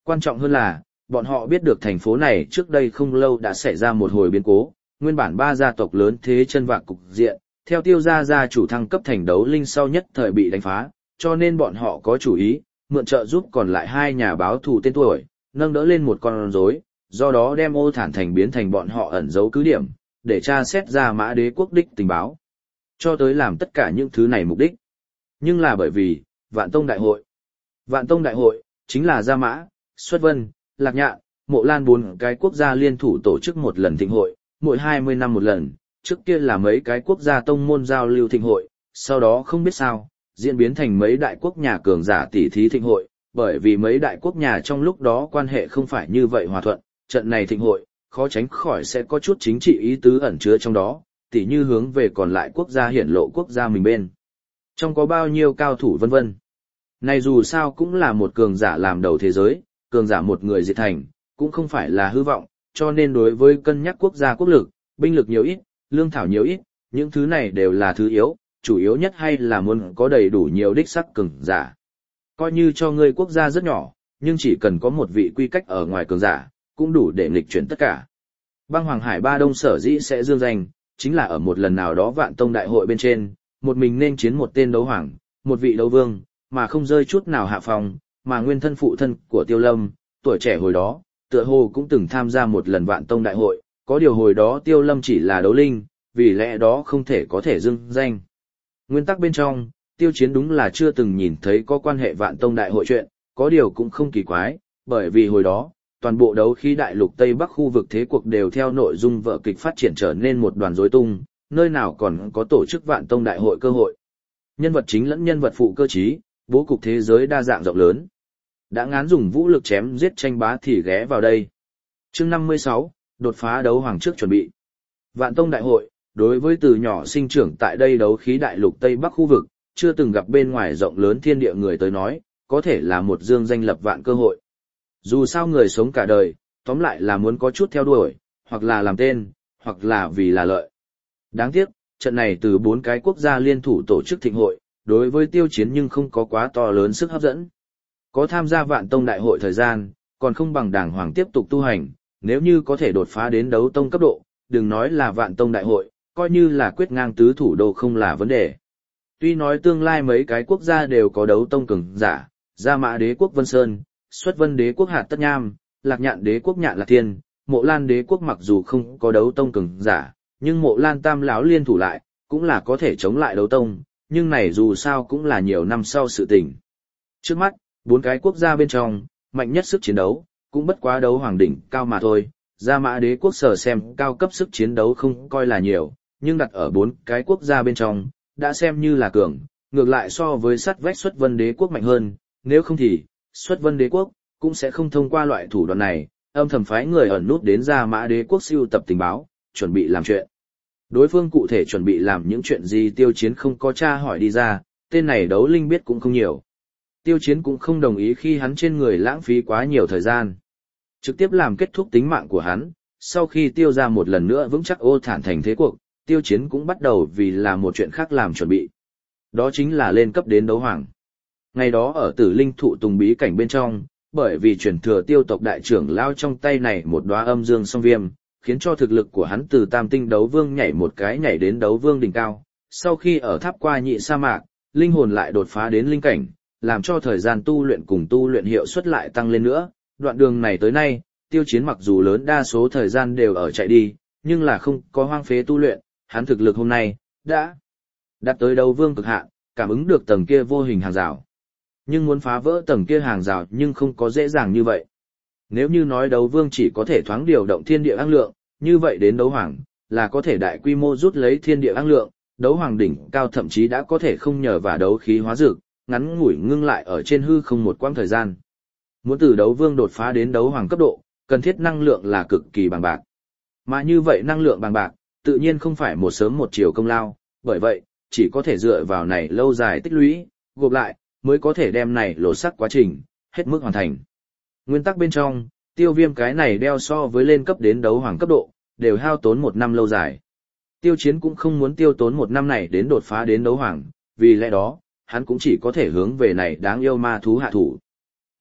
Quan trọng hơn là, bọn họ biết được thành phố này trước đây không lâu đã xảy ra một hồi biến cố, nguyên bản ba gia tộc lớn thế chân vạc cục diện, theo Tiêu gia gia chủ thăng cấp thành đấu linh sau nhất thời bị đánh phá, cho nên bọn họ có chủ ý, mượn trợ giúp còn lại hai nhà báo thù tên tuổi, nâng đỡ lên một con rối, do đó đem Ô Thản Thành biến thành bọn họ ẩn giấu cứ điểm, để tra xét ra Mã Đế quốc đích tình báo. Cho tới làm tất cả những thứ này mục đích. Nhưng là bởi vì, Vạn Tông Đại hội. Vạn Tông Đại hội, chính là Gia Mã, Xuất Vân, Lạc Nhạn, Mộ Lan bốn cái quốc gia liên thủ tổ chức một lần thịnh hội, mỗi 20 năm một lần, trước kia là mấy cái quốc gia tông môn giao lưu thịnh hội, sau đó không biết sao, diễn biến thành mấy đại quốc nhà cường giả tỷ thí thịnh hội, bởi vì mấy đại quốc nhà trong lúc đó quan hệ không phải như vậy hòa thuận, trận này thịnh hội, khó tránh khỏi sẽ có chút chính trị ý tứ ẩn chứa trong đó, tỷ như hướng về còn lại quốc gia hiển lộ quốc gia mình bên. Trong có bao nhiêu cao thủ vân vân. Này dù sao cũng là một cường giả làm đầu thế giới, cường giả một người diệt thành, cũng không phải là hư vọng, cho nên đối với cân nhắc quốc gia quốc lực, binh lực nhiều ít, lương thảo nhiều ít, những thứ này đều là thứ yếu, chủ yếu nhất hay là muốn có đầy đủ nhiều đích sắc cường giả. Coi như cho ngươi quốc gia rất nhỏ, nhưng chỉ cần có một vị quy cách ở ngoài cường giả, cũng đủ để nghịch chuyển tất cả. Băng Hoàng Hải Ba Đông sở dĩ sẽ dương danh, chính là ở một lần nào đó Vạn Tông Đại hội bên trên, một mình nên chiến một tên đấu hoàng, một vị đấu vương, mà không rơi chút nào hạ phòng, mà nguyên thân phụ thân của Tiêu Lâm, tuổi trẻ hồi đó, tựa hồ cũng từng tham gia một lần Vạn Tông Đại hội, có điều hồi đó Tiêu Lâm chỉ là đấu linh, vì lẽ đó không thể có thể dương danh. Nguyên tắc bên trong, Tiêu Chiến đúng là chưa từng nhìn thấy có quan hệ Vạn Tông Đại hội chuyện, có điều cũng không kỳ quái, bởi vì hồi đó, toàn bộ đấu khí đại lục Tây Bắc khu vực thế cuộc đều theo nội dung vở kịch phát triển trở nên một đoàn rối tung, nơi nào còn có tổ chức Vạn Tông Đại hội cơ hội. Nhân vật chính lẫn nhân vật phụ cơ trí, bố cục thế giới đa dạng rộng lớn. Đã ngán dùng vũ lực chém giết tranh bá thì ghé vào đây. Chương 56, đột phá đấu hoàng trước chuẩn bị. Vạn Tông Đại hội, đối với từ nhỏ sinh trưởng tại đây đấu khí đại lục Tây Bắc khu vực, chưa từng gặp bên ngoài rộng lớn thiên địa người tới nói, có thể là một dương danh lập vạn cơ hội. Dù sao người sống cả đời, tóm lại là muốn có chút theo đuổi, hoặc là làm tên, hoặc là vì là lợi. Đáng tiếc, trận này từ 4 cái quốc gia liên thủ tổ chức thịnh hội, đối với Tiêu Chiến nhưng không có quá to lớn sức hấp dẫn. Có tham gia Vạn Tông Đại hội thời gian, còn không bằng đàng hoàng tiếp tục tu hành, nếu như có thể đột phá đến đấu tông cấp độ, đừng nói là Vạn Tông Đại hội, coi như là quyết ngang tứ thủ đô không là vấn đề. Tuy nói tương lai mấy cái quốc gia đều có đấu tông cường giả, Gia Mã Đế quốc Vân Sơn, Xuất Vân Đế quốc Hạt Tất Nham, Lạc Nhạn Đế quốc Nhạn Lạc Thiên, Mộ Lan Đế quốc mặc dù không có đấu tông cường giả, nhưng Mộ Lan Tam lão liên thủ lại, cũng là có thể chống lại đấu tông, nhưng này dù sao cũng là nhiều năm sau sự tình. Trước mắt, 4 cái quốc gia bên trong, mạnh nhất sức chiến đấu, cũng bất quá đấu hoàng đỉnh cao mà thôi. Gia Mã Đế quốc sở xem cao cấp sức chiến đấu không coi là nhiều, nhưng đặt ở 4 cái quốc gia bên trong, đã xem như là cường, ngược lại so với sắt vách Xuất Vân Đế quốc mạnh hơn, nếu không thì, Xuất Vân Đế quốc cũng sẽ không thông qua loại thủ đoạn này, âm thầm phái người ẩn nút đến Gia Mã Đế quốc siêu tập tình báo, chuẩn bị làm chuyện. Đối phương cụ thể chuẩn bị làm những chuyện gì Tiêu Chiến không có tra hỏi đi ra, tên này đấu linh biết cũng không nhiều. Tiêu Chiến cũng không đồng ý khi hắn trên người lãng phí quá nhiều thời gian. Trực tiếp làm kết thúc tính mạng của hắn, sau khi Tiêu ra một lần nữa vững chắc Ô Thản thành thế cuộc, Tiêu Chiến cũng bắt đầu vì làm một chuyện khác làm chuẩn bị. Đó chính là lên cấp đến đấu hoàng. Ngày đó ở Tử Linh thụ tùng bí cảnh bên trong, bởi vì truyền thừa Tiêu tộc đại trưởng lao trong tay này một đóa âm dương song viêm, khiến cho thực lực của hắn từ tam tinh đấu vương nhảy một cái nhảy đến đấu vương đỉnh cao. Sau khi ở tháp qua nhị sa mạc, linh hồn lại đột phá đến linh cảnh, làm cho thời gian tu luyện cùng tu luyện hiệu suất lại tăng lên nữa. Đoạn đường này tới nay, Tiêu Chiến mặc dù lớn đa số thời gian đều ở chạy đi, nhưng là không có hoang phế tu luyện, hắn thực lực hôm nay đã đạt tới đấu vương cực hạn, cảm ứng được tầng kia vô hình hàng rào. Nhưng muốn phá vỡ tầng kia hàng rào nhưng không có dễ dàng như vậy. Nếu như nói đấu vương chỉ có thể thoáng điều động thiên địa năng lượng, như vậy đến đấu hoàng là có thể đại quy mô rút lấy thiên địa năng lượng, đấu hoàng đỉnh cao thậm chí đã có thể không nhờ vào đấu khí hóa dược, ngắn ngủi ngưng lại ở trên hư không một quãng thời gian. Muốn từ đấu vương đột phá đến đấu hoàng cấp độ, cần thiết năng lượng là cực kỳ bằng bạc. Mà như vậy năng lượng bằng bạc, tự nhiên không phải một sớm một chiều công lao, bởi vậy, chỉ có thể dựa vào này lâu dài tích lũy, gộp lại, mới có thể đem này lột xác quá trình, hết mức hoàn thành. Nguyên tắc bên trong, Tiêu Viêm cái này đeo so với lên cấp đến đấu hoàng cấp độ, đều hao tốn 1 năm lâu dài. Tiêu Chiến cũng không muốn tiêu tốn 1 năm này đến đột phá đến đấu hoàng, vì lẽ đó, hắn cũng chỉ có thể hướng về này đáng yêu ma thú hạ thủ.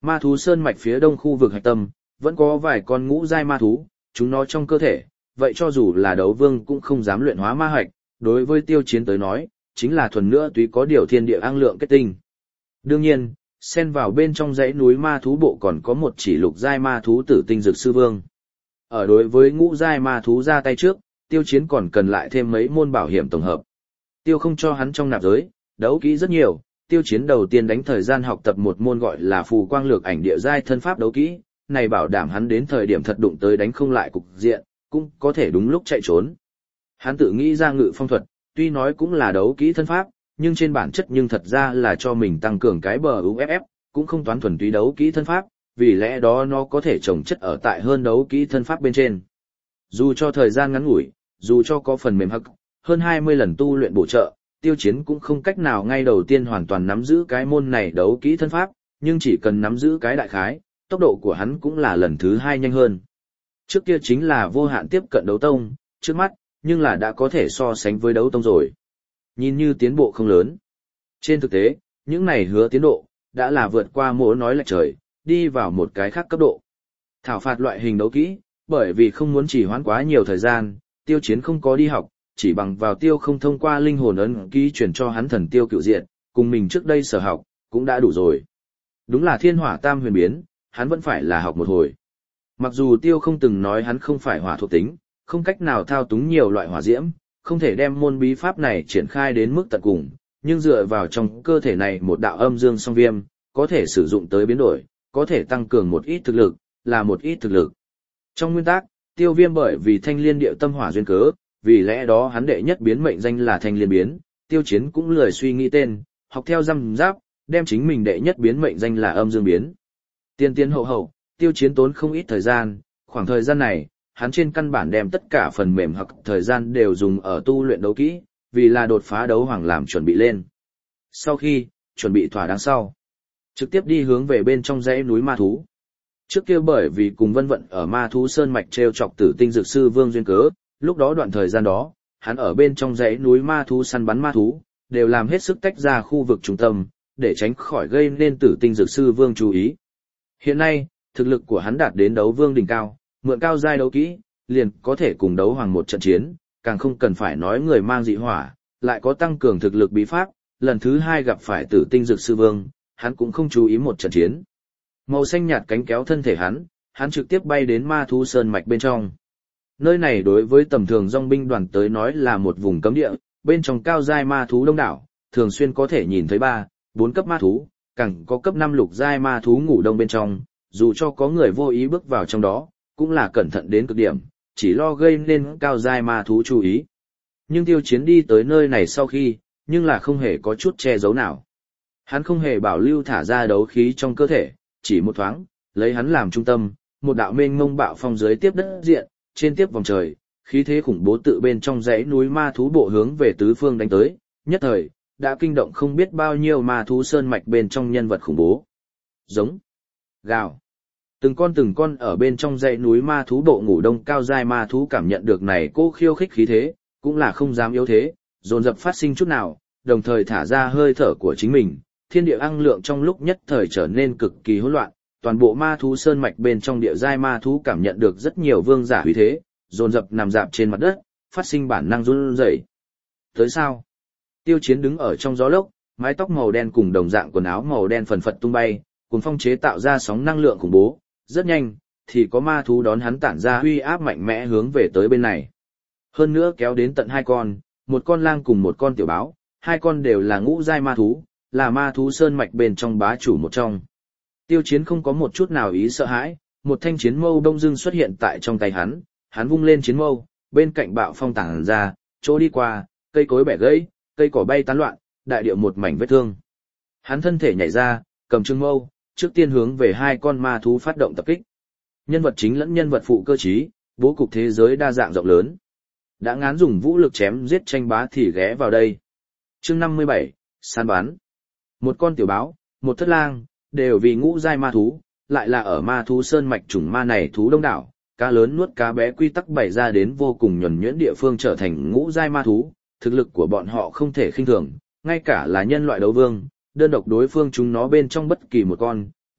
Ma thú sơn mạch phía đông khu vực hạch tâm, vẫn có vài con ngũ giai ma thú, chúng nó trong cơ thể, vậy cho dù là đấu vương cũng không dám luyện hóa ma hạch, đối với Tiêu Chiến tới nói, chính là thuần nữa túy có điều thiên địa năng lượng kết tinh. Đương nhiên, xen vào bên trong dãy núi ma thú bộ còn có một chỉ lục giai ma thú Tử Tinh Dược Sư Vương. Ở đối với ngũ giai ma thú ra tay trước, Tiêu Chiến còn cần lại thêm mấy môn bảo hiểm tổng hợp. Tiêu không cho hắn trong nạp giới, đấu kỹ rất nhiều, Tiêu Chiến đầu tiên đánh thời gian học tập một môn gọi là Phù Quang Lược Ảnh Địa giai thân pháp đấu kỹ, này bảo đảm hắn đến thời điểm thật đụng tới đánh không lại cục diện, cũng có thể đúng lúc chạy trốn. Hắn tự nghĩ ra ngự phong thuật, tuy nói cũng là đấu kỹ thân pháp, nhưng trên bản chất nhưng thật ra là cho mình tăng cường cái bờ UFF, cũng không toán thuần túy đấu kỹ thân pháp, vì lẽ đó nó có thể trồng chất ở tại hơn đấu kỹ thân pháp bên trên. Dù cho thời gian ngắn ngủi, dù cho có phần mềm hắc, hơn 20 lần tu luyện bổ trợ, Tiêu Chiến cũng không cách nào ngay đầu tiên hoàn toàn nắm giữ cái môn này đấu kỹ thân pháp, nhưng chỉ cần nắm giữ cái đại khái, tốc độ của hắn cũng là lần thứ 2 nhanh hơn. Trước kia chính là vô hạn tiếp cận đấu tông, trước mắt, nhưng là đã có thể so sánh với đấu tông rồi. Nhìn như tiến bộ không lớn. Trên thực tế, những này hứa tiến độ, đã là vượt qua mỗi nói lệch trời, đi vào một cái khác cấp độ. Thảo phạt loại hình đấu kỹ, bởi vì không muốn chỉ hoãn quá nhiều thời gian, Tiêu Chiến không có đi học, chỉ bằng vào tiêu không thông qua linh hồn ấn ký chuyển cho hắn thần tiêu cựu diện, cùng mình trước đây sở học, cũng đã đủ rồi. Đúng là thiên hỏa tam huyền biến, hắn vẫn phải là học một hồi. Mặc dù tiêu không từng nói hắn không phải hỏa thuộc tính, không cách nào thao túng nhiều loại hỏa diễm, không thể đem môn bí pháp này triển khai đến mức tận cùng, nhưng dựa vào trong cơ thể này một đạo âm dương song viêm, có thể sử dụng tới biến đổi, có thể tăng cường một ít thực lực, là một ít thực lực. Trong nguyên tắc, Tiêu Viêm bởi vì thanh liên điệu tâm hỏa duyên cớ, vì lẽ đó hắn đệ nhất biến mệnh danh là thanh liên biến, Tiêu Chiến cũng lười suy nghĩ tên, học theo răm giáp, đem chính mình đệ nhất biến mệnh danh là âm dương biến. Tiên tiến hậu hậu, Tiêu Chiến tốn không ít thời gian, khoảng thời gian này, hắn trên căn bản đem tất cả phần mềm hoặc thời gian đều dùng ở tu luyện đấu kỹ, vì là đột phá đấu hoàng làm chuẩn bị lên. Sau khi chuẩn bị thỏa đáng sau, trực tiếp đi hướng về bên trong dãy núi ma thú. Trước kia bởi vì cùng Vân Vận ở ma thú sơn mạch treo chọc Tử Tinh Dược Sư Vương duyên cớ, lúc đó đoạn thời gian đó, hắn ở bên trong dãy núi ma thú săn bắn ma thú, đều làm hết sức tách ra khu vực trung tâm, để tránh khỏi gây nên Tử Tinh Dược Sư Vương chú ý. Hiện nay, thực lực của hắn đạt đến đấu vương đỉnh cao, mượn cao giai đấu kỹ, liền có thể cùng đấu hoàng một trận chiến, càng không cần phải nói người mang dị hỏa, lại có tăng cường thực lực bí pháp, lần thứ 2 gặp phải Tử Tinh Dược Sư Vương, hắn cũng không chú ý một trận chiến. Màu xanh nhạt cánh kéo thân thể hắn trực tiếp bay đến ma thú sơn mạch bên trong. Nơi này đối với tầm thường dòng binh đoàn tới nói là một vùng cấm địa, bên trong cao giai ma thú đông đảo, thường xuyên có thể nhìn thấy 3, 4 cấp ma thú, càng có cấp 5 lục giai ma thú ngủ đông bên trong, dù cho có người vô ý bước vào trong đó, cũng là cẩn thận đến cực điểm, chỉ lo gây nên cao giai ma thú chú ý. Nhưng Tiêu Chiến đi tới nơi này sau khi, nhưng là không hề có chút che giấu nào. Hắn không hề bảo lưu thả ra đấu khí trong cơ thể, chỉ một thoáng, lấy hắn làm trung tâm, một đạo mênh mông bạo phong dưới tiếp đất diện, trên tiếp vòng trời, khí thế khủng bố tự bên trong dãy núi ma thú bộ hướng về tứ phương đánh tới, nhất thời, đã kinh động không biết bao nhiêu ma thú sơn mạch bên trong nhân vật khủng bố. Giống, gào. Từng con ở bên trong dãy núi ma thú bộ ngủ đông cao giai ma thú cảm nhận được này cô khiêu khích khí thế, cũng là không dám yếu thế, dồn dập phát sinh chút nào, đồng thời thả ra hơi thở của chính mình, thiên địa năng lượng trong lúc nhất thời trở nên cực kỳ hỗn loạn, toàn bộ ma thú sơn mạch bên trong địa giai ma thú cảm nhận được rất nhiều vương giả uy thế, dồn dập nằm dạp trên mặt đất, phát sinh bản năng run rẩy. Tới sao? Tiêu Chiến đứng ở trong gió lốc, mái tóc màu đen cùng đồng dạng quần áo màu đen phần phật tung bay, cuốn phong chế tạo ra sóng năng lượng khủng bố, rất nhanh thì có ma thú đón hắn tản ra uy áp mạnh mẽ hướng về tới bên này. Hơn nữa kéo đến tận 2 con, một con lang cùng một con tiểu báo, 2 con đều là ngũ giai ma thú, là ma thú sơn mạch bên trong bá chủ một trong. Tiêu Chiến không có một chút nào ý sợ hãi, một thanh chiến mâu đông dưng xuất hiện tại trong tay hắn vung lên chiến mâu, bên cạnh bạo phong tản ra, chỗ đi qua, cây cối bẻ gãy, cây cỏ bay tán loạn, đại địa một mảnh vết thương. Hắn thân thể nhảy ra, cầm trường mâu, trước tiên hướng về 2 con ma thú phát động tập kích. Nhân vật chính lẫn nhân vật phụ cơ trí, bố cục thế giới đa dạng rộng lớn. Đã ngán dùng vũ lực chém giết tranh bá thì ghé vào đây. Chương 57, săn bắn. Một con tiểu báo, một thất lang, đều vì ngũ giai ma thú, lại là ở ma thú sơn mạch chủng ma này thú đông đảo, cá lớn nuốt cá bé quy tắc bày ra đến vô cùng nhuần nhuyễn địa phương trở thành ngũ giai ma thú, thực lực của bọn họ không thể khinh thường, ngay cả là nhân loại đấu vương, đơn độc đối phương chúng nó bên trong bất kỳ một con,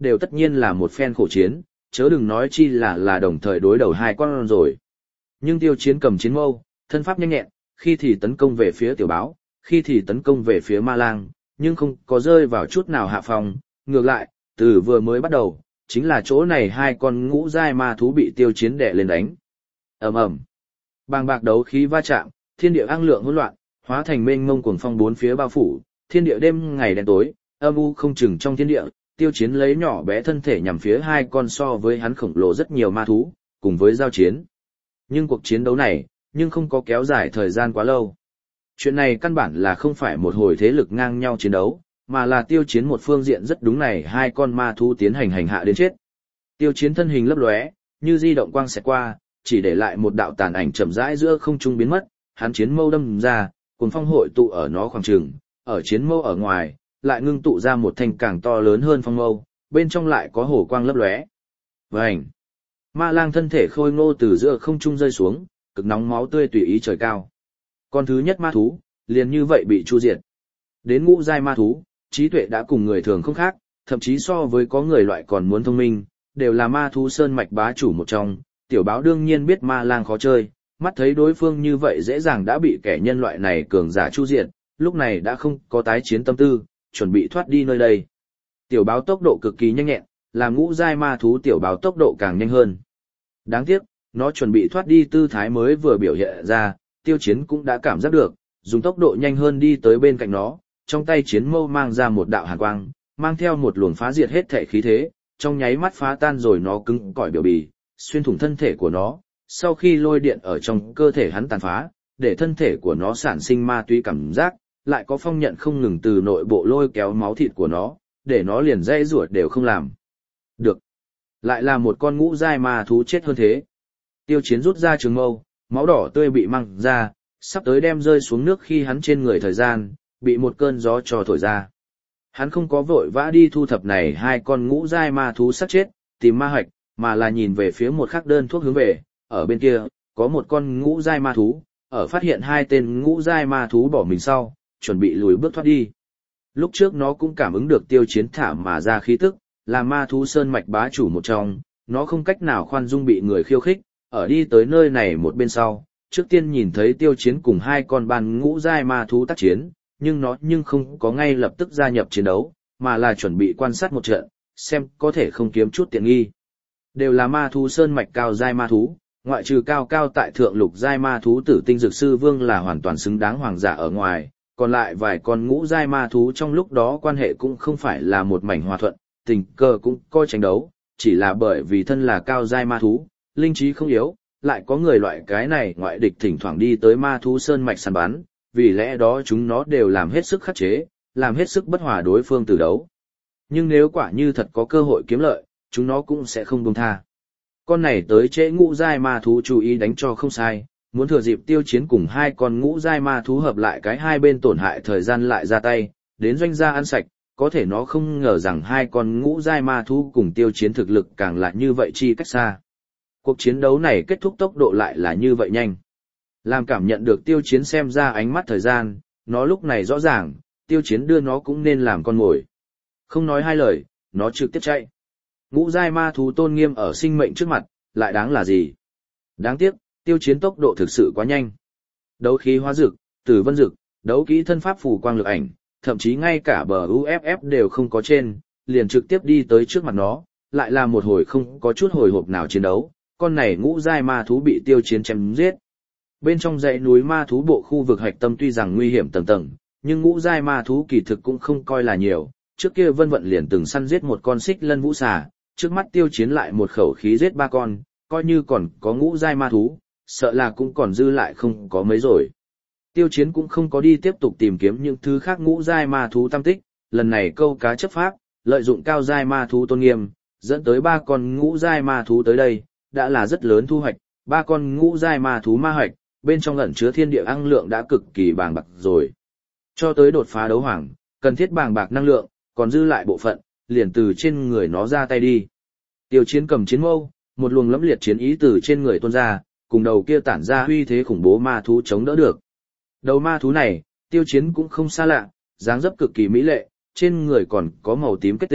đều tất nhiên là một phen khổ chiến, chớ đừng nói chi là đồng thời đối đầu hai con rồi. Nhưng Tiêu Chiến cầm chiến mâu, thân pháp nhanh nhẹn, khi thì tấn công về phía tiểu báo, khi thì tấn công về phía ma lang, nhưng không có rơi vào chút nào hạ phòng, ngược lại, từ vừa mới bắt đầu, chính là chỗ này hai con ngũ giai ma thú bị Tiêu Chiến đè lên đánh. Ầm ầm. Bàng bạc đấu khí va chạm, thiên địa ăng lượng hỗn loạn, hóa thành mênh mông cuồng phong bốn phía bao phủ, thiên địa đêm ngày đen tối, âm u không chừng trong thiên địa, Tiêu Chiến lấy nhỏ bé thân thể nhằm phía hai con so với hắn khổng lồ rất nhiều ma thú, cùng với giao chiến. Nhưng cuộc chiến đấu này, nhưng không có kéo dài thời gian quá lâu. Chuyện này căn bản là không phải một hồi thế lực ngang nhau chiến đấu, mà là Tiêu Chiến một phương diện rất đúng này hai con ma thú tiến hành hành hạ đến chết. Tiêu Chiến thân hình lấp lóe, như di động quang xẹt qua, chỉ để lại một đạo tàn ảnh chậm rãi giữa không trung biến mất, hắn chiến mâu đâm ra, cuồng phong hội tụ ở nó khoảng trường, ở chiến mâu ở ngoài, lại ngưng tụ ra một thanh càng to lớn hơn phong mâu, bên trong lại có hổ quang lấp lóe. Vành! Ma lang thân thể khôi ngô từ giữa không trung rơi xuống, cực nóng máu tươi tùy ý trời cao. Con thứ nhất ma thú, liền như vậy bị chu diệt. Đến ngũ giai ma thú, trí tuệ đã cùng người thường không khác, thậm chí so với có người loại còn muốn thông minh, đều là ma thú sơn mạch bá chủ một trong. Tiểu báo đương nhiên biết ma lang khó chơi, mắt thấy đối phương như vậy dễ dàng đã bị kẻ nhân loại này cường giả chu diệt, lúc này đã không có tái chiến tâm tư, chuẩn bị thoát đi nơi đây. Tiểu báo tốc độ cực kỳ nhanh nhẹn, làm ngũ giai ma thú tiểu báo tốc độ càng nhanh hơn. Đáng tiếc, nó chuẩn bị thoát đi tư thái mới vừa biểu hiện ra, Tiêu Chiến cũng đã cảm giác được, dùng tốc độ nhanh hơn đi tới bên cạnh nó, trong tay chiến mâu mang ra một đạo hàn quang, mang theo một luồng phá diệt hết thể khí thế, trong nháy mắt phá tan rồi nó cứng cỏi biểu bì, xuyên thủng thân thể của nó, sau khi lôi điện ở trong cơ thể hắn tàn phá, để thân thể của nó sản sinh ma túy cảm giác, lại có phong nhận không ngừng từ nội bộ lôi kéo máu thịt của nó, để nó liền dây ruột đều không làm được. Lại là một con ngũ giai ma thú chết hơn thế. Tiêu Chiến rút ra trường mâu, máu đỏ tươi bị mang ra, sắp tới đem rơi xuống nước khi hắn trên người thời gian, bị một cơn gió trò thổi ra. Hắn không có vội vã đi thu thập này hai con ngũ giai ma thú sát chết, tìm ma hạch, mà là nhìn về phía một khắc đơn thuốc hướng về, ở bên kia, có một con ngũ giai ma thú, ở phát hiện hai tên ngũ giai ma thú bỏ mình sau, chuẩn bị lùi bước thoát đi. Lúc trước nó cũng cảm ứng được Tiêu Chiến thả mà ra khí tức, là ma thú sơn mạch bá chủ một trong, nó không cách nào khoan dung bị người khiêu khích, ở đi tới nơi này một bên sau, trước tiên nhìn thấy Tiêu Chiến cùng hai con ban ngũ giai ma thú tác chiến, nhưng nó không có ngay lập tức gia nhập chiến đấu, mà là chuẩn bị quan sát một trận, xem có thể không kiếm chút tiện nghi. Đều là ma thú sơn mạch cao giai ma thú, ngoại trừ cao tại thượng lục giai ma thú Tử Tinh Dược Sư Vương là hoàn toàn xứng đáng hoàng giả ở ngoài, còn lại vài con ngũ giai ma thú trong lúc đó quan hệ cũng không phải là một mảnh hòa thuận, tình cờ cũng coi tranh đấu, chỉ là bởi vì thân là cao giai ma thú, linh trí không yếu, lại có người loại cái này ngoại địch thỉnh thoảng đi tới ma thú sơn mạch săn bắn, vì lẽ đó chúng nó đều làm hết sức khắc chế, làm hết sức bất hòa đối phương từ đấu. Nhưng nếu quả như thật có cơ hội kiếm lợi, chúng nó cũng sẽ không buông tha. Con này tới trễ ngũ giai ma thú chú ý đánh cho không sai, muốn thừa dịp Tiêu Chiến cùng hai con ngũ giai ma thú hợp lại cái hai bên tổn hại thời gian lại ra tay, đến doanh gia ăn sạch, có thể nó không ngờ rằng hai con ngũ giai ma thú cùng Tiêu Chiến thực lực càng lại như vậy chi cách xa. Cuộc chiến đấu này kết thúc tốc độ lại là như vậy nhanh. Làm cảm nhận được Tiêu Chiến xem ra ánh mắt thời gian, nó lúc này rõ ràng, Tiêu Chiến đưa nó cũng nên làm con mồi. Không nói hai lời, nó trực tiếp chạy. Ngũ giai ma thú tôn nghiêm ở sinh mệnh trước mặt, lại đáng là gì? Đáng tiếc, Tiêu Chiến tốc độ thực sự quá nhanh. Đấu khí hóa dực, tử vân dực, đấu kỹ thân pháp phù quang lực ảnh, thậm chí ngay cả bờ UFF đều không có trên, liền trực tiếp đi tới trước mặt nó, lại là một hồi không có chút hồi hộp nào chiến đấu, con này ngũ giai ma thú bị Tiêu Chiến chém giết. Bên trong dãy núi ma thú bộ khu vực hạch tâm tuy rằng nguy hiểm tầng tầng, nhưng ngũ giai ma thú kỳ thực cũng không coi là nhiều, trước kia Vân Vận liền từng săn giết một con xích lân vũ xà, trước mắt Tiêu Chiến lại một khẩu khí giết ba con, coi như còn có ngũ giai ma thú, sợ là cũng còn dư lại không có mấy rồi. Tiêu Chiến cũng không có đi tiếp tục tìm kiếm những thứ khác ngũ giai ma thú tam tích, lần này câu cá chấp pháp, lợi dụng cao giai ma thú tôn nghiêm, dẫn tới ba con ngũ giai ma thú tới đây, đã là rất lớn thu hoạch, ba con ngũ giai ma thú ma hoạch, bên trong ẩn chứa thiên địa năng lượng đã cực kỳ bàng bạc rồi. Cho tới đột phá đấu hoàng, cần thiết bàng bạc năng lượng, còn dư lại bộ phận, liền từ trên người nó ra tay đi. Tiêu Chiến cầm chiến mâu, một luồng lẫm liệt chiến ý từ trên người tuôn ra, cùng đầu kia tản ra uy thế khủng bố ma thú chống đỡ được. Đầu ma thú này, Tiêu Chiến cũng không xa lạ, dáng dấp cực kỳ mỹ lệ, trên người còn có màu tím kết tinh,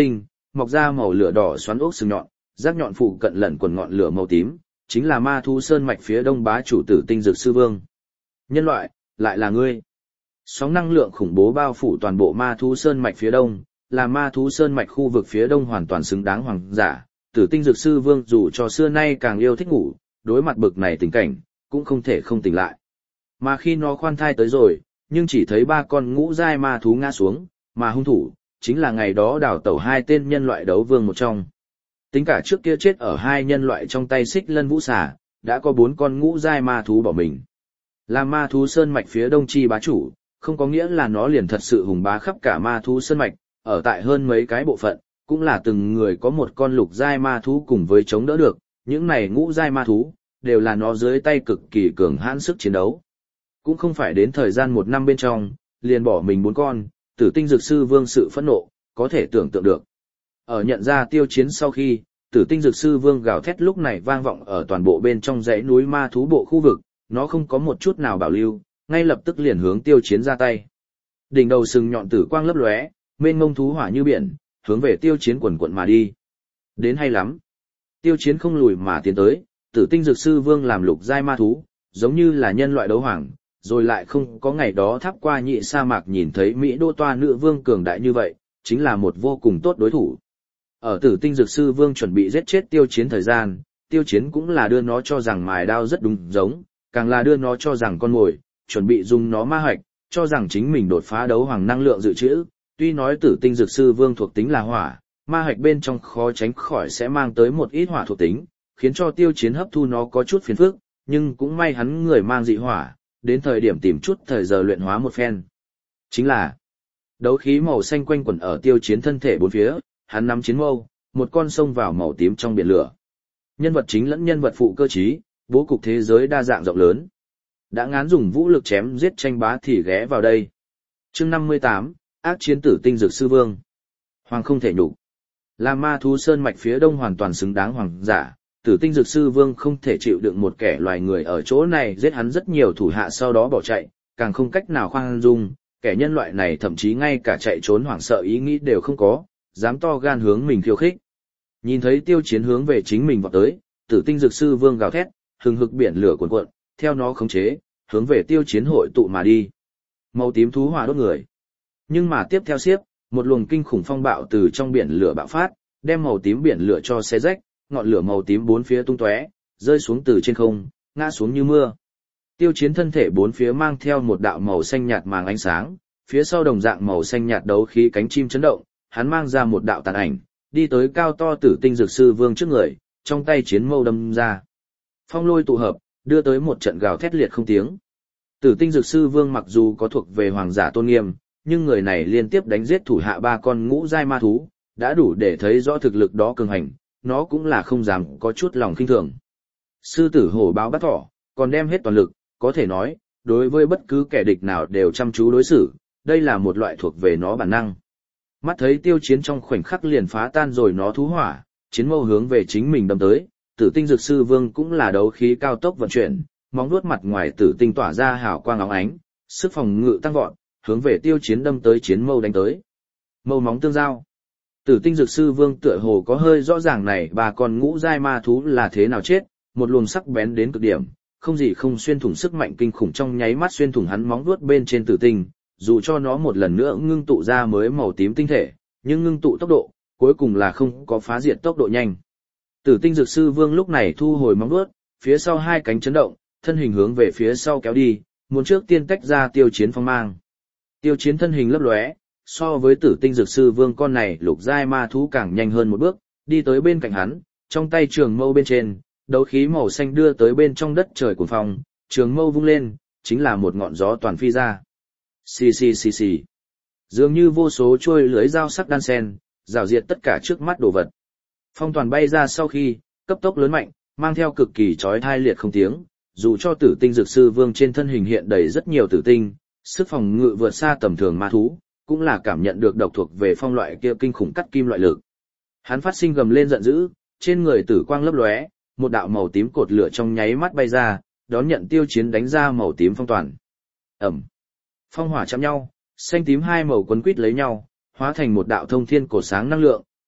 mọc ra màu lửa đỏ xoắn ốc sừng nhọn, rác nhọn phụ cận lẩn quần ngọn lửa màu tím, chính là ma thú sơn mạch phía đông bá chủ Tử Tinh Dược Sư Vương. Nhân loại, lại là ngươi. Sóng năng lượng khủng bố bao phủ toàn bộ ma thú sơn mạch phía đông, là ma thú sơn mạch khu vực phía đông hoàn toàn xứng đáng hoàng giả. Tử Tinh Dược Sư Vương dù cho xưa nay càng yêu thích ngủ, đối mặt bực này tình cảnh, cũng không thể không tỉnh lại. Mà khi nó khoan thai tới rồi, nhưng chỉ thấy 3 con ngũ giai ma thú ngã xuống, mà hung thủ chính là ngày đó đào tẩu 2 tên nhân loại đấu vương một trong. Tính cả trước kia chết ở 2 nhân loại trong tay Xích Lân Vũ Xà, đã có 4 con ngũ giai ma thú bỏ mình. Là ma thú sơn mạch phía đông chi bá chủ, không có nghĩa là nó liền thật sự hùng bá khắp cả ma thú sơn mạch, ở tại hơn mấy cái bộ phận, cũng là từng người có một con lục giai ma thú cùng với chống đỡ được, những này ngũ giai ma thú, đều là nó dưới tay cực kỳ cường hãn sức chiến đấu. Cũng không phải đến thời gian 1 năm bên trong, liền bỏ mình 4 con, Tử Tinh Dược Sư Vương sự phẫn nộ, có thể tưởng tượng được. Ở nhận ra tiêu chiến sau khi, Tử Tinh Dược Sư Vương gào thét lúc này vang vọng ở toàn bộ bên trong dãy núi ma thú bộ khu vực, nó không có một chút nào bảo lưu, ngay lập tức liền hướng tiêu chiến ra tay. Đỉnh đầu sừng nhọn tử quang lấp lóe, mênh mông thú hỏa như biển, hướng về tiêu chiến quần quận mà đi. Đến hay lắm. Tiêu chiến không lùi mà tiến tới, Tử Tinh Dược Sư Vương làm lục giai ma thú, giống như là nhân loại đấu hoàng, rồi lại không có ngày đó tháp qua nhị sa mạc nhìn thấy Mỹ đô toa nữ vương cường đại như vậy, chính là một vô cùng tốt đối thủ. Ở Tử Tinh Dược Sư Vương chuẩn bị giết chết tiêu chiến thời gian, tiêu chiến cũng là đưa nó cho rằng mài đao rất đúng giống, càng là đưa nó cho rằng con mồi, chuẩn bị dùng nó ma hoạch, cho rằng chính mình đột phá đấu hoàng năng lượng dự trữ. Tuy nói Tử Tinh Dược Sư Vương thuộc tính là hỏa, ma hoạch bên trong khó tránh khỏi sẽ mang tới một ít hỏa thuộc tính, khiến cho tiêu chiến hấp thu nó có chút phiền phức, nhưng cũng may hắn người mang dị hỏa, đến thời điểm tìm chút thời giờ luyện hóa một phen. Chính là đấu khí màu xanh quanh quẩn ở tiêu chiến thân thể bốn phía, hắn nắm chiến mâu, một con sông vào màu tím trong biển lửa. Nhân vật chính lẫn nhân vật phụ cơ trí, bố cục thế giới đa dạng rộng lớn. Đã ngán dùng vũ lực chém giết tranh bá thì ghé vào đây. Chương 58, ác chiến Tử Tinh Dược Sư Vương. Hoàng không thể nhục. Là ma thú sơn mạch phía đông hoàn toàn xứng đáng hoàng giả, Tử Tinh Dược Sư Vương không thể chịu đựng một kẻ loài người ở chỗ này giết hắn rất nhiều thủ hạ sau đó bỏ chạy, càng không cách nào khoan dung, kẻ nhân loại này thậm chí ngay cả chạy trốn hoảng sợ ý nghĩ đều không có, dám to gan hướng mình khiêu khích. Nhìn thấy tiêu chiến hướng về chính mình vọt tới, Tử Tinh Dược Sư Vương gào thét, hừng hực biển lửa cuồn cuộn, theo nó khống chế, hướng về tiêu chiến hội tụ mà đi. Màu tím thú hỏa đốt người. Nhưng mà tiếp theo xiếp, một luồng kinh khủng phong bạo từ trong biển lửa bạo phát, đem màu tím biển lửa cho xé rách, ngọn lửa màu tím bốn phía tung tóe, rơi xuống từ trên không, ngã xuống như mưa. Tiêu chiến thân thể bốn phía mang theo một đạo màu xanh nhạt màng ánh sáng, phía sau đồng dạng màu xanh nhạt đấu khí cánh chim chấn động, hắn mang ra một đạo tàn ảnh, đi tới cao to Tử Tinh Dược Sư Vương trước người, trong tay chiến mâu đâm ra. Phong lôi tụ hợp, đưa tới một trận gào thét liệt không tiếng. Tử Tinh Dược Sư Vương mặc dù có thuộc về hoàng giả tôn nghiêm, nhưng người này liên tiếp đánh giết thủ hạ 3 con ngũ giai ma thú, đã đủ để thấy rõ thực lực đó cường hành, nó cũng là không dám có chút lòng khinh thường. Sư tử hổ báo bắt thỏ, còn đem hết toàn lực, có thể nói, đối với bất cứ kẻ địch nào đều chăm chú đối xử, đây là một loại thuộc về nó bản năng. Mắt thấy tiêu chiến trong khoảnh khắc liền phá tan rồi nó thú hỏa, chiến mâu hướng về chính mình đâm tới, Tử Tinh Dược Sư Vương cũng là đấu khí cao tốc vận chuyển, móng vuốt mặt ngoài tử tinh tỏa ra hào quang óng ánh, sức phòng ngự tăng vọt, hướng về tiêu chiến đâm tới chiến mâu đánh tới. Mâu móng tương giao. Tử Tinh Dược Sư Vương tựa hồ có hơi rõ ràng này 3 con ngũ giai ma thú là thế nào chết, một luồng sắc bén đến cực điểm, không gì không xuyên thủng sức mạnh kinh khủng trong nháy mắt xuyên thủng hắn móng vuốt bên trên tử tinh, dù cho nó một lần nữa ngưng tụ ra mới màu tím tinh thể, nhưng ngưng tụ tốc độ, cuối cùng là không có phá diệt tốc độ nhanh. Tử Tinh Dược Sư Vương lúc này thu hồi móng vuốt, phía sau 2 cánh chấn động, thân hình hướng về phía sau kéo đi, muốn trước tiên tách ra tiêu chiến phong mang. Tiêu chiến thân hình lấp lóe, so với Tử Tinh Dược Sư Vương con này lục giai ma thú càng nhanh hơn một bước, đi tới bên cạnh hắn, trong tay trường mâu bên trên, đấu khí màu xanh đưa tới bên trong đất trời cuồng phong, trường mâu vung lên, chính là một ngọn gió toàn phi ra. Xì xì xì xì. Dường như vô số chuôi lưới dao sắc đan sen, rào diệt tất cả trước mắt đồ vật. Phong toàn bay ra sau khi, cấp tốc lớn mạnh, mang theo cực kỳ chói tai liệt không tiếng, dù cho Tử Tinh Dược Sư Vương trên thân hình hiện đầy rất nhiều tử tinh, sức phòng ngự vượt xa tầm thường ma thú, cũng là cảm nhận được độc thuộc về phong loại kia kinh khủng cắt kim loại lực. Hắn phát sinh gầm lên giận dữ, trên người tử quang lấp lóe, một đạo màu tím cột lửa trong nháy mắt bay ra, đón nhận tiêu chiến đánh ra màu tím phong toàn. Ầm. Phong hỏa chạm nhau, xanh tím hai màu quấn quýt lấy nhau, hóa thành một đạo thông thiên cột sáng năng lượng,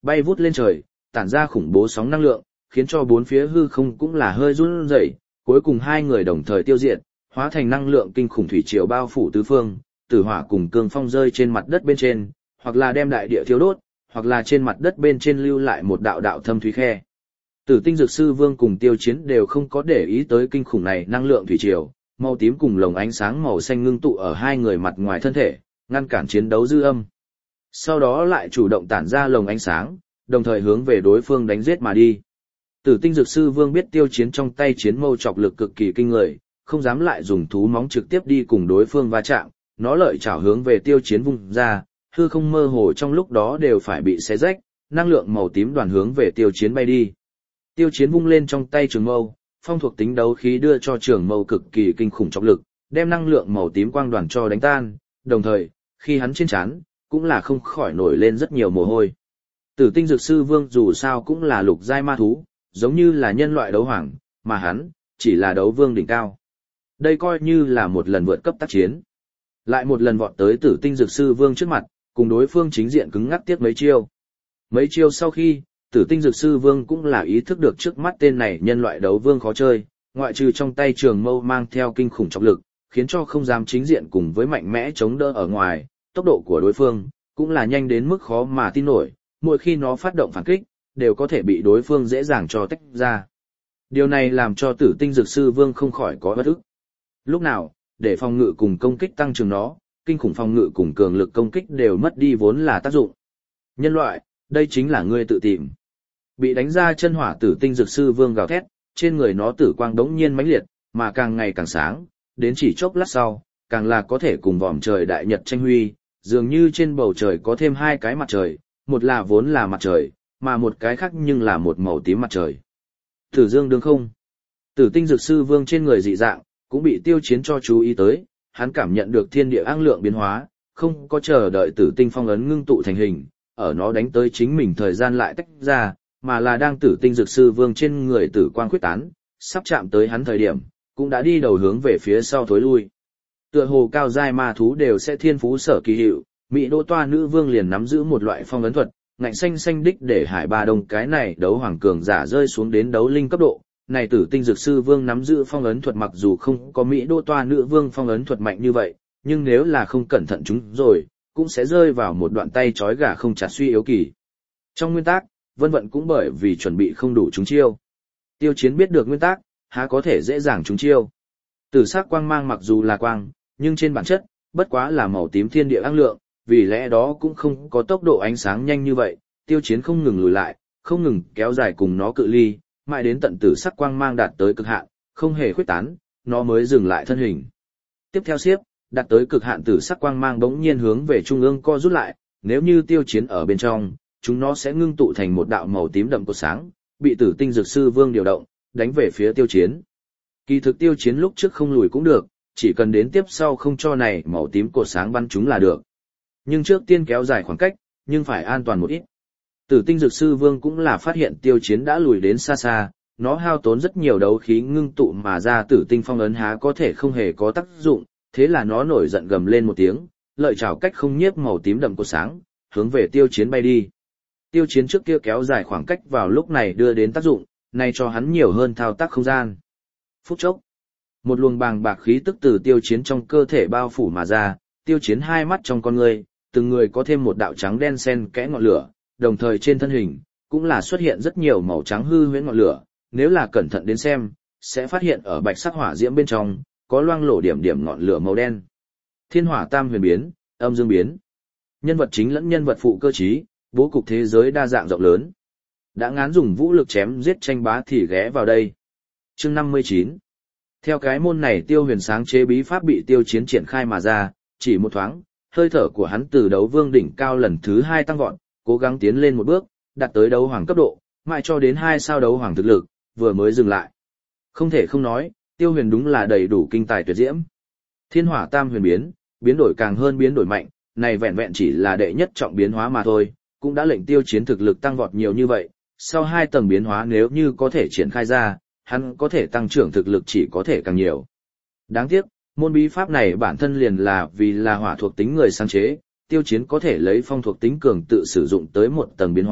bay vút lên trời, tản ra khủng bố sóng năng lượng, khiến cho bốn phía hư không cũng là hơi run rẩy, cuối cùng hai người đồng thời tiêu diệt, hóa thành năng lượng kinh khủng thủy triều bao phủ tứ phương, tử hỏa cùng cương phong rơi trên mặt đất bên trên, hoặc là đem đại địa thiêu đốt, hoặc là trên mặt đất bên trên lưu lại một đạo đạo thâm thúy khe. Tử Tinh Dược Sư Vương cùng Tiêu Chiến đều không có để ý tới kinh khủng này năng lượng thủy triều, màu tím cùng lồng ánh sáng màu xanh ngưng tụ ở hai người mặt ngoài thân thể, ngăn cản chiến đấu dư âm. Sau đó lại chủ động tản ra lồng ánh sáng, đồng thời hướng về đối phương đánh giết mà đi. Tử Tinh Dược Sư Vương biết Tiêu Chiến trong tay chiến mâu chọc lực cực kỳ kinh người, không dám lại dùng thú móng trực tiếp đi cùng đối phương va chạm, nó lợi chảo hướng về Tiêu Chiến vung ra, hư không mơ hồ trong lúc đó đều phải bị xé rách, năng lượng màu tím đoàn hướng về Tiêu Chiến bay đi. Tiêu Chiến vung lên trong tay trường mâu, phong thuộc tính đấu khí đưa cho trường mâu cực kỳ kinh khủng trọng lực, đem năng lượng màu tím quang đoàn cho đánh tan, đồng thời, khi hắn trên trán, cũng là không khỏi nổi lên rất nhiều mồ hôi. Tử Tinh Dược Sư Vương dù sao cũng là lục giai ma thú, giống như là nhân loại đấu hoàng, mà hắn, chỉ là đấu vương đỉnh cao. Đây coi như là một lần vượt cấp tác chiến. Lại một lần vọt tới Tử Tinh Dược Sư Vương trước mặt, cùng đối phương chính diện cứng ngắc tiếp mấy chiêu. Mấy chiêu sau khi, Tử Tinh Dược Sư Vương cũng là ý thức được trước mắt tên này nhân loại đấu vương khó chơi, ngoại trừ trong tay trường mâu mang theo kinh khủng trọng lực, khiến cho không dám chính diện cùng với mạnh mẽ chống đỡ ở ngoài, tốc độ của đối phương cũng là nhanh đến mức khó mà tin nổi, mỗi khi nó phát động phản kích, đều có thể bị đối phương dễ dàng cho tách ra. Điều này làm cho Tử Tinh Dược Sư Vương không khỏi có bất ức. Lúc nào, để phòng ngự cùng công kích tăng trưởng nó, kinh khủng phòng ngự cùng cường lực công kích đều mất đi vốn là tác dụng. Nhân loại, đây chính là ngươi tự tìm. Bị đánh ra chân hỏa Tử Tinh Dược Sư Vương gào thét, trên người nó tử quang đống nhiên mãnh liệt, mà càng ngày càng sáng, đến chỉ chốc lát sau, càng là có thể cùng vòm trời đại nhật tranh huy, dường như trên bầu trời có thêm hai cái mặt trời, một là vốn là mặt trời, mà một cái khác nhưng là một màu tím mặt trời. Tử Dương đương không. Tử Tinh Dược Sư Vương trên người dị dạng, cũng bị Tiêu Chiến cho chú ý tới, hắn cảm nhận được thiên địa ang lượng biến hóa, không có chờ đợi Tử Tinh phong ấn ngưng tụ thành hình, ở nó đánh tới chính mình thời gian lại tách ra, mà là đang Tử Tinh Dược Sư Vương trên người tử quang khuyết tán, sắp chạm tới hắn thời điểm, cũng đã đi đầu hướng về phía sau thối lui. Tựa hồ cao giai ma thú đều sẽ thiên phú sở kỳ hiệu, Mỹ Đô Toa Nữ Vương liền nắm giữ một loại phong ấn thuật, ngạnh xanh xanh đích để Hải Ba Đông cái này đấu hoàng cường giả rơi xuống đến đấu linh cấp độ. Này Tử Tinh Dược Sư Vương nắm giữ phong ấn thuật mặc dù không có Mỹ Đô Toa Nữ Vương phong ấn thuật mạnh như vậy, nhưng nếu là không cẩn thận chúng rồi, cũng sẽ rơi vào một đoạn tay trói gà không chặt suy yếu kỳ. Trong nguyên tắc, Vân Vận cũng bởi vì chuẩn bị không đủ trúng chiêu. Tiêu Chiến biết được nguyên tắc, há có thể dễ dàng trúng chiêu. Tử sắc quang mang mặc dù là quang, nhưng trên bản chất, bất quá là màu tím thiên địa ang lượng, vì lẽ đó cũng không có tốc độ ánh sáng nhanh như vậy. Tiêu Chiến không ngừng lùi lại, không ngừng kéo dài cùng nó cự ly, mãi đến tận tử sắc quang mang đạt tới cực hạn, không hề khuếch tán, nó mới dừng lại thân hình. Tiếp theo xiếp, đạt tới cực hạn tử sắc quang mang bỗng nhiên hướng về trung ương co rút lại, nếu như Tiêu Chiến ở bên trong, chúng nó sẽ ngưng tụ thành một đạo màu tím đậm cột sáng, bị Tử Tinh Dược Sư Vương điều động, đánh về phía Tiêu Chiến. Kỳ thực Tiêu Chiến lúc trước không lùi cũng được, chỉ cần đến tiếp sau không cho này màu tím cột sáng bắn chúng là được. Nhưng trước tiên kéo dài khoảng cách, nhưng phải an toàn một ít. Tử Tinh Dược Sư Vương cũng là phát hiện Tiêu Chiến đã lùi đến xa xa, nó hao tốn rất nhiều đấu khí ngưng tụ mà ra Tử Tinh phong ấn há có thể không hề có tác dụng, thế là nó nổi giận gầm lên một tiếng, lợi chảo cách không nhiếp màu tím đậm cột sáng, hướng về Tiêu Chiến bay đi. Tiêu Chiến trước kia kéo dài khoảng cách vào lúc này đưa đến tác dụng, nay cho hắn nhiều hơn thao tác không gian. Phút chốc, một luồng bàng bạc khí tức từ Tiêu Chiến trong cơ thể bao phủ mà ra, Tiêu Chiến hai mắt trong con người, từng người có thêm một đạo trắng đen xen kẽ ngọn lửa, đồng thời trên thân hình cũng là xuất hiện rất nhiều màu trắng hư huyễn ngọn lửa, nếu là cẩn thận đến xem, sẽ phát hiện ở bạch sắc hỏa diễm bên trong có loang lổ điểm điểm ngọn lửa màu đen. Thiên Hỏa Tam Huyền biến, Âm Dương biến. Nhân vật chính lẫn nhân vật phụ cơ trí, bố cục thế giới đa dạng rộng lớn. Đã ngán dùng vũ lực chém giết tranh bá thì ghé vào đây. Chương 59. Theo cái môn này Tiêu Huyền sáng chế bí pháp bị Tiêu Chiến triển khai mà ra, chỉ một thoáng, hơi thở của hắn từ đấu vương đỉnh cao lần thứ 2 tăng vọt, cố gắng tiến lên một bước, đạt tới đấu hoàng cấp độ, mãi cho đến 2 sao đấu hoàng thực lực, vừa mới dừng lại. Không thể không nói, Tiêu Huyền đúng là đầy đủ kinh tài tuyệt diễm. Thiên Hỏa Tam Huyền biến, biến đổi càng hơn biến đổi mạnh, này vẹn vẹn chỉ là đệ nhất trọng biến hóa mà thôi, cũng đã lệnh Tiêu Chiến thực lực tăng vọt nhiều như vậy. Sau 2 tầng biến hóa nếu như có thể triển khai ra, hắn có thể tăng trưởng thực lực chỉ có thể càng nhiều. Đáng tiếc, môn bí pháp này bản thân liền là vì là hỏa thuộc tính người sáng chế, Tiêu Chiến có thể lấy phong thuộc tính cường tự sử dụng tới một tầng biến hóa,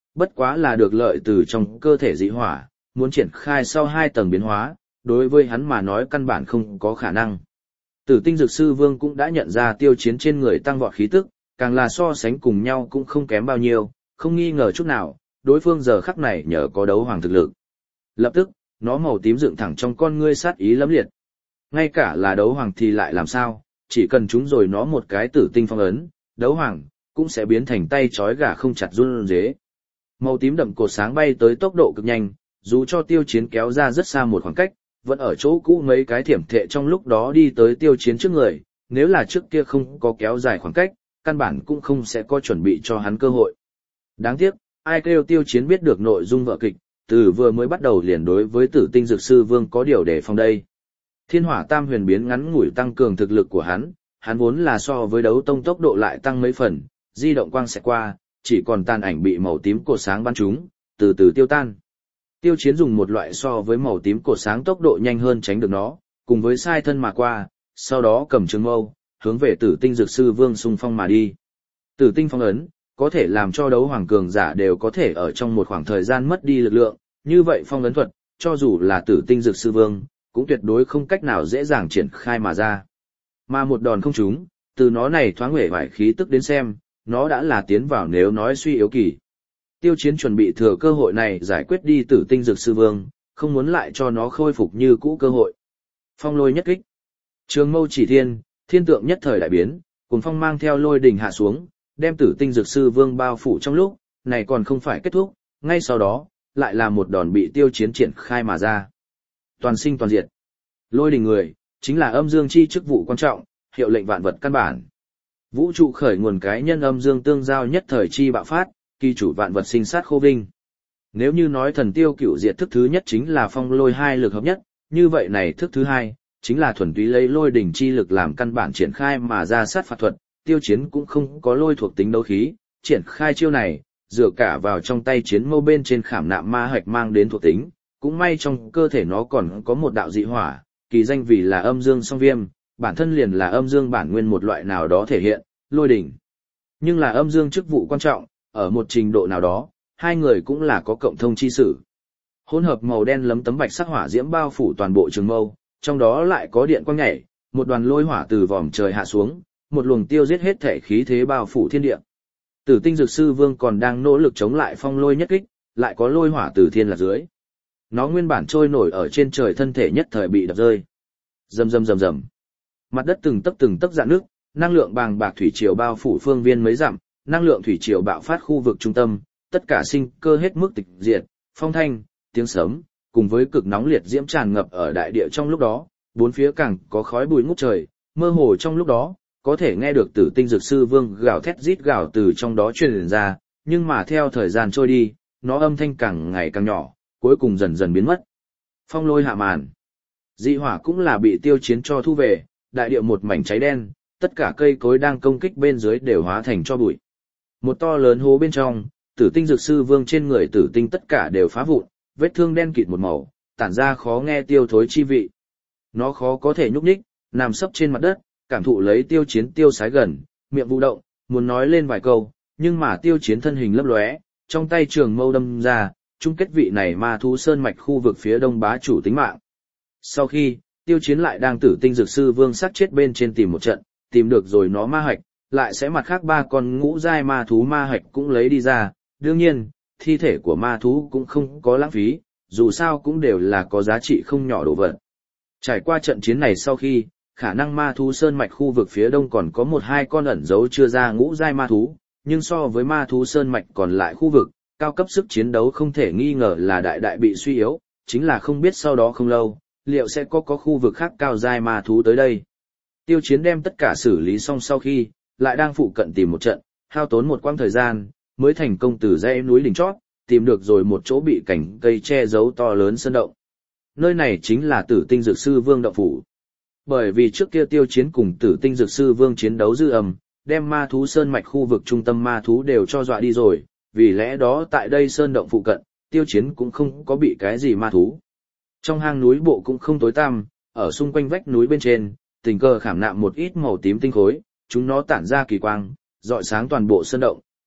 bất quá là được lợi từ trong cơ thể dị hỏa, muốn triển khai sau 2 tầng biến hóa, đối với hắn mà nói căn bản không có khả năng. Tử tinh dược sư vương cũng đã nhận ra Tiêu Chiến trên người tăng vọt khí tức, càng là so sánh cùng nhau cũng không kém bao nhiêu, không nghi ngờ chút nào, đối phương giờ khắc này nhờ có đấu hoàng thực lực. Lập tức, nó màu tím dựng thẳng trong con ngươi sát ý lẫm liệt. Ngay cả là đấu hoàng thì lại làm sao, chỉ cần chúng rồi nó một cái tử tinh phong ấn, đấu hoàng cũng sẽ biến thành tay trói gà không chặt run rế. Màu tím đậm cột sáng bay tới tốc độ cực nhanh, dù cho Tiêu Chiến kéo ra rất xa một khoảng cách, vẫn ở chỗ cũ mấy cái thiểm thệ trong lúc đó đi tới Tiêu Chiến trước người, nếu là trước kia không có kéo dài khoảng cách, căn bản cũng không sẽ có chuẩn bị cho hắn cơ hội. Đáng tiếc, ai kêu Tiêu Chiến biết được nội dung vở kịch, từ vừa mới bắt đầu liền đối với Tử tinh dược sư vương có điều đề phòng đây. Thiên hỏa tam huyền biến ngắn ngủi tăng cường thực lực của hắn vốn là so với đấu tông tốc độ lại tăng mấy phần, di động quang sẽ qua, chỉ còn tàn ảnh bị màu tím cột sáng bắn trúng, từ từ tiêu tan. Tiêu Chiến dùng một loại so với màu tím cột sáng tốc độ nhanh hơn tránh được nó, cùng với sai thân mà qua, sau đó cầm trường mâu, hướng về Tử tinh dược sư vương xung phong mà đi. Tử tinh phong ấn, có thể làm cho đấu hoàng cường giả đều có thể ở trong một khoảng thời gian mất đi lực lượng, như vậy phong ấn thuật, cho dù là Tử tinh dược sư vương, cũng tuyệt đối không cách nào dễ dàng triển khai mà ra. Mà một đòn không trúng, từ nó này thoáng huệ vải khí tức đến xem, nó đã là tiến vào nếu nói suy yếu kỳ. Tiêu Chiến chuẩn bị thừa cơ hội này giải quyết đi Tử tinh dược sư vương, không muốn lại cho nó khôi phục như cũ cơ hội. Phong lôi nhất kích. Trường mâu chỉ thiên, thiên tượng nhất thời đại biến, cùng phong mang theo lôi đỉnh hạ xuống, đem Tử tinh dược sư vương bao phủ trong lúc, này còn không phải kết thúc, ngay sau đó, lại là một đòn bị Tiêu Chiến triển khai mà ra. Toàn sinh toàn diệt. Lôi đỉnh người, chính là âm dương chi chức vụ quan trọng, hiệu lệnh vạn vật căn bản. Vũ trụ khởi nguồn cái nhân âm dương tương giao nhất thời chi bạo phát, kỳ chủ vạn vật sinh sát khô vinh. Nếu như nói thần tiêu cửu diệt thức thứ nhất chính là phong lôi hai lực hợp nhất, như vậy này thức thứ hai, chính là thuần túy lấy lôi đỉnh chi lực làm căn bản triển khai mà ra sát phạt thuật, Tiêu Chiến cũng không có lôi thuộc tính đấu khí, triển khai chiêu này, dựa cả vào trong tay chiến mâu bên trên khảm nạm ma hạch mang đến thuộc tính, cũng may trong cơ thể nó còn có một đạo dị hỏa, kỳ danh vì là âm dương song viêm, bản thân liền là âm dương bản nguyên một loại nào đó thể hiện, lôi đỉnh. Nhưng là âm dương chức vụ quan trọng, ở một trình độ nào đó, hai người cũng là có cộng thông chi sử. Hỗn hợp màu đen lấm tấm bạch sắc hỏa diễm bao phủ toàn bộ trường mâu, trong đó lại có điện quang nhảy, một đoàn lôi hỏa từ vòm trời hạ xuống, một luồng tiêu giết hết thể khí thế bao phủ thiên địa. Tử tinh dược sư vương còn đang nỗ lực chống lại phong lôi nhất kích, lại có lôi hỏa từ thiên là dưới. Nó nguyên bản trôi nổi ở trên trời thân thể nhất thời bị đập rơi. Rầm rầm rầm rầm. Mặt đất từng tấc rạn nước, năng lượng bàng bạc thủy triều bao phủ phương viên mấy dặm, năng lượng thủy triều bạo phát khu vực trung tâm, tất cả sinh cơ hết mức tịch diệt, phong thanh, tiếng sấm, cùng với cực nóng liệt diễm tràn ngập ở đại địa trong lúc đó, bốn phía càng có khói bụi ngút trời, mơ hồ trong lúc đó, có thể nghe được Tử tinh dược sư vương gào thét rít gào từ trong đó truyền ra, nhưng mà theo thời gian trôi đi, nó âm thanh càng ngày càng nhỏ, cuối cùng dần dần biến mất. Phong lôi hạ màn. Dị hỏa cũng là bị Tiêu Chiến cho thu về, đại địa một mảnh cháy đen, tất cả cây cối đang công kích bên dưới đều hóa thành tro bụi. Một to lớn hố bên trong, Tử tinh dược sư vương trên người tử tinh tất cả đều phá vụn, vết thương đen kịt một màu, tản ra khó nghe tiêu thối chi vị. Nó khó có thể nhúc nhích, nằm sấp trên mặt đất, cảm thụ lấy Tiêu Chiến tiêu sái gần, miệng vụ động, muốn nói lên vài câu, nhưng mà Tiêu Chiến thân hình lấp lóe, trong tay trường mâu đâm ra, chung kết vị này ma thú sơn mạch khu vực phía đông bá chủ tính mạng. Sau khi, Tiêu Chiến lại đang Tử tinh dược sư vương sát chết bên trên tìm một trận, tìm được rồi nó ma hạch, lại sẽ mặt khác 3 con ngũ giai ma thú ma hạch cũng lấy đi ra, đương nhiên, thi thể của ma thú cũng không có lãng phí, dù sao cũng đều là có giá trị không nhỏ đồ vật. Trải qua trận chiến này sau khi, khả năng ma thú sơn mạch khu vực phía đông còn có 1-2 con ẩn giấu chưa ra ngũ giai ma thú, nhưng so với ma thú sơn mạch còn lại khu vực, cao cấp sức chiến đấu không thể nghi ngờ là đại đại bị suy yếu, chính là không biết sau đó không lâu, liệu sẽ có khu vực khác cao giai ma thú tới đây. Tiêu Chiến đem tất cả xử lý xong sau khi, lại đang phụ cận tìm một trận, hao tốn một quãng thời gian, mới thành công từ dãy núi đỉnh chót, tìm được rồi một chỗ bị cảnh cây che giấu to lớn sơn động. Nơi này chính là Tử tinh dược sư vương động phủ. Bởi vì trước kia Tiêu Chiến cùng Tử tinh dược sư vương chiến đấu dư âm, đem ma thú sơn mạch khu vực trung tâm ma thú đều cho dọa đi rồi, vì lẽ đó tại đây sơn động phụ cận, Tiêu Chiến cũng không có bị cái gì ma thú. Trong hang núi bộ cũng không tối tăm, ở xung quanh vách núi bên trên, tình cờ khảm nạm một ít màu tím tinh khối, chúng nó tản ra kỳ quang, rọi sáng toàn bộ sơn động,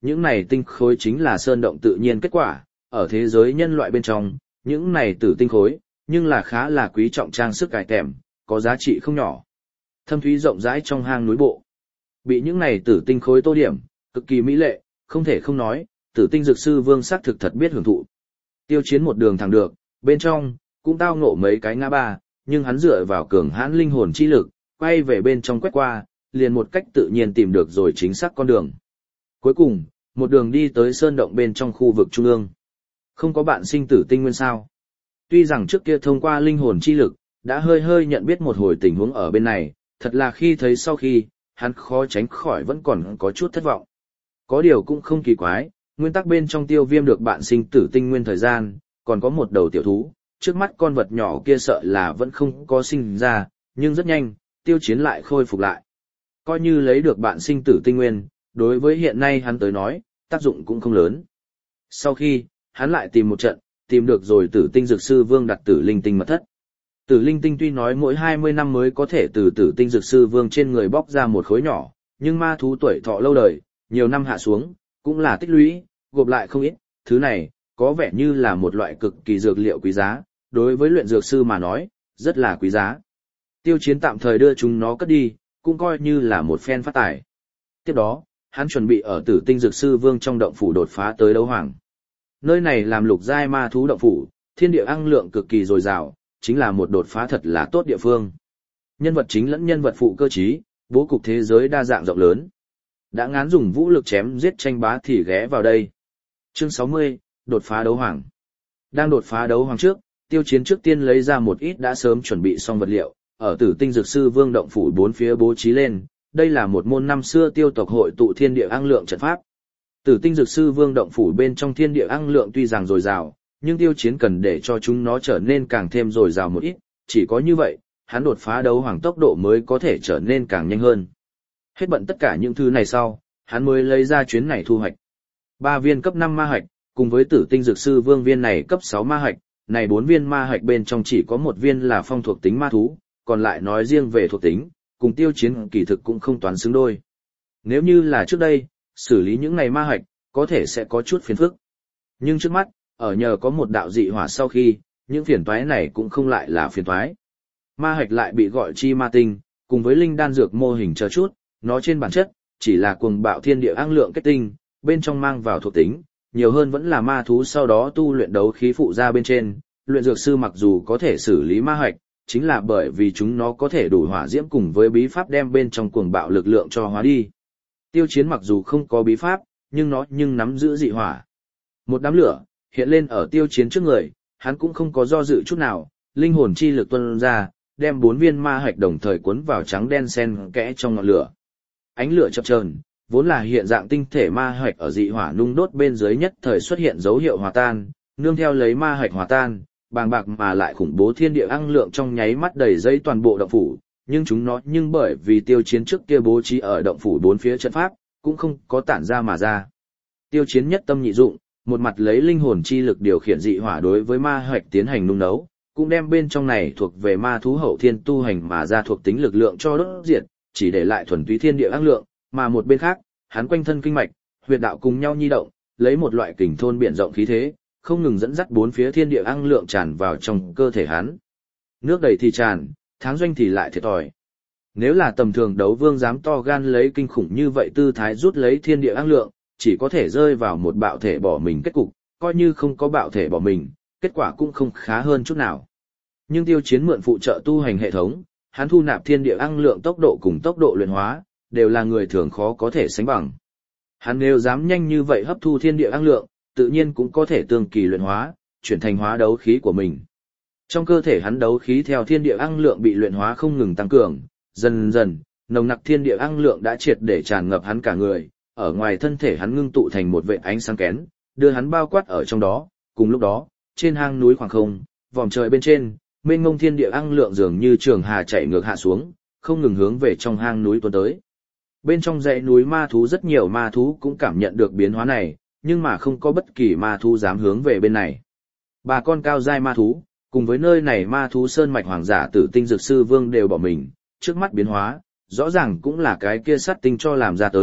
những này tinh khối chính là sơn động tự nhiên kết quả, ở thế giới nhân loại bên trong, những này tử tinh khối, nhưng là khá là quý trọng trang sức cải tèm, có giá trị không nhỏ. Thâm thúy rộng rãi trong hang núi bộ. Bị những này tử tinh khối tô điểm, cực kỳ mỹ lệ, không thể không nói, tử tinh dược sư Vương xác thực thật biết hưởng thụ. Tiêu Chiến một đường thẳng được, bên trong, cũng tao ngộ mấy cái ngã ba, nhưng hắn dựa vào cường hãn linh hồn chi lực, quay về bên trong quét qua, liền một cách tự nhiên tìm được rồi chính xác con đường. Cuối cùng, một đường đi tới sơn động bên trong khu vực trung ương. Không có bạn sinh tử tinh nguyên sao. Tuy rằng trước kia thông qua linh hồn chi lực, đã hơi hơi nhận biết một hồi tình huống ở bên này, thật là khi thấy sau khi, hắn khó tránh khỏi vẫn còn có chút thất vọng. Có điều cũng không kỳ quái, nguyên tắc bên trong Tiêu Viêm được bạn sinh tử tinh nguyên thời gian, còn có một đầu tiểu thú, trước mắt con vật nhỏ kia sợ là vẫn không có sinh ra, nhưng rất nhanh, Tiêu Chiến lại khôi phục lại. Coi như lấy được bạn sinh tử tinh nguyên, đối với hiện nay hắn tới nói, tác dụng cũng không lớn. Sau khi, hắn lại tìm một trận, tìm được rồi tử tinh dược sư Vương đặt tử linh tinh mật thất. Tử linh tinh tuy nói mỗi 20 năm mới có thể từ tử tinh dược sư Vương trên người bóc ra một khối nhỏ, nhưng ma thú tuổi thọ lâu đời, nhiều năm hạ xuống, cũng là tích lũy, gộp lại không ít, thứ này, có vẻ như là một loại cực kỳ dược liệu quý giá, đối với luyện dược sư mà nói, rất là quý giá. Tiêu Chiến tạm thời đưa chúng nó cất đi, cũng coi như là một phen phát tài. Tiếp đó, hắn chuẩn bị ở tử tinh dược sư Vương trong động phủ đột phá tới đấu hoàng. Nơi này làm lục giai ma thú động phủ, thiên địa năng lượng cực kỳ dồi dào, chính là một đột phá thật là tốt địa phương. Nhân vật chính lẫn nhân vật phụ cơ trí, bố cục thế giới đa dạng rộng lớn. Đã ngán dùng vũ lực chém giết tranh bá thì ghé vào đây. Chương 60, đột phá đấu hoàng. Đang đột phá đấu hoàng trước, Tiêu Chiến trước tiên lấy ra một ít đã sớm chuẩn bị xong vật liệu, ở tử tinh dược sư Vương động phủ bốn phía bố trí lên. Đây là một môn năm xưa tiêu tộc hội tụ thiên địa năng lượng trận pháp. Tử tinh dược sư Vương động phủ bên trong thiên địa năng lượng tuy rằng dồi dào, nhưng Tiêu Chiến cần để cho chúng nó trở nên càng thêm dồi dào một ít, chỉ có như vậy, hắn đột phá đấu hoàng tốc độ mới có thể trở nên càng nhanh hơn. Hết bận tất cả những thứ này sau, hắn mới lấy ra chuyến này thu hoạch. 3 viên cấp 5 ma hạch, cùng với tử tinh dược sư Vương viên này cấp 6 ma hạch, này 4 viên ma hạch bên trong chỉ có một viên là phong thuộc tính ma thú, còn lại nói riêng về thuộc tính, cùng Tiêu Chiến kỳ thực cũng không toán xứng đôi. Nếu như là trước đây, xử lý những này ma hạch, có thể sẽ có chút phiền phức. Nhưng trước mắt, ở nhờ có một đạo dị hỏa sau khi, những phiền toái này cũng không lại là phiền toái. Ma hạch lại bị gọi chi ma tinh, cùng với linh đan dược mô hình chờ chút, nó trên bản chất, chỉ là cuồng bạo thiên địa năng lượng kết tinh, bên trong mang vào thuộc tính, nhiều hơn vẫn là ma thú sau đó tu luyện đấu khí phụ ra bên trên, luyện dược sư mặc dù có thể xử lý ma hạch, chính là bởi vì chúng nó có thể đủ hỏa diễm cùng với bí pháp đem bên trong cuồng bạo lực lượng cho hóa đi. Tiêu Chiến mặc dù không có bí pháp, nhưng nó nắm giữ dị hỏa. Một đám lửa hiện lên ở Tiêu Chiến trước người, hắn cũng không có do dự chút nào, linh hồn chi lực tuôn ra, đem 4 viên ma hạch đồng thời cuốn vào trắng đen xen kẽ trong ngọn lửa. Ánh lửa chập chờn, vốn là hiện dạng tinh thể ma hạch ở dị hỏa nung đốt bên dưới nhất thời xuất hiện dấu hiệu hòa tan, nương theo lấy ma hạch hòa tan, bàng bạc mà lại khủng bố thiên địa năng lượng trong nháy mắt đầy dây toàn bộ động phủ, nhưng chúng nó bởi vì Tiêu Chiến trước kia bố trí ở động phủ bốn phía trận pháp, cũng không có tản ra mà ra. Tiêu Chiến nhất tâm nhị dụng, một mặt lấy linh hồn chi lực điều khiển dị hỏa đối với ma hạch tiến hành nung nấu, cũng đem bên trong này thuộc về ma thú hậu thiên tu hành mà ra thuộc tính lực lượng cho đốt diệt, chỉ để lại thuần túy thiên địa năng lượng, mà một bên khác, hắn quanh thân kinh mạch, huyệt đạo cùng nhau nhi động, lấy một loại kình thôn biển rộng khí thế, không ngừng dẫn dắt bốn phía thiên địa năng lượng tràn vào trong cơ thể hắn. Nước đầy thì tràn, tháng doanh thì lại thiệt thòi. Nếu là tầm thường đấu vương dám to gan lấy kinh khủng như vậy tư thái rút lấy thiên địa năng lượng, chỉ có thể rơi vào một bạo thể bỏ mình kết cục, coi như không có bạo thể bỏ mình, kết quả cũng không khá hơn chút nào. Nhưng Tiêu Chiến mượn phụ trợ tu hành hệ thống, hắn thu nạp thiên địa năng lượng tốc độ cùng tốc độ luyện hóa, đều là người thường khó có thể sánh bằng. Hắn nếu dám nhanh như vậy hấp thu thiên địa năng lượng, tự nhiên cũng có thể tương kỳ luyện hóa, chuyển thành hóa đấu khí của mình. Trong cơ thể hắn đấu khí theo thiên địa năng lượng bị luyện hóa không ngừng tăng cường, dần dần, nồng nặc thiên địa năng lượng đã triệt để tràn ngập hắn cả người, ở ngoài thân thể hắn ngưng tụ thành một vệt ánh sáng kén, đưa hắn bao quát ở trong đó. Cùng lúc đó, trên hang núi khoảng không, vòm trời bên trên, mênh mông thiên địa năng lượng dường như trường hà chạy ngược hạ xuống, không ngừng hướng về trong hang núi tuôn tới. Bên trong dãy núi ma thú rất nhiều ma thú cũng cảm nhận được biến hóa này, nhưng mà không có bất kỳ ma thú dám hướng về bên này. 3 con cao giai ma thú, cùng với nơi này ma thú sơn mạch hoàng giả tử tinh dược sư Vương đều bỏ mình, trước mắt biến hóa, rõ ràng cũng là cái kia sát tinh cho làm ra tới,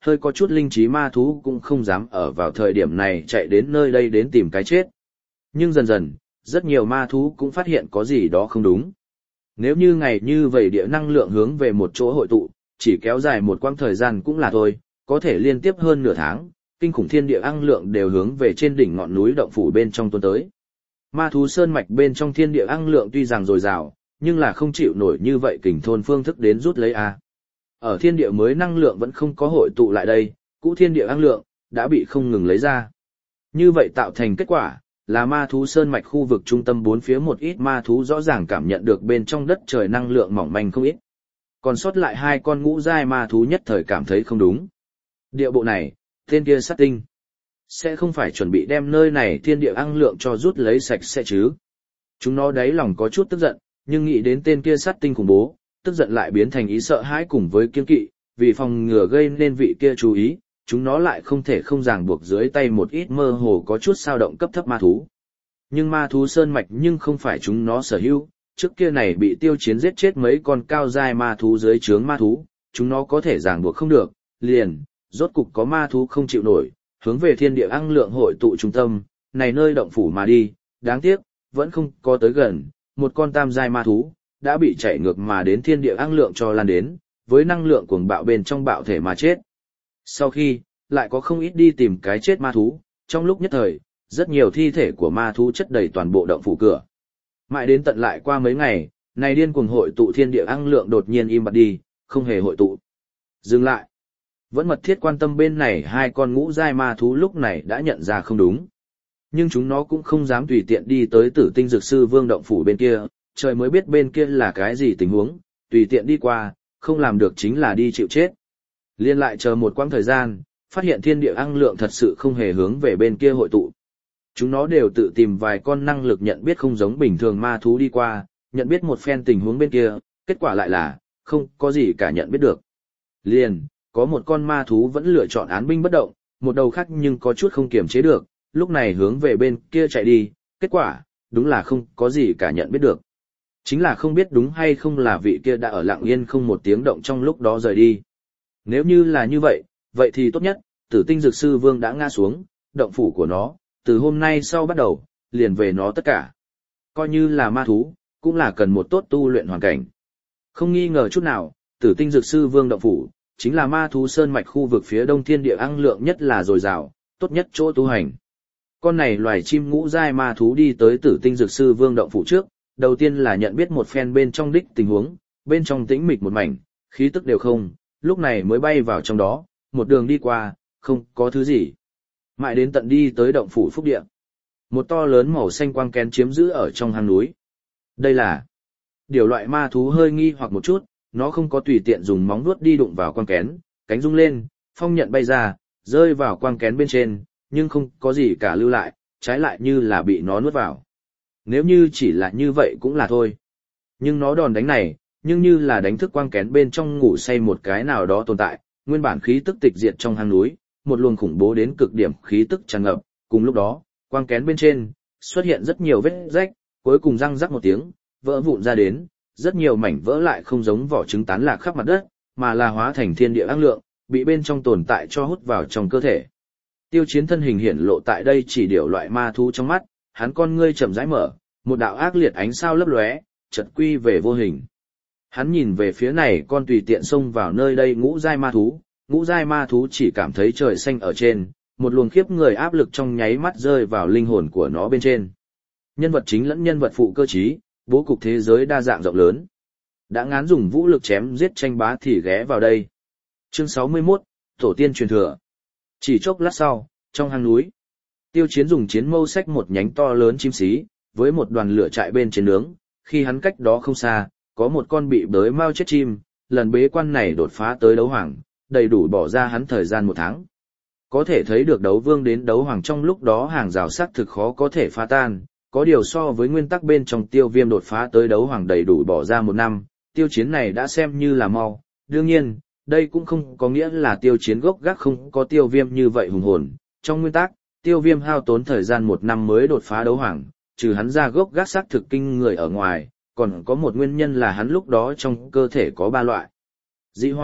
hơi có chút linh trí ma thú cũng không dám ở vào thời điểm này chạy đến nơi đây đến tìm cái chết. Nhưng dần dần, rất nhiều ma thú cũng phát hiện có gì đó không đúng. Nếu như ngày như vậy địa năng lượng hướng về một chỗ hội tụ, chỉ kéo dài một quãng thời gian cũng là thôi, có thể liên tiếp hơn nửa tháng, kinh khủng thiên địa năng lượng đều hướng về trên đỉnh ngọn núi động phủ bên trong tuôn tới. Ma thú sơn mạch bên trong thiên địa năng lượng tuy rằng dồi dào, nhưng là không chịu nổi như vậy kình thôn phương thức đến rút lấy a. Ở thiên địa mới năng lượng vẫn không có hội tụ lại đây, cũ thiên địa năng lượng đã bị không ngừng lấy ra. Như vậy tạo thành kết quả là ma thú sơn mạch khu vực trung tâm bốn phía một ít ma thú rõ ràng cảm nhận được bên trong đất trời năng lượng mỏng manh không ít. Còn sót lại hai con ngũ giai ma thú nhất thời cảm thấy không đúng. Địa bộ này, tên kia sát tinh, sẽ không phải chuẩn bị đem nơi này thiên địa năng lượng cho rút lấy sạch sẽ chứ. Chúng nó đáy lòng có chút tức giận, nhưng nghĩ đến tên kia sát tinh khủng bố, tức giận lại biến thành ý sợ hãi cùng với kiên kỵ, vì phòng ngừa gây nên vị kia chú ý, chúng nó lại không thể không ràng buộc dưới tay một ít mơ hồ có chút sao động cấp thấp ma thú. Nhưng ma thú sơn mạch nhưng không phải chúng nó sở hữu, trước kia này bị Tiêu Chiến giết chết mấy con cao giai ma thú dưới trướng ma thú, chúng nó có thể ràng buộc không được, liền, rốt cục có ma thú không chịu nổi, hướng về thiên địa năng lượng hội tụ trung tâm, này nơi động phủ mà đi, đáng tiếc, vẫn không có tới gần, một con tam giai ma thú, đã bị chạy ngược mà đến thiên địa năng lượng cho lan đến, với năng lượng cuồng bạo bên trong bạo thể mà chết. Sau khi, lại có không ít đi tìm cái chết ma thú, trong lúc nhất thời, rất nhiều thi thể của ma thú chất đầy toàn bộ động phủ cửa. Mãi đến tận lại qua mấy ngày, này điên cuồng hội tụ thiên địa năng lượng đột nhiên im bặt đi, không hề hội tụ. Dừng lại. Vẫn mật thiết quan tâm bên này hai con ngũ giai ma thú lúc này đã nhận ra không đúng. Nhưng chúng nó cũng không dám tùy tiện đi tới Tử Tinh Dược Sư Vương động phủ bên kia, trời mới biết bên kia là cái gì tình huống, tùy tiện đi qua, không làm được chính là đi chịu chết. Liên lại chờ một quãng thời gian, phát hiện thiên địa năng lượng thật sự không hề hướng về bên kia hội tụ. Chúng nó đều tự tìm vài con năng lực nhận biết không giống bình thường ma thú đi qua, nhận biết một phen tình huống bên kia, kết quả lại là, không có gì cả nhận biết được. Liền, có một con ma thú vẫn lựa chọn án binh bất động, một đầu khác nhưng có chút không kiềm chế được, lúc này hướng về bên kia chạy đi, kết quả, đúng là không có gì cả nhận biết được. Chính là không biết đúng hay không là vị kia đã ở lặng yên không một tiếng động trong lúc đó rời đi. Nếu như là như vậy, vậy thì tốt nhất, Tử Tinh Dược Sư Vương đã ngã xuống, động phủ của nó, từ hôm nay sau bắt đầu, liền về nó tất cả. Coi như là ma thú, cũng là cần một tốt tu luyện hoàn cảnh. Không nghi ngờ chút nào, Tử Tinh Dược Sư Vương động phủ, chính là ma thú sơn mạch khu vực phía đông thiên địa năng lượng nhất là dồi dào, tốt nhất chỗ tu hành. Con này loài chim ngũ giai ma thú đi tới Tử Tinh Dược Sư Vương động phủ trước, đầu tiên là nhận biết một phen bên trong đích tình huống, bên trong tĩnh mịch một mảnh, khí tức đều không, lúc này mới bay vào trong đó, một đường đi qua, không có thứ gì. Mãi đến tận đi tới động phủ phúc địa. Một to lớn màu xanh quang kén chiếm giữ ở trong hang núi. Đây là điều loại ma thú hơi nghi hoặc một chút, nó không có tùy tiện dùng móng vuốt đi đụng vào quang kén, cánh rung lên, phong nhận bay ra, rơi vào quang kén bên trên, nhưng không có gì cả lưu lại, trái lại như là bị nó nuốt vào. Nếu như chỉ là như vậy cũng là thôi. Nhưng nó đòn đánh này, nhưng như là đánh thức quang kén bên trong ngủ say một cái nào đó tồn tại, nguyên bản khí tức tịch diệt trong hang núi, một luồng khủng bố đến cực điểm khí tức tràn ngập, cùng lúc đó, quang kén bên trên, xuất hiện rất nhiều vết rách, cuối cùng răng rắc một tiếng, vỡ vụn ra đến, rất nhiều mảnh vỡ lại không giống vỏ trứng tán lạc khắp mặt đất, mà là hóa thành thiên địa năng lượng, bị bên trong tồn tại cho hút vào trong cơ thể. Tiêu Chiến thân hình hiển lộ tại đây chỉ điều loại ma thú trong mắt, hắn con ngươi chậm rãi mở, một đạo ác liệt ánh sao lấp lóe, chợt quy về vô hình. Hắn nhìn về phía này con tùy tiện xông vào nơi đây ngũ giai ma thú chỉ cảm thấy trời xanh ở trên, một luồng khiếp người áp lực trong nháy mắt rơi vào linh hồn của nó bên trên. Nhân vật chính lẫn nhân vật phụ cơ trí, bố cục thế giới đa dạng rộng lớn. Đã ngán dùng vũ lực chém giết tranh bá thì ghé vào đây. Chương 61, Tổ tiên truyền thừa. Chỉ chốc lát sau, trong hang núi, Tiêu Chiến dùng chiến mâu xách một nhánh to lớn chim xí, với một đoàn lửa trại bên trên nướng, khi hắn cách đó không xa, có một con bị bới mau chết chim, lần bế quan này đột phá tới đấu hoàng, đầy đủ bỏ ra hắn thời gian 1 tháng. Có thể thấy được đấu vương đến đấu hoàng trong lúc đó hàng rào sắc thực khó có thể phá tan, có điều so với nguyên tắc bên trong Tiêu Viêm đột phá tới đấu hoàng đầy đủ bỏ ra 1 năm, Tiêu Chiến này đã xem như là mau. Đương nhiên, đây cũng không có nghĩa là Tiêu Chiến gốc gác không có Tiêu Viêm như vậy hùng hồn. Trong nguyên tắc, Tiêu Viêm hao tốn thời gian 1 năm mới đột phá đấu hoàng, trừ hắn ra gốc gác xác thực kinh người ở ngoài, còn có một nguyên nhân là hắn lúc đó trong cơ thể có 3 loại dị hỏa,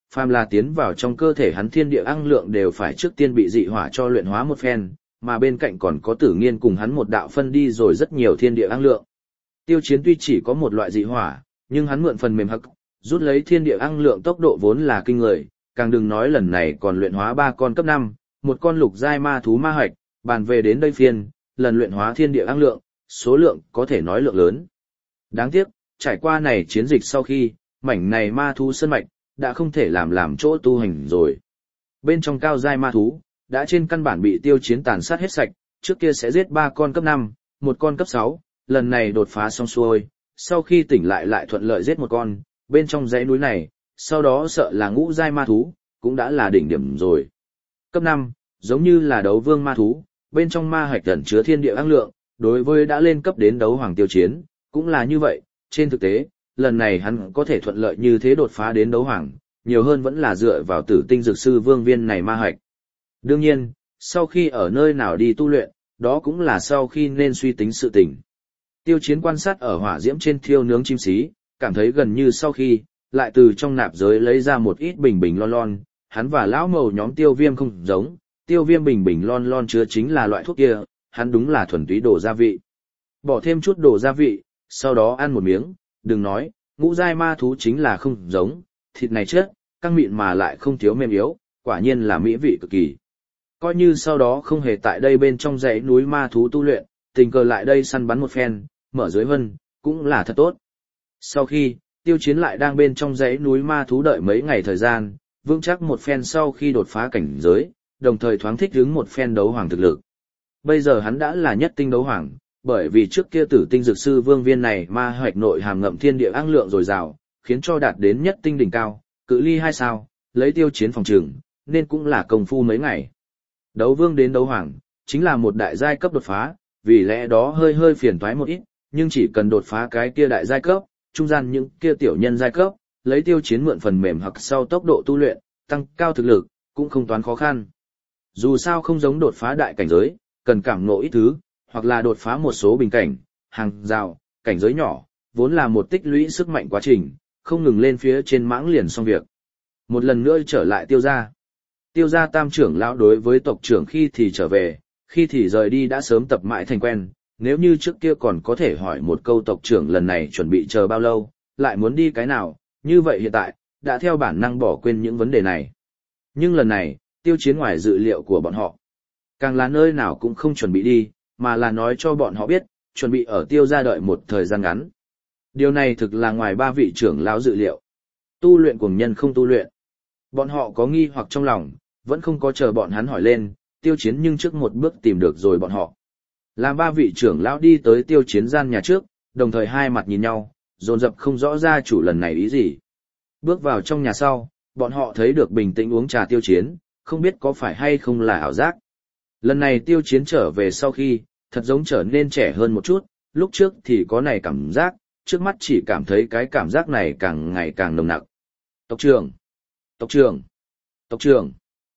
phàm là tiến vào trong cơ thể hắn thiên địa năng lượng đều phải trước tiên bị dị hỏa cho luyện hóa một phen, mà bên cạnh còn có Tử Nghiên cùng hắn một đạo phân đi rồi rất nhiều thiên địa năng lượng. Tiêu Chiến tuy chỉ có một loại dị hỏa, nhưng hắn mượn phần mềm hắc, rút lấy thiên địa năng lượng tốc độ vốn là kinh người, càng đừng nói lần này còn luyện hóa 3 con cấp 5, một con lục giai ma thú ma hạch, bàn về đến đây phiên, lần luyện hóa thiên địa năng lượng, số lượng có thể nói lượng lớn. Đáng tiếc, trải qua này chiến dịch sau khi, mảnh này ma thú sơn mạch đã không thể làm chỗ tu hành rồi. Bên trong cao giai ma thú đã trên căn bản bị Tiêu Chiến tàn sát hết sạch, trước kia sẽ giết 3 con cấp 5, một con cấp 6, lần này đột phá xong xuôi, sau khi tỉnh lại thuận lợi giết một con, bên trong dãy núi này, sau đó sợ là ngũ giai ma thú, cũng đã là đỉnh điểm rồi. Cấp 5, giống như là đấu vương ma thú, bên trong ma hạch ẩn chứa thiên địa năng lượng, đối với đã lên cấp đến đấu hoàng Tiêu Chiến, cũng là như vậy, trên thực tế, lần này hắn có thể thuận lợi như thế đột phá đến đấu hoàng, nhiều hơn vẫn là dựa vào Tử Tinh Dược Sư Vương viên này ma hạch. Đương nhiên, sau khi ở nơi nào đi tu luyện, đó cũng là sau khi nên suy tính sự tình. Tiêu Chiến quan sát ở hỏa diễm trên thiêu nướng chim xí, cảm thấy gần như sau khi, lại từ trong nạp giới lấy ra một ít bình bình lon lon, hắn và lão mầu nhóm Tiêu Viêm không giống, Tiêu Viêm bình bình lon lon chứa chính là loại thuốc kia, hắn đúng là thuần túy đồ gia vị. Bỏ thêm chút đồ gia vị, sau đó ăn một miếng, đừng nói, ngũ giai ma thú chính là không giống, thịt này chết, căng mịn mà lại không thiếu mềm yếu, quả nhiên là mỹ vị cực kỳ. Coi như sau đó không hề tại đây bên trong dãy núi ma thú tu luyện, tình cờ lại đây săn bắn một phen, mở dưới vân, cũng là thật tốt. Sau khi, Tiêu Chiến lại đang bên trong dãy núi ma thú đợi mấy ngày thời gian, vững chắc một phen sau khi đột phá cảnh giới, đồng thời thoáng thích ứng một phen đấu hoàng thực lực. Bây giờ hắn đã là nhất tinh đấu hoàng, bởi vì trước kia Tử Tinh Dược Sư Vương viên này ma hoạch nội hàm ngậm thiên địa năng lượng dồi dào, khiến cho đạt đến nhất tinh đỉnh cao, cự ly 2 sao, lấy Tiêu Chiến phòng trường, nên cũng là công phu mấy ngày. Đấu vương đến đấu hoàng, chính là một đại giai cấp đột phá, vì lẽ đó hơi phiền toái một ít, nhưng chỉ cần đột phá cái kia đại giai cấp, trung gian những kia tiểu nhân giai cấp, lấy Tiêu Chiến mượn phần mềm hoặc sau tốc độ tu luyện, tăng cao thực lực, cũng không toán khó khăn. Dù sao không giống đột phá đại cảnh giới, cần cảm ngộ ít thứ, hoặc là đột phá một số bình cảnh, hàng rào, cảnh giới nhỏ, vốn là một tích lũy sức mạnh quá trình, không ngừng lên phía trên mãng liền xong việc. Một lần nữa trở lại Tiêu gia. Tiêu gia tam trưởng lão đối với tộc trưởng khi thì trở về, khi thì rời đi đã sớm tập mãi thành quen, nếu như trước kia còn có thể hỏi một câu tộc trưởng lần này chuẩn bị chờ bao lâu, lại muốn đi cái nào, như vậy hiện tại, đã theo bản năng bỏ quên những vấn đề này. Nhưng lần này, Tiêu Chiến ngoài dự liệu của bọn họ. Càng là nơi nào cũng không chuẩn bị đi, mà là nói cho bọn họ biết, chuẩn bị ở Tiêu gia đợi một thời gian ngắn. Điều này thực là ngoài 3 vị trưởng lão dự liệu. Tu luyện cuồng nhân không tu luyện. Bọn họ có nghi hoặc trong lòng, vẫn không có chờ bọn hắn hỏi lên, Tiêu Chiến nhưng trước một bước tìm được rồi bọn họ. Làm 3 vị trưởng lão đi tới Tiêu Chiến gian nhà trước, đồng thời hai mặt nhìn nhau, dồn dập không rõ gia chủ lần này ý gì. Bước vào trong nhà sau, bọn họ thấy được bình tĩnh uống trà Tiêu Chiến, không biết có phải hay không là ảo giác. Lần này Tiêu Chiến trở về sau khi, thật giống trở nên trẻ hơn một chút, lúc trước thì có này cảm giác, trước mắt chỉ cảm thấy cái cảm giác này càng ngày càng nồng nặc. Tộc trưởng! Tộc trưởng! Tộc trưởng!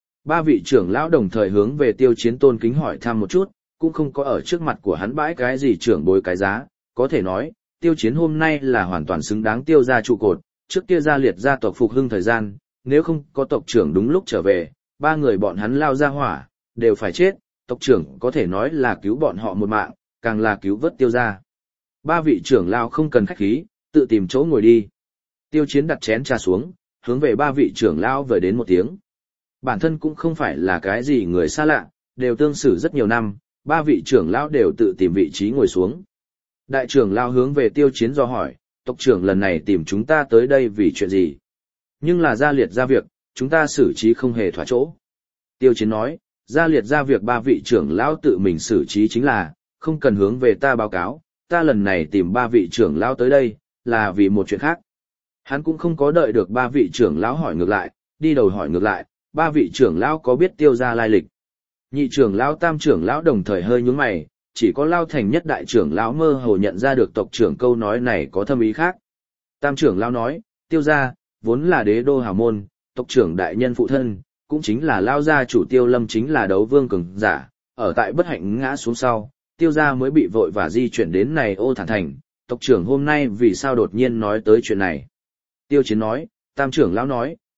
3 vị trưởng lão đồng thời hướng về Tiêu Chiến tôn kính hỏi thăm một chút, cũng không có ở trước mặt của hắn bãi cái gì trưởng bối cái giá, có thể nói, Tiêu Chiến hôm nay là hoàn toàn xứng đáng Tiêu gia trụ cột, trước kia gia liệt gia tộc phục hưng thời gian, nếu không có tộc trưởng đúng lúc trở về, 3 người bọn hắn lao ra hỏa, đều phải chết, tộc trưởng có thể nói là cứu bọn họ một mạng, càng là cứu vớt Tiêu gia. 3 vị trưởng lão không cần khách khí, tự tìm chỗ ngồi đi. Tiêu Chiến đặt chén trà xuống, hướng về 3 vị trưởng lão vời đến một tiếng. Bản thân cũng không phải là cái gì người xa lạ, đều tương xử rất nhiều năm, 3 vị trưởng lão đều tự tìm vị trí ngồi xuống. Đại trưởng lão hướng về Tiêu Chiến do hỏi, tộc trưởng lần này tìm chúng ta tới đây vì chuyện gì? Nhưng là gia liệt ra việc, chúng ta xử trí không hề thỏa chỗ. Tiêu Chiến nói, gia liệt ra việc 3 vị trưởng lão tự mình xử trí chính là, không cần hướng về ta báo cáo, ta lần này tìm 3 vị trưởng lão tới đây, là vì một chuyện khác. Hắn cũng không có đợi được 3 vị trưởng lão hỏi ngược lại, đi đầu hỏi ngược lại, 3 vị trưởng lão có biết Tiêu gia lai lịch. Nhị trưởng lão tam trưởng lão đồng thời hơi nhướng mày, chỉ có Lao Thành nhất đại trưởng lão mơ hồ nhận ra được tộc trưởng câu nói này có thâm ý khác. Tam trưởng lão nói, Tiêu gia, vốn là đế đô hào môn, tộc trưởng đại nhân phụ thân, cũng chính là Lao gia chủ Tiêu Lâm chính là đấu vương cường giả, ở tại bất hạnh ngã xuống sau, Tiêu gia mới bị vội và di chuyển đến này Ô Thản Thành, tộc trưởng hôm nay vì sao đột nhiên nói tới chuyện này. Tiêu Chiến nói, tam trưởng lão nói,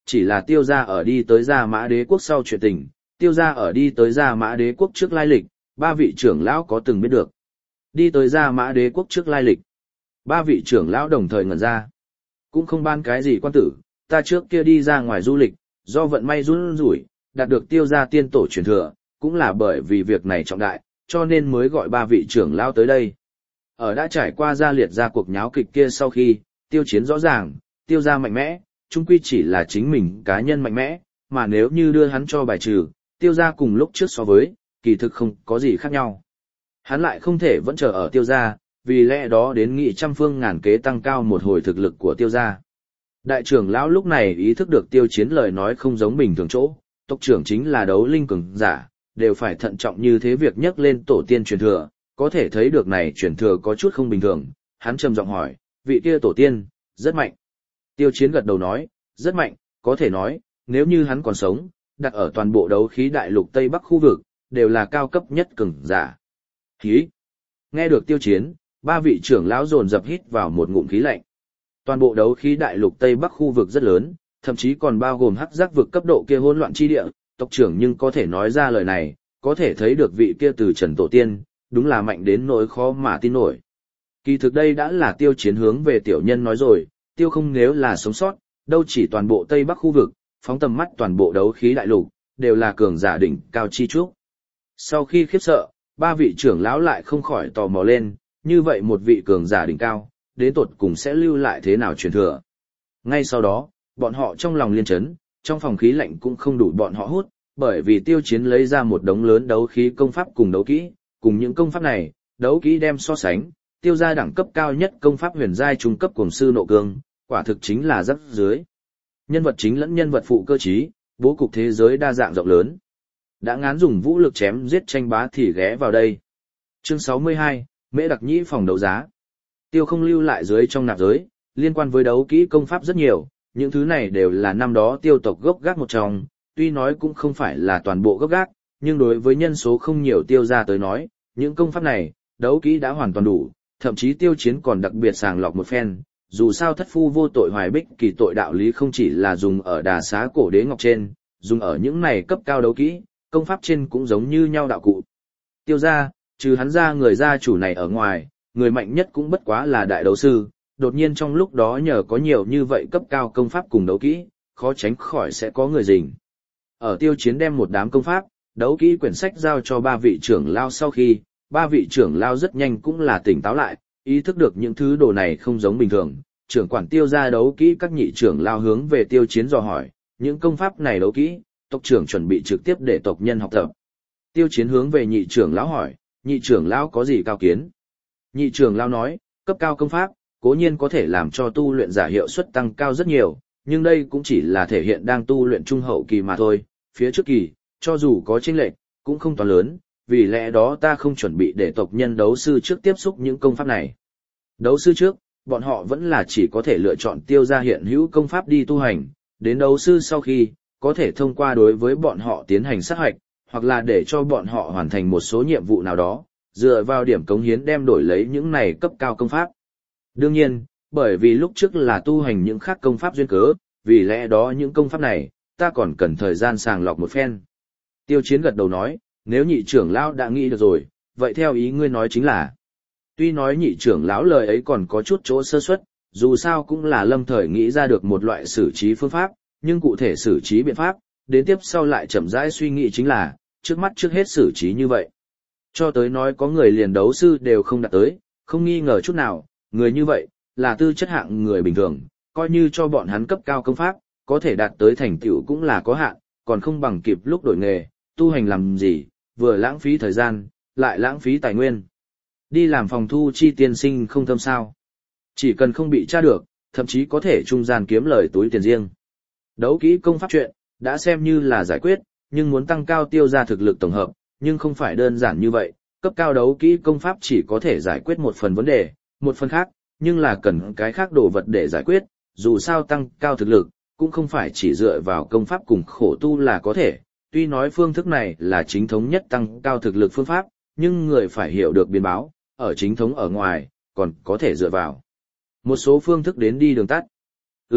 chỉ là Tiêu gia ở đi tới Gia Mã Đế quốc sau chuyện tình, Tiêu gia ở đi tới Gia Mã Đế quốc trước lai lịch, ba vị trưởng lão có từng biết được. Đi tới Gia Mã Đế quốc trước lai lịch. Ba vị trưởng lão đồng thời ngẩn ra. Cũng không ban cái gì quan tử, ta trước kia đi ra ngoài du lịch, do vận may run rủi, đạt được Tiêu gia tiên tổ truyền thừa, cũng là bởi vì việc này trọng đại, cho nên mới gọi ba vị trưởng lão tới đây. Ở đã trải qua gia liệt ra cuộc nháo kịch kia sau khi, Tiêu Chiến rõ ràng, Tiêu gia mạnh mẽ, chung quy chỉ là chính mình cá nhân mạnh mẽ, mà nếu như đưa hắn cho bài trừ, Tiêu gia cùng lúc trước so với, kỳ thực không có gì khác nhau. Hắn lại không thể vẫn chờ ở Tiêu gia, vì lẽ đó đến nghị trăm phương ngàn kế tăng cao một hồi thực lực của Tiêu gia. Đại trưởng lão lúc này ý thức được Tiêu Chiến lời nói không giống bình thường chỗ, tộc trưởng chính là đấu linh cường giả, đều phải thận trọng như thế việc nhắc lên tổ tiên truyền thừa, có thể thấy được này truyền thừa có chút không bình thường. Hắn trầm giọng hỏi, vị kia tổ tiên, rất mạnh. Tiêu Chiến gật đầu nói, rất mạnh, có thể nói, nếu như hắn còn sống, đặt ở toàn bộ đấu khí đại lục Tây Bắc khu vực, đều là cao cấp nhất cường giả. Khí. Nghe được Tiêu Chiến, ba vị trưởng lão dồn dập hít vào một ngụm khí lạnh. Toàn bộ đấu khí đại lục Tây Bắc khu vực rất lớn, thậm chí còn bao gồm hắc giác vực cấp độ kia hỗn loạn chi địa, tộc trưởng nhưng có thể nói ra lời này, có thể thấy được vị kia từ Trần tổ tiên, đúng là mạnh đến nỗi khó mà tin nổi. Kỳ thực đây đã là Tiêu Chiến hướng về tiểu nhân nói rồi, Tiêu không nếu là sống sót, đâu chỉ toàn bộ Tây Bắc khu vực, phóng tầm mắt toàn bộ đấu khí đại lục, đều là cường giả đỉnh cao chi trúc. Sau khi khiếp sợ, ba vị trưởng lão lại không khỏi tò mò lên, như vậy một vị cường giả đỉnh cao, đến tột cùng sẽ lưu lại thế nào truyền thừa. Ngay sau đó, bọn họ trong lòng liên chấn, trong phòng khí lạnh cũng không đủ bọn họ hút, bởi vì Tiêu Chiến lấy ra một đống lớn đấu khí công pháp cùng đấu kỹ, cùng những công pháp này, đấu kỹ đem so sánh, Tiêu gia đẳng cấp cao nhất công pháp huyền giai trung cấp cuồng sư nộ cương, quả thực chính là rắc dưới. Nhân vật chính lẫn nhân vật phụ cơ trí, bố cục thế giới đa dạng rộng lớn. Đã ngán dùng vũ lực chém giết tranh bá thì ghé vào đây. Chương 62, Mễ Đặc Nhĩ phòng đấu giá. Tiêu không lưu lại dưới trong nạp giới, liên quan với đấu kỹ công pháp rất nhiều, những thứ này đều là năm đó Tiêu tộc gốc gác một trong, tuy nói cũng không phải là toàn bộ gốc gác, nhưng đối với nhân số không nhiều Tiêu gia tới nói, những công pháp này, đấu kỹ đã hoàn toàn đủ, thậm chí Tiêu Chiến còn đặc biệt sàng lọc một phen, dù sao thất phu vô tội hoài bích kỳ tội đạo lý không chỉ là dùng ở đà xá cổ đế ngọc trên, dùng ở những này cấp cao đấu kỹ, công pháp trên cũng giống như nhau đạo cụ. Tiêu gia, trừ hắn ra người gia chủ này ở ngoài, người mạnh nhất cũng bất quá là đại đấu sư, đột nhiên trong lúc đó nhờ có nhiều như vậy cấp cao công pháp cùng đấu kỹ, khó tránh khỏi sẽ có người rình. Ở Tiêu Chiến đem một đám công pháp, đấu kỹ quyển sách giao cho ba vị trưởng lao sau khi, ba vị trưởng lao rất nhanh cũng là tỉnh táo lại, ý thức được những thứ đồ này không giống bình thường. Trưởng quản Tiêu gia đấu kỹ các nhị trưởng lao hướng về Tiêu Chiến dò hỏi, những công pháp này đấu kỹ, tộc trưởng chuẩn bị trực tiếp để tộc nhân học tập. Tiêu Chiến hướng về nhị trưởng lão hỏi, nhị trưởng lão có gì cao kiến? Nhị trưởng lão nói, cấp cao công pháp, cố nhiên có thể làm cho tu luyện giả hiệu suất tăng cao rất nhiều, nhưng đây cũng chỉ là thể hiện đang tu luyện trung hậu kỳ mà thôi, phía trước kỳ, cho dù có chênh lệch, cũng không toàn lớn, vì lẽ đó ta không chuẩn bị để tộc nhân đấu sư trước tiếp xúc những công pháp này. Đấu sư trước, bọn họ vẫn là chỉ có thể lựa chọn Tiêu gia hiện hữu công pháp đi tu hành, đến đấu sư sau khi, có thể thông qua đối với bọn họ tiến hành sát hoạch, hoặc là để cho bọn họ hoàn thành một số nhiệm vụ nào đó, dựa vào điểm cống hiến đem đổi lấy những này cấp cao công pháp. Đương nhiên, bởi vì lúc trước là tu hành những khác công pháp duyên cớ, vì lẽ đó những công pháp này, ta còn cần thời gian sàng lọc một phen. Tiêu Chiến gật đầu nói, nếu nhị trưởng lão đã nghĩ được rồi, vậy theo ý ngươi nói chính là. Tuy nói nhị trưởng lão lời ấy còn có chút chỗ sơ suất, dù sao cũng là lâm thời nghĩ ra được một loại xử trí phương pháp, nhưng cụ thể xử trí biện pháp, đến tiếp sau lại chậm rãi suy nghĩ chính là, trước mắt trước hết xử trí như vậy. Cho tới nói có người liền đấu sư đều không đạt tới, không nghi ngờ chút nào, người như vậy, là tư chất hạng người bình thường, coi như cho bọn hắn cấp cao công pháp, có thể đạt tới thành tựu cũng là có hạn, còn không bằng kịp lúc đổi nghề, tu hành làm gì, vừa lãng phí thời gian, lại lãng phí tài nguyên. Đi làm phòng thu chi tiên sinh không thâm sao. Chỉ cần không bị tra được, thậm chí có thể trung gian kiếm lời túi tiền riêng. Đấu kỹ công pháp chuyện, đã xem như là giải quyết, nhưng muốn tăng cao Tiêu gia thực lực tổng hợp, nhưng không phải đơn giản như vậy, cấp cao đấu kỹ công pháp chỉ có thể giải quyết một phần vấn đề, một phần khác, nhưng là cần cái khác đồ vật để giải quyết, dù sao tăng cao thực lực, cũng không phải chỉ dựa vào công pháp cùng khổ tu là có thể, tuy nói phương thức này là chính thống nhất tăng cao thực lực phương pháp, nhưng người phải hiểu được biến báo, ở chính thống ở ngoài, còn có thể dựa vào một số phương thức đến đi đường tắt.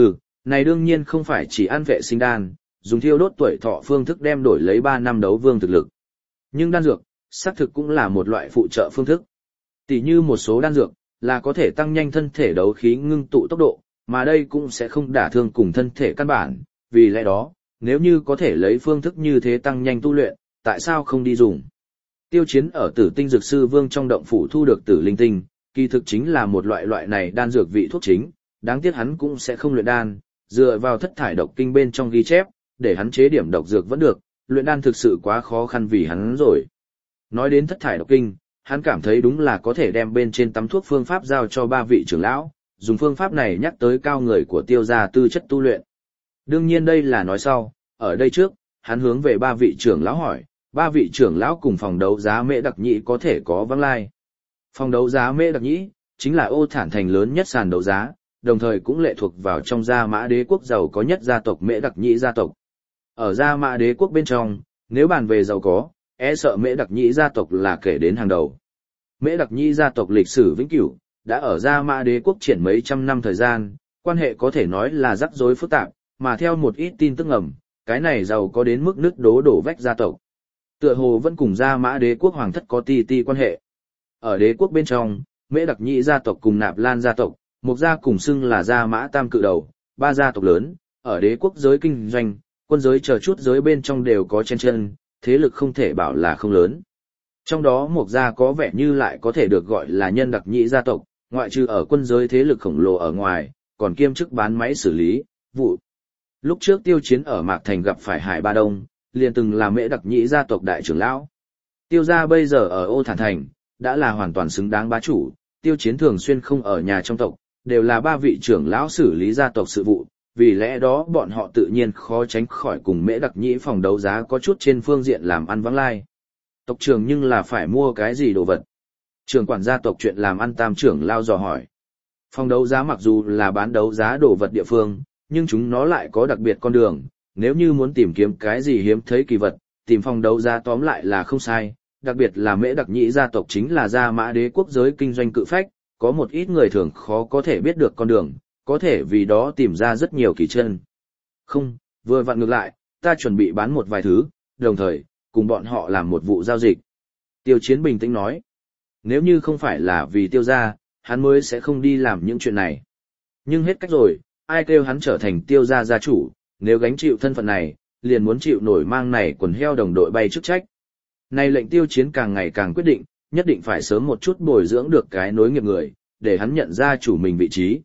Này đương nhiên không phải chỉ ăn vệ sinh đan, dùng thiêu đốt tuổi thọ phương thức đem đổi lấy 3 năm đấu vương thực lực. Nhưng đan dược, xác thực cũng là một loại phụ trợ phương thức. Tỷ như một số đan dược, là có thể tăng nhanh thân thể đấu khí ngưng tụ tốc độ, mà đây cũng sẽ không đả thương cùng thân thể căn bản, vì lẽ đó, nếu như có thể lấy phương thức như thế tăng nhanh tu luyện, tại sao không đi dùng? Tiêu Chiến ở Tử Tinh Dược Sư Vương trong động phủ thu được Tử Linh Tinh, kỳ thực chính là một loại này đan dược vị thuốc chính, đáng tiếc hắn cũng sẽ không luyện đan, dựa vào thất thải độc kinh bên trong ghi chép, để hắn chế điểm độc dược vẫn được, luyện đan thực sự quá khó khăn vì hắn rồi. Nói đến thất thải độc kinh, hắn cảm thấy đúng là có thể đem bên trên tắm thuốc phương pháp giao cho 3 vị trưởng lão, dùng phương pháp này nhắc tới cao người của Tiêu gia tư chất tu luyện. Đương nhiên đây là nói sau, ở đây trước, hắn hướng về 3 vị trưởng lão hỏi, 3 vị trưởng lão cùng phòng đấu giá Mễ Đặc Nhĩ có thể có vắng lai. Phòng đấu giá Mễ Đặc Nhĩ chính là Ô Thản thành lớn nhất sàn đấu giá, đồng thời cũng lệ thuộc vào trong Gia Mã Đế quốc giàu có nhất gia tộc Mễ Đặc Nhĩ gia tộc. Ở Gia Mã Đế quốc bên trong, nếu bàn về giàu có, e sợ Mễ Đặc Nhĩ gia tộc là kể đến hàng đầu. Mễ Đặc Nhĩ gia tộc lịch sử vĩnh cửu, đã ở Gia Mã Đế quốc triển mấy trăm năm thời gian, quan hệ có thể nói là rắc rối phức tạp, mà theo một ít tin tức ngầm, cái này giàu có đến mức nứt đổ vách gia tộc. Tựa hồ vẫn cùng Gia Mã Đế quốc hoàng thất có ti quan hệ. Ở đế quốc bên trong, Mễ Đặc Nhĩ gia tộc cùng Nạp Lan gia tộc, một gia cùng xưng là Gia Mã Tam cự đầu, 3 gia tộc lớn, ở đế quốc giới kinh doanh, quân giới chờ chút giới bên trong đều có chen chân, thế lực không thể bảo là không lớn. Trong đó một gia có vẻ như lại có thể được gọi là Nhân Đặc Nhĩ gia tộc, ngoại trừ ở quân giới thế lực khổng lồ ở ngoài, còn kiêm chức bán máy xử lý, vụ. Lúc trước Tiêu Chiến ở Mạc Thành gặp phải Hải Ba Đông, liền từng là Mễ Đặc Nhĩ gia tộc đại trưởng lão. Tiêu gia bây giờ ở Ô Thản thành, đã là hoàn toàn xứng đáng bá chủ, Tiêu Chiến thường xuyên không ở nhà trong tộc, đều là 3 vị trưởng lão xử lý gia tộc sự vụ, vì lẽ đó bọn họ tự nhiên khó tránh khỏi cùng Mễ Đặc Nhĩ phòng đấu giá có chút trên phương diện làm ăn vắng lai. Tộc trưởng nhưng là phải mua cái gì đồ vật? Trưởng quản gia tộc chuyện làm ăn Tam trưởng lao dò hỏi. Phòng đấu giá mặc dù là bán đấu giá đồ vật địa phương, nhưng chúng nó lại có đặc biệt con đường, nếu như muốn tìm kiếm cái gì hiếm thấy kỳ vật, tìm phòng đấu giá tóm lại là không sai, đặc biệt là Mễ Đặc Nhĩ gia tộc chính là Gia Mã Đế quốc giới kinh doanh cự phách, có một ít người thường khó có thể biết được con đường, có thể vì đó tìm ra rất nhiều kỳ chân. Không, vừa vặn ngược lại, ta chuẩn bị bán một vài thứ, đồng thời, cùng bọn họ làm một vụ giao dịch. Tiêu Chiến bình tĩnh nói, nếu như không phải là vì Tiêu gia, hắn mới sẽ không đi làm những chuyện này. Nhưng hết cách rồi, ai kêu hắn trở thành Tiêu gia gia chủ, nếu gánh chịu thân phận này, liền muốn chịu nổi mang này quần heo đồng đội bay chức trách. Nay lệnh Tiêu Chiến càng ngày càng quyết định, nhất định phải sớm một chút bồi dưỡng được cái nối nghiệp người, để hắn nhận ra chủ mình vị trí.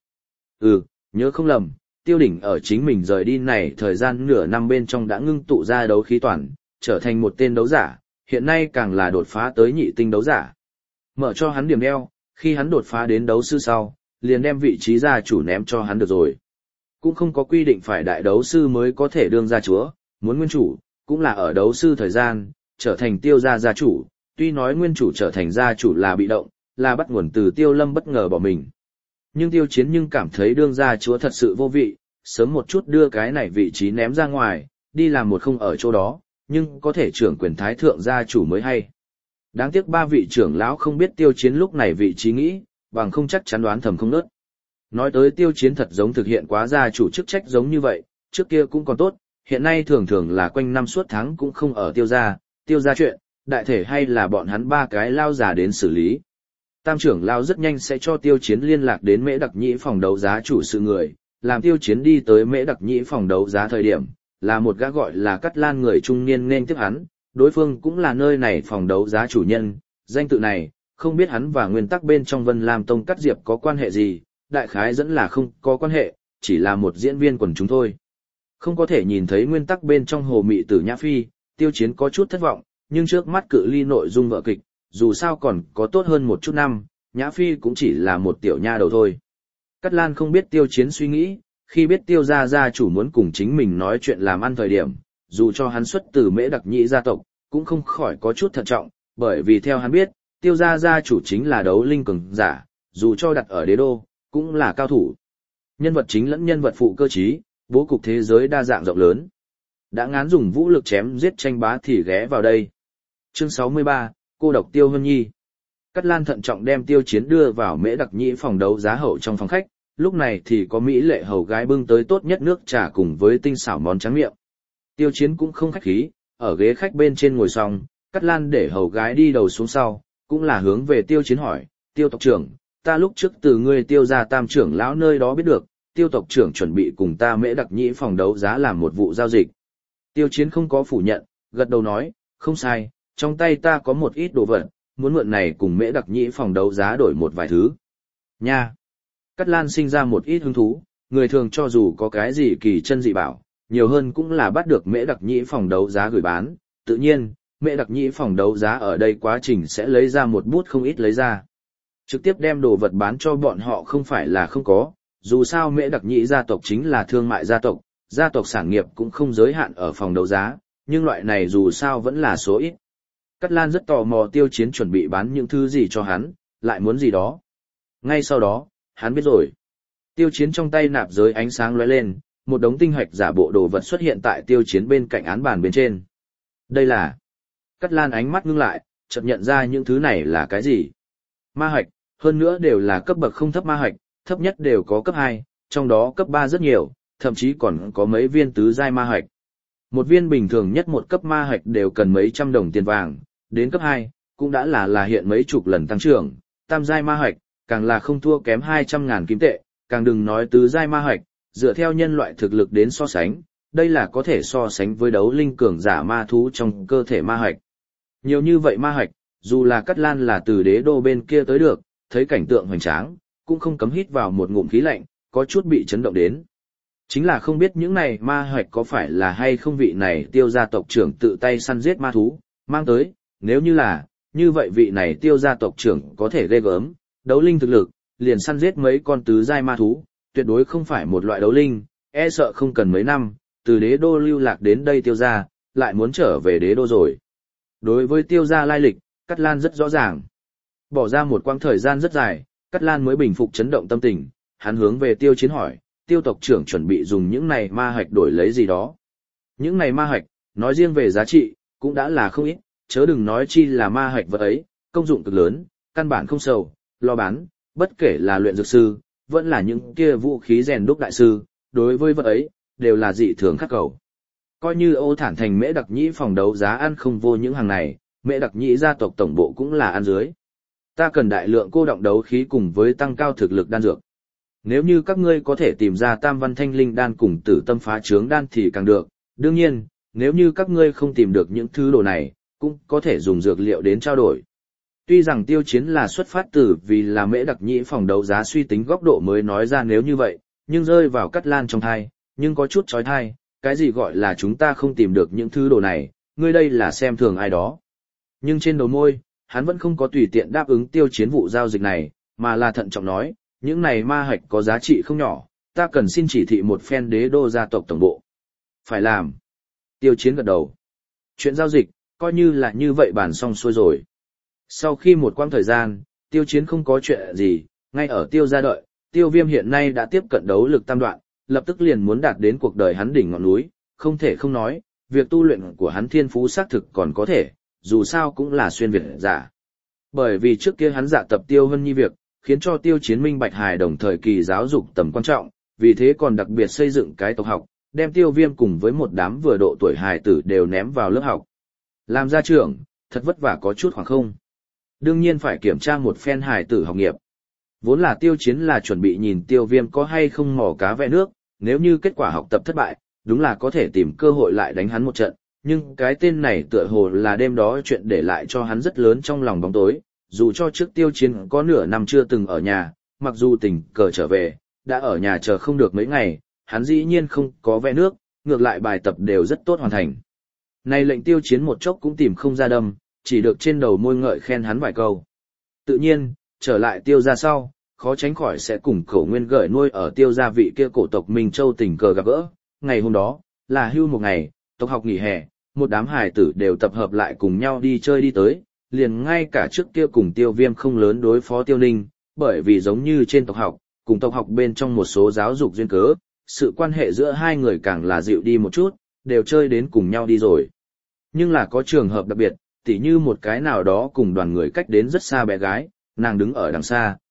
Nhớ không lầm, Tiêu Đỉnh ở chính mình rời đi này thời gian nửa năm bên trong đã ngưng tụ ra đấu khí toàn, trở thành một tên đấu giả, hiện nay càng là đột phá tới nhị tinh đấu giả. Mở cho hắn điểm đeo, khi hắn đột phá đến đấu sư sau, liền đem vị trí gia chủ ném cho hắn được rồi. Cũng không có quy định phải đại đấu sư mới có thể đương gia chúa, muốn nguyên chủ, cũng là ở đấu sư thời gian, trở thành Tiêu gia gia chủ, tuy nói nguyên chủ trở thành gia chủ là bị động, là bắt nguồn từ Tiêu Lâm bất ngờ bỏ mình. Nhưng Tiêu Chiến nhưng cảm thấy đương gia chúa thật sự vô vị, sớm một chút đưa cái này vị trí ném ra ngoài, đi làm một không ở chỗ đó, nhưng có thể trưởng quyền thái thượng gia chủ mới hay. Đáng tiếc 3 vị trưởng lão không biết Tiêu Chiến lúc này vị trí nghĩ, bằng không chắc chắn đoán thầm không nớt. Nói tới Tiêu Chiến thật giống thực hiện quá gia chủ chức trách giống như vậy, trước kia cũng còn tốt, hiện nay thường thường là quanh năm suốt tháng cũng không ở Tiêu gia chuyện, đại thể hay là bọn hắn 3 cái lao già đến xử lý. Tam trưởng lao rất nhanh sẽ cho Tiêu Chiến liên lạc đến Mễ Đặc Nhĩ phòng đấu giá chủ sự người, làm Tiêu Chiến đi tới Mễ Đặc Nhĩ phòng đấu giá thời điểm, là một gã gọi là Cắt Lan người trung niên nên tiếp hắn, đối phương cũng là nơi này phòng đấu giá chủ nhân, danh tự này, không biết hắn và nguyên tắc bên trong Vân Lam Tông Cắt Diệp có quan hệ gì, đại khái dẫn là không có quan hệ, chỉ là một diễn viên quần chúng thôi. Không có thể nhìn thấy nguyên tắc bên trong Hồ Mị Tử Nhã Phi, Tiêu Chiến có chút thất vọng, nhưng trước mắt cự ly nội dung vở kịch, dù sao còn có tốt hơn một chút năm, Nhã Phi cũng chỉ là một tiểu nha đầu thôi. Cát Lan không biết Tiêu Chiến suy nghĩ, khi biết Tiêu gia gia chủ muốn cùng chính mình nói chuyện làm ăn thời điểm, dù cho hắn xuất từ Mễ Đặc Nhĩ gia tộc, cũng không khỏi có chút thận trọng, bởi vì theo hắn biết, Tiêu gia gia chủ chính là đấu linh cường giả, dù cho đặt ở đế đô, cũng là cao thủ. Nhân vật chính lẫn nhân vật phụ cơ trí, bố cục thế giới đa dạng rộng lớn. Đã ngán dùng vũ lực chém giết tranh bá thì ghé vào đây. Chương 63, cô độc Tiêu Hân Nhi. Cát Lan thận trọng đem Tiêu Chiến đưa vào Mễ Đặc Nhĩ phòng đấu giá hậu trong phòng khách, lúc này thì có mỹ lệ hầu gái bưng tới tốt nhất nước trà cùng với tinh xảo món tráng miệng. Tiêu Chiến cũng không khách khí, ở ghế khách bên trên ngồi xong, Cát Lan để hầu gái đi đầu xuống sau, cũng là hướng về Tiêu Chiến hỏi, Tiêu tộc trưởng, ta lúc trước từ ngươi Tiêu gia tam trưởng lão nơi đó biết được, Tiêu tộc trưởng chuẩn bị cùng ta Mễ Đặc Nhĩ phòng đấu giá làm một vụ giao dịch. Tiêu Chiến không có phủ nhận, gật đầu nói, không sai, trong tay ta có một ít đồ vật, muốn mượn này cùng Mễ Đặc Nhĩ phòng đấu giá đổi một vài thứ. Nha! Cát Lan sinh ra một ít hứng thú, người thường cho dù có cái gì kỳ chân dị bảo, nhiều hơn cũng là bắt được Mễ Đặc Nhĩ phòng đấu giá gửi bán, tự nhiên, Mễ Đặc Nhĩ phòng đấu giá ở đây quá trình sẽ lấy ra một bút không ít lấy ra. Trực tiếp đem đồ vật bán cho bọn họ không phải là không có, dù sao Mễ Đặc Nhĩ gia tộc chính là thương mại gia tộc sản nghiệp cũng không giới hạn ở phòng đấu giá, nhưng loại này dù sao vẫn là số ít. Cát Lan rất tò mò Tiêu Chiến chuẩn bị bán những thứ gì cho hắn, lại muốn gì đó. Ngay sau đó, hắn biết rồi. Tiêu Chiến trong tay nạp giới ánh sáng lóe lên, một đống tinh hạch giả bộ đồ vật xuất hiện tại Tiêu Chiến bên cạnh án bàn bên trên. Đây là... Cát Lan ánh mắt ngưng lại, chợt nhận ra những thứ này là cái gì. Ma hạch, hơn nữa đều là cấp bậc không thấp ma hạch, thấp nhất đều có cấp 2, trong đó cấp 3 rất nhiều, thậm chí còn có mấy viên tứ giai ma hạch. Một viên bình thường nhất một cấp ma hạch đều cần mấy trăm đồng tiền vàng, đến cấp 2, cũng đã là hiện mấy chục lần tăng trưởng, tam giai ma hạch, càng là không thua kém 200.000 kim tệ, càng đừng nói tứ giai ma hạch, dựa theo nhân loại thực lực đến so sánh, đây là có thể so sánh với đấu linh cường giả ma thú trong cơ thể ma hạch. Nhiều như vậy ma hạch, dù là Cát Lan là từ đế đô bên kia tới được, thấy cảnh tượng hoành tráng, cũng không cấm hít vào một ngụm khí lạnh, có chút bị chấn động đến. Chính là không biết những này ma hạch có phải là hay không vị này Tiêu gia tộc trưởng tự tay săn giết ma thú, mang tới, nếu như là, như vậy vị này Tiêu gia tộc trưởng có thể ghê gớm, đấu linh thực lực, liền săn giết mấy con tứ giai ma thú, tuyệt đối không phải một loại đấu linh, e sợ không cần mấy năm, từ đế đô lưu lạc đến đây Tiêu gia, lại muốn trở về đế đô rồi. Đối với Tiêu gia lai lịch, Cát Lan rất rõ ràng. Bỏ ra một quãng thời gian rất dài, Cát Lan mới bình phục chấn động tâm tình, hắn hướng về Tiêu Chiến hỏi, Tiêu tộc trưởng chuẩn bị dùng những này ma hạch đổi lấy gì đó. Những này ma hạch, nói riêng về giá trị, cũng đã là không ít, chớ đừng nói chi là ma hạch vật ấy, công dụng cực lớn, căn bản không sầu, lo bán, bất kể là luyện dược sư, vẫn là những kia vũ khí rèn đúc đại sư, đối với vật ấy, đều là dị thường khắc cầu. Coi như Ô Thản Thành Mễ Đặc Nhĩ phòng đấu giá ăn không vô những hàng này, Mễ Đặc Nhĩ gia tộc tổng bộ cũng là ăn dưới. Ta cần đại lượng cô động đấu khí cùng với tăng cao thực lực đan dược. Nếu như các ngươi có thể tìm ra Tam Văn Thanh Linh đan cùng Tử Tâm Phá Trướng đan thì càng được. Đương nhiên, nếu như các ngươi không tìm được những thứ đồ này, cũng có thể dùng dược liệu đến trao đổi. Tuy rằng Tiêu Chiến là xuất phát từ vì là Mễ Đặc Nhĩ phòng đấu giá suy tính góc độ mới nói ra nếu như vậy, nhưng rơi vào Cát Lan trong thai, nhưng có chút chói tai, cái gì gọi là chúng ta không tìm được những thứ đồ này, ngươi đây là xem thường ai đó. Nhưng trên đầu môi, hắn vẫn không có tùy tiện đáp ứng Tiêu Chiến vụ giao dịch này, mà là thận trọng nói, những này ma hạch có giá trị không nhỏ, ta cần xin chỉ thị một phen đế đô gia tộc tổng bộ. Phải làm. Tiêu Chiến gật đầu. Chuyện giao dịch, coi như là như vậy bàn xong xuôi rồi. Sau khi một quãng thời gian, Tiêu Chiến không có chuyện gì, ngay ở Tiêu gia đợi, Tiêu Viêm hiện nay đã tiếp cận đấu lực tam đoạn, lập tức liền muốn đạt đến cuộc đời hắn đỉnh ngọn núi, không thể không nói, việc tu luyện của hắn thiên phú xác thực còn có thể, dù sao cũng là xuyên việt giả. Bởi vì trước kia hắn dạ tập Tiêu Hân Nhi việc, khiến cho Tiêu Chiến minh bạch hài đồng thời kỳ giáo dục tầm quan trọng, vì thế còn đặc biệt xây dựng cái tộc học, đem Tiêu Viêm cùng với một đám vừa độ tuổi hài tử đều ném vào lớp học. Làm gia trưởng, thật vất vả có chút khoảng không. Đương nhiên phải kiểm tra một phen hài tử học nghiệp. Vốn là Tiêu Chiến là chuẩn bị nhìn Tiêu Viêm có hay không mò cá vẽ nước, nếu như kết quả học tập thất bại, đúng là có thể tìm cơ hội lại đánh hắn một trận, nhưng cái tên này tựa hồ là đêm đó chuyện để lại cho hắn rất lớn trong lòng bóng tối, dù cho trước Tiêu Chiến có nửa năm chưa từng ở nhà, mặc dù tình cờ trở về, đã ở nhà chờ không được mấy ngày, hắn dĩ nhiên không có vẽ nước, ngược lại bài tập đều rất tốt hoàn thành. Này lệnh Tiêu Chiến một chốc cũng tìm không ra đâm, chỉ được trên đầu môi ngợi khen hắn vài câu. Tự nhiên, trở lại Tiêu gia sau, khó tránh khỏi sẽ cùng Cổ Nguyên gởi nuôi ở Tiêu gia vị kia cổ tộc Minh Châu tình cờ gặp gỡ. Ngày hôm đó, là hưu một ngày, tộc học nghỉ hè, một đám hài tử đều tập hợp lại cùng nhau đi chơi đi tới, liền ngay cả trước kia cùng Tiêu Viêm không lớn đối phó Tiêu Ninh, bởi vì giống như trên tộc học, cùng tộc học bên trong một số giáo dục duyên cớ, sự quan hệ giữa hai người càng là dịu đi một chút, đều chơi đến cùng nhau đi rồi. Nhưng là có trường hợp đặc biệt, tỉ như một cái nào đó cùng đoàn người cách đến rất xa bé gái, nàng đứng ở đằng xa,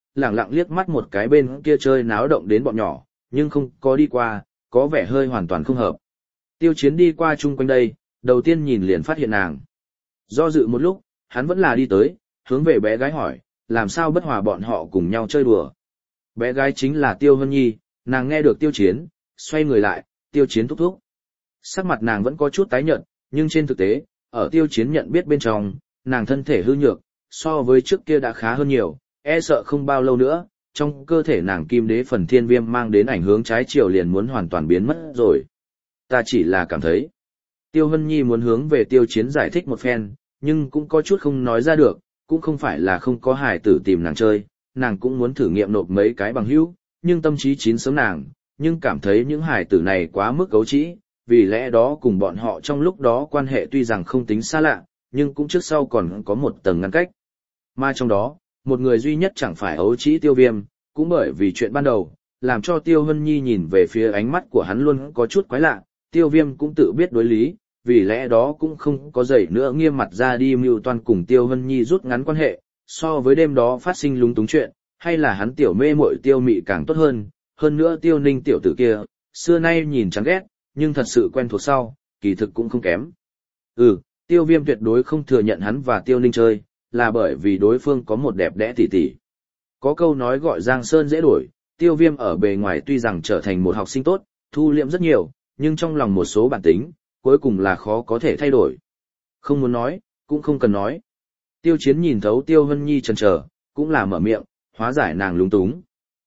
lẳng lặng liếc mắt một cái bên kia chơi náo động đến bọn nhỏ, nhưng không có đi qua, có vẻ hơi hoàn toàn không hợp. Tiêu Chiến đi qua chung quanh đây, đầu tiên nhìn liền phát hiện nàng. Do dự một lúc, hắn vẫn là đi tới, hướng về bé gái hỏi, làm sao bất hòa bọn họ cùng nhau chơi đùa. Bé gái chính là Tiêu Hân Nhi, nàng nghe được Tiêu Chiến, xoay người lại, Tiêu Chiến thúc thúc. Sắc mặt nàng vẫn có chút tái nhợt, nhưng trên thực tế, ở Tiêu Chiến nhận biết bên trong, nàng thân thể hư nhược, so với trước kia đã khá hơn nhiều, e sợ không bao lâu nữa, trong cơ thể nàng kim đế phần thiên viêm mang đến ảnh hướng trái chiều liền muốn hoàn toàn biến mất rồi. Ta chỉ là cảm thấy. Tiêu Hân Nhi muốn hướng về Tiêu Chiến giải thích một phen, nhưng cũng có chút không nói ra được, cũng không phải là không có hài tử tìm nàng chơi, nàng cũng muốn thử nghiệm nộp mấy cái bằng hữu, nhưng tâm trí chín sớm nàng, nhưng cảm thấy những hài tử này quá mức cấu trĩ, vì lẽ đó cùng bọn họ trong lúc đó quan hệ tuy rằng không tính xa lạ, nhưng cũng trước sau còn có một tầng ngăn cách. Mà trong đó, một người duy nhất chẳng phải ấu trĩ Tiêu Viêm, cũng bởi vì chuyện ban đầu, làm cho Tiêu Hân Nhi nhìn về phía ánh mắt của hắn luôn có chút quái lạ, Tiêu Viêm cũng tự biết đối lý, vì lẽ đó cũng không có dậy nữa nghiêm mặt ra đi mưu toan cùng Tiêu Hân Nhi rút ngắn quan hệ, so với đêm đó phát sinh lúng túng chuyện, hay là hắn tiểu mê muội Tiêu Mị càng tốt hơn nữa Tiêu Ninh tiểu tử kia, xưa nay nhìn chán ghét, nhưng thật sự quen thuộc sau, kỳ thực cũng không kém. Tiêu Viêm tuyệt đối không thừa nhận hắn và Tiêu Ninh chơi, là bởi vì đối phương có một đẹp đẽ tỷ tỷ. Có câu nói gọi Giang Sơn dễ đổi, Tiêu Viêm ở bề ngoài tuy rằng trở thành một học sinh tốt, thu liệm rất nhiều, nhưng trong lòng một số bản tính, cuối cùng là khó có thể thay đổi. Không muốn nói, cũng không cần nói. Tiêu Chiến nhìn thấu Tiêu Hân Nhi chần chờ, cũng là mở miệng, hóa giải nàng lúng túng.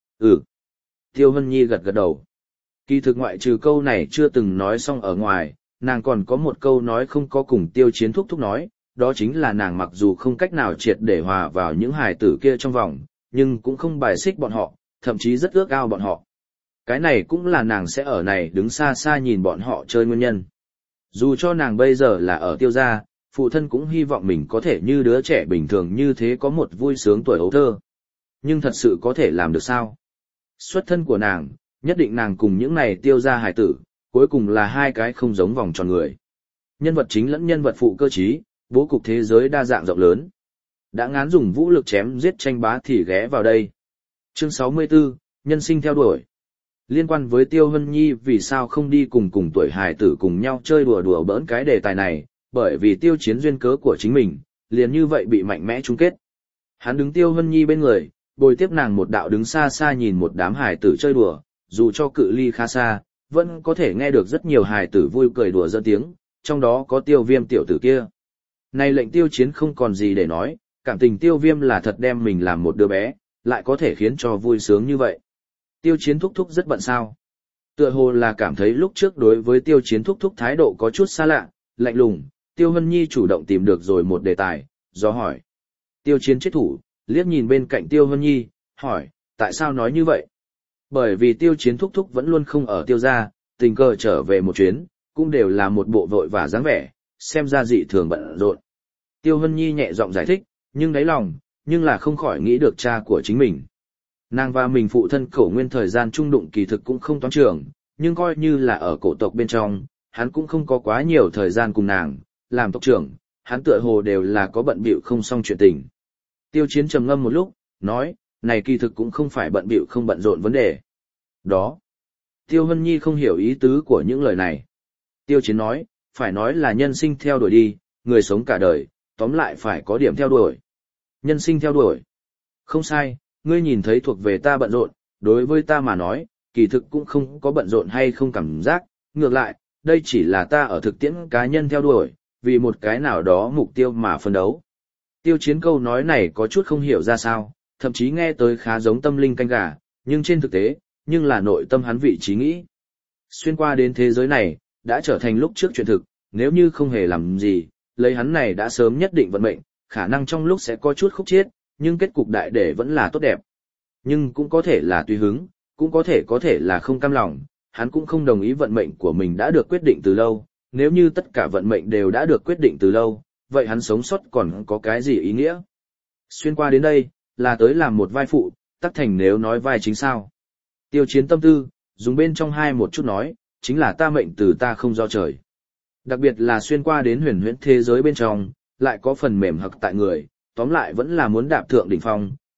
Tiêu Hân Nhi gật gật đầu. Kỳ thực ngoại trừ câu này chưa từng nói xong ở ngoài, nàng còn có một câu nói không có cùng Tiêu Chiến thúc nói, đó chính là nàng mặc dù không cách nào triệt để hòa vào những hài tử kia trong vòng, nhưng cũng không bài xích bọn họ, thậm chí rất ước ao bọn họ. Cái này cũng là nàng sẽ ở này đứng xa xa nhìn bọn họ chơi nguyên nhân. Dù cho nàng bây giờ là ở Tiêu gia, phụ thân cũng hy vọng mình có thể như đứa trẻ bình thường như thế có một vui sướng tuổi ấu thơ. Nhưng thật sự có thể làm được sao? Xuất thân của nàng, nhất định nàng cùng những này Tiêu gia hài tử, cuối cùng là hai cái không giống vòng tròn người. Nhân vật chính lẫn nhân vật phụ cơ trí, bố cục thế giới đa dạng rộng lớn. Đã ngán dùng vũ lực chém giết tranh bá thì ghé vào đây. Chương 64, nhân sinh theo đuổi. Liên quan với Tiêu Hân Nhi vì sao không đi cùng tuổi hài tử cùng nhau chơi đùa bỡn cái đề tài này, bởi vì Tiêu Chiến duyên cớ của chính mình, liền như vậy bị mạnh mẽ chung kết. Hắn đứng Tiêu Hân Nhi bên người, bồi tiếp nàng một đạo đứng xa xa nhìn một đám hài tử chơi đùa, dù cho cự ly khá xa, vẫn có thể nghe được rất nhiều hài tử vui cười đùa giỡn tiếng, trong đó có Tiêu Viêm tiểu tử kia. Này lệnh Tiêu Chiến không còn gì để nói, cảm tình Tiêu Viêm là thật đem mình làm một đứa bé, lại có thể khiến cho vui sướng như vậy. Tiêu Chiến thúc thúc rất bận sao. Tựa hồ là cảm thấy lúc trước đối với Tiêu Chiến thúc thúc thái độ có chút xa lạ, lạnh lùng, Tiêu Hân Nhi chủ động tìm được rồi một đề tài, do hỏi. Tiêu Chiến chết thủ, liếc nhìn bên cạnh Tiêu Hân Nhi, hỏi, tại sao nói như vậy? Bởi vì Tiêu Chiến thúc thúc vẫn luôn không ở Tiêu gia, tình cờ trở về một chuyến, cũng đều là một bộ vội và dáng vẻ, xem ra dị thường bận rộn. Tiêu Hân Nhi nhẹ giọng giải thích, nhưng đáy lòng, nhưng là không khỏi nghĩ được cha của chính mình. Nàng và mình phụ thân Cổ Nguyên thời gian chung đụng kỳ thực cũng không toán trưởng, nhưng coi như là ở cổ tộc bên trong, hắn cũng không có quá nhiều thời gian cùng nàng, làm tộc trưởng, hắn tựa hồ đều là có bận bịu không xong chuyện tình. Tiêu Chiến trầm ngâm một lúc, nói, này kỳ thực cũng không phải bận bịu không bận rộn vấn đề. Đó. Tiêu Hân Nhi không hiểu ý tứ của những lời này. Tiêu Chiến nói, phải nói là nhân sinh theo đuổi đi, người sống cả đời, tóm lại phải có điểm theo đuổi. Nhân sinh theo đuổi. Không sai, ngươi nhìn thấy thuộc về ta bận rộn, đối với ta mà nói, kỳ thực cũng không có bận rộn hay không cảm giác, ngược lại, đây chỉ là ta ở thực tiễn cá nhân theo đuổi, vì một cái nào đó mục tiêu mà phân đấu. Tiêu Chiến câu nói này có chút không hiểu ra sao, thậm chí nghe tới khá giống tâm linh canh gà, nhưng trên thực tế, nhưng là nội tâm hắn vị trí nghĩ. Xuyên qua đến thế giới này, đã trở thành lúc trước chuyện thực, nếu như không hề làm gì, lấy hắn này đã sớm nhất định vận mệnh, khả năng trong lúc sẽ có chút khúc chiết, nhưng kết cục đại để vẫn là tốt đẹp. Nhưng cũng có thể là tùy hứng, cũng có thể là không cam lòng, hắn cũng không đồng ý vận mệnh của mình đã được quyết định từ lâu, nếu như tất cả vận mệnh đều đã được quyết định từ lâu, vậy hắn sống sót còn có cái gì ý nghĩa? Xuyên qua đến đây, là tới làm một vai phụ, tắc thành nếu nói vai chính sao. Tiêu Chiến tâm tư, dùng bên trong hai một chút nói, chính là ta mệnh từ ta không do trời. Đặc biệt là xuyên qua đến huyền huyễn thế giới bên trong, lại có phần mềm hặc tại người, tóm lại vẫn là muốn đạp thượng đỉnh phong,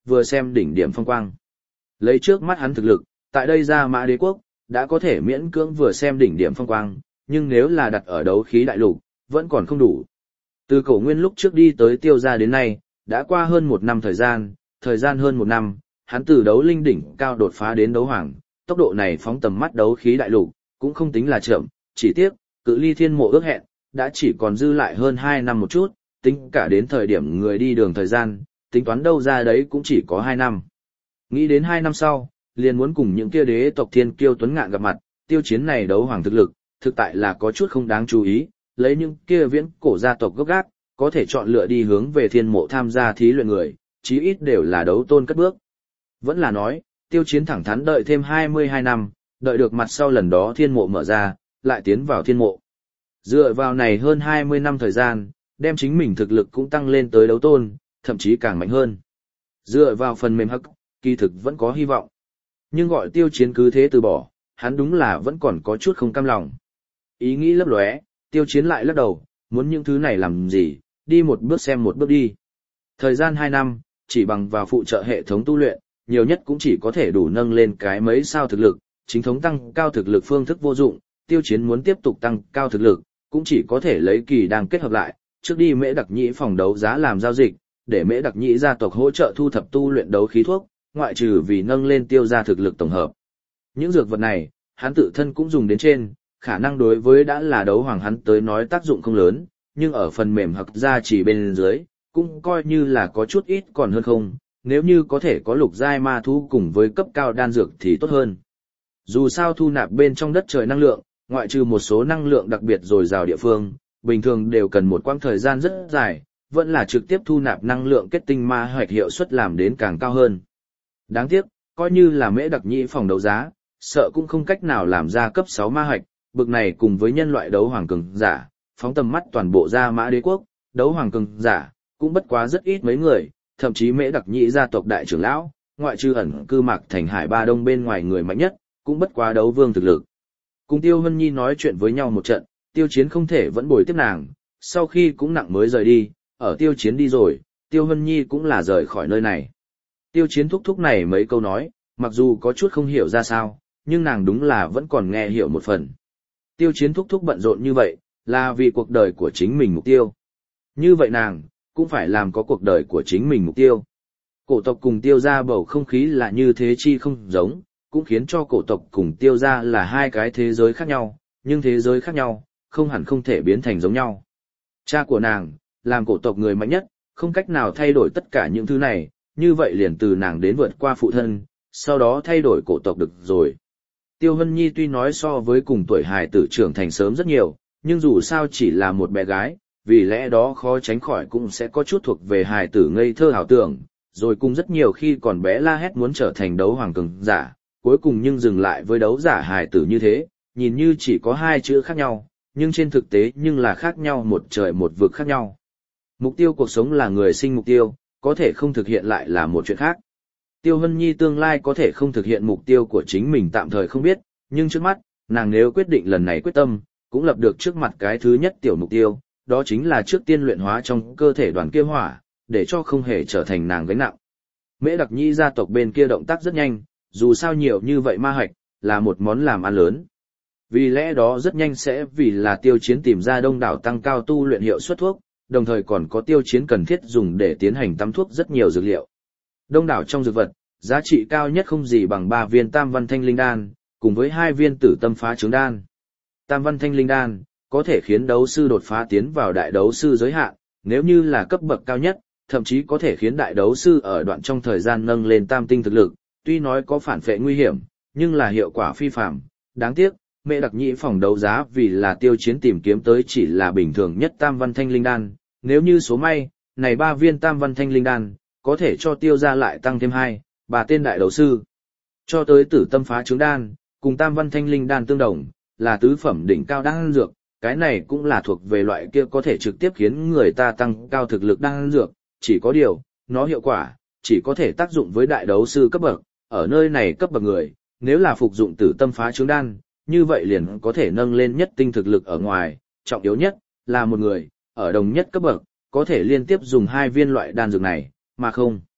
vừa xem đỉnh điểm phong quang. Lấy trước mắt hắn thực lực, tại đây Gia Mã Đế quốc, đã có thể miễn cưỡng vừa xem đỉnh điểm phong quang, nhưng nếu là đặt ở đấu khí đại lục, vẫn còn không đủ. Từ cổ nguyên lúc trước đi tới Tiêu gia đến nay, đã qua hơn 1 năm thời gian hơn 1 năm, hắn từ đấu linh đỉnh cao đột phá đến đấu hoàng, tốc độ này phóng tầm mắt đấu khí đại lục, cũng không tính là chậm, chỉ tiếc, cự ly thiên mộ ước hẹn, đã chỉ còn dư lại hơn 2 năm một chút, tính cả đến thời điểm người đi đường thời gian, tính toán đâu ra đấy cũng chỉ có 2 năm. Nghĩ đến 2 năm sau, liền muốn cùng những kia đế tộc thiên kiêu tuấn ngạn gặp mặt, Tiêu Chiến này đấu hoàng thực lực, thực tại là có chút không đáng chú ý, lấy những kia viễn cổ gia tộc gốc gác, có thể chọn lựa đi hướng về thiên mộ tham gia thí luyện người, chí ít đều là đấu tôn cất bước. Vẫn là nói, Tiêu Chiến thẳng thắn đợi thêm 22 năm, đợi được mặt sau lần đó thiên mộ mở ra, lại tiến vào thiên mộ. Dựa vào này hơn 20 năm thời gian, đem chính mình thực lực cũng tăng lên tới đấu tôn, thậm chí càng mạnh hơn. Dựa vào phần mềm hắc, kỳ thực vẫn có hy vọng. Nhưng gọi Tiêu Chiến cứ thế từ bỏ, hắn đúng là vẫn còn có chút không cam lòng. Ý nghĩ lấp lóe, Tiêu Chiến lại lắc đầu, muốn những thứ này làm gì, đi một bước xem một bước đi. Thời gian 2 năm, chỉ bằng vào phụ trợ hệ thống tu luyện, nhiều nhất cũng chỉ có thể đủ nâng lên cái mấy sao thực lực, chính thống tăng cao thực lực phương thức vô dụng, Tiêu Chiến muốn tiếp tục tăng cao thực lực, cũng chỉ có thể lấy kỳ đang kết hợp lại, trước đi Mễ Đặc Nhĩ phòng đấu giá làm giao dịch, để Mễ Đặc Nhĩ gia tộc hỗ trợ thu thập tu luyện đấu khí thuốc, ngoại trừ vì nâng lên Tiêu gia thực lực tổng hợp. Những dược vật này, hắn tự thân cũng dùng đến trên, khả năng đối với đã là đấu hoàng hắn tới nói tác dụng không lớn, nhưng ở phần mềm hoặc gia chỉ bên dưới, cũng coi như là có chút ít còn hơn không, nếu như có thể có lục giai ma thú cùng với cấp cao đan dược thì tốt hơn. Dù sao thu nạp bên trong đất trời năng lượng, ngoại trừ một số năng lượng đặc biệt dồi dào địa phương, bình thường đều cần một quãng thời gian rất dài, vẫn là trực tiếp thu nạp năng lượng kết tinh ma hoạch hiệu suất làm đến càng cao hơn. Đáng tiếc, coi như là Mễ Đặc Nhĩ phòng đấu giá, sợ cũng không cách nào làm ra cấp 6 ma hoạch, bực này cùng với nhân loại đấu hoàng cường giả, phóng tầm mắt toàn bộ Gia Mã Đế quốc, đấu hoàng cường giả, cũng bất quá rất ít mấy người, thậm chí Mễ Đặc Nhĩ gia tộc đại trưởng lão, ngoại trừ ẩn cư Mạc Thành Hải Ba Đông bên ngoài người mạnh nhất, cũng bất quá đấu vương thực lực. Cùng Tiêu Hân Nhi nói chuyện với nhau một trận, Tiêu Chiến không thể vẫn bồi tiếp nàng, sau khi cũng nặng mới rời đi, ở Tiêu Chiến đi rồi, Tiêu Hân Nhi cũng là rời khỏi nơi này. Tiêu Chiến thúc thúc này mấy câu nói, mặc dù có chút không hiểu ra sao, nhưng nàng đúng là vẫn còn nghe hiểu một phần. Tiêu Chiến thúc thúc bận rộn như vậy, là vì cuộc đời của chính mình mục tiêu. Như vậy nàng, cũng phải làm có cuộc đời của chính mình mục tiêu. Cổ tộc cùng Tiêu gia bầu không khí là như thế chi không giống, cũng khiến cho cổ tộc cùng Tiêu gia là hai cái thế giới khác nhau, nhưng thế giới khác nhau, không hẳn không thể biến thành giống nhau. Cha của nàng, làm cổ tộc người mạnh nhất, không cách nào thay đổi tất cả những thứ này, như vậy liền từ nàng đến vượt qua phụ thân, sau đó thay đổi cổ tộc được rồi. Tiêu Hân Nhi tuy nói so với cùng tuổi hài tử trưởng thành sớm rất nhiều, nhưng dù sao chỉ là một bé gái, vì lẽ đó khó tránh khỏi cũng sẽ có chút thuộc về hài tử ngây thơ ảo tưởng, rồi cùng rất nhiều khi còn bé la hét muốn trở thành đấu hoàng cường giả, cuối cùng nhưng dừng lại với đấu giả hài tử như thế, nhìn như chỉ có 2 chữ khác nhau, nhưng trên thực tế nhưng là khác nhau một trời một vực khác nhau. Mục tiêu cuộc sống là người sinh mục tiêu, có thể không thực hiện lại là một chuyện khác. Tiêu Hân Nhi tương lai có thể không thực hiện mục tiêu của chính mình tạm thời không biết, nhưng trước mắt, nàng nếu quyết định lần này quyết tâm, cũng lập được trước mặt cái thứ nhất tiểu mục tiêu, đó chính là trước tiên luyện hóa trong cơ thể đoàn kia hỏa, để cho không hề trở thành nàng gánh nặng. Mễ Đặc Nhĩ gia tộc bên kia động tác rất nhanh, dù sao nhiều như vậy ma hạch, là một món làm ăn lớn. Vì lẽ đó rất nhanh sẽ vì là Tiêu Chiến tìm ra đông đảo tăng cao tu luyện hiệu suất thuốc, đồng thời còn có Tiêu Chiến cần thiết dùng để tiến hành tắm thuốc rất nhiều dược liệu. Đông đảo trong dược vật, giá trị cao nhất không gì bằng 3 viên Tam Văn Thanh Linh Đan, cùng với 2 viên Tử Tâm Phá Trướng Đan. Tam Văn Thanh Linh Đan có thể khiến đấu sư đột phá tiến vào đại đấu sư giới hạn, nếu như là cấp bậc cao nhất, thậm chí có thể khiến đại đấu sư ở đoạn trong thời gian nâng lên tam tinh thực lực, tuy nói có phản phệ nguy hiểm, nhưng là hiệu quả phi phàm. Đáng tiếc, Mễ Đặc Nhĩ phòng đấu giá vì là Tiêu Chiến tìm kiếm tới chỉ là bình thường nhất Tam Văn Thanh Linh Đan, nếu như số may, này 3 viên Tam Văn Thanh Linh Đan có thể cho Tiêu gia lại tăng thêm 3 tên đại đấu sư. Cho tới Tử Tâm Phá Trướng Đan, cùng Tam Văn Thanh Linh Đan tương đồng, là tứ phẩm đỉnh cao đan dược, cái này cũng là thuộc về loại kia có thể trực tiếp khiến người ta tăng cao thực lực đan dược, chỉ có điều, nó hiệu quả chỉ có thể tác dụng với đại đấu sư cấp bậc, ở nơi này cấp bậc người, nếu là phục dụng Tử Tâm Phá Trướng Đan, như vậy liền có thể nâng lên nhất tinh thực lực ở ngoài, trọng yếu nhất là một người ở đồng nhất cấp bậc có thể liên tiếp dùng 2 viên loại đan dược này, mà không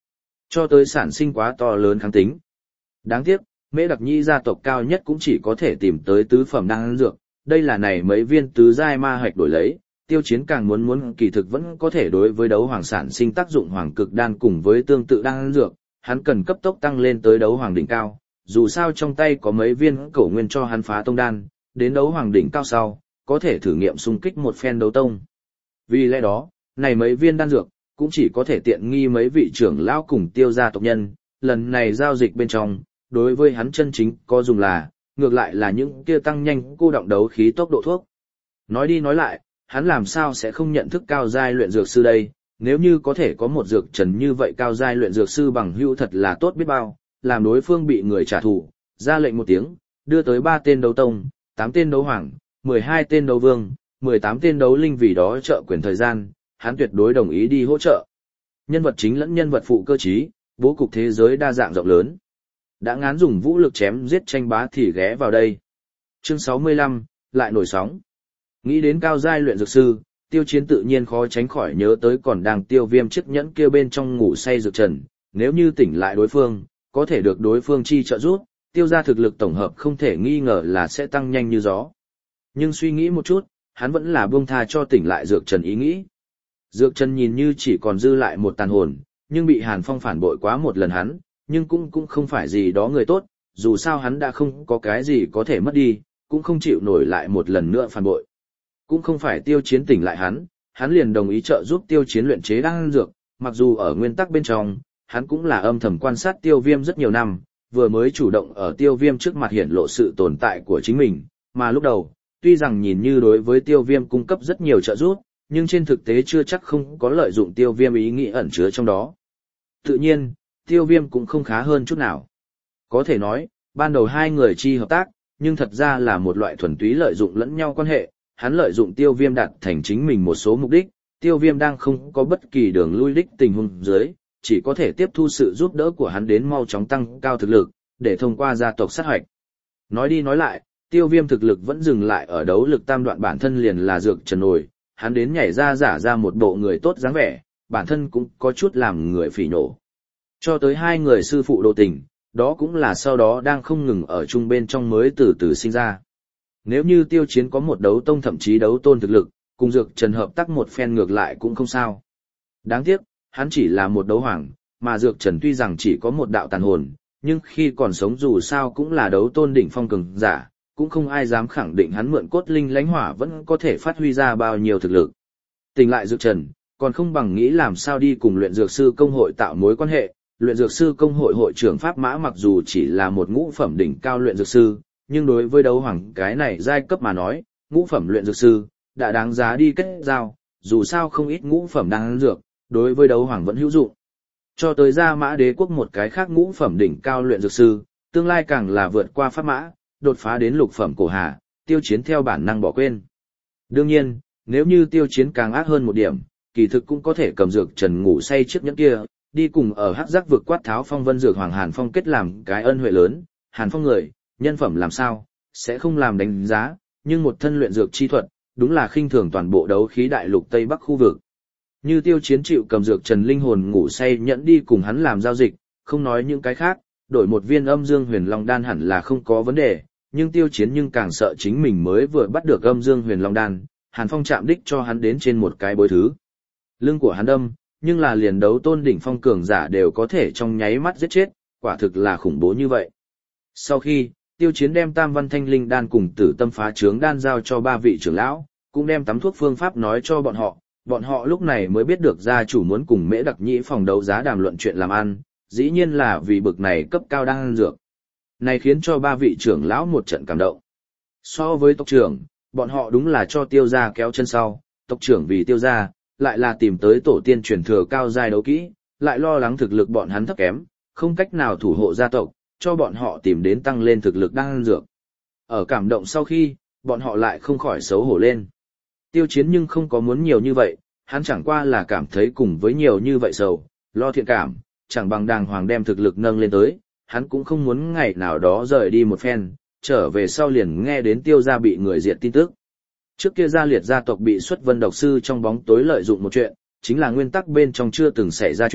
cho tới sản sinh quá to lớn kháng tính. Đáng tiếc, Mễ Đặc Nhĩ gia tộc cao nhất cũng chỉ có thể tìm tới tứ phẩm đan dược, đây là này mấy viên tứ giai ma hạch đổi lấy, Tiêu Chiến càng muốn kỳ thực vẫn có thể đối với đấu hoàng sản sinh tác dụng hoàng cực đan cùng với tương tự đan dược, hắn cần cấp tốc tăng lên tới đấu hoàng đỉnh cao, dù sao trong tay có mấy viên cổ nguyên cho hắn phá tông đan, đến đấu hoàng đỉnh cao sau, có thể thử nghiệm xung kích một phen đấu tông. Vì lẽ đó, này mấy viên đan dược cũng chỉ có thể tiện nghi mấy vị trưởng lão cùng Tiêu gia tộc nhân, lần này giao dịch bên trong, đối với hắn chân chính có dùng là, ngược lại là những kia tăng nhanh cô động đấu khí tốc độ thuốc. Nói đi nói lại, hắn làm sao sẽ không nhận thức cao giai luyện dược sư đây, nếu như có thể có một dược trần như vậy cao giai luyện dược sư bằng hữu thật là tốt biết bao, làm đối phương bị người trả thù, ra lệnh một tiếng, đưa tới 3 tên đấu tông, 8 tên đấu hoàng, 12 tên đấu vương, 18 tên đấu linh vì đó trợ quyền thời gian, hắn tuyệt đối đồng ý đi hỗ trợ. Nhân vật chính lẫn nhân vật phụ cơ trí, bố cục thế giới đa dạng rộng lớn. Đã ngán dùng vũ lực chém giết tranh bá thì ghé vào đây. Chương 65, lại nổi sóng. Nghĩ đến cao giai luyện dược sư, Tiêu Chiến tự nhiên khó tránh khỏi nhớ tới còn đang tiêu viêm chiếc nhẫn kia bên trong ngủ say dược trần, nếu như tỉnh lại đối phương, có thể được đối phương chi trợ giúp, Tiêu gia thực lực tổng hợp không thể nghi ngờ là sẽ tăng nhanh như gió. Nhưng suy nghĩ một chút, hắn vẫn là buông tha cho tỉnh lại dược trần ý nghĩ. Dược trần nhìn như chỉ còn dư lại một tàn hồn, nhưng bị Hàn Phong phản bội quá một lần hắn, nhưng cũng không phải gì đó người tốt, dù sao hắn đã không có cái gì có thể mất đi, cũng không chịu nổi lại một lần nữa phản bội. Cũng không phải Tiêu Chiến tỉnh lại hắn liền đồng ý trợ giúp Tiêu Chiến luyện chế đan dược, mặc dù ở nguyên tắc bên trong, hắn cũng là âm thầm quan sát Tiêu Viêm rất nhiều năm, vừa mới chủ động ở Tiêu Viêm trước mặt hiển lộ sự tồn tại của chính mình, mà lúc đầu, tuy rằng nhìn như đối với Tiêu Viêm cung cấp rất nhiều trợ giúp, nhưng trên thực tế chưa chắc không có lợi dụng Tiêu Viêm ý nghĩ ẩn chứa trong đó. Tự nhiên, Tiêu Viêm cũng không khá hơn chút nào. Có thể nói, ban đầu hai người chi hợp tác, nhưng thật ra là một loại thuần túy lợi dụng lẫn nhau quan hệ, hắn lợi dụng Tiêu Viêm đạt thành chính mình một số mục đích, Tiêu Viêm đang không có bất kỳ đường lui đích tình huống dưới, chỉ có thể tiếp thu sự giúp đỡ của hắn đến mau chóng tăng cao thực lực, để thông qua gia tộc sát hoạch. Nói đi nói lại, Tiêu Viêm thực lực vẫn dừng lại ở đấu lực tam đoạn bản thân liền là dược trần nổi, hắn đến nhảy ra giả ra một bộ người tốt dáng vẻ, bản thân cũng có chút làm người phỉ nổ. Cho tới hai người sư phụ đồ tình, đó cũng là sau đó đang không ngừng ở chung bên trong mới từ từ sinh ra. Nếu như Tiêu Chiến có một đấu tông thậm chí đấu tôn thực lực, cùng dược trần hợp tác một phen ngược lại cũng không sao. Đáng tiếc, hắn chỉ là một đấu hoàng, mà dược trần tuy rằng chỉ có một đạo tàn hồn, nhưng khi còn sống dù sao cũng là đấu tôn đỉnh phong cường giả, cũng không ai dám khẳng định hắn mượn cốt linh lãnh hỏa vẫn có thể phát huy ra bao nhiêu thực lực. Tỉnh lại dược trần, còn không bằng nghĩ làm sao đi cùng luyện dược sư công hội tạo mối quan hệ. Luyện dược sư công hội hội trưởng Pháp Mã mặc dù chỉ là một ngũ phẩm đỉnh cao luyện dược sư, nhưng đối với đấu hoàng cái này giai cấp mà nói, ngũ phẩm luyện dược sư đã đáng giá đi kết giao, dù sao không ít ngũ phẩm đang dược, đối với đấu hoàng vẫn hữu dụng. Cho tới Gia Mã Đế quốc một cái khác ngũ phẩm đỉnh cao luyện dược sư, tương lai càng là vượt qua Pháp Mã, đột phá đến lục phẩm cổ hà, Tiêu Chiến theo bản năng bỏ quên. Đương nhiên, nếu như Tiêu Chiến càng ác hơn một điểm, kỳ thực cũng có thể cầm dược trần ngủ say chiếc nhẫn kia, đi cùng ở hắc giác vực quát tháo phong vân dược hoàng Hàn Phong kết làm cái ân huệ lớn. Hàn Phong người, nhân phẩm làm sao, sẽ không làm đánh giá, nhưng một thân luyện dược chi thuật, đúng là khinh thường toàn bộ đấu khí đại lục Tây Bắc khu vực. Như Tiêu Chiến chịu cầm dược trần linh hồn ngủ say nhẫn đi cùng hắn làm giao dịch, không nói những cái khác, đổi một viên âm dương huyền long đan hẳn là không có vấn đề, nhưng Tiêu Chiến nhưng càng sợ chính mình mới vừa bắt được âm dương huyền long đan, Hàn Phong chạm đích cho hắn đến trên một cái bối thứ. Lưng của hắn đâm, nhưng là liền đấu tôn đỉnh phong cường giả đều có thể trong nháy mắt giết chết, quả thực là khủng bố như vậy. Sau khi, Tiêu Chiến đem Tam Văn Thanh Linh đan cùng Tử Tâm Phá Trướng đan giao cho ba vị trưởng lão, cũng đem tắm thuốc phương pháp nói cho bọn họ lúc này mới biết được gia chủ muốn cùng Mễ Đặc Nhĩ phòng đấu giá đàm luận chuyện làm ăn, dĩ nhiên là vì bực này cấp cao đan dược. Này khiến cho ba vị trưởng lão một trận cảm động. So với tộc trưởng, bọn họ đúng là cho Tiêu gia kéo chân sau, tộc trưởng vì Tiêu gia lại là tìm tới tổ tiên truyền thừa cao giai đấu kỹ, lại lo lắng thực lực bọn hắn thấp kém, không cách nào thủ hộ gia tộc, cho bọn họ tìm đến tăng lên thực lực đan dược. Ở cảm động sau khi, bọn họ lại không khỏi xấu hổ lên. Tiêu Chiến nhưng không có muốn nhiều như vậy, hắn chẳng qua là cảm thấy cùng với nhiều như vậy sầu, lo thiện cảm, chẳng bằng đàng hoàng đem thực lực nâng lên tới, hắn cũng không muốn ngày nào đó rời đi một phen, trở về sau liền nghe đến Tiêu gia bị người diệt tin tức. Trước kia Gia Liệt gia tộc bị Xuất Vân độc sư trong bóng tối lợi dụng một chuyện, chính là nguyên tắc bên trong chưa từng xảy ra chuyện,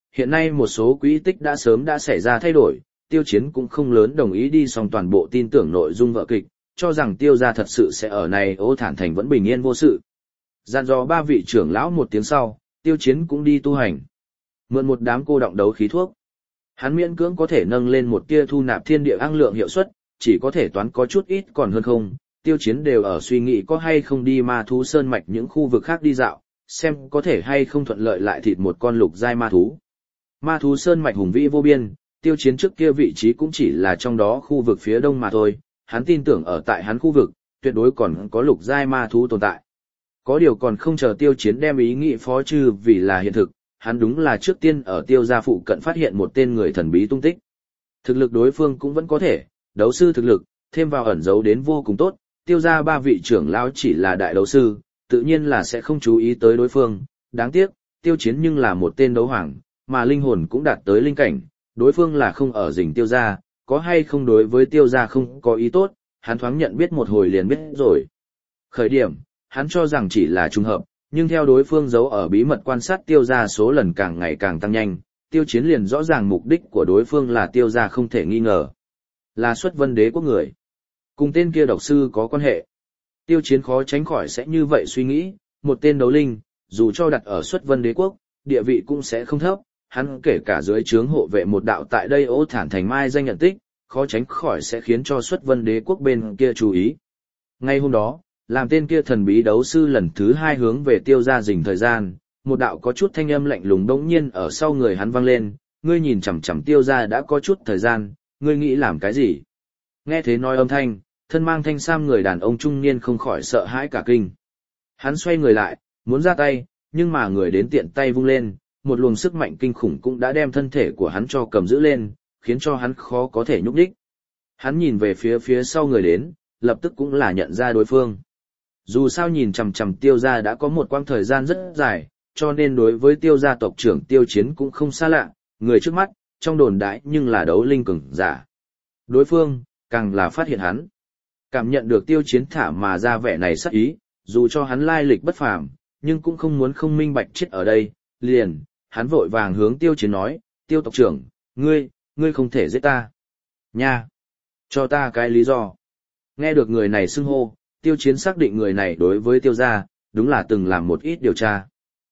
hiện nay một số quỹ tích đã sớm đã xảy ra thay đổi, Tiêu Chiến cũng không lớn đồng ý đi xong toàn bộ tin tưởng nội dung vở kịch, cho rằng Tiêu gia thật sự sẽ ở này Ô Thản Thành vẫn bình yên vô sự. Dặn dò ba vị trưởng lão một tiếng sau, Tiêu Chiến cũng đi tu hành. Mượn một đám cô động đấu khí thuốc, hắn miễn cưỡng có thể nâng lên một tia thu nạp thiên địa năng lượng hiệu suất, chỉ có thể toán có chút ít còn hơn không. Tiêu Chiến đều ở suy nghĩ có hay không đi ma thú sơn mạch những khu vực khác đi dạo, xem có thể hay không thuận lợi lại thịt một con lục giai ma thú. Ma thú sơn mạch hùng vĩ vô biên, Tiêu Chiến trước kia vị trí cũng chỉ là trong đó khu vực phía đông mà thôi, hắn tin tưởng ở tại hắn khu vực, tuyệt đối còn có lục giai ma thú tồn tại. Có điều còn không chờ Tiêu Chiến đem ý nghĩ phó trừ vì là hiện thực, hắn đúng là trước tiên ở Tiêu gia phụ cận phát hiện một tên người thần bí tung tích. Thực lực đối phương cũng vẫn có thể, đấu sư thực lực, thêm vào ẩn giấu đến vô cùng tốt, Tiêu gia ba vị trưởng lão chỉ là đại đấu sư, tự nhiên là sẽ không chú ý tới đối phương. Đáng tiếc, Tiêu Chiến nhưng là một tên đấu hoàng, mà linh hồn cũng đạt tới linh cảnh, đối phương là không ở rình Tiêu gia, có hay không đối với Tiêu gia không có ý tốt, hắn thoáng nhận biết một hồi liền biết rồi. Khởi điểm, hắn cho rằng chỉ là trùng hợp, nhưng theo đối phương giấu ở bí mật quan sát Tiêu gia số lần càng ngày càng tăng nhanh, Tiêu Chiến liền rõ ràng mục đích của đối phương là Tiêu gia không thể nghi ngờ. Là Xuất Vân Đế quốc người. Cùng tên kia độc sư có quan hệ. Tiêu Chiến khó tránh khỏi sẽ như vậy suy nghĩ, một tên đấu linh, dù cho đặt ở Xuất Vân Đế quốc, địa vị cũng sẽ không thấp, hắn kể cả dưới trướng hộ vệ một đạo tại đây Ô Thản Thành mai danh nhận tích, khó tránh khỏi sẽ khiến cho Xuất Vân Đế quốc bên kia chú ý. Ngay hôm đó, làm tên kia thần bí đấu sư lần thứ hai hướng về Tiêu gia dình thời gian, một đạo có chút thanh âm lạnh lùng đống nhiên ở sau người hắn vang lên, ngươi nhìn chằm chằm Tiêu gia đã có chút thời gian, ngươi nghĩ làm cái gì? Nghe thế nói âm thanh, thân mang thanh sam người đàn ông trung niên không khỏi sợ hãi cả kinh. Hắn xoay người lại, muốn ra tay, nhưng mà người đến tiện tay vung lên, một luồng sức mạnh kinh khủng cũng đã đem thân thể của hắn cho cầm giữ lên, khiến cho hắn khó có thể nhúc nhích. Hắn nhìn về phía sau người đến, lập tức cũng là nhận ra đối phương. Dù sao nhìn chằm chằm Tiêu gia đã có một quãng thời gian rất dài, cho nên đối với Tiêu gia tộc trưởng Tiêu Chiến cũng không xa lạ, người trước mắt, trong đồn đại nhưng là đấu linh cường giả. Đối phương, càng là phát hiện hắn. Cảm nhận được Tiêu Chiến thả mà ra vẻ này sắc ý, dù cho hắn lai lịch bất phàm, nhưng cũng không muốn không minh bạch chết ở đây, liền, hắn vội vàng hướng Tiêu Chiến nói, Tiêu tộc trưởng, ngươi không thể giết ta. Nha! Cho ta cái lý do. Nghe được người này xưng hô, Tiêu Chiến xác định người này đối với Tiêu gia, đúng là từng làm một ít điều tra.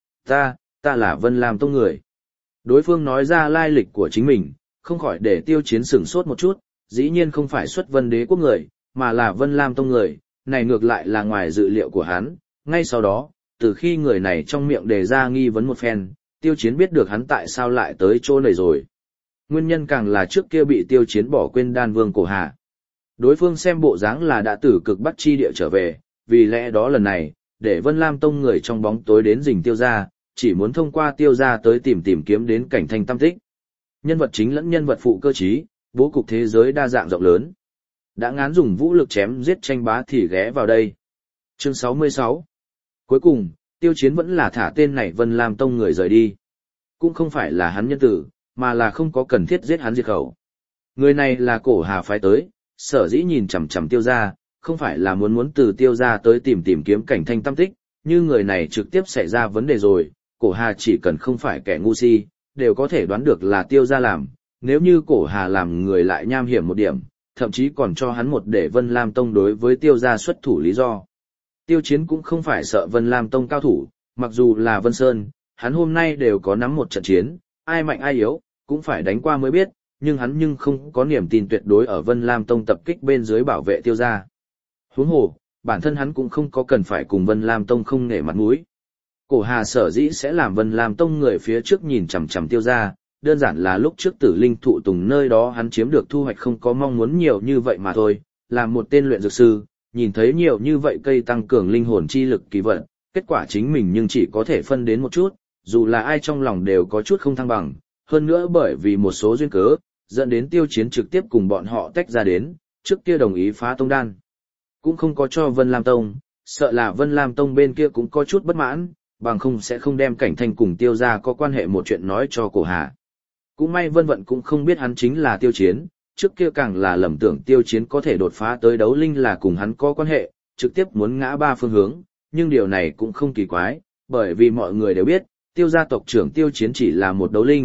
Ta là Vân Lam Tông người. Đối phương nói ra lai lịch của chính mình, không khỏi để Tiêu Chiến sửng sốt một chút, dĩ nhiên không phải Xuất Vân Đế quốc người, mà là Vân Lam Tông người, này ngược lại là ngoài dự liệu của hắn. Ngay sau đó, từ khi người này trong miệng đề ra nghi vấn một phen, Tiêu Chiến biết được hắn tại sao lại tới chỗ này rồi. Nguyên nhân càng là trước kia bị Tiêu Chiến bỏ quên Đan Vương Cổ Hà. Đối phương xem bộ dáng là đã từ cực Bắc chi địa trở về, vì lẽ đó lần này, để Vân Lam Tông người trong bóng tối đến rình Tiêu gia, chỉ muốn thông qua Tiêu gia tới tìm kiếm đến cảnh thanh tam tích. Nhân vật chính lẫn nhân vật phụ cơ trí, bố cục thế giới đa dạng rộng lớn. Đã ngán dùng vũ lực chém giết tranh bá thì ghé vào đây. Chương 66. Cuối cùng, Tiêu Chiến vẫn là thả tên này Vân Lam Tông người rời đi. Cũng không phải là hắn nhân tử, mà là không có cần thiết giết hắn diệt khẩu. Người này là Cổ Hà phái tới, sở dĩ nhìn chằm chằm Tiêu gia, không phải là muốn từ Tiêu gia tới tìm kiếm cảnh thanh tam tích, như người này trực tiếp xảy ra vấn đề rồi, Cổ Hà chỉ cần không phải kẻ ngu si, đều có thể đoán được là Tiêu gia làm, nếu như Cổ Hà làm người lại nham hiểm một điểm, thậm chí còn cho hắn một để Vân Lam Tông đối với Tiêu gia xuất thủ lý do. Tiêu Chiến cũng không phải sợ Vân Lam Tông cao thủ, mặc dù là Vân Sơn, hắn hôm nay đều có nắm một trận chiến, ai mạnh ai yếu, cũng phải đánh qua mới biết, nhưng không có niềm tin tuyệt đối ở Vân Lam Tông tập kích bên dưới bảo vệ Tiêu gia. Huống hồ, bản thân hắn cũng không có cần phải cùng Vân Lam Tông không nể mặt mũi. Cổ Hà sở dĩ sẽ làm Vân Lam Tông người phía trước nhìn chằm chằm Tiêu gia, đơn giản là lúc trước Tử Linh thụ tùng nơi đó hắn chiếm được thu hoạch không có mong muốn nhiều như vậy mà thôi, làm một tên luyện dược sư, nhìn thấy nhiều như vậy cây tăng cường linh hồn chi lực kỳ vận, kết quả chính mình nhưng chỉ có thể phân đến một chút, dù là ai trong lòng đều có chút không thăng bằng, hơn nữa bởi vì một số duyên cớ, dẫn đến Tiêu Chiến trực tiếp cùng bọn họ tách ra đến, trước kia đồng ý phá tông đan. Cũng không có cho Vân Lam Tông, sợ là Vân Lam Tông bên kia cũng có chút bất mãn, bằng không sẽ không đem cảnh thanh cùng Tiêu gia có quan hệ một chuyện nói cho Cổ Hà. Cũng may Vân Vận cũng không biết hắn chính là Tiêu Chiến, trước kia càng là lầm tưởng Tiêu Chiến có thể đột phá tới đấu linh là cùng hắn có quan hệ, trực tiếp muốn ngã ba phương hướng, nhưng điều này cũng không kỳ quái, bởi vì mọi người đều biết, Tiêu gia tộc trưởng Tiêu Chiến chỉ là một đấu linh,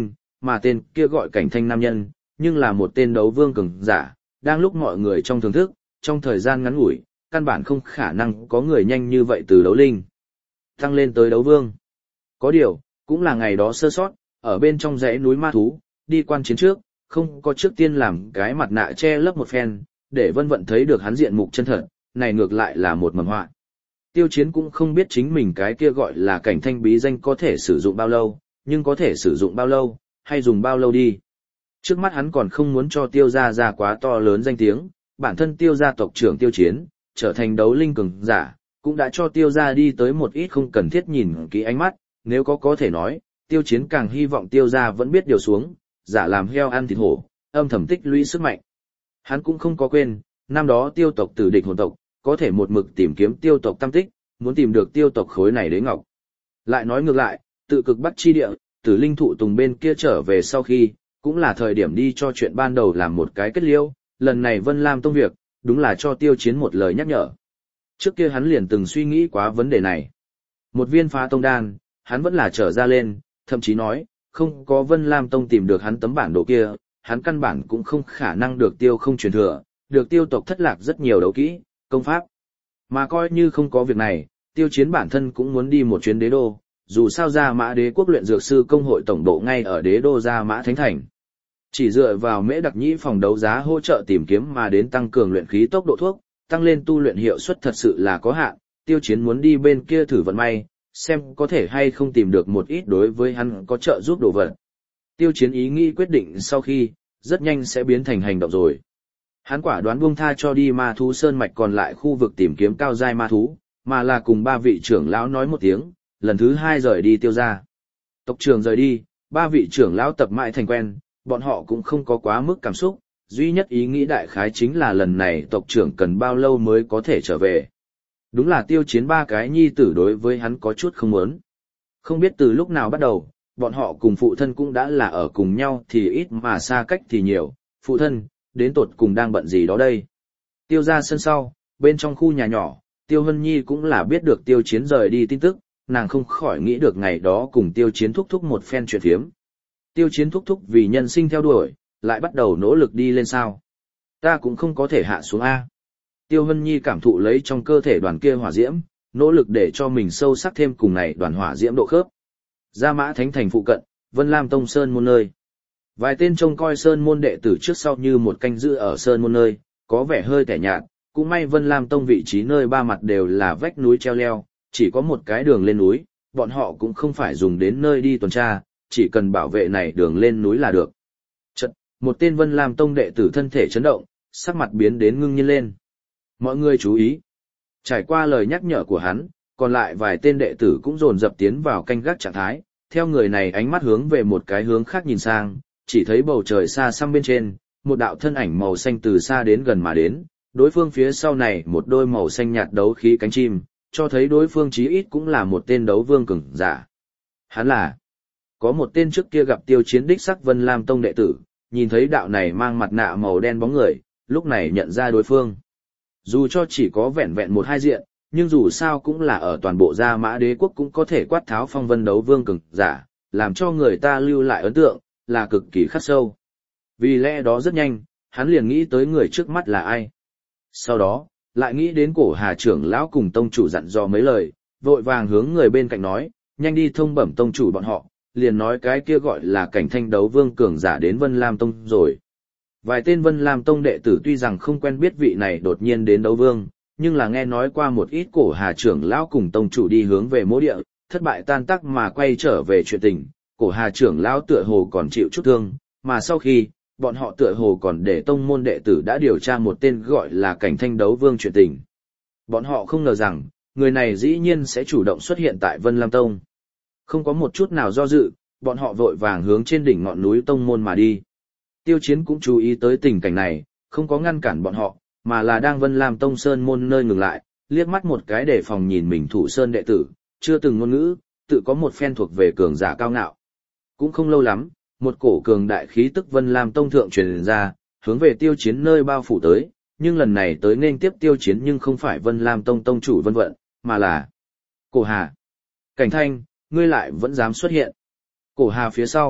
mà tên kia gọi Cảnh Thanh nam nhân, nhưng là một tên đấu vương cường giả, đang lúc mọi người trong thưởng thức, trong thời gian ngắn ngủi, căn bản không khả năng có người nhanh như vậy từ đấu linh tăng lên tới đấu vương. Có điều, cũng là ngày đó sơ sót, ở bên trong dãy núi ma thú, đi quan chiến trước, không có trước tiên làm cái mặt nạ che lấp một phen, để Vân Vận thấy được hắn diện mục chân thật, này ngược lại là một mầm họa. Tiêu Chiến cũng không biết chính mình cái kia gọi là Cảnh Thanh bí danh có thể sử dụng bao lâu, nhưng có thể sử dụng bao lâu, hay dùng bao lâu đi. Trước mắt hắn còn không muốn cho Tiêu gia ra quá to lớn danh tiếng, bản thân Tiêu gia tộc trưởng Tiêu Chiến, trở thành đấu linh cường giả, cũng đã cho Tiêu gia đi tới một ít không cần thiết nhìn kỹ ánh mắt, nếu có thể nói, Tiêu Chiến càng hy vọng Tiêu gia vẫn biết điều xuống, giả làm heo ăn thịt hổ, âm thầm tích lũy sức mạnh. Hắn cũng không có quên, năm đó Tiêu tộc tử địch hồn tộc, có thể một mực tìm kiếm Tiêu tộc tam tích, muốn tìm được Tiêu tộc khối này đế ngọc. Lại nói ngược lại, tự cực Bắc chi địa, Tử Linh thụ tùng bên kia trở về sau khi, cũng là thời điểm đi cho chuyện ban đầu làm một cái kết liễu, lần này Vân Lam Tông việc, đúng là cho Tiêu Chiến một lời nhắc nhở. Trước kia hắn liền từng suy nghĩ quá vấn đề này. Một viên phá tông đan, hắn vẫn là trở ra lên, thậm chí nói, không có Vân Lam Tông tìm được hắn tấm bản đồ kia, hắn căn bản cũng không khả năng được Tiêu không truyền thừa, được Tiêu tộc thất lạc rất nhiều đấu kỹ, công pháp. Mà coi như không có việc này, Tiêu Chiến bản thân cũng muốn đi một chuyến đế đô, dù sao Gia Mã Đế quốc luyện dược sư công hội tổng bộ ngay ở đế đô Gia Mã Thánh Thành. Chỉ dựa vào Mễ Đặc Nhĩ phòng đấu giá hỗ trợ tìm kiếm mà đến tăng cường luyện khí tốc độ thuốc, tăng lên tu luyện hiệu suất thật sự là có hạn, Tiêu Chiến muốn đi bên kia thử vận may, xem có thể hay không tìm được một ít đối với hắn có trợ giúp đồ vật. Tiêu Chiến ý nghĩ quyết định sau khi, rất nhanh sẽ biến thành hành động rồi. Hắn quả đoán buông tha cho đi ma thú sơn mạch còn lại khu vực tìm kiếm cao giai ma thú, mà là cùng ba vị trưởng lão nói một tiếng, lần thứ hai rời đi Tiêu gia. Tộc trưởng rời đi, ba vị trưởng lão tập mãi thành quen, bọn họ cũng không có quá mức cảm xúc, duy nhất ý nghĩ đại khái chính là lần này tộc trưởng cần bao lâu mới có thể trở về. Đúng là Tiêu Chiến ba cái nhi tử đối với hắn có chút không muốn. Không biết từ lúc nào bắt đầu, bọn họ cùng phụ thân cũng đã là ở cùng nhau thì ít mà xa cách thì nhiều. Phụ thân, đến tột cùng đang bận gì đó đây? Tiêu ra sân sau, bên trong khu nhà nhỏ, Tiêu Hân Nhi cũng là biết được Tiêu Chiến rời đi tin tức, nàng không khỏi nghĩ được ngày đó cùng Tiêu Chiến thúc thúc một phen chuyện thiếm. Tiêu Chiến thúc thúc vì nhân sinh theo đuổi, lại bắt đầu nỗ lực đi lên sao. Ta cũng không có thể hạ xuống A. Tiêu Hân Nhi cảm thụ lấy trong cơ thể đoàn kia hỏa diễm, nỗ lực để cho mình sâu sắc thêm cùng này đoàn hỏa diễm độ khớp. Gia Mã Thánh Thành phụ cận, Vân Lam Tông Sơn môn nơi. Vài tên trông coi Sơn môn đệ tử trước sau như một canh giữ ở Sơn môn nơi, có vẻ hơi tẻ nhạt, cũng may Vân Lam Tông vị trí nơi ba mặt đều là vách núi treo leo, chỉ có một cái đường lên núi, bọn họ cũng không phải dùng đến nơi đi tuần tra, chỉ cần bảo vệ này đường lên núi là được. Chợt, một tên Vân Lam Tông đệ tử thân thể chấn động, sắc mặt biến đến ngưng nhiên lên. Mọi người chú ý. Trải qua lời nhắc nhở của hắn, còn lại vài tên đệ tử cũng dồn dập tiến vào canh gác trạng thái, theo người này ánh mắt hướng về một cái hướng khác nhìn sang, chỉ thấy bầu trời xa xăm bên trên, một đạo thân ảnh màu xanh từ xa đến gần mà đến, đối phương phía sau này một đôi màu xanh nhạt đấu khí cánh chim, cho thấy đối phương chí ít cũng là một tên đấu vương cường giả. Hắn là, có một tên trước kia gặp Tiêu Chiến đích sắc Vân Lam Tông đệ tử, nhìn thấy đạo này mang mặt nạ màu đen bóng người, lúc này nhận ra đối phương. Dù cho chỉ có vẹn vẹn một hai diện, nhưng dù sao cũng là ở toàn bộ Gia Mã Đế quốc cũng có thể quát tháo phong vân đấu vương cường giả, làm cho người ta lưu lại ấn tượng, là cực kỳ khắc sâu. Vì lẽ đó rất nhanh, hắn liền nghĩ tới người trước mắt là ai. Sau đó, lại nghĩ đến Cổ Hà trưởng lão cùng tông chủ dặn dò mấy lời, vội vàng hướng người bên cạnh nói, nhanh đi thông bẩm tông chủ bọn họ, liền nói cái kia gọi là Cảnh Thanh đấu vương cường giả đến Vân Lam Tông rồi. Vài tên Vân Lam Tông đệ tử tuy rằng không quen biết vị này đột nhiên đến đấu vương, nhưng là nghe nói qua một ít Cổ Hà trưởng lão cùng tông chủ đi hướng về mỗ địa, thất bại tan tác mà quay trở về chuyện tình, Cổ Hà trưởng lão tựa hồ còn chịu chút thương, mà sau khi, bọn họ tựa hồ còn để tông môn đệ tử đã điều tra một tên gọi là Cảnh Thanh đấu vương chuyện tình. Bọn họ không ngờ rằng, người này dĩ nhiên sẽ chủ động xuất hiện tại Vân Lam Tông. Không có một chút nào do dự, bọn họ vội vàng hướng trên đỉnh ngọn núi tông môn mà đi. Tiêu Chiến cũng chú ý tới tình cảnh này, không có ngăn cản bọn họ, mà là đang Vân Lam Tông Sơn môn nơi ngừng lại, liếc mắt một cái để phòng nhìn mình thủ sơn đệ tử, chưa từng ngôn ngữ, tự có một phen thuộc về cường giả cao ngạo. Cũng không lâu lắm, một cổ cường đại khí tức Vân Lam Tông thượng truyền ra, hướng về Tiêu Chiến nơi bao phủ tới, nhưng lần này tới nên tiếp Tiêu Chiến nhưng không phải Vân Lam Tông tông chủ Vân Vận, mà là Cổ Hà. Cảnh Thanh, ngươi lại vẫn dám xuất hiện. Cổ Hà phía sau,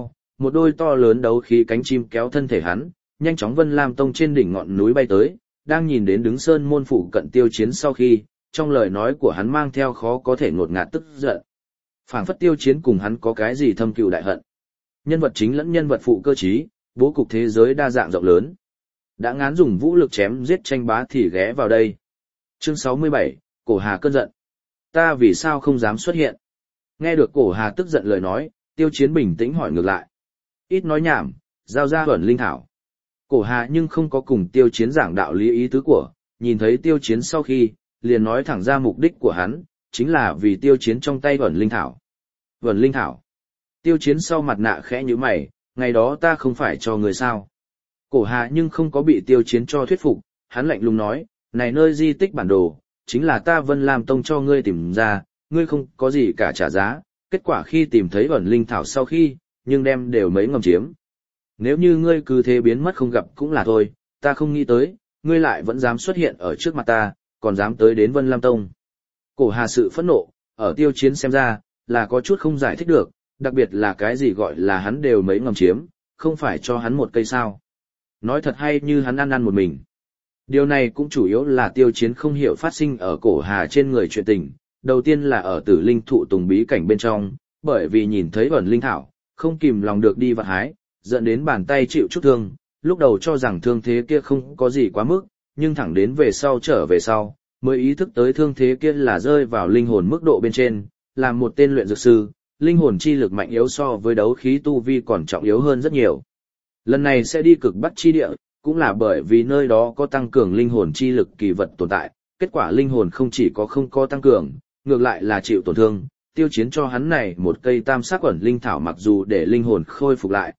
một đôi to lớn đấu khí cánh chim kéo thân thể hắn, nhanh chóng Vân Lam Tông trên đỉnh ngọn núi bay tới, đang nhìn đến đứng sơn môn phủ cận Tiêu Chiến sau khi, trong lời nói của hắn mang theo khó có thể ngột ngạt tức giận. Phảng phất Tiêu Chiến cùng hắn có cái gì thâm cừu đại hận. Nhân vật chính lẫn nhân vật phụ cơ trí, bố cục thế giới đa dạng rộng lớn. Đã ngán dùng vũ lực chém giết tranh bá thì ghé vào đây. Chương 67, Cổ Hà cơn giận. Ta vì sao không dám xuất hiện? Nghe được Cổ Hà tức giận lời nói, Tiêu Chiến bình tĩnh hỏi ngược lại. Ít nói nhảm, giao ra ẩn linh thảo. Cổ Hà nhưng không có cùng Tiêu Chiến giảng đạo lý ý tứ của, nhìn thấy Tiêu Chiến sau khi, liền nói thẳng ra mục đích của hắn, chính là vì Tiêu Chiến trong tay ẩn linh thảo. Ẩn linh thảo. Tiêu Chiến sau mặt nạ khẽ như mày, ngày đó ta không phải cho người sao. Cổ Hà nhưng không có bị Tiêu Chiến cho thuyết phục, hắn lạnh lùng nói, này nơi di tích bản đồ, chính là ta Vân Lam Tông cho ngươi tìm ra, ngươi không có gì cả trả giá, kết quả khi tìm thấy ẩn linh thảo sau khi, nhưng đem đều mấy ngầm chiếm. Nếu như ngươi cứ thế biến mất không gặp cũng là thôi, ta không nghĩ tới, ngươi lại vẫn dám xuất hiện ở trước mặt ta, còn dám tới đến Vân Lam Tông. Cổ Hà sự phẫn nộ, ở Tiêu Chiến xem ra, là có chút không giải thích được, đặc biệt là cái gì gọi là hắn đều mấy ngầm chiếm, không phải cho hắn một cây sao. Nói thật hay như hắn ăn một mình. Điều này cũng chủ yếu là Tiêu Chiến không hiểu phát sinh ở Cổ Hà trên người chuyện tình, đầu tiên là ở Tử Linh thụ tùng bí cảnh bên trong, bởi vì nhìn thấy ẩn linh thảo, không kìm lòng được đi vặt hái, dẫn đến bàn tay chịu chút thương, lúc đầu cho rằng thương thế kia không có gì quá mức, nhưng thẳng đến về sau trở về sau, mới ý thức tới thương thế kia là rơi vào linh hồn mức độ bên trên, làm một tên luyện dược sư, linh hồn chi lực mạnh yếu so với đấu khí tu vi còn trọng yếu hơn rất nhiều. Lần này sẽ đi cực bắc chi địa, cũng là bởi vì nơi đó có tăng cường linh hồn chi lực kỳ vật tồn tại, kết quả linh hồn không chỉ có không có tăng cường, ngược lại là chịu tổn thương. Tiêu Chiến cho hắn này một cây tam sắc ẩn linh thảo mặc dù để linh hồn khôi phục lại,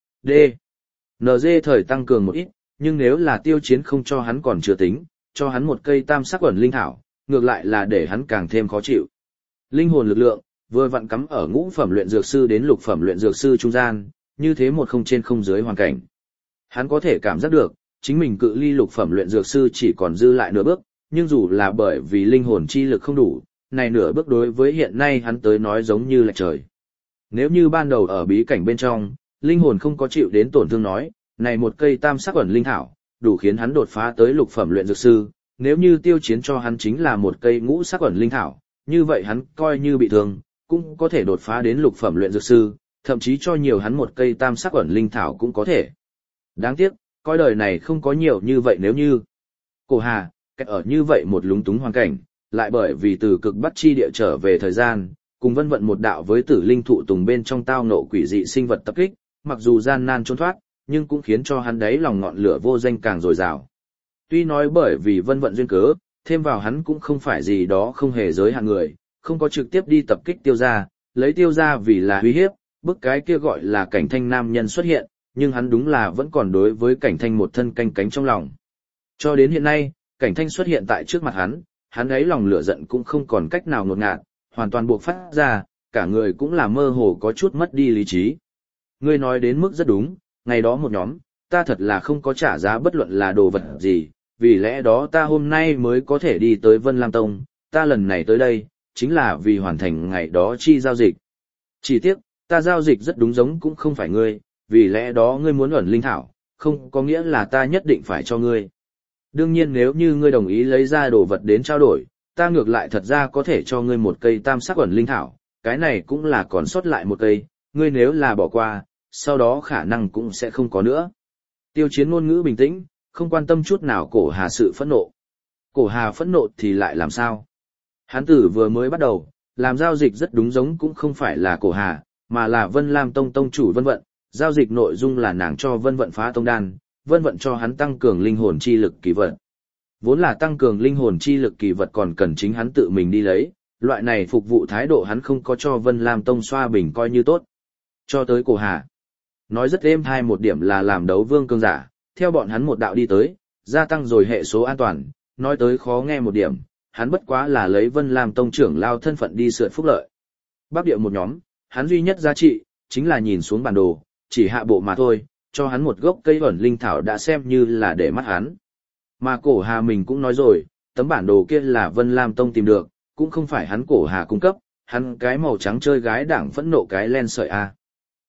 NG thời tăng cường một ít, nhưng nếu là Tiêu Chiến không cho hắn còn chưa tính, cho hắn một cây tam sắc ẩn linh thảo, ngược lại là để hắn càng thêm khó chịu. Linh hồn lực lượng, vừa vặn cắm ở ngũ phẩm luyện dược sư đến lục phẩm luyện dược sư trung gian, như thế một không trên không dưới hoàn cảnh. Hắn có thể cảm giác được, chính mình cự ly lục phẩm luyện dược sư chỉ còn dư lại nửa bước, nhưng dù là bởi vì linh hồn chi lực không đủ, này nửa bước đối với hiện nay hắn tới nói giống như là trời. Nếu như ban đầu ở bí cảnh bên trong, linh hồn không có chịu đến tổn thương nói, này một cây tam sắc ẩn linh thảo, đủ khiến hắn đột phá tới lục phẩm luyện dược sư, nếu như Tiêu Chiến cho hắn chính là một cây ngũ sắc ẩn linh thảo, như vậy hắn coi như bị thương, cũng có thể đột phá đến lục phẩm luyện dược sư, thậm chí cho nhiều hắn một cây tam sắc ẩn linh thảo cũng có thể. Đáng tiếc, coi đời này không có nhiều như vậy nếu như. Cổ Hà, kẹt ở như vậy một lúng túng hoàn cảnh, lại bởi vì từ cực bắc chi địa trở về thời gian, cùng vân vận một đạo với Tử Linh thụ tùng bên trong tao nộ quỷ dị sinh vật tập kích, mặc dù gian nan trốn thoát, nhưng cũng khiến cho hắn đấy lòng ngọn lửa vô danh càng dồi dào. Tuy nói bởi vì vân vận duyên cớ, thêm vào hắn cũng không phải gì đó không hề giới hạn người, không có trực tiếp đi tập kích Tiêu gia, lấy Tiêu gia vì là uy hiếp, bức cái kia gọi là Cảnh Thanh nam nhân xuất hiện, nhưng hắn đúng là vẫn còn đối với Cảnh Thanh một thân canh cánh trong lòng. Cho đến hiện nay, Cảnh Thanh xuất hiện tại trước mặt hắn ấy lòng lửa giận cũng không còn cách nào ngột ngạt, hoàn toàn buộc phát ra, cả người cũng là mơ hồ có chút mất đi lý trí. Ngươi nói đến mức rất đúng, ngày đó một nhóm, ta thật là không có trả giá bất luận là đồ vật gì, vì lẽ đó ta hôm nay mới có thể đi tới Vân Lam Tông, ta lần này tới đây, chính là vì hoàn thành ngày đó chi giao dịch. Chỉ tiếc, ta giao dịch rất đúng giống cũng không phải ngươi, vì lẽ đó ngươi muốn ẩn linh thảo, không có nghĩa là ta nhất định phải cho ngươi. Đương nhiên nếu như ngươi đồng ý lấy ra đồ vật đến trao đổi, ta ngược lại thật ra có thể cho ngươi một cây tam sắc ẩn linh thảo, cái này cũng là còn sót lại một cây, ngươi nếu là bỏ qua, sau đó khả năng cũng sẽ không có nữa. Tiêu Chiến ngôn ngữ bình tĩnh, không quan tâm chút nào Cổ Hà sự phẫn nộ. Cổ Hà phẫn nộ thì lại làm sao? Hán tử vừa mới bắt đầu, làm giao dịch rất đúng giống cũng không phải là Cổ Hà, mà là Vân Lam Tông tông chủ Vân Vận, giao dịch nội dung là nàng cho Vân Vận phá tông đan, Vân Vận cho hắn tăng cường linh hồn chi lực kỳ vật. Vốn là tăng cường linh hồn chi lực kỳ vật còn cần chính hắn tự mình đi lấy, loại này phục vụ thái độ hắn không có cho Vân Lam Tông xoa bình coi như tốt. Cho tới Cổ Hà. Nói rất êm hai một điểm là làm đấu vương cường giả, theo bọn hắn một đạo đi tới, gia tăng rồi hệ số an toàn, nói tới khó nghe một điểm, hắn bất quá là lấy Vân Lam Tông trưởng lao thân phận đi sượt phúc lợi. Bắc địa một nhóm, hắn duy nhất giá trị, chính là nhìn xuống bản đồ, chỉ hạ bộ mà thôi, cho hắn một gốc cây ẩn linh thảo đã xem như là để mắt hắn. Mà Cổ Hà mình cũng nói rồi, tấm bản đồ kia là Vân Lam Tông tìm được, cũng không phải hắn Cổ Hà cung cấp, hắn cái màu trắng chơi gái đảng phẫn nộ cái len sợi A.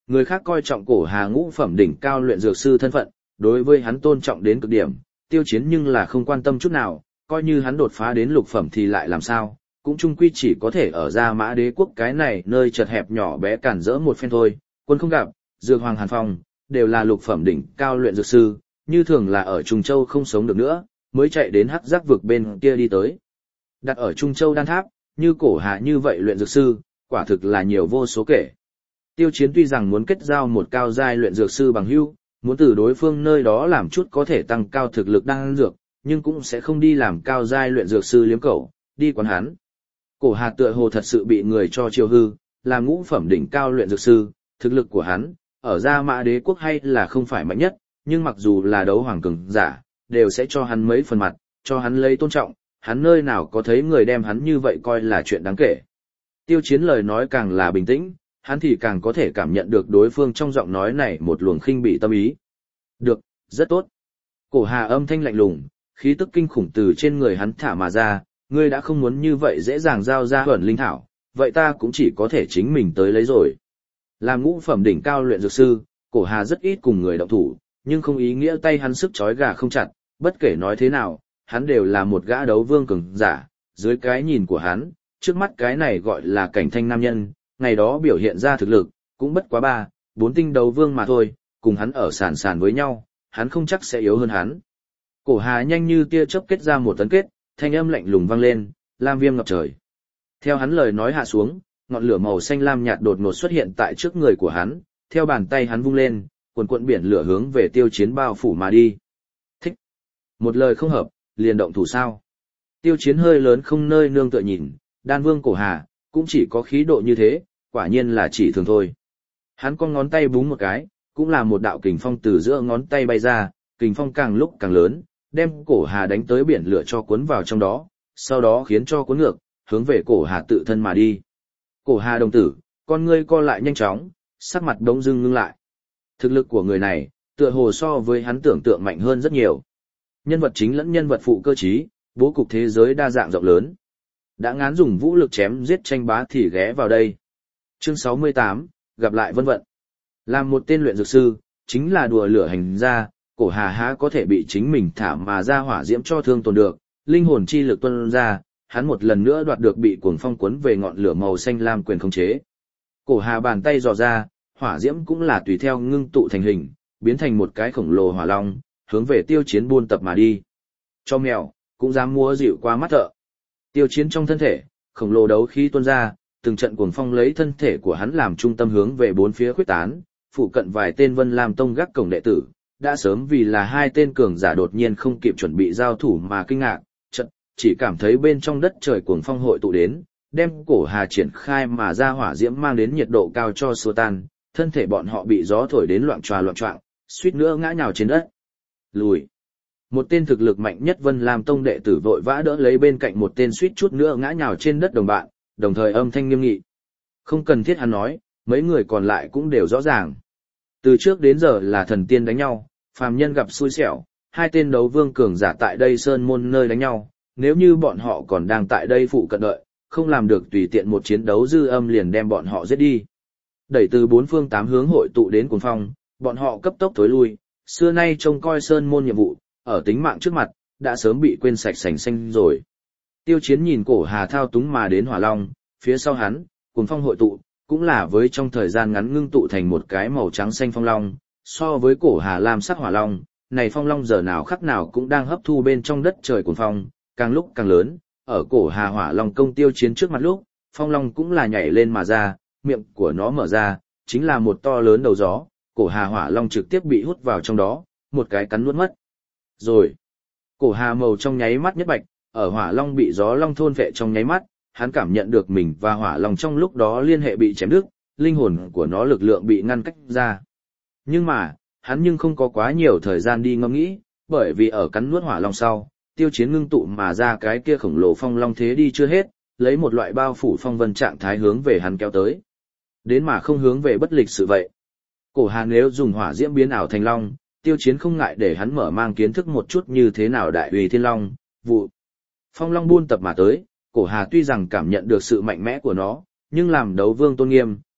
Người khác coi trọng cổ hà ngũ phẩm đỉnh cao luyện dược sư thân phận, đối với hắn tôn trọng đến cực điểm, Tiêu Chiến nhưng là không quan tâm chút nào, coi như hắn đột phá đến lục phẩm thì lại làm sao, cũng chung quy chỉ có thể ở Gia Mã Đế quốc cái này nơi chật hẹp nhỏ bé cản rỡ một phen thôi, quân không gặp, Dược Hoàng Hàn Phong, đều là lục phẩm đỉnh cao luyện dược sư, như thường là ở Trung Châu không sống được nữa, mới chạy đến Hắc Giác vực bên kia đi tới. Đặt ở Trung Châu đan tháp, như cổ hà như vậy luyện dược sư, quả thực là nhiều vô số kể. Tiêu Chiến tuy rằng muốn kết giao một cao giai luyện dược sư bằng hữu, muốn từ đối phương nơi đó làm chút có thể tăng cao thực lực đan dược, nhưng cũng sẽ không đi làm cao giai luyện dược sư liếm cẩu, đi quán hắn. Cổ Hà tựa hồ thật sự bị người cho chiêu hư, là ngũ phẩm đỉnh cao luyện dược sư, thực lực của hắn, ở Gia Mã Đế quốc hay là không phải mạnh nhất, nhưng mặc dù là đấu hoàng cường giả, đều sẽ cho hắn mấy phần mặt, cho hắn lấy tôn trọng, hắn nơi nào có thấy người đem hắn như vậy coi là chuyện đáng kể. Tiêu Chiến lời nói càng là bình tĩnh, hắn thì càng có thể cảm nhận được đối phương trong giọng nói này một luồng khinh bỉ tâm ý. Được, rất tốt. Cổ Hà âm thanh lạnh lùng, khí tức kinh khủng từ trên người hắn thả mà ra, ngươi đã không muốn như vậy dễ dàng giao ra huẩn linh thảo, vậy ta cũng chỉ có thể chính mình tới lấy rồi. Làm ngũ phẩm đỉnh cao luyện dược sư, Cổ Hà rất ít cùng người động thủ, nhưng không ý nghĩa tay hắn sức chói gà không chặt, bất kể nói thế nào, hắn đều là một gã đấu vương cường giả, dưới cái nhìn của hắn, trước mắt cái này gọi là cảnh thanh nam nhân, ngày đó biểu hiện ra thực lực, cũng bất quá 3, 4 tinh đấu vương mà thôi, cùng hắn ở sàn sàn với nhau, hắn không chắc sẽ yếu hơn hắn. Cổ Hà nhanh như tia chớp kết ra một tấn kết, thanh âm lạnh lùng vang lên, lam viêm ngập trời. Theo hắn lời nói hạ xuống, ngọn lửa màu xanh lam nhạt đột ngột xuất hiện tại trước người của hắn, theo bàn tay hắn vung lên, cuồn cuộn biển lửa hướng về Tiêu Chiến bao phủ mà đi. Thích. Một lời không hợp, liền động thủ sao? Tiêu Chiến hơi lớn không nơi nương tựa nhìn, đan vương Cổ Hà, cũng chỉ có khí độ như thế, quả nhiên là chỉ thường thôi. Hắn con ngón tay búng một cái, cũng là một đạo kình phong từ giữa ngón tay bay ra, kình phong càng lúc càng lớn, đem Cổ Hà đánh tới biển lửa cho cuốn vào trong đó, sau đó khiến cho cuốn ngược, hướng về Cổ Hà tự thân mà đi. Cổ Hà đồng tử, con ngươi co lại nhanh chóng, sắc mặt đống dưng ngưng lại. Thực lực của người này, tựa hồ so với hắn tưởng tượng mạnh hơn rất nhiều. Nhân vật chính lẫn nhân vật phụ cơ trí, bố cục thế giới đa dạng rộng lớn. Đã ngán dùng vũ lực chém giết tranh bá thì ghé vào đây. Chương 68, gặp lại vân vận. Làm một tên luyện dược sư, chính là đùa lửa hành ra, Cổ Hà há có thể bị chính mình thả mà ra hỏa diễm cho thương tổn được, linh hồn chi lực tuôn ra, hắn một lần nữa đoạt được bị cuồng phong cuốn về ngọn lửa màu xanh lam quyền khống chế. Cổ Hà bàn tay dò ra, hỏa diễm cũng là tùy theo ngưng tụ thành hình, biến thành một cái khổng lồ hỏa long, hướng về Tiêu Chiến buôn tập mà đi. Cho mèo, cũng dám múa dịu qua mắt thợ. Tiêu Chiến trong thân thể, khổng lồ đấu khí tuôn ra, từng trận cuồng phong lấy thân thể của hắn làm trung tâm hướng về bốn phía khuếch tán, phụ cận vài tên Vân Lam Tông gác cổng đệ tử, đã sớm vì là hai tên cường giả đột nhiên không kịp chuẩn bị giao thủ mà kinh ngạc, chỉ cảm thấy bên trong đất trời cuồng phong hội tụ đến, đem Cổ Hà triển khai mà ra hỏa diễm mang đến nhiệt độ cao cho xua tan, thân thể bọn họ bị gió thổi đến loạng choạng, suýt nữa ngã nhào trên đất. Lùi. Một tên thực lực mạnh nhất Vân Lam Tông đệ tử vội vã đỡ lấy bên cạnh một tên suýt chút nữa ngã nhào trên đất đồng bạn, đồng thời âm thanh nghiêm nghị. Không cần thiết hắn nói, mấy người còn lại cũng đều rõ ràng. Từ trước đến giờ là thần tiên đánh nhau, phàm nhân gặp xui xẻo, hai tên đấu vương cường giả tại đây sơn môn nơi đánh nhau, nếu như bọn họ còn đang tại đây phụ cận đợi, không làm được tùy tiện một chiến đấu dư âm liền đem bọn họ giết đi. Đẩy từ bốn phương tám hướng hội tụ đến cuồng phong, bọn họ cấp tốc thối lui, xưa nay trông coi sơn môn nhiệm vụ, ở tính mạng trước mặt, đã sớm bị quên sạch sành xanh rồi. Tiêu Chiến nhìn Cổ Hà thao túng mà đến hỏa long, phía sau hắn, cuồng phong hội tụ, cũng là với trong thời gian ngắn ngưng tụ thành một cái màu trắng xanh phong long, so với Cổ Hà lam sắc hỏa long, này phong long giờ nào khắc nào cũng đang hấp thu bên trong đất trời cuồng phong, càng lúc càng lớn, ở Cổ Hà hỏa long công Tiêu Chiến trước mặt lúc, phong long cũng là nhảy lên mà ra, miệng của nó mở ra, chính là một to lớn đầu gió, Cổ Hà hỏa long trực tiếp bị hút vào trong đó, một cái cắn nuốt mất. Rồi, Cổ Hà màu trong nháy mắt nhất bạch, ở hỏa long bị gió long thôn vệ trong nháy mắt, hắn cảm nhận được mình và hỏa long trong lúc đó liên hệ bị chém đứt, linh hồn của nó lực lượng bị ngăn cách ra. Nhưng mà, hắn không có quá nhiều thời gian đi ngẫm nghĩ, bởi vì ở cắn nuốt hỏa long sau, Tiêu Chiến ngưng tụ mà ra cái kia khổng lồ phong long thế đi chưa hết, lấy một loại bao phủ phong vân trạng thái hướng về hắn kéo tới. Đến mà không hướng về bất lịch sự vậy. Cổ Hà nếu dùng hỏa diễm biến ảo thành long, Tiêu Chiến không ngại để hắn mở mang kiến thức một chút như thế nào đại uy thiên long, vụ. Phong long buôn tập mà tới, Cổ Hà tuy rằng cảm nhận được sự mạnh mẽ của nó, nhưng làm đấu vương tôn nghiêm,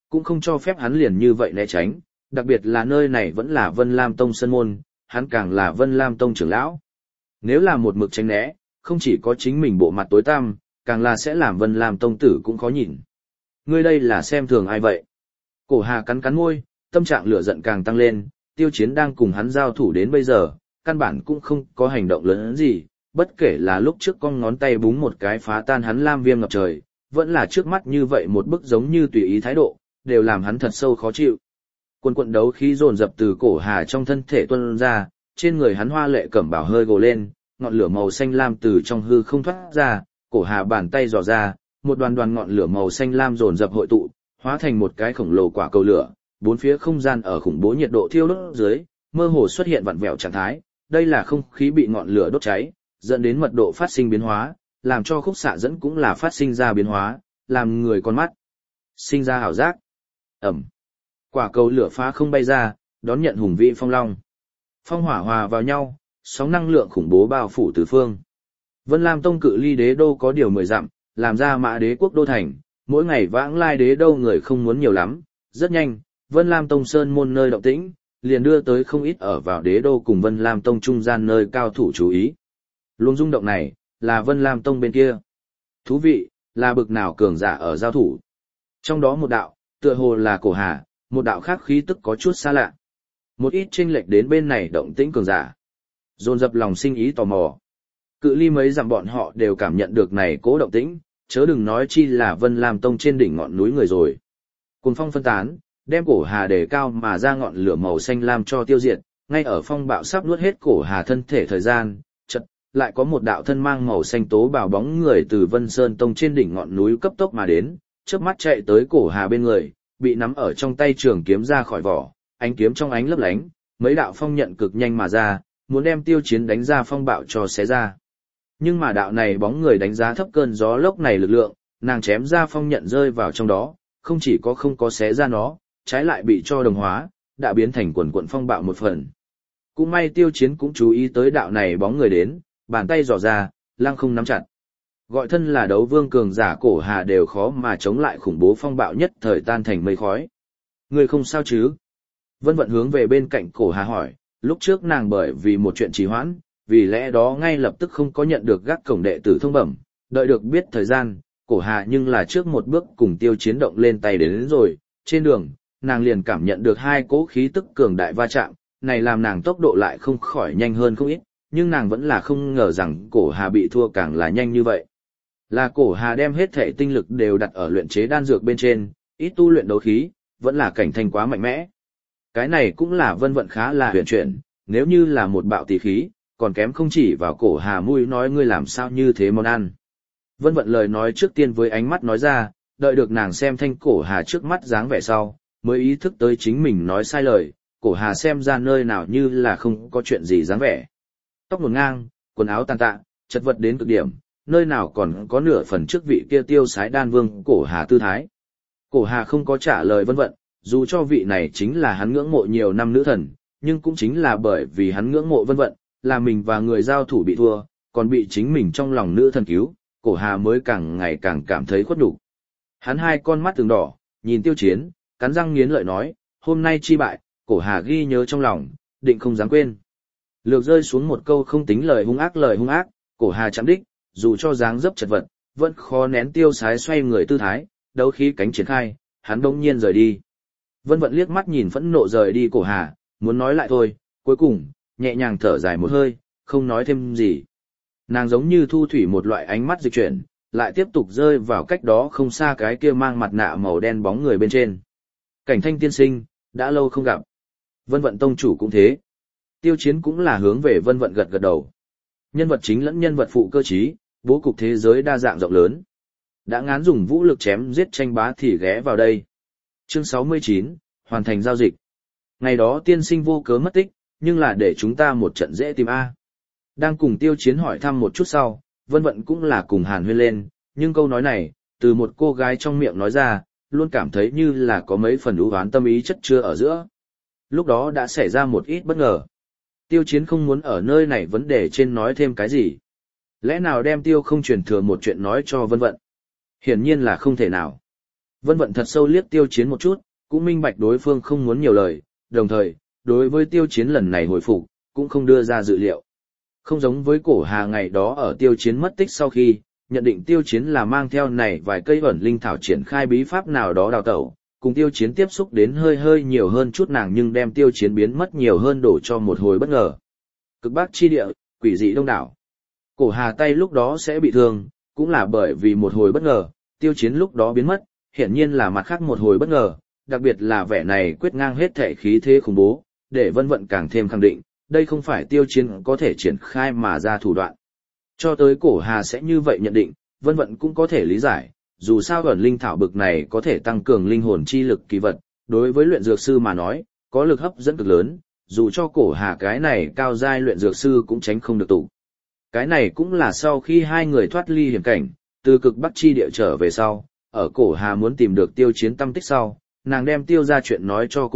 cũng không cho phép hắn liền như vậy né tránh, đặc biệt là nơi này vẫn là Vân Lam Tông sân môn, hắn càng là Vân Lam Tông trưởng lão. Nếu là một mực tránh né, không chỉ có chính mình bộ mặt tối tăm, càng là sẽ làm Vân Lam Tông tử cũng khó nhìn. Ngươi đây là xem thường ai vậy? Cổ Hà cắn cắn môi, tâm trạng lửa giận càng tăng lên, Tiêu Chiến đang cùng hắn giao thủ đến bây giờ, căn bản cũng không có hành động lớn gì, bất kể là lúc trước con ngón tay búng một cái phá tan hắn lam viêm ngập trời, vẫn là trước mắt như vậy một bức giống như tùy ý thái độ, đều làm hắn thật sâu khó chịu. Quần quận đấu khí dồn dập từ cổ Hà trong thân thể tuôn ra, trên người hắn hoa lệ cẩm bảo hơi gồ lên, ngọn lửa màu xanh lam từ trong hư không thoát ra, cổ Hà bàn tay dò ra, một đoàn đoàn ngọn lửa màu xanh lam dồn dập hội tụ, hóa thành một cái khổng lồ quả cầu lửa, bốn phía không gian ở khủng bố nhiệt độ thiêu đốt dưới, mơ hồ xuất hiện vặn vẹo trạng thái, đây là không khí bị ngọn lửa đốt cháy, dẫn đến mật độ phát sinh biến hóa, làm cho khúc xạ dẫn cũng là phát sinh ra biến hóa, làm người con mắt sinh ra ảo giác. Ẩm. Quả cầu lửa phá không bay ra, đón nhận hùng vĩ phong long. Phong hỏa hòa vào nhau, sóng năng lượng khủng bố bao phủ tứ phương. Vân Lam Tông cự ly đế đô có điều 10 dặm, làm ra Mã Đế quốc đô thành, mỗi ngày vãng lai đế đô người không muốn nhiều lắm, rất nhanh, Vân Lam Tông sơn môn nơi động tĩnh, liền đưa tới không ít ở vào đế đô cùng Vân Lam Tông trung gian nơi cao thủ chú ý. Luồng rung động này, là Vân Lam Tông bên kia. Thú vị, là bực nào cường giả ở giao thủ. Trong đó một đạo, tựa hồ là cổ Hà, một đạo khác khí tức có chút xa lạ. Một ít chênh lệch đến bên này động tĩnh cường giả. Dồn dập lòng sinh ý tò mò. Cự ly mấy dặm bọn họ đều cảm nhận được này cố động tĩnh, chớ đừng nói chi là Vân Lam Tông trên đỉnh ngọn núi người rồi. Cùng phong phân tán, đem cổ Hà đề cao mà ra ngọn lửa màu xanh lam cho tiêu diệt, ngay ở phong bạo sắp nuốt hết cổ Hà thân thể thời gian, chợt lại có một đạo thân mang màu xanh tố bào bóng người từ Vân Sơn Tông trên đỉnh ngọn núi cấp tốc mà đến, chớp mắt chạy tới cổ Hà bên người, bị nắm ở trong tay trường kiếm ra khỏi vỏ, ánh kiếm trong ánh lấp lánh, mấy đạo phong nhận cực nhanh mà ra, muốn đem Tiêu Chiến đánh ra phong bạo cho xé ra. Nhưng mà đạo này bóng người đánh giá thấp cơn gió lốc này lực lượng, nàng chém ra phong nhận rơi vào trong đó, không chỉ có không có xé ra nó, trái lại bị cho đồng hóa, đã biến thành quần quần phong bạo một phần. Cũng may Tiêu Chiến cũng chú ý tới đạo này bóng người đến, bàn tay dò ra, lăng không nắm chặt. Gọi thân là đấu vương cường giả cổ Hà đều khó mà chống lại khủng bố phong bạo nhất thời tan thành mây khói. Người không sao chứ? Vân Vận hướng về bên cạnh cổ Hà hỏi, lúc trước nàng bởi vì một chuyện trì hoãn, vì lẽ đó ngay lập tức không có nhận được gác cổng đệ tử thông bẩm, đợi được biết thời gian, cổ Hà nhưng là trước một bước cùng Tiêu Chiến động lên tay đến rồi, trên đường, nàng liền cảm nhận được hai cỗ khí tức cường đại va chạm, này làm nàng tốc độ lại không khỏi nhanh hơn không ít, nhưng nàng vẫn là không ngờ rằng cổ Hà bị thua càng là nhanh như vậy. Là cổ Hà đem hết thể tinh lực đều đặt ở luyện chế đan dược bên trên, ít tu luyện đấu khí, vẫn là cảnh thành quá mạnh mẽ. Cái này cũng là Vân Vận khá là huyền chuyển, nếu như là một bạo tỷ khí, còn kém không chỉ vào cổ Hà mũi nói ngươi làm sao như thế món ăn. Vân Vận lời nói trước tiên với ánh mắt nói ra, đợi được nàng xem thanh cổ Hà trước mắt dáng vẻ sau, mới ý thức tới chính mình nói sai lời, cổ Hà xem ra nơi nào như là không có chuyện gì dáng vẻ. Tóc ngổn ngang, quần áo tàn tạ, chật vật đến cực điểm, nơi nào còn có nửa phần trước vị kia tiêu sái đan vương cổ Hà tư thái. Cổ Hà không có trả lời Vân Vận, dù cho vị này chính là hắn ngưỡng mộ nhiều năm nữ thần, nhưng cũng chính là bởi vì hắn ngưỡng mộ Vân Vận, là mình và người giao thủ bị thua, còn bị chính mình trong lòng nữ thần cứu, cổ Hà mới càng ngày càng cảm thấy khuất nhục. Hắn hai con mắt từng đỏ, nhìn Tiêu Chiến, cắn răng nghiến lợi nói, hôm nay chi bại, cổ Hà ghi nhớ trong lòng, định không dám quên. Lược rơi xuống một câu không tính lời hung ác, cổ Hà chạm đích, dù cho dáng dấp chật vật, vẫn khó nén tiêu sái xoay người tư thái, đấu khí cánh triển khai, hắn bỗng nhiên rời đi. Vân Vận liếc mắt nhìn phẫn nộ rời đi cổ Hà, muốn nói lại thôi, cuối cùng, nhẹ nhàng thở dài một hơi, không nói thêm gì. Nàng giống như thu thủy một loại ánh mắt dịch chuyển, lại tiếp tục rơi vào cách đó không xa cái kia mang mặt nạ màu đen bóng người bên trên. Cảnh Thanh tiên sinh, đã lâu không gặp. Vân Vận tông chủ cũng thế. Tiêu Chiến cũng là hướng về Vân Vận gật gật đầu. Nhân vật chính lẫn nhân vật phụ cơ trí, bố cục thế giới đa dạng rộng lớn. Đã ngán dùng vũ lực chém giết tranh bá thì ghé vào đây. Chương 69, hoàn thành giao dịch. Ngày đó tiên sinh vô cớ mất tích, nhưng là để chúng ta một trận dễ tìm A. Đang cùng Tiêu Chiến hỏi thăm một chút sau, Vân Vận cũng là cùng hàn huyên lên, nhưng câu nói này, từ một cô gái trong miệng nói ra, luôn cảm thấy như là có mấy phần ưu oán tâm ý chất chứa ở giữa. Lúc đó đã xảy ra một ít bất ngờ. Tiêu Chiến không muốn ở nơi này vấn đề trên nói thêm cái gì. Lẽ nào đem Tiêu không truyền thừa một chuyện nói cho Vân Vận? Hiển nhiên là không thể nào. Vân Vận thật sâu liếc Tiêu Chiến một chút, cũng minh bạch đối phương không muốn nhiều lời, đồng thời, đối với Tiêu Chiến lần này hồi phục, cũng không đưa ra dự liệu. Không giống với Cổ Hà ngày đó ở Tiêu Chiến mất tích sau khi, nhận định Tiêu Chiến là mang theo này vài cây ẩn linh thảo triển khai bí pháp nào đó đào tẩu, cùng Tiêu Chiến tiếp xúc đến hơi hơi nhiều hơn chút nàng nhưng đem Tiêu Chiến biến mất nhiều hơn đổ cho một hồi bất ngờ. Cực Bắc chi địa, quỷ dị đông đảo. Cổ Hà tay lúc đó sẽ bị thương, cũng là bởi vì một hồi bất ngờ, Tiêu Chiến lúc đó biến mất, hiển nhiên là mặt khác một hồi bất ngờ, đặc biệt là vẻ này quyết ngang hết thể khí thế khủng bố, để Vân Vận càng thêm khẳng định, đây không phải Tiêu Chiến có thể triển khai mà ra thủ đoạn. Cho tới Cổ Hà sẽ như vậy nhận định, Vân Vận cũng có thể lý giải, dù sao ẩn linh thảo bực này có thể tăng cường linh hồn chi lực kỳ vật, đối với luyện dược sư mà nói, có lực hấp dẫn cực lớn, dù cho Cổ Hà cái này cao giai luyện dược sư cũng tránh không được tụ. Cái này cũng là sau khi hai người thoát ly hiểm cảnh, từ cực Bắc chi địa trở về sau, ở Cổ Hà muốn tìm được Tiêu Chiến tâm tích sau, nàng đem Tiêu ra chuyện nói cho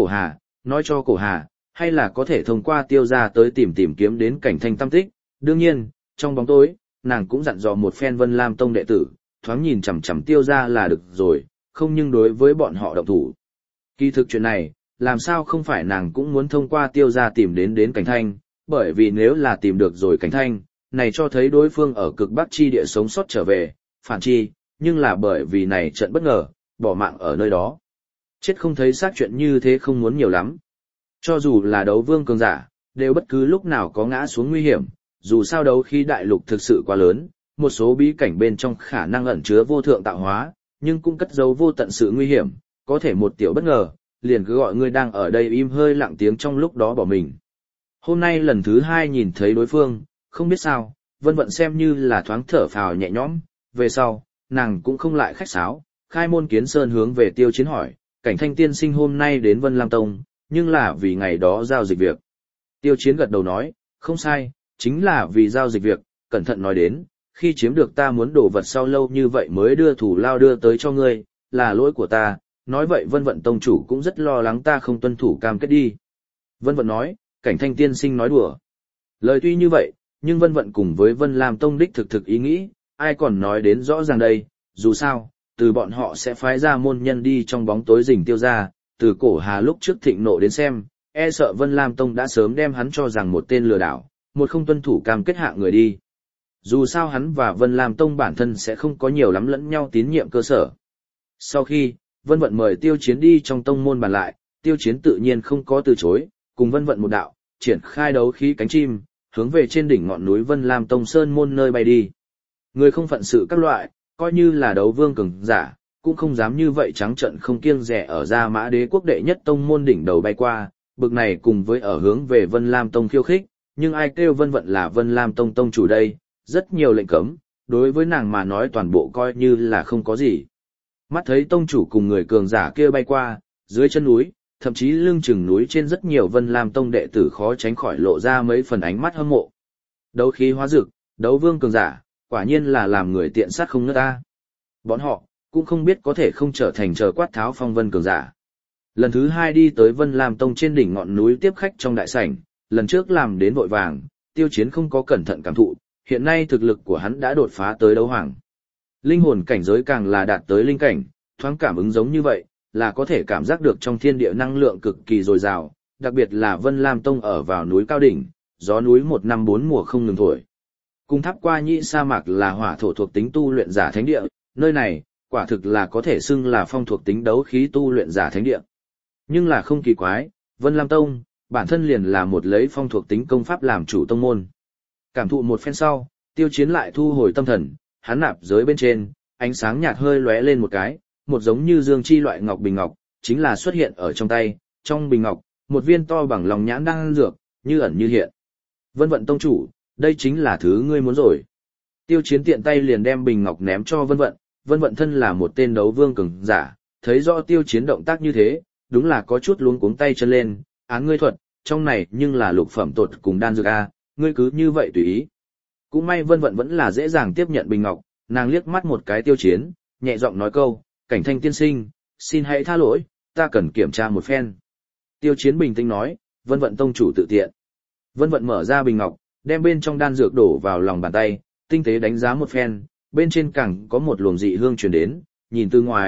Cổ Hà, hay là có thể thông qua Tiêu ra tới tìm kiếm đến cảnh thanh tâm tích. Đương nhiên, trong bóng tối, nàng cũng dặn dò một phen Vân Lam Tông đệ tử, thoáng nhìn chằm chằm Tiêu ra là được rồi, không nhưng đối với bọn họ động thủ. Kỳ thực chuyện này, làm sao không phải nàng cũng muốn thông qua Tiêu ra tìm đến cảnh thanh, bởi vì nếu là tìm được rồi cảnh thanh, này cho thấy đối phương ở cực Bắc chi địa sống sót trở về, phản chi, nhưng là bởi vì này trận bất ngờ, bỏ mạng ở nơi đó. Chết không thấy xác chuyện như thế không muốn nhiều lắm. Cho dù là đấu vương cường giả, đều bất cứ lúc nào có ngã xuống nguy hiểm, dù sao đấu khí đại lục thực sự quá lớn, một số bí cảnh bên trong khả năng ẩn chứa vô thượng tạo hóa, nhưng cũng cất giấu vô tận sự nguy hiểm, có thể một tiểu bất ngờ, liền cứ gọi người đang ở đây im hơi lặng tiếng trong lúc đó bỏ mình. Hôm nay lần thứ hai nhìn thấy đối phương, không biết sao, Vân Vận xem như là thoáng thở phào nhẹ nhõm, về sau, nàng cũng không lại khách sáo, khai môn kiến sơn hướng về Tiêu Chiến hỏi, cảnh thanh tiên sinh hôm nay đến Vân Lam Tông, nhưng là vì ngày đó giao dịch việc. Tiêu Chiến gật đầu nói, không sai, chính là vì giao dịch việc, cẩn thận nói đến, khi chiếm được ta muốn đồ vật sau lâu như vậy mới đưa thủ lao đưa tới cho ngươi, là lỗi của ta, nói vậy Vân Vận Tông chủ cũng rất lo lắng ta không tuân thủ cam kết đi. Vân Vận nói, cảnh thanh tiên sinh nói đùa. Lời tuy như vậy, nhưng Vân Vận cùng với Vân Lam Tông đích thực ý nghĩ, ai còn nói đến rõ ràng đây, dù sao, từ bọn họ sẽ phái ra môn nhân đi trong bóng tối rình Tiêu ra, từ Cổ Hà lúc trước thịnh nộ đến xem, e sợ Vân Lam Tông đã sớm đem hắn cho rằng một tên lừa đảo, một không tuân thủ cam kết hạ người đi. Dù sao hắn và Vân Lam Tông bản thân sẽ không có nhiều lắm lẫn nhau tín nhiệm cơ sở. Sau khi, Vân Vận mời Tiêu Chiến đi trong tông môn bàn lại, Tiêu Chiến tự nhiên không có từ chối, cùng Vân Vận một đạo, triển khai đấu khí cánh chim, hướng về trên đỉnh ngọn núi Vân Lam Tông Sơn môn nơi bay đi. Người không phận sự các loại, coi như là đấu vương cường giả, cũng không dám như vậy trắng trợn không kiêng dè ở Gia Mã Đế quốc đệ nhất tông môn đỉnh đầu bay qua, bực này cùng với ở hướng về Vân Lam Tông khiêu khích, nhưng ai kêu Vân Vận là Vân Lam Tông tông chủ đây, rất nhiều lệnh cấm, đối với nàng mà nói toàn bộ coi như là không có gì. Mắt thấy tông chủ cùng người cường giả kia bay qua, dưới chân núi, thậm chí lưng chừng núi trên rất nhiều Vân Lam Tông đệ tử khó tránh khỏi lộ ra mấy phần ánh mắt hâm mộ. Đấu khí hóa dực, đấu vương cường giả, quả nhiên là làm người tiện sát không ngớt ta. Bọn họ, cũng không biết có thể không trở thành chờ quát tháo phong vân cường giả. Lần thứ hai đi tới Vân Lam Tông trên đỉnh ngọn núi tiếp khách trong đại sảnh, lần trước làm đến vội vàng, Tiêu Chiến không có cẩn thận cảm thụ, hiện nay thực lực của hắn đã đột phá tới đấu hoàng. Linh hồn cảnh giới càng là đạt tới linh cảnh, thoáng cảm ứng giống như vậy, là có thể cảm giác được trong thiên địa năng lượng cực kỳ dồi dào, đặc biệt là Vân Lam Tông ở vào núi cao đỉnh, gió núi 1 năm 4 mùa không ngừng thổi. Cung Tháp Qua Nhĩ sa mạc là hỏa thổ thuộc tính tu luyện giả thánh địa, nơi này, quả thực là có thể xưng là phong thuộc tính đấu khí tu luyện giả thánh địa. Nhưng là không kỳ quái, Vân Lam Tông, bản thân liền là một lấy phong thuộc tính công pháp làm chủ tông môn. Cảm thụ một phen sau, Tiêu Chiến lại thu hồi tâm thần, hắn nạp giới bên trên, ánh sáng nhạt hơi lóe lên một cái, một giống như dương chi loại ngọc bình ngọc, chính là xuất hiện ở trong tay, trong bình ngọc, một viên to bằng lòng nhãn đang dược, như ẩn như hiện. Vân Vận tông chủ, đây chính là thứ ngươi muốn rồi. Tiêu Chiến tiện tay liền đem bình ngọc ném cho Vân Vận, Vân Vận thân là một tên đấu vương cường giả, thấy rõ Tiêu Chiến động tác như thế, đúng là có chút luống cuống tay chân lên, án ngươi thuật, trong này nhưng là lục phẩm tột cùng đan dược a, ngươi cứ như vậy tùy ý. Cũng may Vân Vận vẫn là dễ dàng tiếp nhận bình ngọc, nàng liếc mắt một cái Tiêu Chiến, nhẹ giọng nói câu, cảnh thanh tiên sinh, xin hãy tha lỗi, ta cần kiểm tra một phen. Tiêu Chiến bình tĩnh nói, Vân Vận tông chủ tự tiện. Vân Vận mở ra bình ngọc, đem bên trong đan dược đổ vào lòng bàn tay, tinh tế đánh giá một phen, bên trên cẳng có một luồng dị hương truyền đến, nhìn từ ngoài,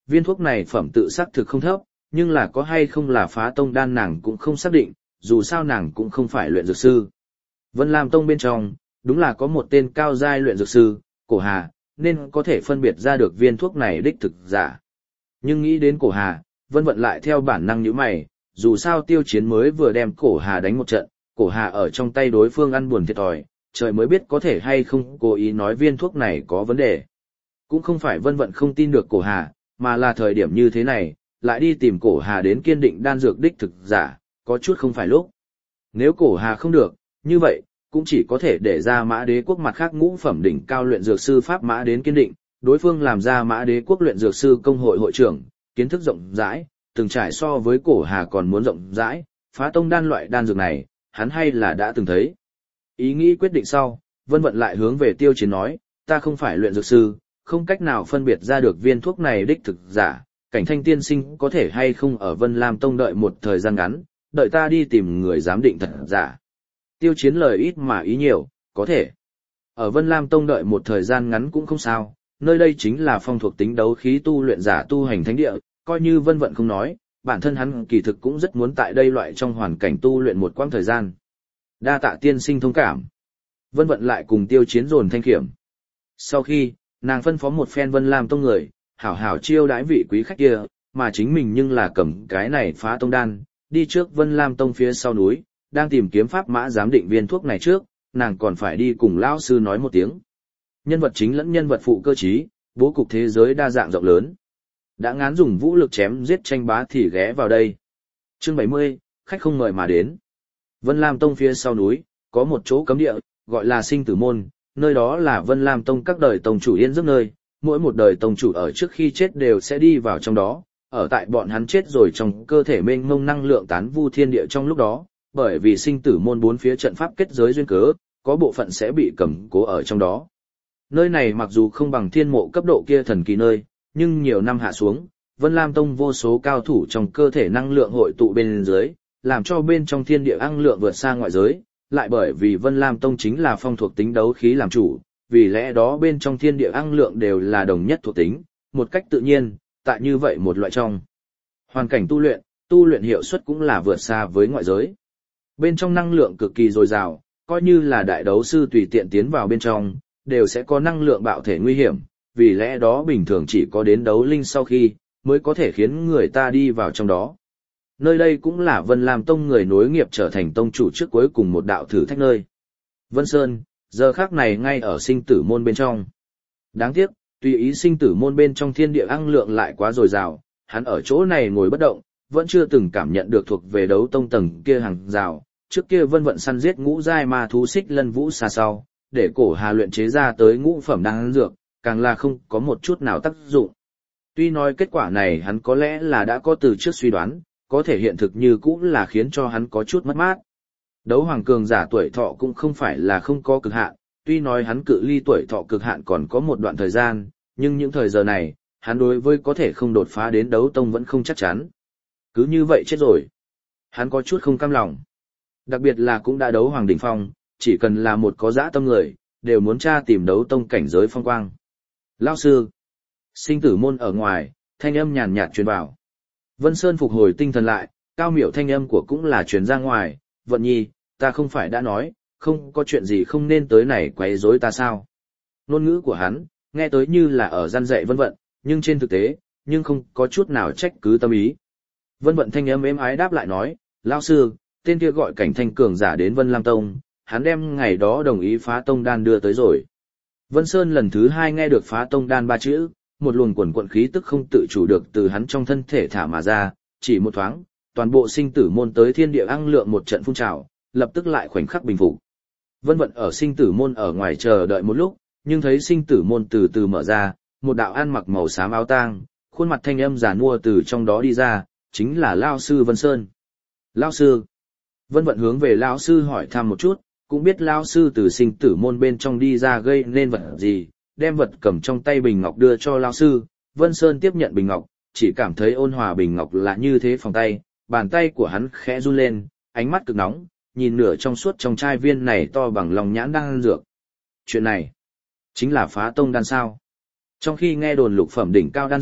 viên thuốc này phẩm tự xác thực không thấp, nhưng là có hay không là phá tông đan nàng cũng không xác định, dù sao nàng cũng không phải luyện dược sư. Vân Lam Tông bên trong, đúng là có một tên cao giai luyện dược sư, Cổ Hà, nên có thể phân biệt ra được viên thuốc này đích thực giả. Nhưng nghĩ đến Cổ Hà, Vân Vận lại theo bản năng nhíu mày, dù sao Tiêu Chiến mới vừa đem Cổ Hà đánh một trận, Cổ Hà ở trong tay đối phương ăn buồn thiệt thòi, trời mới biết có thể hay không cố ý nói viên thuốc này có vấn đề. Cũng không phải Vân Vận không tin được Cổ Hà, mà là thời điểm như thế này, lại đi tìm Cổ Hà đến kiên định đan dược đích thực giả, có chút không phải lúc. Nếu Cổ Hà không được, như vậy, cũng chỉ có thể để ra Mã Đế quốc mặt khác ngũ phẩm đỉnh cao luyện dược sư Pháp Mã đến kiên định, đối phương làm ra Mã Đế quốc luyện dược sư công hội hội trưởng, kiến thức rộng rãi, từng trải so với Cổ Hà còn muốn rộng rãi, phá tông đan loại đan dược này, hắn hay là đã từng thấy. Ý nghĩ quyết định sau, Vân Vận lại hướng về Tiêu Chiến nói, ta không phải luyện dược sư, không cách nào phân biệt ra được viên thuốc này đích thực giả, Cảnh Thanh tiên sinh có thể hay không ở Vân Lam Tông đợi một thời gian ngắn, đợi ta đi tìm người giám định thật giả. Tiêu Chiến lời ít mà ý nhiều, có thể. Ở Vân Lam Tông đợi một thời gian ngắn cũng không sao, nơi đây chính là phong thuộc tính đấu khí tu luyện giả tu hành thánh địa, coi như Vân Vận không nói, bản thân hắn kỳ thực cũng rất muốn tại đây loại trong hoàn cảnh tu luyện một quãng thời gian. Đa tạ tiên sinh thông cảm. Vân Vận lại cùng Tiêu Chiến dồn thanh kiểm. Sau khi, nàng phân phó một phen Vân Lam Tông người, hảo hảo chiêu đãi vị quý khách kia, mà chính mình nhưng là cầm cái này phá tông đan, đi trước Vân Lam Tông phía sau núi, đang tìm kiếm Pháp Mã giám định viên thuốc này trước, nàng còn phải đi cùng lão sư nói một tiếng. Nhân vật chính lẫn nhân vật phụ cơ trí, bố cục thế giới đa dạng rộng lớn. Đã ngán dùng vũ lực chém giết tranh bá thì ghé vào đây. Chương 70, khách không mời mà đến. Vân Lam Tông phía sau núi, có một chỗ cấm địa, gọi là Sinh Tử Môn, nơi đó là Vân Lam Tông các đời tông chủ yên giấc nơi, mỗi một đời tông chủ ở trước khi chết đều sẽ đi vào trong đó, ở tại bọn hắn chết rồi trong cơ thể mênh mông năng lượng tán vu thiên địa trong lúc đó, bởi vì Sinh Tử Môn bốn phía trận pháp kết giới duyên cớ, có bộ phận sẽ bị cầm cố ở trong đó. Nơi này mặc dù không bằng thiên mộ cấp độ kia thần kỳ nơi, nhưng nhiều năm hạ xuống, Vân Lam Tông vô số cao thủ trong cơ thể năng lượng hội tụ bên dưới, làm cho bên trong thiên địa năng lượng vượt xa ngoại giới, lại bởi vì Vân Lam Tông chính là phong thuộc tính đấu khí làm chủ, vì lẽ đó bên trong thiên địa năng lượng đều là đồng nhất thuộc tính, một cách tự nhiên, tại như vậy một loại trong hoàn cảnh tu luyện hiệu suất cũng là vượt xa với ngoại giới. Bên trong năng lượng cực kỳ dồi dào, coi như là đại đấu sư tùy tiện tiến vào bên trong, đều sẽ có năng lượng bạo thể nguy hiểm, vì lẽ đó bình thường chỉ có đến đấu linh sau khi, mới có thể khiến người ta đi vào trong đó. Nơi đây cũng là Vân Lam Tông người nối nghiệp trở thành tông chủ trước cuối cùng một đạo thử thách nơi. Vân Sơn, giờ khắc này ngay ở Sinh Tử Môn bên trong. Đáng tiếc, tùy ý Sinh Tử Môn bên trong thiên địa năng lượng lại quá dồi dào, hắn ở chỗ này ngồi bất động, vẫn chưa từng cảm nhận được thuộc về đấu tông tầng kia hàng rào. Trước kia Vân Vận săn giết ngũ giai ma thú Xích Lân Vũ xa sau, để Cổ Hà luyện chế ra tới ngũ phẩm đan dược, càng là không có một chút nào tác dụng. Tuy nói kết quả này hắn có lẽ là đã có từ trước suy đoán, có thể hiện thực như cũ là khiến cho hắn có chút mất mát. Đấu hoàng cường giả tuổi thọ cũng không phải là không có cực hạn, tuy nói hắn cự ly tuổi thọ cực hạn còn có một đoạn thời gian, nhưng những thời giờ này, hắn đối với có thể không đột phá đến đấu tông vẫn không chắc chắn. Cứ như vậy chết rồi. Hắn có chút không cam lòng. Đặc biệt là cũng đã đấu hoàng đỉnh phong, chỉ cần là một có dã tâm người, đều muốn tra tìm đấu tông cảnh giới phong quang. Lão sư, Sinh Tử Môn ở ngoài, thanh âm nhàn nhạt truyền vào. Vân Sơn phục hồi tinh thần lại, cao miểu thanh âm của cũng là truyền ra ngoài, Vận Nhi, ta không phải đã nói, không có chuyện gì không nên tới này quấy rối ta sao. Ngôn ngữ của hắn, nghe tới như là ở gian dạy Vân Vận, nhưng trên thực tế, nhưng không có chút nào trách cứ tâm ý. Vân Vận thanh âm êm ái đáp lại nói, lão sư, tên kia gọi Cảnh Thanh cường giả đến Vân Lam Tông, hắn đem ngày đó đồng ý phá tông đan đưa tới rồi. Vân Sơn lần thứ hai nghe được phá tông đan ba chữ, một luồng quần quận khí tức không tự chủ được từ hắn trong thân thể thả mà ra, chỉ một thoáng, toàn bộ Sinh Tử Môn tới thiên địa năng lượng một trận phun trào, lập tức lại khoảnh khắc bình phục. Vân Vận ở Sinh Tử Môn ở ngoài chờ đợi một lúc, nhưng thấy Sinh Tử Môn từ từ mở ra, một đạo ăn mặc màu xám áo tang, khuôn mặt thanh âm giản mua từ trong đó đi ra, chính là lão sư Vân Sơn. Lão sư. Vân Vận hướng về lão sư hỏi thăm một chút, cũng biết lão sư từ Sinh Tử Môn bên trong đi ra gây nên vật gì, đem vật cầm trong tay bình ngọc đưa cho lão sư. Vân Sơn tiếp nhận bình ngọc, chỉ cảm thấy ôn hòa bình ngọc là như thế phòng tay, bàn tay của hắn khẽ run lên, ánh mắt cực nóng, nhìn nửa trong suốt trong chai viên này to bằng lòng nhãn đang ăn dược. Chuyện này, chính là phá tông đan sao. Trong khi nghe đồn lục phẩm đỉnh cao đan dược,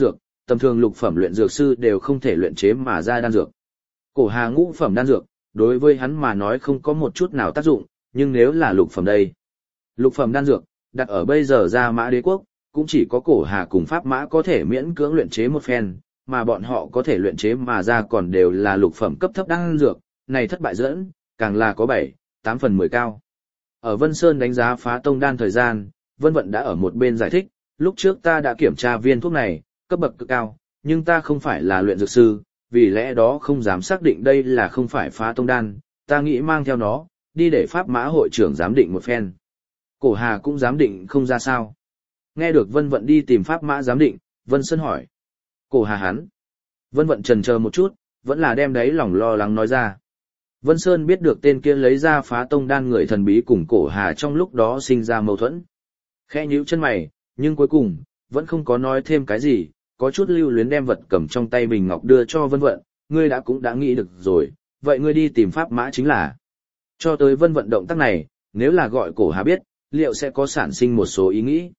tầm thường lục phẩm luyện dược sư đều không thể luyện chế mà ra đan dược. Cổ hà ngũ phẩm đan dược, đối với hắn mà nói không có một chút nào tác dụng, nhưng nếu là lục phẩm đây. Lục phẩm đan dược, đặt ở bây giờ Gia Mã Đế quốc, cũng chỉ có cổ hà cùng pháp mã có thể miễn cưỡng luyện chế một phen, mà bọn họ có thể luyện chế mà ra còn đều là lục phẩm cấp thấp đan dược, này thất bại dẫn, càng là có 7, 8 phần 10 cao. Ở Vân Sơn đánh giá phá tông đan thời gian, Vân Vận đã ở một bên giải thích, lúc trước ta đã kiểm tra viên thuốc này, cấp bậc cực cao, nhưng ta không phải là luyện dược sư, vì lẽ đó không dám xác định đây là không phải phá tông đan, ta nghĩ mang theo nó, đi để pháp mã hội trưởng giám định một phen. Cổ hà cũng giám định không ra sao. Nghe được Vân Vận đi tìm pháp mã giám định, Vân Sơn hỏi. Cổ hà hắn. Vân Vận chần chờ một chút, vẫn là đem đấy lòng lo lắng nói ra. Vân Sơn biết được tên kia lấy ra phá tông đan người thần bí cùng cổ hà trong lúc đó sinh ra mâu thuẫn. Khẽ nhíu chân mày, nhưng cuối cùng, vẫn không có nói thêm cái gì, có chút lưu luyến đem vật cầm trong tay bình ngọc đưa cho Vân Vận, ngươi cũng đã nghĩ được rồi, vậy ngươi đi tìm pháp mã chính là. Cho tới Vân Vận động tác này, nếu là gọi cổ hà biết, liệu sẽ có sản sinh một số ý nghĩ.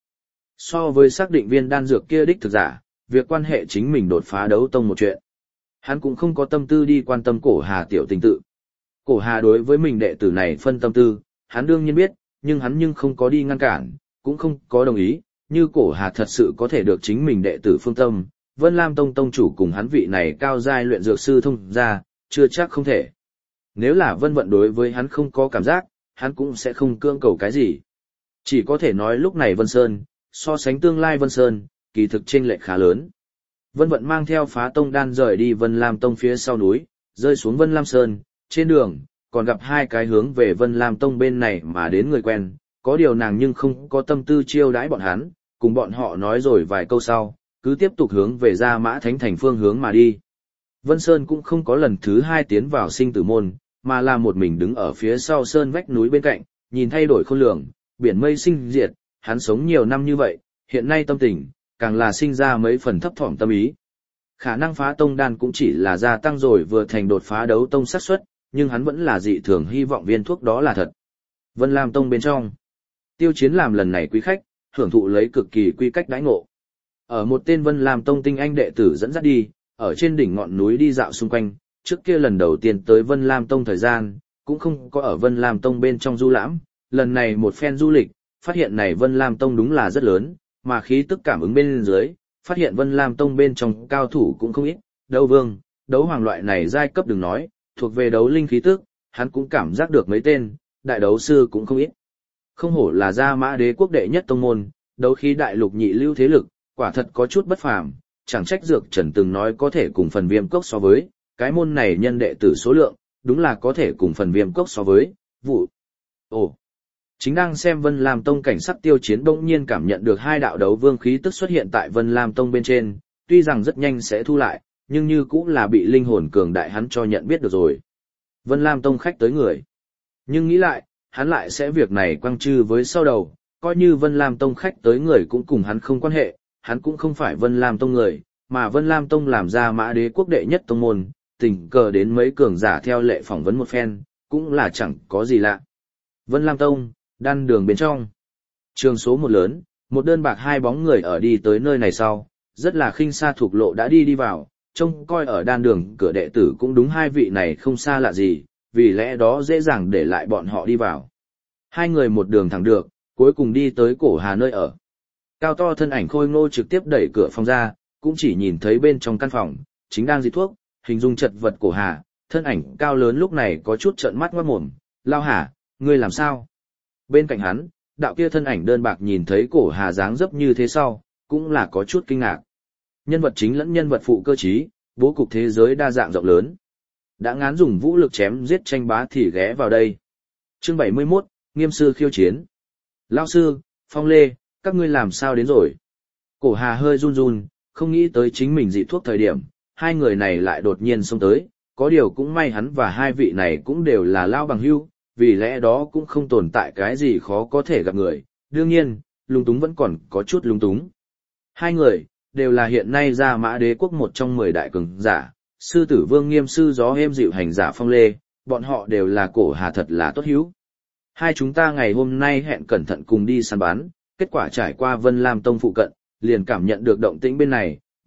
So với xác định viên đan dược kia đích thực giả, việc quan hệ chính mình đột phá đấu tông một chuyện. Hắn cũng không có tâm tư đi quan tâm cổ hà tiểu tình tự. Cổ hà đối với mình đệ tử này phân tâm tư, hắn đương nhiên biết, nhưng hắn không có đi ngăn cản, cũng không có đồng ý, như cổ hà thật sự có thể được chính mình đệ tử phương tâm, Vân Lam Tông tông chủ cùng hắn vị này cao giai luyện dược sư thông ra, chưa chắc không thể. Nếu là Vân Vận đối với hắn không có cảm giác, hắn cũng sẽ không cưỡng cầu cái gì. Chỉ có thể nói lúc này Vân Sơn, so sánh tương lai Vân Sơn, kỳ thực chênh lệch khá lớn. Vân Vận mang theo phá tông đan rời đi Vân Lam Tông phía sau núi, rơi xuống Vân Lam Sơn, trên đường, còn gặp hai cái hướng về Vân Lam Tông bên này mà đến người quen, có điều nàng nhưng không có tâm tư chiêu đãi bọn hắn, cùng bọn họ nói rồi vài câu sau, cứ tiếp tục hướng về Gia Mã Thánh Thành phương hướng mà đi. Vân Sơn cũng không có lần thứ hai tiến vào sinh tử môn, mà là một mình đứng ở phía sau sơn vách núi bên cạnh, nhìn thay đổi khôn lường, biển mây sinh diệt, hắn sống nhiều năm như vậy, hiện nay tâm tình, càng là sinh ra mấy phần thấp thỏm tâm ý. Khả năng phá tông đan cũng chỉ là gia tăng rồi vừa thành đột phá đấu tông xác suất, nhưng hắn vẫn là dị thường hy vọng viên thuốc đó là thật. Vân Lam Tông bên trong, Tiêu Chiến làm lần này quý khách, hưởng thụ lấy cực kỳ quy cách đãi ngộ. Ở một tên Vân Lam Tông tinh anh đệ tử dẫn dắt đi, ở trên đỉnh ngọn núi đi dạo xung quanh, trước kia lần đầu tiên tới Vân Lam Tông thời gian, cũng không có ở Vân Lam Tông bên trong du lãm, lần này một phen du lịch, phát hiện này Vân Lam Tông đúng là rất lớn, mà khí tức cảm ứng bên dưới, phát hiện Vân Lam Tông bên trong cao thủ cũng không ít, đấu vương, đấu hoàng loại này giai cấp đừng nói, thuộc về đấu linh khí tức, hắn cũng cảm giác được mấy tên, đại đấu sư cũng không ít. Không hổ là Gia Mã Đế quốc đệ nhất tông môn, đấu khí đại lục nhị lưu thế lực, quả thật có chút bất phàm, chẳng trách Dược Trần từng nói có thể cùng phần Viêm Cốc so với, cái môn này nhân đệ tử số lượng, đúng là có thể cùng phần Viêm Cốc so với, vụ. Ồ, chính đang xem Vân Lam Tông cảnh sắc Tiêu Chiến bỗng nhiên cảm nhận được hai đạo đấu vương khí tức xuất hiện tại Vân Lam Tông bên trên, tuy rằng rất nhanh sẽ thu lại, nhưng như cũng là bị linh hồn cường đại hắn cho nhận biết được rồi. Vân Lam Tông khách tới người. Nhưng nghĩ lại, hắn lại sẽ việc này quăng chư với sau đầu, coi như Vân Lam Tông khách tới người cũng cùng hắn không quan hệ, hắn cũng không phải Vân Lam Tông người, mà Vân Lam Tông làm ra Mã Đế quốc đệ nhất tông môn, tình cờ đến mấy cường giả theo lệ phỏng vấn một phen, cũng là chẳng có gì lạ. Vân Lam Tông, đan đường bên trong. Trường số một lớn, một đơn bạc hai bóng người ở đi tới nơi này sau, rất là khinh xa thuộc lộ đã đi vào, trông coi ở đan đường cửa đệ tử cũng đúng hai vị này không xa lạ gì, vì lẽ đó dễ dàng để lại bọn họ đi vào. Hai người một đường thẳng được, cuối cùng đi tới cổ hà nơi ở. Cao to thân ảnh khôi ngô trực tiếp đẩy cửa phòng ra, cũng chỉ nhìn thấy bên trong căn phòng, chính đang dị thuốc, hình dung chật vật cổ hà, thân ảnh cao lớn lúc này có chút trợn mắt ngoát mồm, lao hà, ngươi làm sao? Bên cạnh hắn, đạo kia thân ảnh đơn bạc nhìn thấy cổ hà dáng dấp như thế sau, cũng là có chút kinh ngạc. Nhân vật chính lẫn nhân vật phụ cơ trí, bố cục thế giới đa dạng rộng lớn. Đã ngán dùng vũ lực chém giết tranh bá thì ghé vào đây. Chương 71, Nghiêm sư khiêu chiến. Lão sư, Phong Lê, các ngươi làm sao đến rồi? Cổ hà hơi run run, không nghĩ tới chính mình dị thuốc thời điểm, hai người này lại đột nhiên xông tới, có điều cũng may hắn và hai vị này cũng đều là lao bằng hữu, vì lẽ đó cũng không tồn tại cái gì khó có thể gặp người, đương nhiên, lung túng vẫn còn có chút lung túng. Hai người, đều là hiện nay Gia Mã Đế quốc một trong 10 đại cường giả, sư tử Vương Nghiêm sư gió êm dịu hành giả Phong Lê, bọn họ đều là cổ hà thật là tốt hữu. Hai chúng ta ngày hôm nay hẹn cẩn thận cùng đi săn bắn, kết quả trải qua Vân Lam Tông phụ cận, liền cảm nhận được động tĩnh bên này,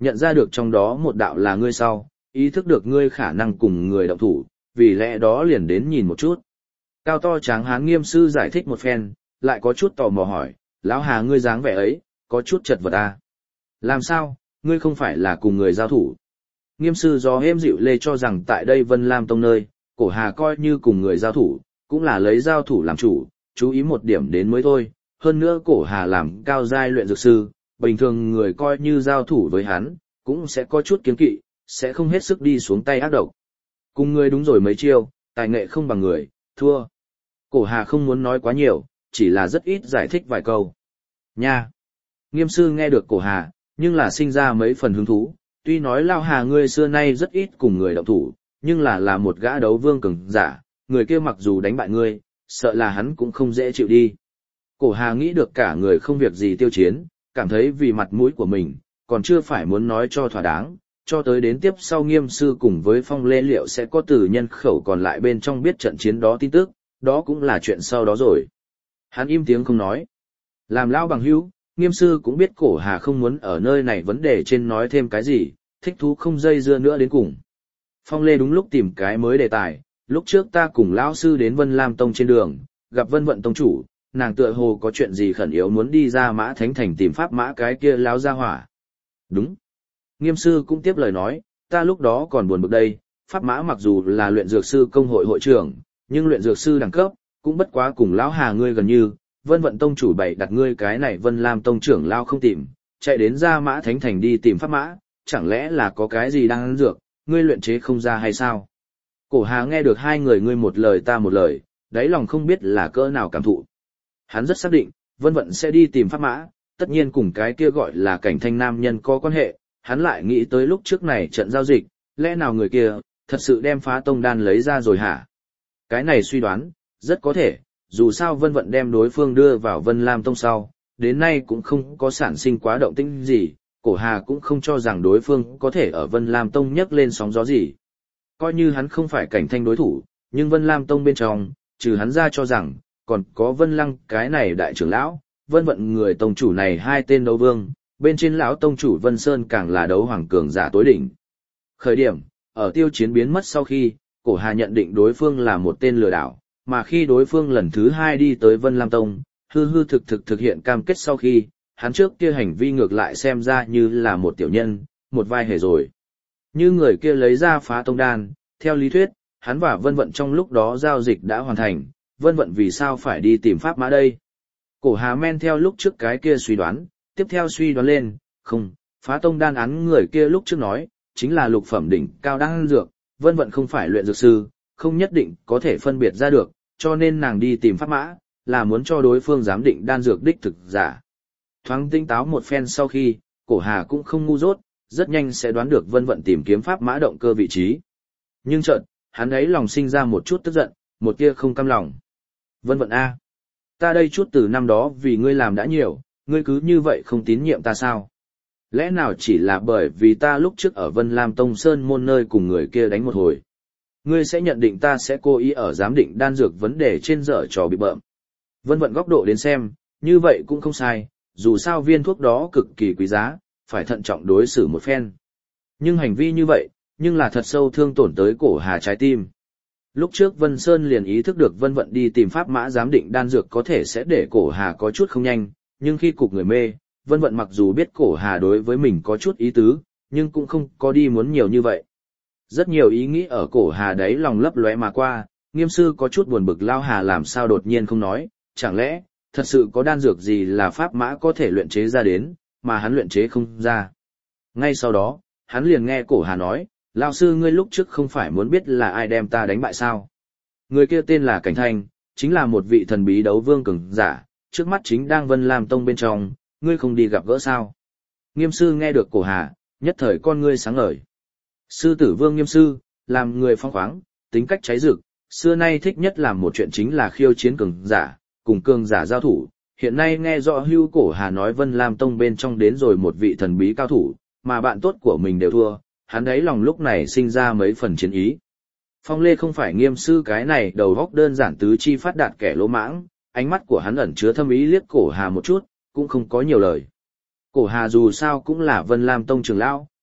nhận ra được trong đó một đạo là ngươi sau, ý thức được ngươi khả năng cùng người động thủ, vì lẽ đó liền đến nhìn một chút. Cao to tráng hán Nghiêm sư giải thích một phen, lại có chút tò mò hỏi, lão Hà ngươi dáng vẻ ấy, có chút chật vật à? Làm sao, ngươi không phải là cùng người giao thủ? Nghiêm sư do êm dịu lê cho rằng tại đây Vân Lam Tông nơi, cổ Hà coi như cùng người giao thủ, cũng là lấy giao thủ làm chủ, chú ý một điểm đến mới thôi. Hơn nữa cổ Hà làm cao giai luyện dược sư, bình thường người coi như giao thủ với hắn, cũng sẽ có chút kiêng kỵ, sẽ không hết sức đi xuống tay ác độc. Cùng người đúng rồi mấy chiêu, tài nghệ không bằng người, thua. Cổ Hà không muốn nói quá nhiều, chỉ là rất ít giải thích vài câu. Nha! Nghiêm sư nghe được cổ Hà, nhưng là sinh ra mấy phần hứng thú, tuy nói Lao Hà ngươi xưa nay rất ít cùng người động thủ, nhưng là một gã đấu vương cường giả, người kia mặc dù đánh bại ngươi, sợ là hắn cũng không dễ chịu đi. Cổ Hà nghĩ được cả người không việc gì tiêu chiến, cảm thấy vì mặt mũi của mình, còn chưa phải muốn nói cho thỏa đáng, cho tới đến tiếp sau Nghiêm sư cùng với Phong Lê liệu sẽ có từ nhân khẩu còn lại bên trong biết trận chiến đó tin tức, đó cũng là chuyện sau đó rồi. Hắn im tiếng không nói. Làm lão bằng hữu, Nghiêm sư cũng biết cổ Hà không muốn ở nơi này vấn đề trên nói thêm cái gì, thích thú không dây dưa nữa đến cùng. Phong Lê đúng lúc tìm cái mới đề tài, lúc trước ta cùng lão sư đến Vân Lam Tông trên đường, gặp Vân Vận Tông chủ, nàng tựa hồ có chuyện gì khẩn yếu muốn đi ra Mã Thánh Thành tìm pháp mã cái kia lão gia hỏa. Đúng. Nghiêm sư cũng tiếp lời nói, ta lúc đó còn buồn bực đây, pháp mã mặc dù là luyện dược sư công hội hội trưởng, nhưng luyện dược sư đẳng cấp, cũng bất quá cùng lão Hà ngươi gần như, Vân Vận Tông chủ bày đặt ngươi cái này Vân Lam Tông trưởng lao không tìm, chạy đến ra Mã Thánh Thành đi tìm pháp mã, chẳng lẽ là có cái gì đang ăn dược, ngươi luyện chế không ra hay sao? Cổ Hà nghe được hai người ngươi một lời ta một lời, đáy lòng không biết là cỡ nào cảm thụ. Hắn rất xác định, Vân Vận sẽ đi tìm pháp mã, tất nhiên cùng cái kia gọi là Cảnh Thanh nam nhân có quan hệ, hắn lại nghĩ tới lúc trước này trận giao dịch, lẽ nào người kia, thật sự đem phá tông đan lấy ra rồi hả? Cái này suy đoán, rất có thể, dù sao Vân Vận đem đối phương đưa vào Vân Lam Tông sau, đến nay cũng không có sản sinh quá động tĩnh gì, cổ Hà cũng không cho rằng đối phương có thể ở Vân Lam Tông nhấc lên sóng gió gì. Coi như hắn không phải Cảnh Thanh đối thủ, nhưng Vân Lam Tông bên trong, trừ hắn ra cho rằng, còn có Vân Lăng cái này đại trưởng lão, Vân Vận người tông chủ này hai tên đấu vương, bên trên lão tông chủ Vân Sơn càng là đấu hoàng cường giả tối đỉnh. Khởi điểm, ở tiêu chiến biến mất sau khi, cổ Hà nhận định đối phương là một tên lừa đảo, mà khi đối phương lần thứ hai đi tới Vân Lam Tông, hư hư thực hiện cam kết sau khi, hắn trước kia hành vi ngược lại xem ra như là một tiểu nhân, một vai hề rồi. Như người kia lấy ra phá tông đan, theo lý thuyết, hắn và Vân Vận trong lúc đó giao dịch đã hoàn thành, Vân Vận vì sao phải đi tìm pháp mã đây? Cổ Hà men theo lúc trước cái kia suy đoán, tiếp theo suy đoán lên, không, phá tông đan án người kia lúc trước nói, chính là lục phẩm đỉnh cao đan dược, Vân Vận không phải luyện dược sư, không nhất định có thể phân biệt ra được, cho nên nàng đi tìm pháp mã, là muốn cho đối phương giám định đan dược đích thực giả. Thoáng tinh táo một phen sau khi, cổ Hà cũng không ngu dốt, rất nhanh sẽ đoán được Vân Vận tìm kiếm pháp mã động cơ vị trí. Nhưng chợt, hắn ấy lòng sinh ra một chút tức giận, một tia không cam lòng. Vân Vận A. Ta đây chút từ năm đó vì ngươi làm đã nhiều, ngươi cứ như vậy không tín nhiệm ta sao? Lẽ nào chỉ là bởi vì ta lúc trước ở Vân Lam Tông Sơn môn nơi cùng người kia đánh một hồi? Ngươi sẽ nhận định ta sẽ cố ý ở giám định đan dược vấn đề trên dở trò bị bợm. Vân Vận góc độ đến xem, như vậy cũng không sai, dù sao viên thuốc đó cực kỳ quý giá, phải thận trọng đối xử một phen. Nhưng hành vi như vậy, nhưng là thật sâu thương tổn tới cổ Hà trái tim. Lúc trước Vân Sơn liền ý thức được Vân Vận đi tìm pháp mã giám định đan dược có thể sẽ để cổ Hà có chút không nhanh, nhưng khi cục người mê, Vân Vận mặc dù biết cổ Hà đối với mình có chút ý tứ, nhưng cũng không có đi muốn nhiều như vậy. Rất nhiều ý nghĩ ở cổ Hà đấy lòng lấp lóe mà qua, Nghiêm sư có chút buồn bực lao Hà làm sao đột nhiên không nói, chẳng lẽ, thật sự có đan dược gì là pháp mã có thể luyện chế ra đến, mà hắn luyện chế không ra. Ngay sau đó, hắn liền nghe cổ Hà nói, lao sư ngươi lúc trước không phải muốn biết là ai đem ta đánh bại sao. Người kia tên là Cảnh Thanh, chính là một vị thần bí đấu vương cường giả, trước mắt chính đang Vân Lam Tông bên trong, ngươi không đi gặp gỡ sao. Nghiêm sư nghe được cổ Hà, nhất thời con ngươi sáng ngời. Sư tử vương Nghiêm sư, làm người phong khoáng, tính cách cháy rực, xưa nay thích nhất làm một chuyện chính là khiêu chiến cường giả, cùng cường giả giao thủ. Hiện nay nghe rõ hưu cổ Hà nói Vân Lam Tông bên trong đến rồi một vị thần bí cao thủ, mà bạn tốt của mình đều thua, hắn ấy lòng lúc này sinh ra mấy phần chiến ý. Phong Lê không phải Nghiêm sư cái này đầu góc đơn giản tứ chi phát đạt kẻ lỗ mãng, ánh mắt của hắn ẩn chứa thâm ý liếc cổ Hà một chút, cũng không có nhiều lời. Cổ Hà dù sao cũng là Vân Lam Tông trưởng lão,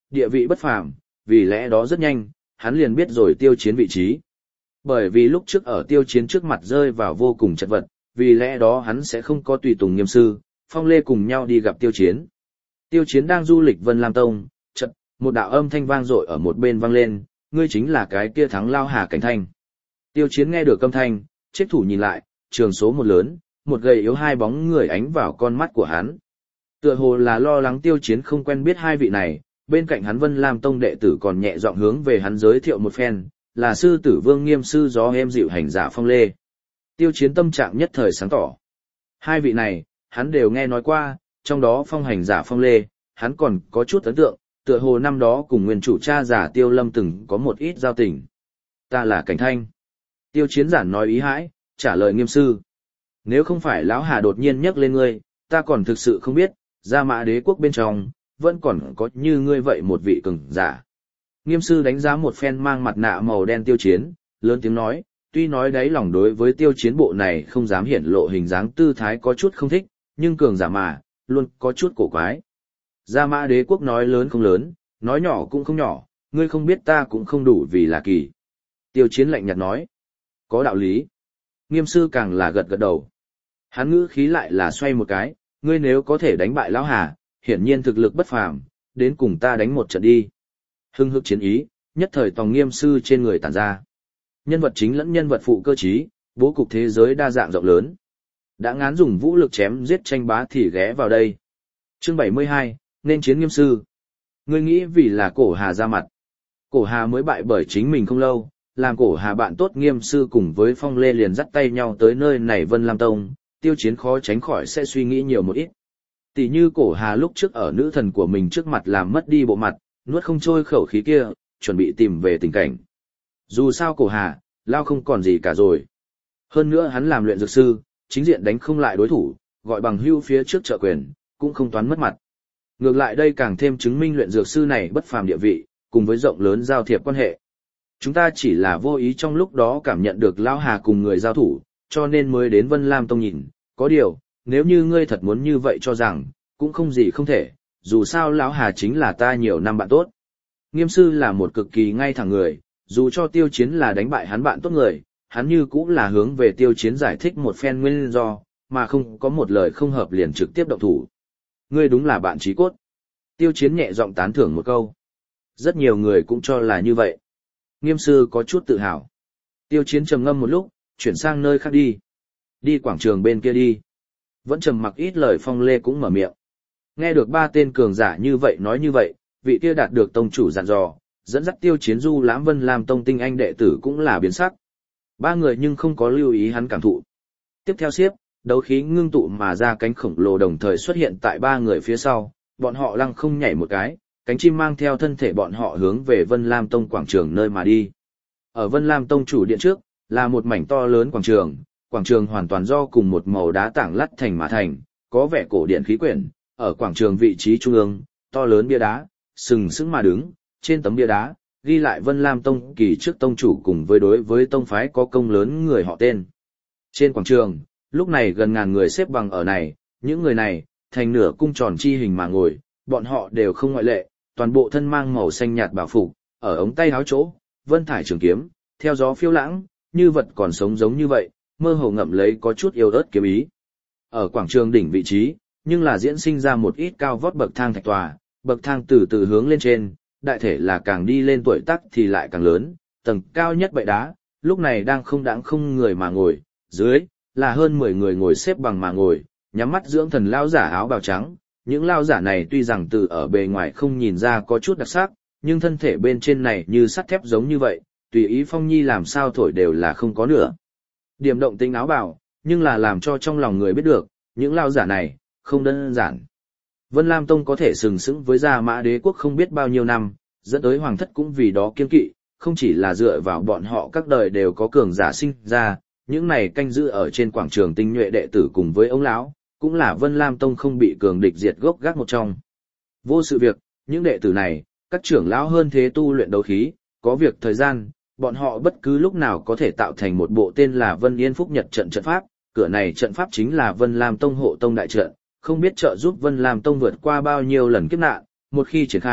địa vị bất phàm, vì lẽ đó rất nhanh, hắn liền biết rồi Tiêu Chiến vị trí. Bởi vì lúc trước ở Tiêu Chiến trước mặt rơi vào vô cùng chật vật, vì lẽ đó hắn sẽ không có tùy tùng Nghiêm Sư, Phong Lê cùng nhau đi gặp Tiêu Chiến. Tiêu Chiến đang du lịch Vân Lam Tông, chợt một đạo âm thanh vang dội ở một bên vang lên, ngươi chính là cái kia thắng Lao Hà Cảnh Thanh. Tiêu Chiến nghe được âm thanh, chết thủ nhìn lại, trường số một lớn, một gầy yếu hai bóng người ánh vào con mắt của hắn. Tựa hồ là lo lắng Tiêu Chiến không quen biết hai vị này, bên cạnh hắn Vân Lam Tông đệ tử còn nhẹ giọng hướng về hắn giới thiệu một phen, là sư tử Vương Nghiêm Sư gió êm dịu hành giả Phong Lê. Tiêu Chiến tâm trạng nhất thời sáng tỏ. Hai vị này, hắn đều nghe nói qua, trong đó Phong hành giả Phong Lê, hắn còn có chút ấn tượng, tựa hồ năm đó cùng nguyên chủ cha giả Tiêu Lâm từng có một ít giao tình. Ta là Cảnh Thanh. Tiêu Chiến giản nói ý hãi, trả lời Nghiêm Sư. Nếu không phải lão Hà đột nhiên nhắc lên ngươi, ta còn thực sự không biết, Gia Mã Đế quốc bên trong, vẫn còn có như ngươi vậy một vị cường giả. Nghiêm Sư đánh giá một phen mang mặt nạ màu đen Tiêu Chiến, lớn tiếng nói, tuy nói đáy lòng đối với Tiêu Chiến bộ này không dám hiển lộ hình dáng tư thái có chút không thích, nhưng cường giả mà, luôn có chút cổ quái. Gia Mã Đế quốc nói lớn không lớn, nói nhỏ cũng không nhỏ, ngươi không biết ta cũng không đủ vì là kỳ. Tiêu Chiến lạnh nhạt nói, có đạo lý. Nghiêm Sư càng là gật gật đầu. Hắn ngữ khí lại là xoay một cái, ngươi nếu có thể đánh bại lão Hà, hiển nhiên thực lực bất phàm, đến cùng ta đánh một trận đi. Hưng hực chiến ý, nhất thời tòng Nghiêm Sư trên người tản ra. Nhân vật chính lẫn nhân vật phụ cơ trí, bố cục thế giới đa dạng rộng lớn. Đã ngán dùng vũ lực chém giết tranh bá thì ghé vào đây. Chương 72, nên chiến Nghiêm Sư. Ngươi nghĩ vì là Cổ Hà ra mặt. Cổ Hà mới bại bởi chính mình không lâu, làm Cổ Hà bạn tốt Nghiêm Sư cùng với Phong Lê liền dắt tay nhau tới nơi này Vân Lam Tông, Tiêu Chiến khó tránh khỏi sẽ suy nghĩ nhiều một ít. Tỷ như Cổ Hà lúc trước ở nữ thần của mình trước mặt làm mất đi bộ mặt, nuốt không trôi khẩu khí kia, chuẩn bị tìm về tình cảnh. Dù sao Cổ Hà, lao không còn gì cả rồi. Hơn nữa hắn làm luyện dược sư, chính diện đánh không lại đối thủ, gọi bằng hưu phía trước trợ quyền, cũng không toán mất mặt. Ngược lại đây càng thêm chứng minh luyện dược sư này bất phàm địa vị, cùng với rộng lớn giao thiệp quan hệ. Chúng ta chỉ là vô ý trong lúc đó cảm nhận được Lão Hà cùng người giao thủ, cho nên mới đến Vân Lam Tông nhìn, có điều, nếu như ngươi thật muốn như vậy cho rằng, cũng không gì không thể, dù sao Lão Hà chính là ta nhiều năm bạn tốt. Nghiêm Sư là một cực kỳ ngay thẳng người, dù cho Tiêu Chiến là đánh bại hắn bạn tốt người, hắn như cũng là hướng về Tiêu Chiến giải thích một phen nguyên do, mà không có một lời không hợp liền trực tiếp động thủ. Ngươi đúng là bạn chí cốt. Tiêu Chiến nhẹ giọng tán thưởng một câu. Rất nhiều người cũng cho là như vậy. Nghiêm Sư có chút tự hào. Tiêu Chiến trầm ngâm một lúc, chuyển sang nơi khác đi. Đi quảng trường bên kia đi. Vẫn trầm mặc ít lời Phong Lê cũng mở miệng. Nghe được ba tên cường giả như vậy nói như vậy, vị kia đạt được tông chủ dặn dò, dẫn dắt Tiêu Chiến du lãm Vân Lam Tông tinh anh đệ tử cũng là biến sắc. Ba người nhưng không có lưu ý hắn cảm thụ. Tiếp theo xiếp, đấu khí ngưng tụ mà ra cánh khổng lồ đồng thời xuất hiện tại ba người phía sau, bọn họ lăng không nhảy một cái, cánh chim mang theo thân thể bọn họ hướng về Vân Lam Tông quảng trường nơi mà đi. Ở Vân Lam Tông chủ điện trước, là một mảnh to lớn quảng trường hoàn toàn do cùng một màu đá tảng lắt thành mà thành, có vẻ cổ điện khí quyển, ở quảng trường vị trí trung ương, to lớn bia đá, sừng sững mà đứng, trên tấm bia đá, ghi lại Vân Lam Tông kỳ trước tông chủ cùng với đối với tông phái có công lớn người họ tên. Trên quảng trường, lúc này gần ngàn người xếp bằng ở này, những người này, thành nửa cung tròn chi hình mà ngồi, bọn họ đều không ngoại lệ, toàn bộ thân mang màu xanh nhạt bảo phục, ở ống tay áo chỗ, vân thải trường kiếm, theo gió phiêu lãng, như vật còn sống giống như vậy, mơ hồ ngậm lấy có chút yêu ớt kiếm ý. Ở quảng trường đỉnh vị trí, nhưng là diễn sinh ra một ít cao vót bậc thang thạch tòa, bậc thang từ từ hướng lên trên, đại thể là càng đi lên tuổi tác thì lại càng lớn, tầng cao nhất bệ đá, lúc này đang không người mà ngồi, dưới là hơn 10 người ngồi xếp bằng mà ngồi, nhắm mắt dưỡng thần lao giả áo bào trắng. Những lao giả này tuy rằng từ ở bề ngoài không nhìn ra có chút đặc sắc, nhưng thân thể bên trên này như sắt thép giống như vậy, tùy ý phong nhi làm sao thổi đều là không có nữa. Điểm động tính áo bào, nhưng là làm cho trong lòng người biết được, những lao giả này, không đơn giản. Vân Lam Tông có thể sừng sững với Gia Mã Đế quốc không biết bao nhiêu năm, dẫn tới hoàng thất cũng vì đó kiên kỵ, không chỉ là dựa vào bọn họ các đời đều có cường giả sinh ra, những này canh giữ ở trên quảng trường tinh nhuệ đệ tử cùng với ông lão, cũng là Vân Lam Tông không bị cường địch diệt gốc gác một trong. Vô sự việc, những đệ tử này, các trưởng lão hơn thế tu luyện đấu khí, có việc thời gian, bọn họ bất cứ lúc nào có thể tạo thành một bộ tên là Vân Yên Phúc Nhật trận trận pháp, cửa này trận pháp chính là Vân Lam Tông hộ tông đại trận, không biết trợ giúp Vân Lam Tông vượt qua bao nhiêu lần kiếp nạn, một khi triển khai,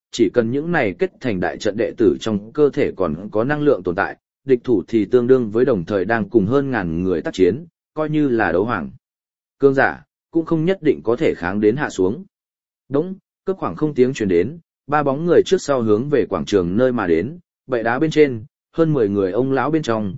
chỉ cần những này kết thành đại trận đệ tử trong cơ thể còn có năng lượng tồn tại, địch thủ thì tương đương với đồng thời đang cùng hơn ngàn người tác chiến, coi như là đấu hoàng. Cương giả, cũng không nhất định có thể kháng đến hạ xuống. Đống, cấp khoảng không tiếng truyền đến, ba bóng người trước sau hướng về quảng trường nơi mà đến, bệ đá bên trên, hơn 10 người ông lão bên trong,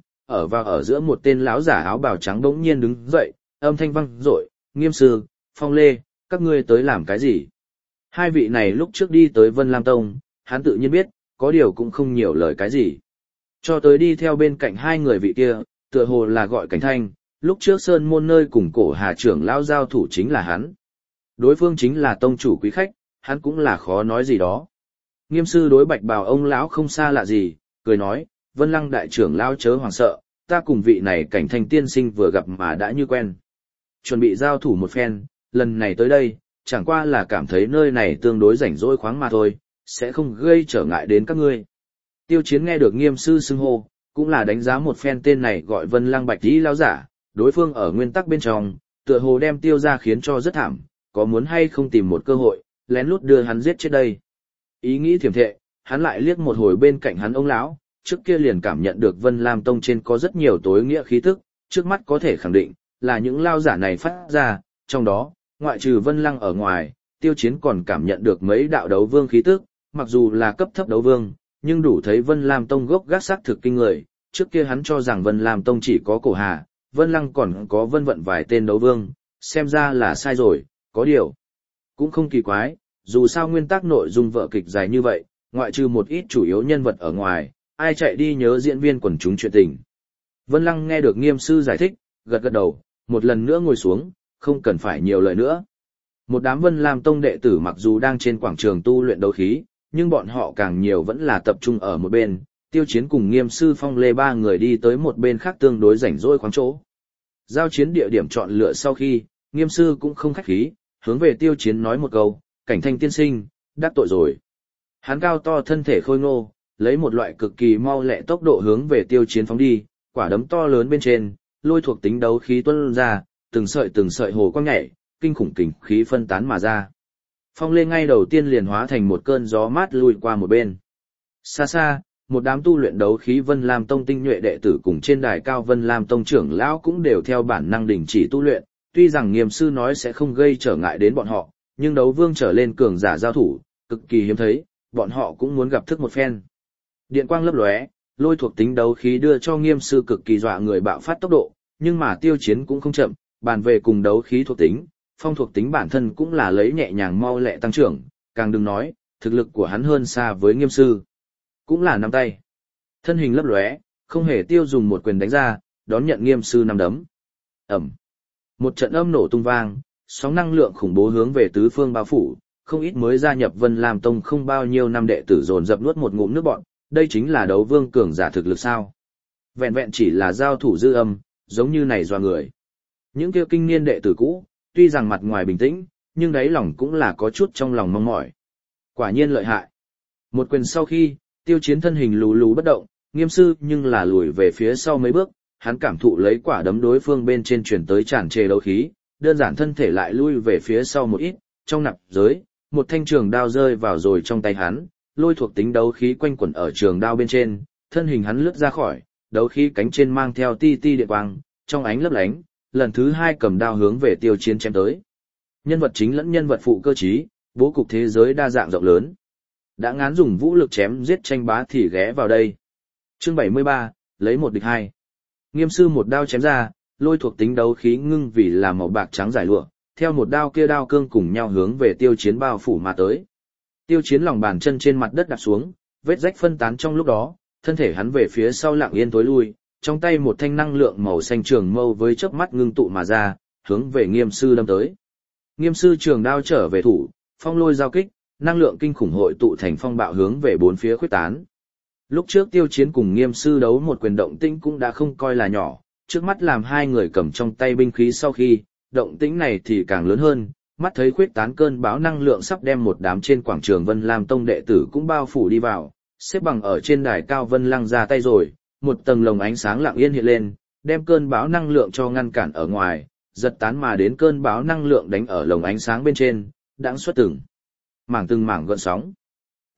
ở giữa một tên lão giả áo bào trắng bỗng nhiên đứng dậy, âm thanh vang dội, Nghiêm sư, Phong Lê, các ngươi tới làm cái gì? Hai vị này lúc trước đi tới Vân Lam Tông, hắn tự nhiên biết, có điều cũng không nhiều lời cái gì. Cho tới đi theo bên cạnh hai người vị kia, tựa hồ là gọi Cảnh Thanh, lúc trước Sơn Môn nơi cùng Cổ Hà trưởng lão giao thủ chính là hắn. Đối phương chính là tông chủ quý khách, hắn cũng là khó nói gì đó. Nghiêm sư đối bạch bào ông lão không xa lạ gì, cười nói, Vân Lăng đại trưởng lão chớ hoảng sợ, ta cùng vị này Cảnh Thanh tiên sinh vừa gặp mà đã như quen. Chuẩn bị giao thủ một phen, lần này tới đây, chẳng qua là cảm thấy nơi này tương đối rảnh rỗi khoáng mà thôi, sẽ không gây trở ngại đến các ngươi. Tiêu Chiến nghe được Nghiêm sư xưng hô, cũng là đánh giá một phen tên này gọi Vân Lăng bạch tí lão giả, đối phương ở nguyên tắc bên trong, tựa hồ đem Tiêu ra khiến cho rất thảm, có muốn hay không tìm một cơ hội, lén lút đưa hắn giết chết đây. Ý nghĩ thiểm thệ, hắn lại liếc một hồi bên cạnh hắn ông lão, trước kia liền cảm nhận được Vân Lam Tông trên có rất nhiều tối nghĩa khí tức, trước mắt có thể khẳng định, là những lao giả này phát ra, trong đó, ngoại trừ Vân Lăng ở ngoài, Tiêu Chiến còn cảm nhận được mấy đạo đấu vương khí tức, mặc dù là cấp thấp đấu vương, nhưng đủ thấy Vân Lam Tông gốc gác xác thực kinh người, trước kia hắn cho rằng Vân Lam Tông chỉ có Cổ Hà, Vân Lăng còn có Vân Vận vài tên đấu vương, xem ra là sai rồi, có điều. Cũng không kỳ quái, dù sao nguyên tắc nội dung vở kịch dài như vậy, ngoại trừ một ít chủ yếu nhân vật ở ngoài, ai chạy đi nhớ diễn viên quần chúng chuyện tình. Vân Lăng nghe được Nghiêm sư giải thích, gật gật đầu, một lần nữa ngồi xuống, không cần phải nhiều lời nữa. Một đám Vân Lam Tông đệ tử mặc dù đang trên quảng trường tu luyện đấu khí, nhưng bọn họ càng nhiều vẫn là tập trung ở một bên, Tiêu Chiến cùng Nghiêm sư Phong Lê ba người đi tới một bên khác tương đối rảnh rỗi khoáng chỗ. Giao chiến địa điểm chọn lựa sau khi, Nghiêm sư cũng không khách khí, hướng về Tiêu Chiến nói một câu, Cảnh Thanh tiên sinh, đắc tội rồi. Hắn cao to thân thể khôi ngô, lấy một loại cực kỳ mau lẹ tốc độ hướng về Tiêu Chiến phóng đi, quả đấm to lớn bên trên, lôi thuộc tính đấu khí tuôn ra, từng sợi hồ quang nhảy, kinh khủng kình khí phân tán mà ra. Phong Lê ngay đầu tiên liền hóa thành một cơn gió mát lui qua một bên. Xa xa, một đám tu luyện đấu khí Vân Lam Tông tinh nhuệ đệ tử cùng trên đài cao Vân Lam Tông trưởng lão cũng đều theo bản năng đình chỉ tu luyện, tuy rằng Nghiêm sư nói sẽ không gây trở ngại đến bọn họ, nhưng đấu vương trở lên cường giả giao thủ, cực kỳ hiếm thấy, bọn họ cũng muốn gặp thức một phen. Điện quang lấp lóe, lôi thuộc tính đấu khí đưa cho Nghiêm sư cực kỳ dọa người bạo phát tốc độ, nhưng mà Tiêu Chiến cũng không chậm, bàn về cùng đấu khí thuộc tính, phong thuộc tính bản thân cũng là lấy nhẹ nhàng mau lẹ tăng trưởng, càng đừng nói, thực lực của hắn hơn xa với Nghiêm sư. Cũng là nắm tay. Thân hình lấp lóe, không hề tiêu dùng một quyền đánh ra, đón nhận Nghiêm sư nắm đấm. Ẩm. Một trận âm nổ tung vang, sóng năng lượng khủng bố hướng về tứ phương bao phủ, không ít mới gia nhập Vân Lam Tông không bao nhiêu năm đệ tử dồn dập nuốt một ngụm nước bọt, đây chính là đấu vương cường giả thực lực sao? Vẹn vẹn chỉ là giao thủ dư âm, giống như này doa người. Những kia kinh niên đệ tử cũ, tuy rằng mặt ngoài bình tĩnh, nhưng đáy lòng cũng là có chút trong lòng mong mỏi. Quả nhiên lợi hại. Một quyền sau khi, Tiêu Chiến thân hình lù lù bất động, Nghiêm sư nhưng là lùi về phía sau mấy bước, hắn cảm thụ lấy quả đấm đối phương bên trên truyền tới tràn trề đấu khí, đơn giản thân thể lại lui về phía sau một ít, trong nạp giới, một thanh trường đao rơi vào rồi trong tay hắn, lôi thuộc tính đấu khí quanh quẩn ở trường đao bên trên, thân hình hắn lướt ra khỏi, đấu khí cánh trên mang theo ti ti điện quang, trong ánh lấp lánh, lần thứ hai cầm đao hướng về Tiêu Chiến chém tới. Nhân vật chính lẫn nhân vật phụ cơ trí, bố cục thế giới đa dạng rộng lớn. Đã ngán dùng vũ lực chém giết tranh bá thì ghé vào đây. Chương 73, lấy một địch hai. Nghiêm sư một đao chém ra, lôi thuộc tính đấu khí ngưng vì là màu bạc trắng giải lụa, theo một đao kia đao cương cùng nhau hướng về Tiêu Chiến bao phủ mà tới. Tiêu Chiến lòng bàn chân trên mặt đất đạp xuống, vết rách phân tán trong lúc đó, thân thể hắn về phía sau lặng yên tối lui, trong tay một thanh năng lượng màu xanh trường mâu với chớp mắt ngưng tụ mà ra, hướng về Nghiêm sư đâm tới. Nghiêm sư trường đao trở về thủ, phong lôi giao kích, năng lượng kinh khủng hội tụ thành phong bạo hướng về bốn phía khuếch tán. Lúc trước Tiêu Chiến cùng Nghiêm sư đấu một quyền động tĩnh cũng đã không coi là nhỏ, trước mắt làm hai người cầm trong tay binh khí sau khi, động tĩnh này thì càng lớn hơn, mắt thấy khuếch tán cơn bão năng lượng sắp đem một đám trên quảng trường Vân Lam Tông đệ tử cũng bao phủ đi vào, xếp bằng ở trên đài cao Vân Lăng ra tay rồi, một tầng lồng ánh sáng lặng yên hiện lên, đem cơn bão năng lượng cho ngăn cản ở ngoài, giật tán mà đến cơn bão năng lượng đánh ở lồng ánh sáng bên trên, đãng xuất từng mảng gợn sóng.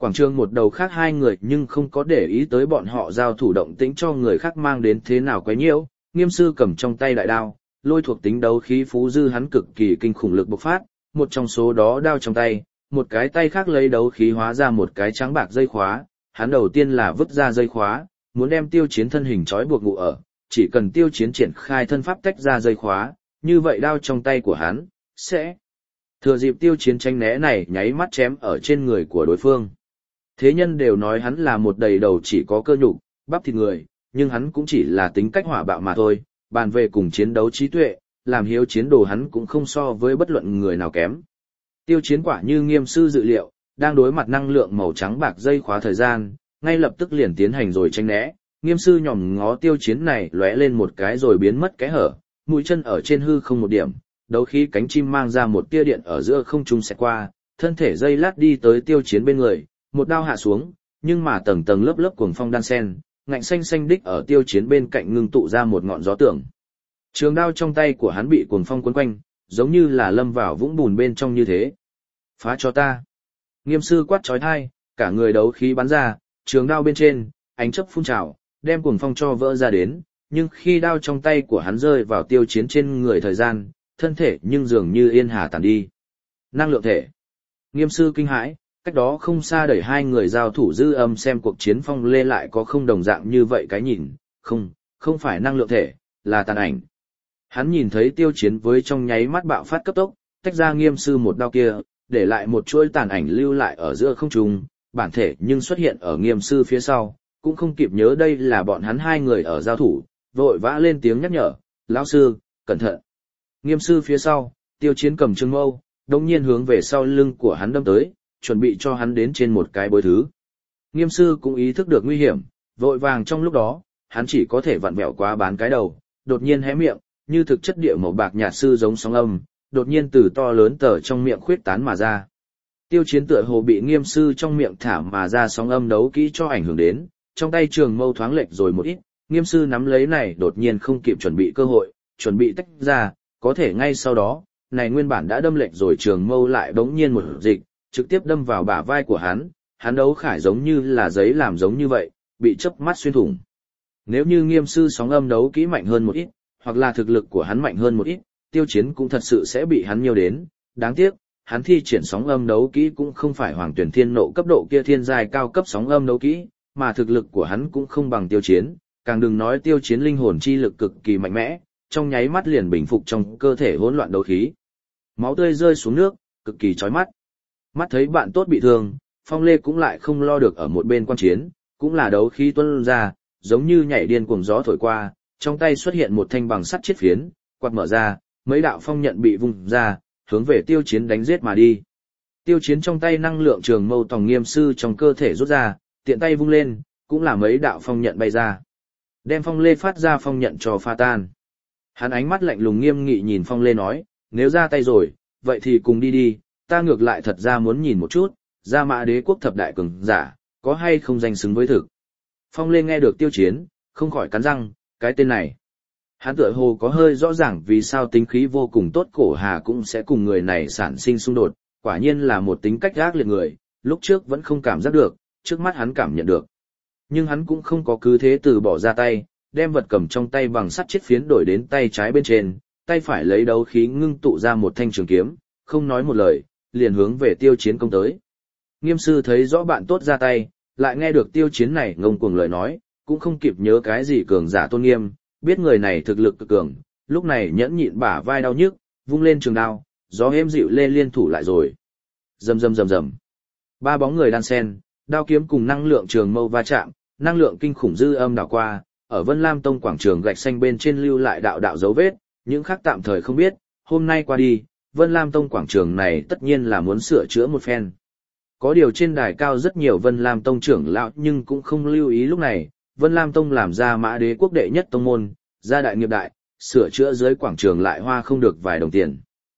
Quảng trường một đầu khác hai người nhưng không có để ý tới bọn họ giao thủ động tĩnh cho người khác mang đến thế nào quấy nhiễu, Nghiêm sư cầm trong tay đại đao, lôi thuộc tính đấu khí phú dư hắn cực kỳ kinh khủng lực bộc phát, một trong số đó đao trong tay, một cái tay khác lấy đấu khí hóa ra một cái trắng bạc dây khóa, hắn đầu tiên là vứt ra dây khóa, muốn đem Tiêu Chiến thân hình trói buộc ngụ ở, chỉ cần Tiêu Chiến triển khai thân pháp tách ra dây khóa, như vậy đao trong tay của hắn sẽ thừa dịp Tiêu Chiến tránh né này nháy mắt chém ở trên người của đối phương. Thế nhân đều nói hắn là một đầy đầu chỉ có cơ nhục, bắp thịt người, nhưng hắn cũng chỉ là tính cách hỏa bạo mà thôi, bàn về cùng chiến đấu trí tuệ, làm hiếu chiến đồ hắn cũng không so với bất luận người nào kém. Tiêu Chiến quả như Nghiêm sư dự liệu, đang đối mặt năng lượng màu trắng bạc dây khóa thời gian, ngay lập tức liền tiến hành rồi tránh né. Nghiêm sư nhòm ngó Tiêu Chiến này lóe lên một cái rồi biến mất cái hở, mũi chân ở trên hư không một điểm, đấu khí cánh chim mang ra một tia điện ở giữa không trung xẹt qua, thân thể dây lát đi tới Tiêu Chiến bên người, một đao hạ xuống, nhưng mà tầng tầng lớp lớp cuồng phong đan sen, ngạnh xanh xanh đích ở Tiêu Chiến bên cạnh ngưng tụ ra một ngọn gió tưởng. Trường đao trong tay của hắn bị cuồng phong quấn quanh, giống như là lâm vào vũng bùn bên trong như thế. Phá cho ta! Nghiêm sư quát chói tai, cả người đấu khí bắn ra, trường đao bên trên, ánh chớp phun trào, đem cuồng phong cho vỡ ra đến, nhưng khi đao trong tay của hắn rơi vào Tiêu Chiến trên người thời gian, thân thể nhưng dường như yên hà tàn đi. Năng lượng thể! Nghiêm sư kinh hãi, cách đó không xa đẩy hai người giao thủ dư âm xem cuộc chiến Phong Lê lại có không đồng dạng như vậy cái nhìn, không phải năng lượng thể, là tàn ảnh. Hắn nhìn thấy Tiêu Chiến với trong nháy mắt bạo phát cấp tốc, tách ra Nghiêm sư một đao kia, để lại một chuỗi tàn ảnh lưu lại ở giữa không trung, bản thể nhưng xuất hiện ở Nghiêm sư phía sau, cũng không kịp nhớ đây là bọn hắn hai người ở giao thủ, vội vã lên tiếng nhắc nhở, lão sư, cẩn thận. Nghiêm sư phía sau, Tiêu Chiến cầm trường mâu, đồng nhiên hướng về sau lưng của hắn đâm tới, chuẩn bị cho hắn đến trên một cái bối thứ. Nghiêm sư cũng ý thức được nguy hiểm, vội vàng trong lúc đó, hắn chỉ có thể vặn vẹo quá bán cái đầu, đột nhiên hé miệng, như thực chất địa màu bạc nhạt sư giống sóng âm, đột nhiên từ to lớn tờ trong miệng khuyết tán mà ra. Tiêu Chiến tựa hồ bị Nghiêm sư trong miệng thả mà ra sóng âm đấu kỹ cho ảnh hưởng đến, trong tay trường mâu thoáng lệch rồi một ít, Nghiêm sư nắm lấy này đột nhiên không kịp chuẩn bị cơ hội, chuẩn bị tách ra, có thể ngay sau đó, này nguyên bản đã đâm lệch rồi trường mâu lại bỗng nhiên một dịch, trực tiếp đâm vào bả vai của hắn đấu khải giống như là giấy làm giống như vậy, bị chớp mắt xuyên thủng. Nếu như Nghiêm sư sóng âm đấu kỹ mạnh hơn một ít, hoặc là thực lực của hắn mạnh hơn một ít, Tiêu Chiến cũng thật sự sẽ bị hắn nhiều đến, đáng tiếc, hắn thi triển sóng âm đấu kỹ cũng không phải Hoàng Tuyển Thiên Nộ cấp độ kia thiên giai cao cấp sóng âm đấu kỹ, mà thực lực của hắn cũng không bằng Tiêu Chiến, càng đừng nói Tiêu Chiến linh hồn chi lực cực kỳ mạnh mẽ, trong nháy mắt liền bình phục trong cơ thể hỗn loạn đấu khí. Máu tươi rơi xuống nước, cực kỳ chói mắt. Mắt thấy bạn tốt bị thương, Phong Lê cũng lại không lo được ở một bên quan chiến, cũng là đấu khí tuôn ra, giống như nhảy điên cuồng gió thổi qua, trong tay xuất hiện một thanh bằng sắt chiết phiến, quạt mở ra, mấy đạo phong nhận bị vung ra, hướng về Tiêu Chiến đánh giết mà đi. Tiêu Chiến trong tay năng lượng trường mâu tòng Nghiêm sư trong cơ thể rút ra, tiện tay vung lên, cũng là mấy đạo phong nhận bay ra. Đem Phong Lê phát ra phong nhận cho pha tan. Hắn ánh mắt lạnh lùng nghiêm nghị nhìn Phong Lê nói, nếu ra tay rồi, vậy thì cùng đi đi, ta ngược lại thật ra muốn nhìn một chút, Gia Mã Đế quốc thập đại cường giả, có hay không danh xứng với thực. Phong Lê nghe được Tiêu Chiến, không khỏi cắn răng, cái tên này. Hắn tựa hồ có hơi rõ ràng vì sao tính khí vô cùng tốt Cổ Hà cũng sẽ cùng người này sản sinh xung đột, quả nhiên là một tính cách ác liệt người, lúc trước vẫn không cảm giác được, trước mắt hắn cảm nhận được. Nhưng hắn cũng không có cứ thế từ bỏ ra tay, đem vật cầm trong tay bằng sắt chiết phiến đổi đến tay trái bên trên, tay phải lấy đấu khí ngưng tụ ra một thanh trường kiếm, không nói một lời, liền hướng về Tiêu Chiến công tới. Nghiêm sư thấy rõ bạn tốt ra tay, lại nghe được Tiêu Chiến này ngông cuồng lời nói, cũng không kịp nhớ cái gì cường giả tôn nghiêm, biết người này thực lực cực cường, lúc này nhẫn nhịn bả vai đau nhức, vung lên trường đao, gió êm dịu lê liên thủ lại rồi. Rầm rầm rầm rầm. Ba bóng người đan sen, đao kiếm cùng năng lượng trường mâu va chạm, năng lượng kinh khủng dư âm đảo qua, ở Vân Lam Tông quảng trường gạch xanh bên trên lưu lại đạo đạo dấu vết, những khác tạm thời không biết, hôm nay qua đi, Vân Lam Tông quảng trường này tất nhiên là muốn sửa chữa một phen. Có điều trên đài cao rất nhiều Vân Lam Tông trưởng lão nhưng cũng không lưu ý lúc này, Vân Lam Tông làm ra Mã Đế quốc đệ nhất tông môn, gia đại nghiệp đại, sửa chữa dưới quảng trường lại hoa không được vài đồng tiền.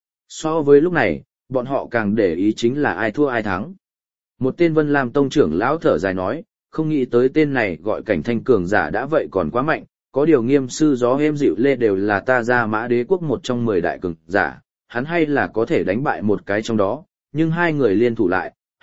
So với lúc này, bọn họ càng để ý chính là ai thua ai thắng. Một tên Vân Lam Tông trưởng lão thở dài nói, không nghĩ tới tên này gọi Cảnh Thanh cường giả đã vậy còn quá mạnh, có điều Nghiêm sư gió êm dịu lê đều là ta Gia Mã Đế quốc một trong 10 đại cường giả, hắn hay là có thể đánh bại một cái trong đó, nhưng hai người liên thủ lại,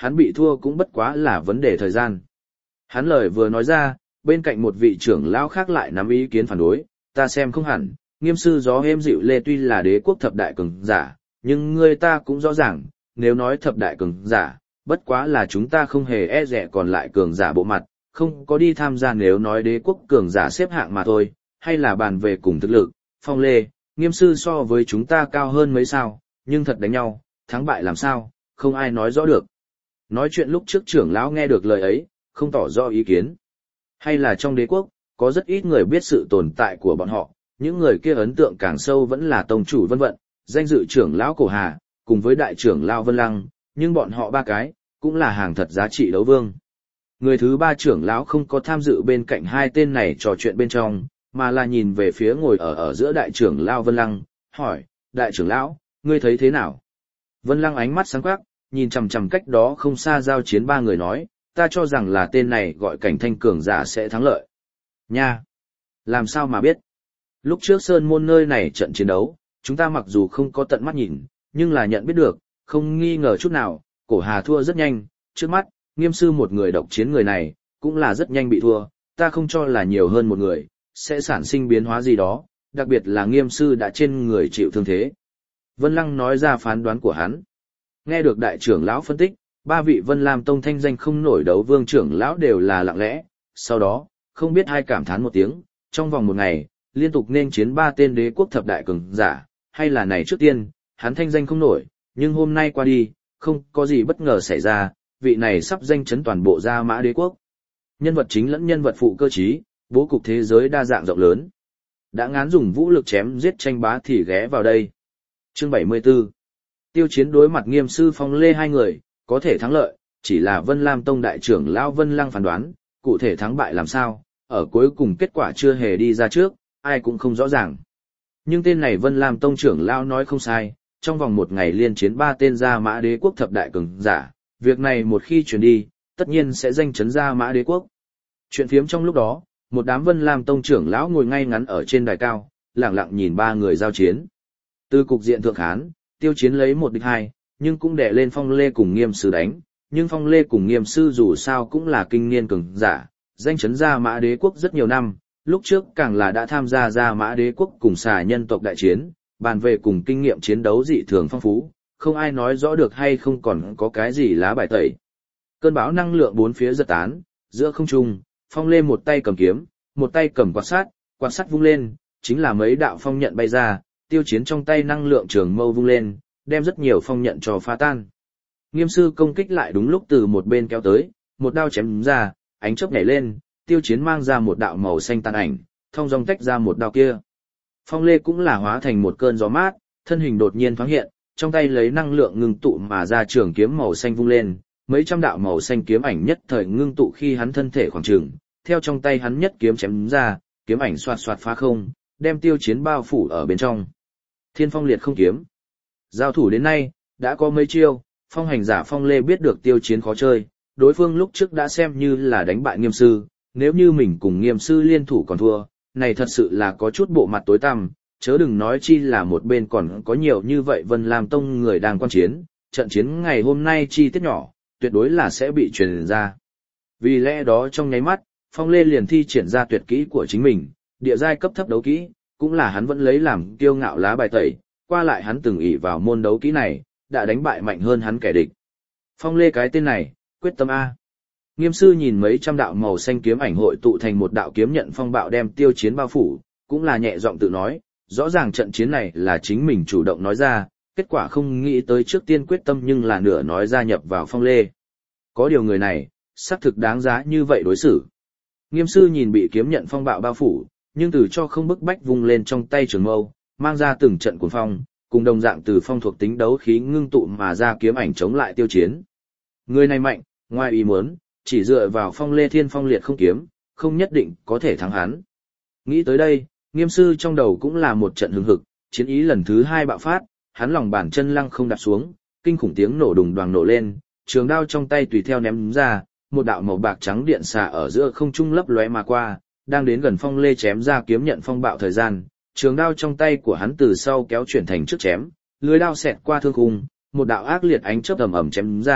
hắn bị thua cũng bất quá là vấn đề thời gian. Hắn lời vừa nói ra, bên cạnh một vị trưởng lão khác lại nắm ý kiến phản đối, ta xem không hẳn, Nghiêm sư gió êm dịu lê tuy là đế quốc thập đại cường giả, nhưng người ta cũng rõ ràng, nếu nói thập đại cường giả, bất quá là chúng ta không hề e dè còn lại cường giả bộ mặt, không có đi tham gia nếu nói đế quốc cường giả xếp hạng mà thôi, hay là bàn về cùng thực lực, Phong Lê, Nghiêm sư so với chúng ta cao hơn mấy sao, nhưng thật đánh nhau, thắng bại làm sao, không ai nói rõ được. Nói chuyện lúc trước trưởng lão nghe được lời ấy, không tỏ rõ ý kiến. Hay là trong đế quốc, có rất ít người biết sự tồn tại của bọn họ, những người kia ấn tượng càng sâu vẫn là tông chủ Vân Vận, danh dự trưởng lão Cổ Hà, cùng với đại trưởng lão Vân Lăng, nhưng bọn họ ba cái, cũng là hàng thật giá trị đấu vương. Người thứ ba trưởng lão không có tham dự bên cạnh hai tên này trò chuyện bên trong, mà là nhìn về phía ngồi ở giữa đại trưởng lão Vân Lăng, hỏi, đại trưởng lão, ngươi thấy thế nào? Vân Lăng ánh mắt sáng quắc, nhìn chằm chằm cách đó không xa giao chiến ba người nói, ta cho rằng là tên này gọi Cảnh Thanh cường giả sẽ thắng lợi. Nha! Làm sao mà biết? Lúc trước Sơn Môn nơi này trận chiến đấu, chúng ta mặc dù không có tận mắt nhìn, nhưng là nhận biết được, không nghi ngờ chút nào, Cổ Hà thua rất nhanh, trước mắt, Nghiêm sư một người độc chiến người này, cũng là rất nhanh bị thua, ta không cho là nhiều hơn một người, sẽ sản sinh biến hóa gì đó, đặc biệt là Nghiêm sư đã trên người chịu thương thế. Vân Lăng nói ra phán đoán của hắn. Nghe được đại trưởng lão phân tích, ba vị Vân Lam Tông thanh danh không nổi đấu vương trưởng lão đều là lặng lẽ, sau đó, không biết ai cảm thán một tiếng, trong vòng một ngày, liên tục nên chiến ba tên đế quốc thập đại cường giả, hay là này trước tiên, hắn thanh danh không nổi, nhưng hôm nay qua đi, không có gì bất ngờ xảy ra, vị này sắp danh chấn toàn bộ Gia Mã đế quốc. Nhân vật chính lẫn nhân vật phụ cơ trí, bố cục thế giới đa dạng rộng lớn. Đã ngán dùng vũ lực chém giết tranh bá thì ghé vào đây. Chương 74. Tiêu chiến đối mặt Nghiêm sư Phong Lê hai người, có thể thắng lợi, chỉ là Vân Lam Tông đại trưởng lão Vân Lăng phán đoán, cụ thể thắng bại làm sao, ở cuối cùng kết quả chưa hề đi ra trước, ai cũng không rõ ràng. Nhưng tên này Vân Lam Tông trưởng lão nói không sai, trong vòng một ngày liên chiến ba tên Gia Mã đế quốc thập đại cường giả, việc này một khi truyền đi, tất nhiên sẽ danh chấn Gia Mã đế quốc. Chuyện phiếm trong lúc đó, một đám Vân Lam Tông trưởng lão ngồi ngay ngắn ở trên đài cao, lặng lặng nhìn ba người giao chiến. Từ cục diện thượng hán, Tiêu chiến lấy 1-2, nhưng cũng đè lên Phong Lê cùng Nghiêm sư đánh, nhưng Phong Lê cùng Nghiêm sư dù sao cũng là kinh niên cường giả, danh chấn Gia Mã đế quốc rất nhiều năm, lúc trước càng là đã tham gia Gia Mã đế quốc cùng xà nhân tộc đại chiến, bàn về cùng kinh nghiệm chiến đấu dị thường phong phú, không ai nói rõ được hay không còn có cái gì lá bài tẩy. Cơn bão năng lượng bốn phía giật tán, giữa không trung, Phong Lê một tay cầm kiếm, một tay cầm quạt sắt vung lên, chính là mấy đạo phong nhận bay ra, Tiêu chiến trong tay năng lượng trường mâu vung lên, đem rất nhiều phong nhận cho phá tan. Nghiêm sư công kích lại đúng lúc từ một bên kéo tới, một đao chém ra, ánh chớp nhảy lên, Tiêu chiến mang ra một đạo màu xanh tàn ảnh, thông dong tách ra một đao kia. Phong Lê cũng là hóa thành một cơn gió mát, thân hình đột nhiên thoáng hiện, trong tay lấy năng lượng ngưng tụ mà ra trường kiếm màu xanh vung lên, mấy trăm đạo màu xanh kiếm ảnh nhất thời ngưng tụ khi hắn thân thể khoảng trường, theo trong tay hắn nhất kiếm chém ra, kiếm ảnh xoạt xoạt phá không, đem Tiêu chiến bao phủ ở bên trong. Thiên Phong liệt không kiếm. Giao thủ đến nay, đã có mấy chiêu, phong hành giả Phong Lê biết được Tiêu chiến khó chơi, đối phương lúc trước đã xem như là đánh bại Nghiêm sư, nếu như mình cùng Nghiêm sư liên thủ còn thua, này thật sự là có chút bộ mặt tối tăm, chớ đừng nói chi là một bên còn có nhiều như vậy Vân Lam Tông người đang quan chiến, trận chiến ngày hôm nay chi tiết nhỏ, tuyệt đối là sẽ bị truyền ra. Vì lẽ đó trong nháy mắt, Phong Lê liền thi triển ra tuyệt kỹ của chính mình, địa giai cấp thấp đấu kỹ, cũng là hắn vẫn lấy làm kiêu ngạo lá bài tẩy, qua lại hắn từng ỷ vào môn đấu kỹ này, đã đánh bại mạnh hơn hắn kẻ địch. Phong Lê cái tên này, quyết tâm A. Nghiêm sư nhìn mấy trăm đạo màu xanh kiếm ảnh hội tụ thành một đạo kiếm nhận phong bạo đem Tiêu chiến bao phủ, cũng là nhẹ giọng tự nói, rõ ràng trận chiến này là chính mình chủ động nói ra, kết quả không nghĩ tới trước tiên quyết tâm nhưng là nửa nói gia nhập vào Phong Lê. Có điều người này, xác thực đáng giá như vậy đối xử. Nghiêm sư nhìn bị kiếm nhận phong bạo bao phủ, nhưng từ cho không bức bách vung lên trong tay trường mâu, mang ra từng trận cuồng phong, cùng đồng dạng từ phong thuộc tính đấu khí ngưng tụ mà ra kiếm ảnh chống lại Tiêu chiến. Người này mạnh, ngoài ý muốn, chỉ dựa vào Phong Lê thiên phong liệt không kiếm, không nhất định có thể thắng hắn. Nghĩ tới đây, Nghiêm sư trong đầu cũng là một trận hứng hực, chiến ý lần thứ hai bạo phát, hắn lòng bàn chân lăng không đặt xuống, kinh khủng tiếng nổ đùng đoàng nổ lên, trường đao trong tay tùy theo ném ra, một đạo màu bạc trắng điện xạ ở giữa không trung lấp lóe mà qua, đang đến gần Phong Lê chém ra kiếm nhận phong bạo thời gian, trường đao trong tay của hắn từ sau kéo chuyển thành trước chém, lưỡi đao xẹt qua thương khung, một đạo ác liệt ánh chớp ầm ầm chém ra,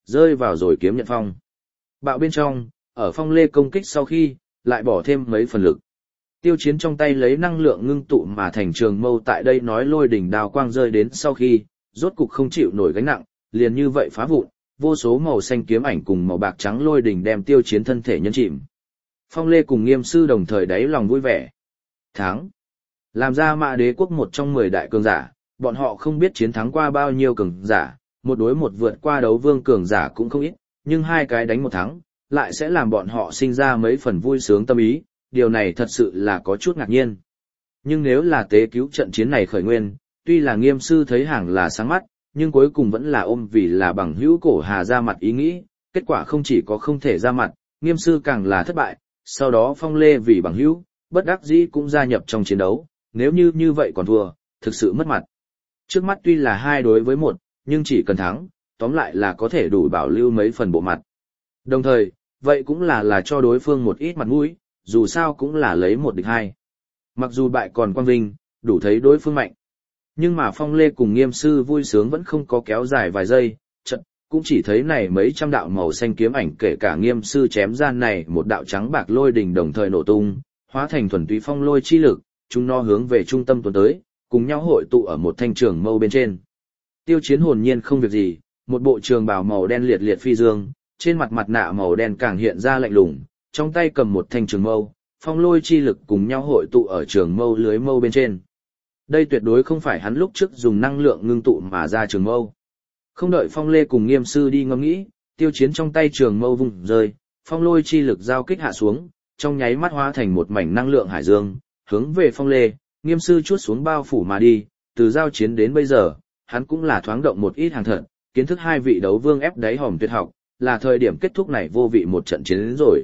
rơi vào rồi kiếm nhận phong. Bạo bên trong, ở phong lê công kích sau khi, lại bỏ thêm mấy phần lực. Tiêu Chiến trong tay lấy năng lượng ngưng tụ mà thành trường mâu tại đây nói lôi đỉnh đào quang rơi đến sau khi, rốt cục không chịu nổi gánh nặng, liền như vậy phá vụn, vô số màu xanh kiếm ảnh cùng màu bạc trắng lôi đỉnh đem Tiêu Chiến thân thể nhấn chìm. Phong Lê cùng Nghiêm Sư đồng thời đáy lòng vui vẻ. Thắng. Làm ra Mã Đế quốc một trong 10 đại cường giả, bọn họ không biết chiến thắng qua bao nhiêu cường giả, một đối một vượt qua đấu vương cường giả cũng không ít, nhưng hai cái đánh một thắng, lại sẽ làm bọn họ sinh ra mấy phần vui sướng tâm ý, điều này thật sự là có chút ngạc nhiên. Nhưng nếu là tế cứu trận chiến này khởi nguyên, tuy là Nghiêm Sư thấy hàng là sáng mắt, nhưng cuối cùng vẫn là ôm vì là bằng hữu cổ Hà ra mặt ý nghĩ, kết quả không chỉ có không thể ra mặt, Nghiêm Sư càng là thất bại, sau đó Phong Lê vì bằng hữu, bất đắc dĩ cũng gia nhập trong chiến đấu, nếu như vậy còn thua, thực sự mất mặt. Trước mắt tuy là 2 đối với 1, nhưng chỉ cần thắng, tóm lại là có thể đủ bảo lưu mấy phần bộ mặt. Đồng thời, vậy cũng là cho đối phương một ít mặt mũi, dù sao cũng là lấy 1 địch 2. Mặc dù bại còn quang vinh, đủ thấy đối phương mạnh. Nhưng mà Phong Lê cùng Nghiêm Sư vui sướng vẫn không có kéo dài vài giây, chợt cũng chỉ thấy này mấy trăm đạo màu xanh kiếm ảnh kể cả Nghiêm Sư chém ra này một đạo trắng bạc lôi đình đồng thời nổ tung, hóa thành thuần túy phong lôi chi lực, chúng nó hướng về trung tâm tuần tới, cùng nhau hội tụ ở một thanh trường mâu bên trên. Tiêu Chiến hồn nhiên không việc gì, một bộ trường bào màu đen liệt liệt phi dương, trên mặt mặt nạ màu đen càng hiện ra lạnh lùng, trong tay cầm một thanh trường mâu, phong lôi chi lực cùng nhau hội tụ ở trường mâu lưới mâu bên trên. Đây tuyệt đối không phải hắn lúc trước dùng năng lượng ngưng tụ mà ra trường mâu. Không đợi Phong Lê cùng Nghiêm Sư đi ngẫm nghĩ, Tiêu Chiến trong tay trường mâu vung rơi, phong lôi chi lực giao kích hạ xuống, trong nháy mắt hóa thành một mảnh năng lượng hải dương, hướng về Phong Lê, Nghiêm Sư chuốt xuống bao phủ mà đi, từ giao chiến đến bây giờ, hắn cũng là thoáng động một ít hàng thật, kiến thức 2 vị đấu vương ép đáy hòm tuyệt học, là thời điểm kết thúc này vô vị một trận chiến đến rồi.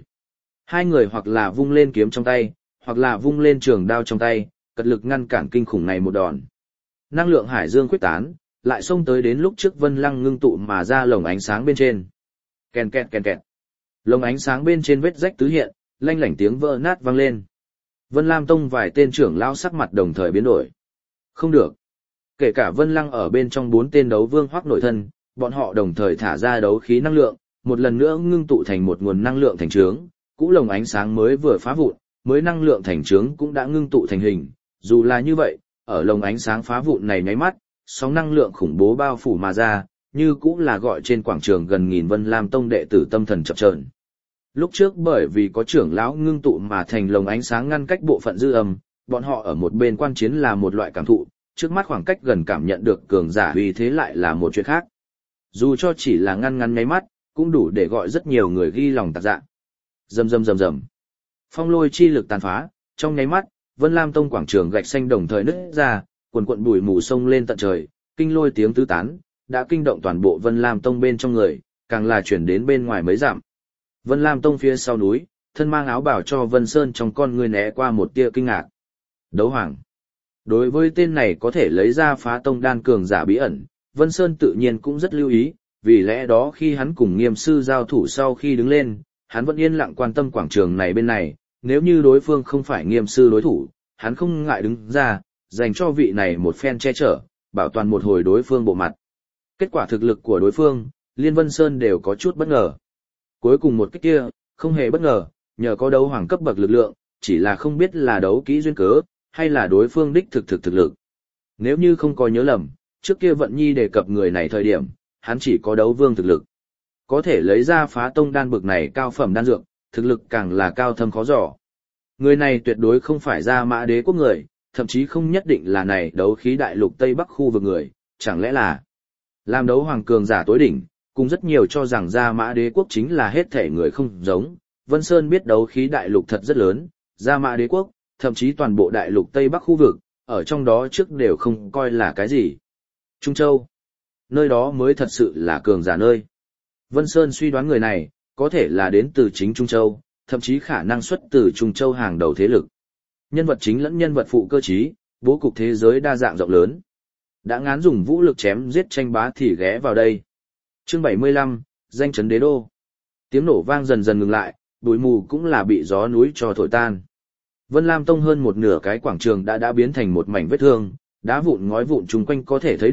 2 người hoặc là vung lên kiếm trong tay, hoặc là vung lên trường đao trong tay, cật lực ngăn cản kinh khủng này một đòn. Năng lượng hải dương quyết tán, lại xông tới đến lúc trước Vân Lăng ngưng tụ mà ra lồng ánh sáng bên trên. Kèn kẹt kèn kẹt. Lồng ánh sáng bên trên vết rách tứ hiện, lanh lảnh tiếng vỡ nát vang lên. Vân Lam Tông vài tên trưởng lão sắc mặt đồng thời biến đổi. Không được. Kể cả Vân Lăng ở bên trong 4 tên đấu vương hoắc nội thân, bọn họ đồng thời thả ra đấu khí năng lượng, một lần nữa ngưng tụ thành một nguồn năng lượng thành trướng, cũ lồng ánh sáng mới vừa phá vụn, mới năng lượng thành trướng cũng đã ngưng tụ thành hình. Dù là như vậy, ở lồng ánh sáng phá vụn này nháy mắt, sóng năng lượng khủng bố bao phủ mà ra, như cũng là gọi trên quảng trường gần nghìn Vân Lam Tông đệ tử tâm thần chập chờn. Lúc trước bởi vì có trưởng lão ngưng tụ mà thành lồng ánh sáng ngăn cách bộ phận dư âm, bọn họ ở một bên quan chiến là một loại cảm thụ, trước mắt khoảng cách gần cảm nhận được cường giả uy thế lại là một chuyện khác. Dù cho chỉ là ngăn nháy mắt, cũng đủ để gọi rất nhiều người ghi lòng tạc dạ. Rầm rầm rầm rầm. Phong lôi chi lực tàn phá, trong nháy mắt, Vân Lam Tông quảng trường gạch xanh đồng thời nứt ra, quần quần bụi mù sông lên tận trời, kinh lôi tiếng tứ tán, đã kinh động toàn bộ Vân Lam Tông bên trong người, càng là chuyển đến bên ngoài mấy dặm. Vân Lam Tông phía sau núi, thân mang áo bảo cho Vân Sơn trong con người né qua một tia kinh ngạc. Đấu hoàng. Đối với tên này có thể lấy ra phá tông đan cường giả bí ẩn, Vân Sơn tự nhiên cũng rất lưu ý, vì lẽ đó khi hắn cùng Nghiêm Sư giao thủ sau khi đứng lên, hắn vẫn yên lặng quan tâm quảng trường này bên này, nếu như đối phương không phải Nghiêm Sư đối thủ, hắn không ngại đứng ra, dành cho vị này một phen che chở, bảo toàn một hồi đối phương bộ mặt. Kết quả thực lực của đối phương, Liên Vân Sơn đều có chút bất ngờ. Cuối cùng một kích kia, không hề bất ngờ, nhờ có đấu hoàng cấp bậc lực lượng, chỉ là không biết là đấu kỹ duyên cớ, hay là đối phương đích thực lực. Nếu như không có nhớ lầm, trước kia Vận Nhi đề cập người này thời điểm, hắn chỉ có đấu vương thực lực. Có thể lấy ra phá tông đan bực này cao phẩm đan dược, thực lực càng là cao thâm khó dò. Người này tuyệt đối không phải ra Mã Đế quốc người, thậm chí không nhất định là này đấu khí đại lục Tây Bắc khu vực người, chẳng lẽ là làm đấu hoàng cường giả tối đỉnh, cùng rất nhiều cho rằng ra Mã Đế quốc chính là hết thể người không giống. Vân Sơn biết đấu khí đại lục thật rất lớn, ra Mã Đế quốc, thậm chí toàn bộ đại lục Tây Bắc khu vực, ở trong đó trước đều không coi là cái gì. Trung Châu, nơi đó mới thật sự là cường giả nơi. Vân Sơn suy đoán người này, có thể là đến từ chính Trung Châu, thậm chí khả năng xuất từ Trung Châu hàng đầu thế lực. Nhân vật chính lẫn nhân vật phụ cơ trí, bố cục thế giới đa dạng rộng lớn. Đã ngán dùng vũ lực chém giết tranh bá thì ghé vào đây. Chương 75, danh chấn đế đô. Tiếng nổ vang dần dần ngừng lại, bụi mù cũng là bị gió núi cho thổi tan. Vân Lam Tông hơn một nửa cái quảng trường đã biến thành một mảnh vết thương, đá vụn ngói vụn chung quanh có thể thấy được,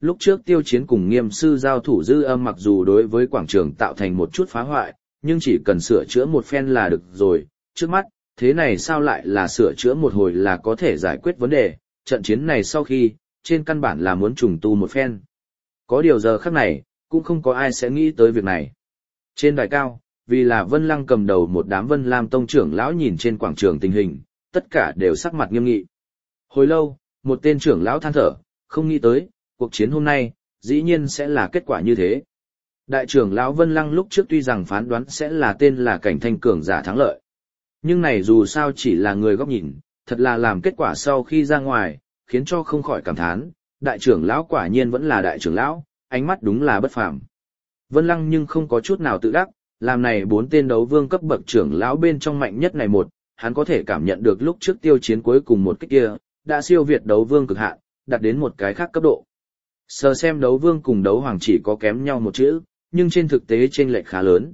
lúc trước Tiêu Chiến cùng Nghiêm sư giao thủ dư âm mặc dù đối với quảng trường tạo thành một chút phá hoại, nhưng chỉ cần sửa chữa một phen là được rồi, trước mắt, thế này sao lại là sửa chữa một hồi là có thể giải quyết vấn đề, trận chiến này sau khi, trên căn bản là muốn trùng tu một phen. Có điều giờ khắc này, cũng không có ai sẽ nghĩ tới việc này. Trên đài cao, vì là Vân Lăng cầm đầu một đám Vân Lam Tông trưởng lão nhìn trên quảng trường tình hình, tất cả đều sắc mặt nghiêm nghị. Hồi lâu, một tên trưởng lão than thở, không nghĩ tới, cuộc chiến hôm nay, dĩ nhiên sẽ là kết quả như thế. Đại trưởng lão Vân Lăng lúc trước tuy rằng phán đoán sẽ là tên là Cảnh Thanh cường giả thắng lợi. Nhưng này dù sao chỉ là người góc nhìn, thật là làm kết quả sau khi ra ngoài, khiến cho không khỏi cảm thán, đại trưởng lão quả nhiên vẫn là đại trưởng lão, ánh mắt đúng là bất phàm. Vân Lăng nhưng không có chút nào tự đắc, làm này 4 tên đấu vương cấp bậc trưởng lão bên trong mạnh nhất này một, hắn có thể cảm nhận được lúc trước Tiêu Chiến cuối cùng một kích kia, đã siêu việt đấu vương cực hạn, đạt đến một cái khác cấp độ. Sờ xem đấu vương cùng đấu hoàng chỉ có kém nhau một chữ, nhưng trên thực tế chênh lệch khá lớn.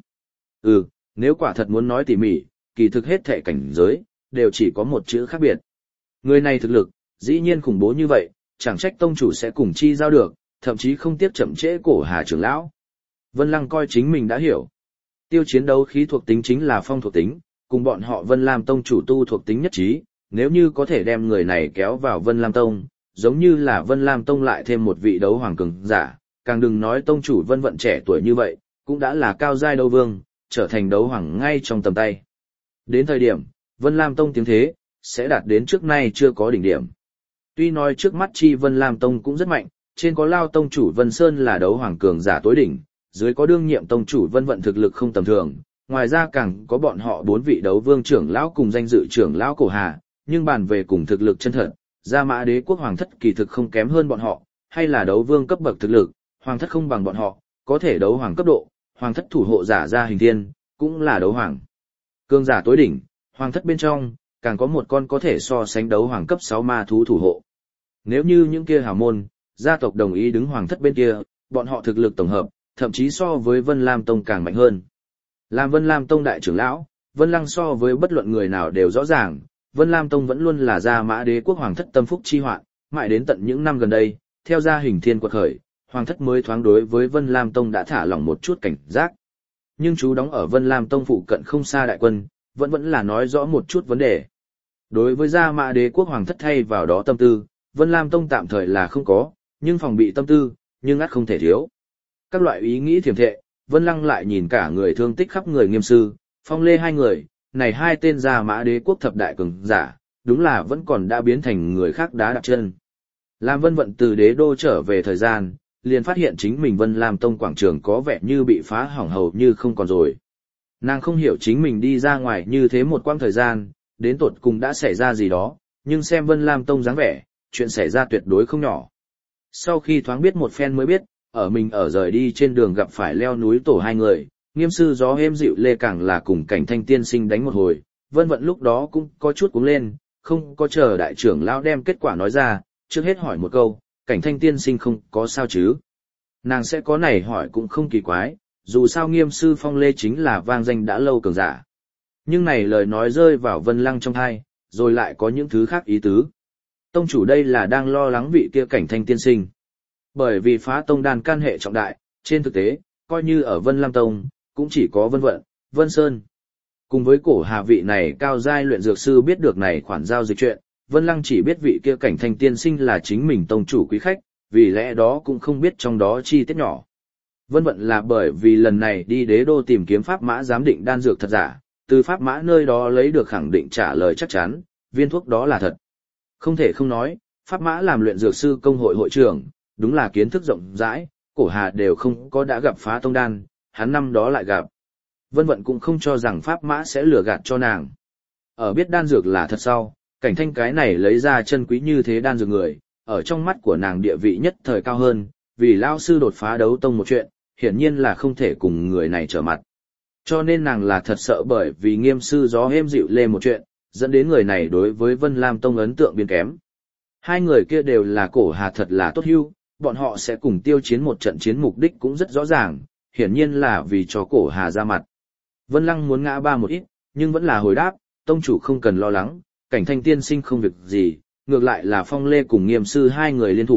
Nếu quả thật muốn nói tỉ mỉ, kỳ thực hết thệ cảnh giới, đều chỉ có một chữ khác biệt. Người này thực lực, dĩ nhiên khủng bố như vậy, chẳng trách tông chủ sẽ cùng chi giao được, thậm chí không tiếc chậm trễ cổ Hà trưởng lão. Vân Lăng coi chính mình đã hiểu. Tiêu Chiến đấu khí thuộc tính chính là phong thuộc tính, cùng bọn họ Vân Lam Tông chủ tu thuộc tính nhất trí, nếu như có thể đem người này kéo vào Vân Lam Tông, giống như là Vân Lam Tông lại thêm một vị đấu hoàng cường giả, càng đừng nói tông chủ Vân Vận trẻ tuổi như vậy, cũng đã là cao giai đấu vương, trở thành đấu hoàng ngay trong tầm tay. Đến thời điểm, Vân Lam Tông tiếng thế, sẽ đạt đến trước nay chưa có đỉnh điểm. Tuy nói trước mắt chi Vân Lam Tông cũng rất mạnh, trên có Lao Tông chủ Vân Sơn là đấu hoàng cường giả tối đỉnh, dưới có đương nhiệm Tông chủ Vân Vận thực lực không tầm thường, ngoài ra càng có bọn họ 4 vị đấu vương trưởng lão cùng danh dự trưởng lão cổ Hà, nhưng bàn về cùng thực lực chân thật, Gia Mã Đế quốc hoàng thất kỳ thực không kém hơn bọn họ, hay là đấu vương cấp bậc thực lực, hoàng thất không bằng bọn họ, có thể đấu hoàng cấp độ, hoàng thất thủ hộ giả Gia Hình Thiên, cũng là đấu hoàng cường giả tối đỉnh, hoàng thất bên trong, càng có một con có thể so sánh đấu hoàng cấp 6 ma thú thủ hộ. Nếu như những kia hào môn, gia tộc đồng ý đứng hoàng thất bên kia, bọn họ thực lực tổng hợp, thậm chí so với Vân Lam Tông càng mạnh hơn. Làm Vân Lam Tông đại trưởng lão, Vân Lăng so với bất luận người nào đều rõ ràng, Vân Lam Tông vẫn luôn là Gia Mã Đế quốc hoàng thất tâm phúc chi hoạn, mãi đến tận những năm gần đây, theo Gia Hình Thiên quật khởi, hoàng thất mới thoáng đối với Vân Lam Tông đã thả lỏng một chút cảnh giác. Nhưng chú đóng ở Vân Lam Tông phụ cận không xa đại quân, vẫn là nói rõ một chút vấn đề. Đối với Gia Mã Đế quốc hoàng thất thay vào đó tâm tư, Vân Lam Tông tạm thời là không có, nhưng phòng bị tâm tư, nhưng ắt không thể thiếu. Các loại ý nghĩ thiềm thệ, Vân Lăng lại nhìn cả người thương tích khắp người Nghiêm sư, Phong Lê hai người, này 2 tên Gia Mã Đế quốc thập đại cường giả, đúng là vẫn còn đã biến thành người khác đá đặt chân. Làm Vân Vận từ đế đô trở về thời gian, liền phát hiện chính mình Vân Lam Tông quảng trường có vẻ như bị phá hỏng hầu như không còn rồi. Nàng không hiểu chính mình đi ra ngoài như thế một quãng thời gian, đến tột cùng đã xảy ra gì đó, nhưng xem Vân Lam Tông dáng vẻ, chuyện xảy ra tuyệt đối không nhỏ. Sau khi thoáng biết một phen mới biết, ở mình ở rời đi trên đường gặp phải leo núi tổ 2 người, Nghiêm sư gió êm dịu lê càng là cùng Cảnh Thanh tiên sinh đánh một hồi, Vân Vận lúc đó cũng có chút cuống lên, không có chờ đại trưởng lão đem kết quả nói ra, trước hết hỏi một câu, Cảnh Thanh tiên sinh không có sao chứ? Nàng sẽ có này hỏi cũng không kỳ quái, dù sao Nghiêm sư Phong Lê chính là vang danh đã lâu cường giả. Nhưng này lời nói rơi vào Vân Lăng trong tai, rồi lại có những thứ khác ý tứ. Tông chủ đây là đang lo lắng vị kia Cảnh Thanh tiên sinh. Bởi vì phá tông đan can hệ trọng đại, trên thực tế, coi như ở Vân Lam Tông, cũng chỉ có Vân Vận, Vân Sơn. Cùng với cổ Hà vị này cao giai luyện dược sư biết được này khoản giao dịch chuyện, Vân Lăng chỉ biết vị kia Cảnh Thanh tiên sinh là chính mình tông chủ quý khách, vì lẽ đó cũng không biết trong đó chi tiết nhỏ. Vân Vận là bởi vì lần này đi đế đô tìm kiếm pháp mã giám định đan dược thật giả, từ pháp mã nơi đó lấy được khẳng định trả lời chắc chắn, viên thuốc đó là thật. Không thể không nói, pháp mã làm luyện dược sư công hội hội trưởng, đúng là kiến thức rộng rãi, cổ Hà đều không có đã gặp phá tông đan, hắn năm đó lại gặp. Vân Vận cũng không cho rằng pháp mã sẽ lừa gạt cho nàng. Ở biết đan dược là thật sau, Cảnh Thanh cái này lấy ra chân quý như thế đan dược người, ở trong mắt của nàng địa vị nhất thời cao hơn, vì lao sư đột phá đấu tông một chuyện, hiển nhiên là không thể cùng người này trở mặt. Cho nên nàng là thật sợ bởi vì Nghiêm sư gió êm dịu lê một chuyện, dẫn đến người này đối với Vân Lam Tông ấn tượng biến kém. 2 người kia đều là cổ Hà thật là tốt hưu, bọn họ sẽ cùng Tiêu Chiến một trận chiến mục đích cũng rất rõ ràng, hiển nhiên là vì cho cổ Hà ra mặt. Vân Lăng muốn ngã ba một ít, nhưng vẫn là hồi đáp, tông chủ không cần lo lắng, Cảnh Thanh tiên sinh không việc gì, ngược lại là Phong Lê cùng Nghiêm sư 2 người liên thủ,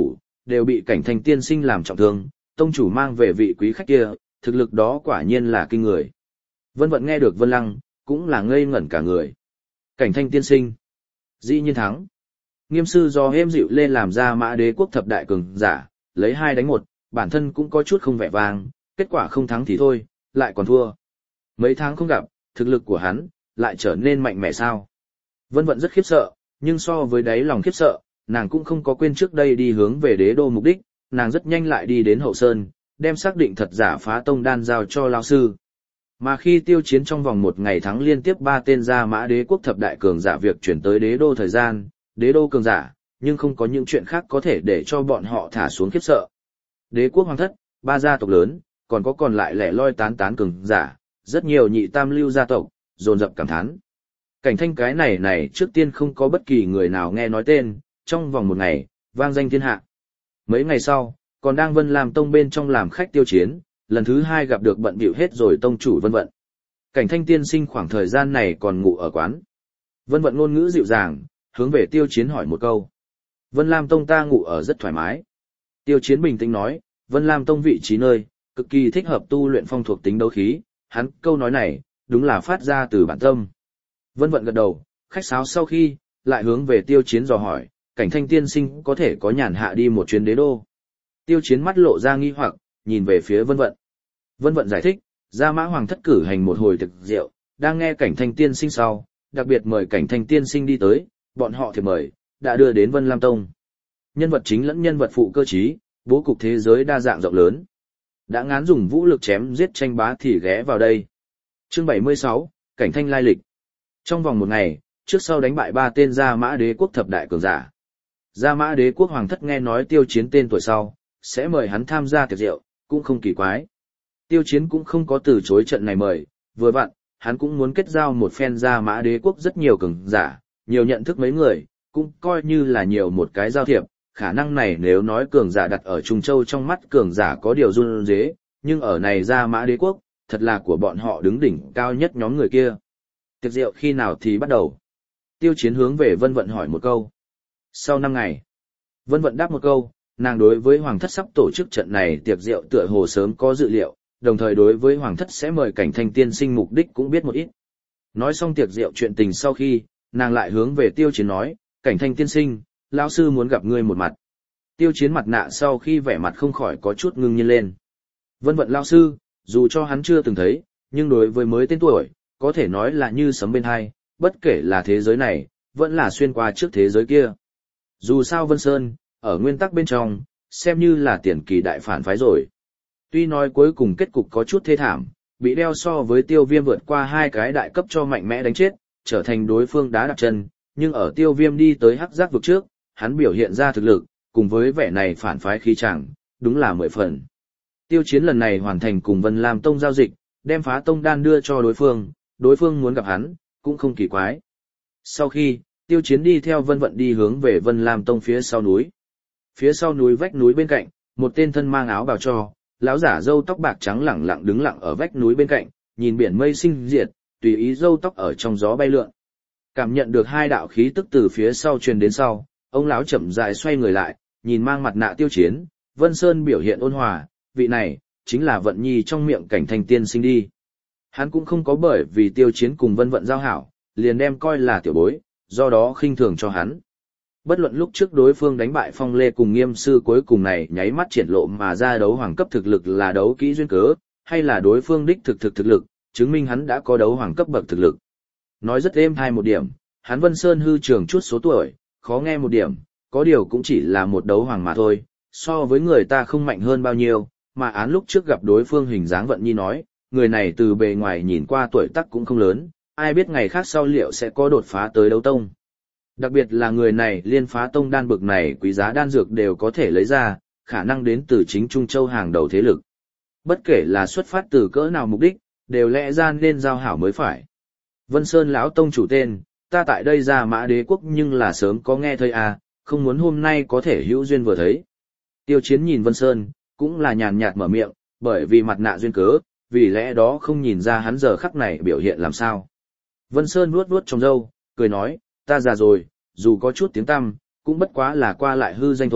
đều bị Cảnh Thanh tiên sinh làm trọng thương, tông chủ mang về vị quý khách kia, thực lực đó quả nhiên là kinh người. Vân Vận nghe được Vân Lăng, cũng là ngây ngẩn cả người. Cảnh Thanh tiên sinh, dĩ nhiên thắng. Nghiêm sư do êm dịu lên làm ra Mã Đế quốc thập đại cường giả, lấy 2 đánh 1, bản thân cũng có chút không vẻ vang, kết quả không thắng thì thôi, lại còn thua. Mấy tháng không gặp, thực lực của hắn lại trở nên mạnh mẽ sao? Vân Vận rất khiếp sợ, nhưng so với đáy lòng khiếp sợ, nàng cũng không có quên trước đây đi hướng về đế đô mục đích, nàng rất nhanh lại đi đến hậu sơn, đem xác định thật giả phá tông đan giao cho lão sư. Mà khi Tiêu Chiến trong vòng 1 ngày thắng liên tiếp 3 tên gia Mã Đế quốc thập đại cường giả việc chuyển tới đế đô thời gian, đế đô cường giả, nhưng không có những chuyện khác có thể để cho bọn họ thả xuống khiếp sợ. Đế quốc hoàng thất, 3 gia tộc lớn, còn lại lẻ loi tán tán cường giả, rất nhiều nhị tam lưu gia tộc, dồn dập cảm thán. Cảnh Thanh cái này trước tiên không có bất kỳ người nào nghe nói tên, trong vòng 1 ngày, vang danh thiên hạ. Mấy ngày sau, còn đang Vân Lam Tông bên trong làm khách Tiêu Chiến, lần thứ 2 gặp được bận bịu hết rồi tông chủ Vân Vận. Cảnh Thanh tiên sinh khoảng thời gian này còn ngủ ở quán. Vân Vận ngôn ngữ dịu dàng, hướng về Tiêu Chiến hỏi một câu. Vân Lam Tông ta ngủ ở rất thoải mái. Tiêu Chiến bình tĩnh nói, Vân Lam Tông vị trí nơi, cực kỳ thích hợp tu luyện phong thuộc tính đấu khí, hắn câu nói này, đúng là phát ra từ bản tâm. Vân Vận gật đầu, khách sáo sau khi, lại hướng về Tiêu Chiến dò hỏi, Cảnh Thanh tiên sinh có thể có nhàn hạ đi một chuyến đế đô. Tiêu Chiến mắt lộ ra nghi hoặc, nhìn về phía Vân Vận. Vân Vận giải thích, Gia Mã Hoàng thất cử hành một hồi thực rượu, đang nghe Cảnh Thanh tiên sinh sau, đặc biệt mời Cảnh Thanh tiên sinh đi tới, bọn họ thì mời, đã đưa đến Vân Lam Tông. Nhân vật chính lẫn nhân vật phụ cơ trí, bố cục thế giới đa dạng rộng lớn. Đã ngán dùng vũ lực chém giết tranh bá thì ghé vào đây. Chương 76, Cảnh Thanh lai lịch. Trong vòng 1 ngày, trước sau đánh bại 3 tên Gia Mã Đế quốc thập đại cường giả. Gia Mã Đế quốc hoàng thất nghe nói Tiêu Chiến tên tuổi sau, sẽ mời hắn tham gia tiệc rượu, cũng không kỳ quái. Tiêu Chiến cũng không có từ chối trận này mời, vừa vặn, hắn cũng muốn kết giao một phen Gia Mã Đế quốc rất nhiều cường giả, nhiều nhận thức mấy người, cũng coi như là nhiều một cái giao thiệp. Khả năng này nếu nói cường giả đặt ở Trung Châu trong mắt cường giả có điều run rế, nhưng ở này Gia Mã Đế quốc, thật là của bọn họ đứng đỉnh cao nhất nhóm người kia. Tiệc rượu khi nào thì bắt đầu? Tiêu Chiến hướng về Vân Vận hỏi một câu. Sau 5 ngày. Vân Vận đáp một câu, nàng đối với Hoàng thất sắp tổ chức trận này tiệc rượu tựa hồ sớm có dự liệu, đồng thời đối với Hoàng thất sẽ mời Cảnh Thanh tiên sinh mục đích cũng biết một ít. Nói xong tiệc rượu chuyện tình sau khi, nàng lại hướng về Tiêu Chiến nói, Cảnh Thanh tiên sinh, lão sư muốn gặp ngươi một mặt. Tiêu Chiến mặt nạ sau khi vẻ mặt không khỏi có chút ngưng nhiên lên. Vân Vận lão sư, dù cho hắn chưa từng thấy, nhưng đối với mới tên tuổi, có thể nói là như sấm bên hai, bất kể là thế giới này, vẫn là xuyên qua trước thế giới kia. Dù sao Vân Sơn, ở nguyên tắc bên trong, xem như là tiền kỳ đại phản phái rồi. Tuy nói cuối cùng kết cục có chút thê thảm, bị đeo so với Tiêu Viêm vượt qua 2 cái đại cấp cho mạnh mẽ đánh chết, trở thành đối phương đá đặt chân, nhưng ở Tiêu Viêm đi tới hắc giác vực trước, hắn biểu hiện ra thực lực, cùng với vẻ này phản phái khí chẳng, đúng là 10 phần. Tiêu Chiến lần này hoàn thành cùng Vân Lam Tông giao dịch, đem phá tông đan đưa cho đối phương muốn gặp hắn, cũng không kỳ quái. Sau khi, Tiêu Chiến đi theo Vân Vận đi hướng về Vân Lam Tông phía sau núi. Phía sau núi vách núi bên cạnh, một tên thân mang áo bào cho, lão giả râu tóc bạc trắng lẳng lặng đứng lặng ở vách núi bên cạnh, nhìn biển mây sinh diệt, tùy ý râu tóc ở trong gió bay lượn. Cảm nhận được 2 đạo khí tức từ phía sau truyền đến sau, ông lão chậm rãi xoay người lại, nhìn mang mặt nạ Tiêu Chiến, Vân Sơn biểu hiện ôn hòa, vị này chính là Vận Nhi trong miệng Cảnh Thanh tiên sinh đi. Hắn cũng không có bởi vì Tiêu Chiến cùng Vân Vận giao hảo, liền đem coi là tiểu bối, do đó khinh thường cho hắn. Bất luận lúc trước đối phương đánh bại Phong Lê cùng Nghiêm sư cuối cùng này nháy mắt triển lộ mà ra đấu hoàng cấp thực lực là đấu kỹ duyên cớ, hay là đối phương đích thực lực, chứng minh hắn đã có đấu hoàng cấp bậc thực lực. Nói rất êm hai một điểm, hắn Vân Sơn hư trường chút số tuổi, khó nghe một điểm, có điều cũng chỉ là một đấu hoàng mà thôi, so với người ta không mạnh hơn bao nhiêu, mà án lúc trước gặp đối phương hình dáng Vận Nhi nói, người này từ bề ngoài nhìn qua tuổi tác cũng không lớn, ai biết ngày khác sau liệu sẽ có đột phá tới đấu tông. Đặc biệt là người này liên phá tông đan bực này quý giá đan dược đều có thể lấy ra, khả năng đến từ chính Trung Châu hàng đầu thế lực. Bất kể là xuất phát từ cỡ nào mục đích, đều lẽ ra nên giao hảo mới phải. Vân Sơn lão tông chủ tên, ta tại đây Gia Mã Đế quốc nhưng là sớm có nghe thấy à, không muốn hôm nay có thể hữu duyên vừa thấy. Tiêu Chiến nhìn Vân Sơn, cũng là nhàn nhạt mở miệng, bởi vì mặt nạ duyên cớ, vì lẽ đó không nhìn ra hắn giờ khắc này biểu hiện làm sao. Vân Sơn vuốt vuốt trong râu, cười nói, ta già rồi, dù có chút tiếng tăm, cũng bất quá là qua lại hư danh thôi,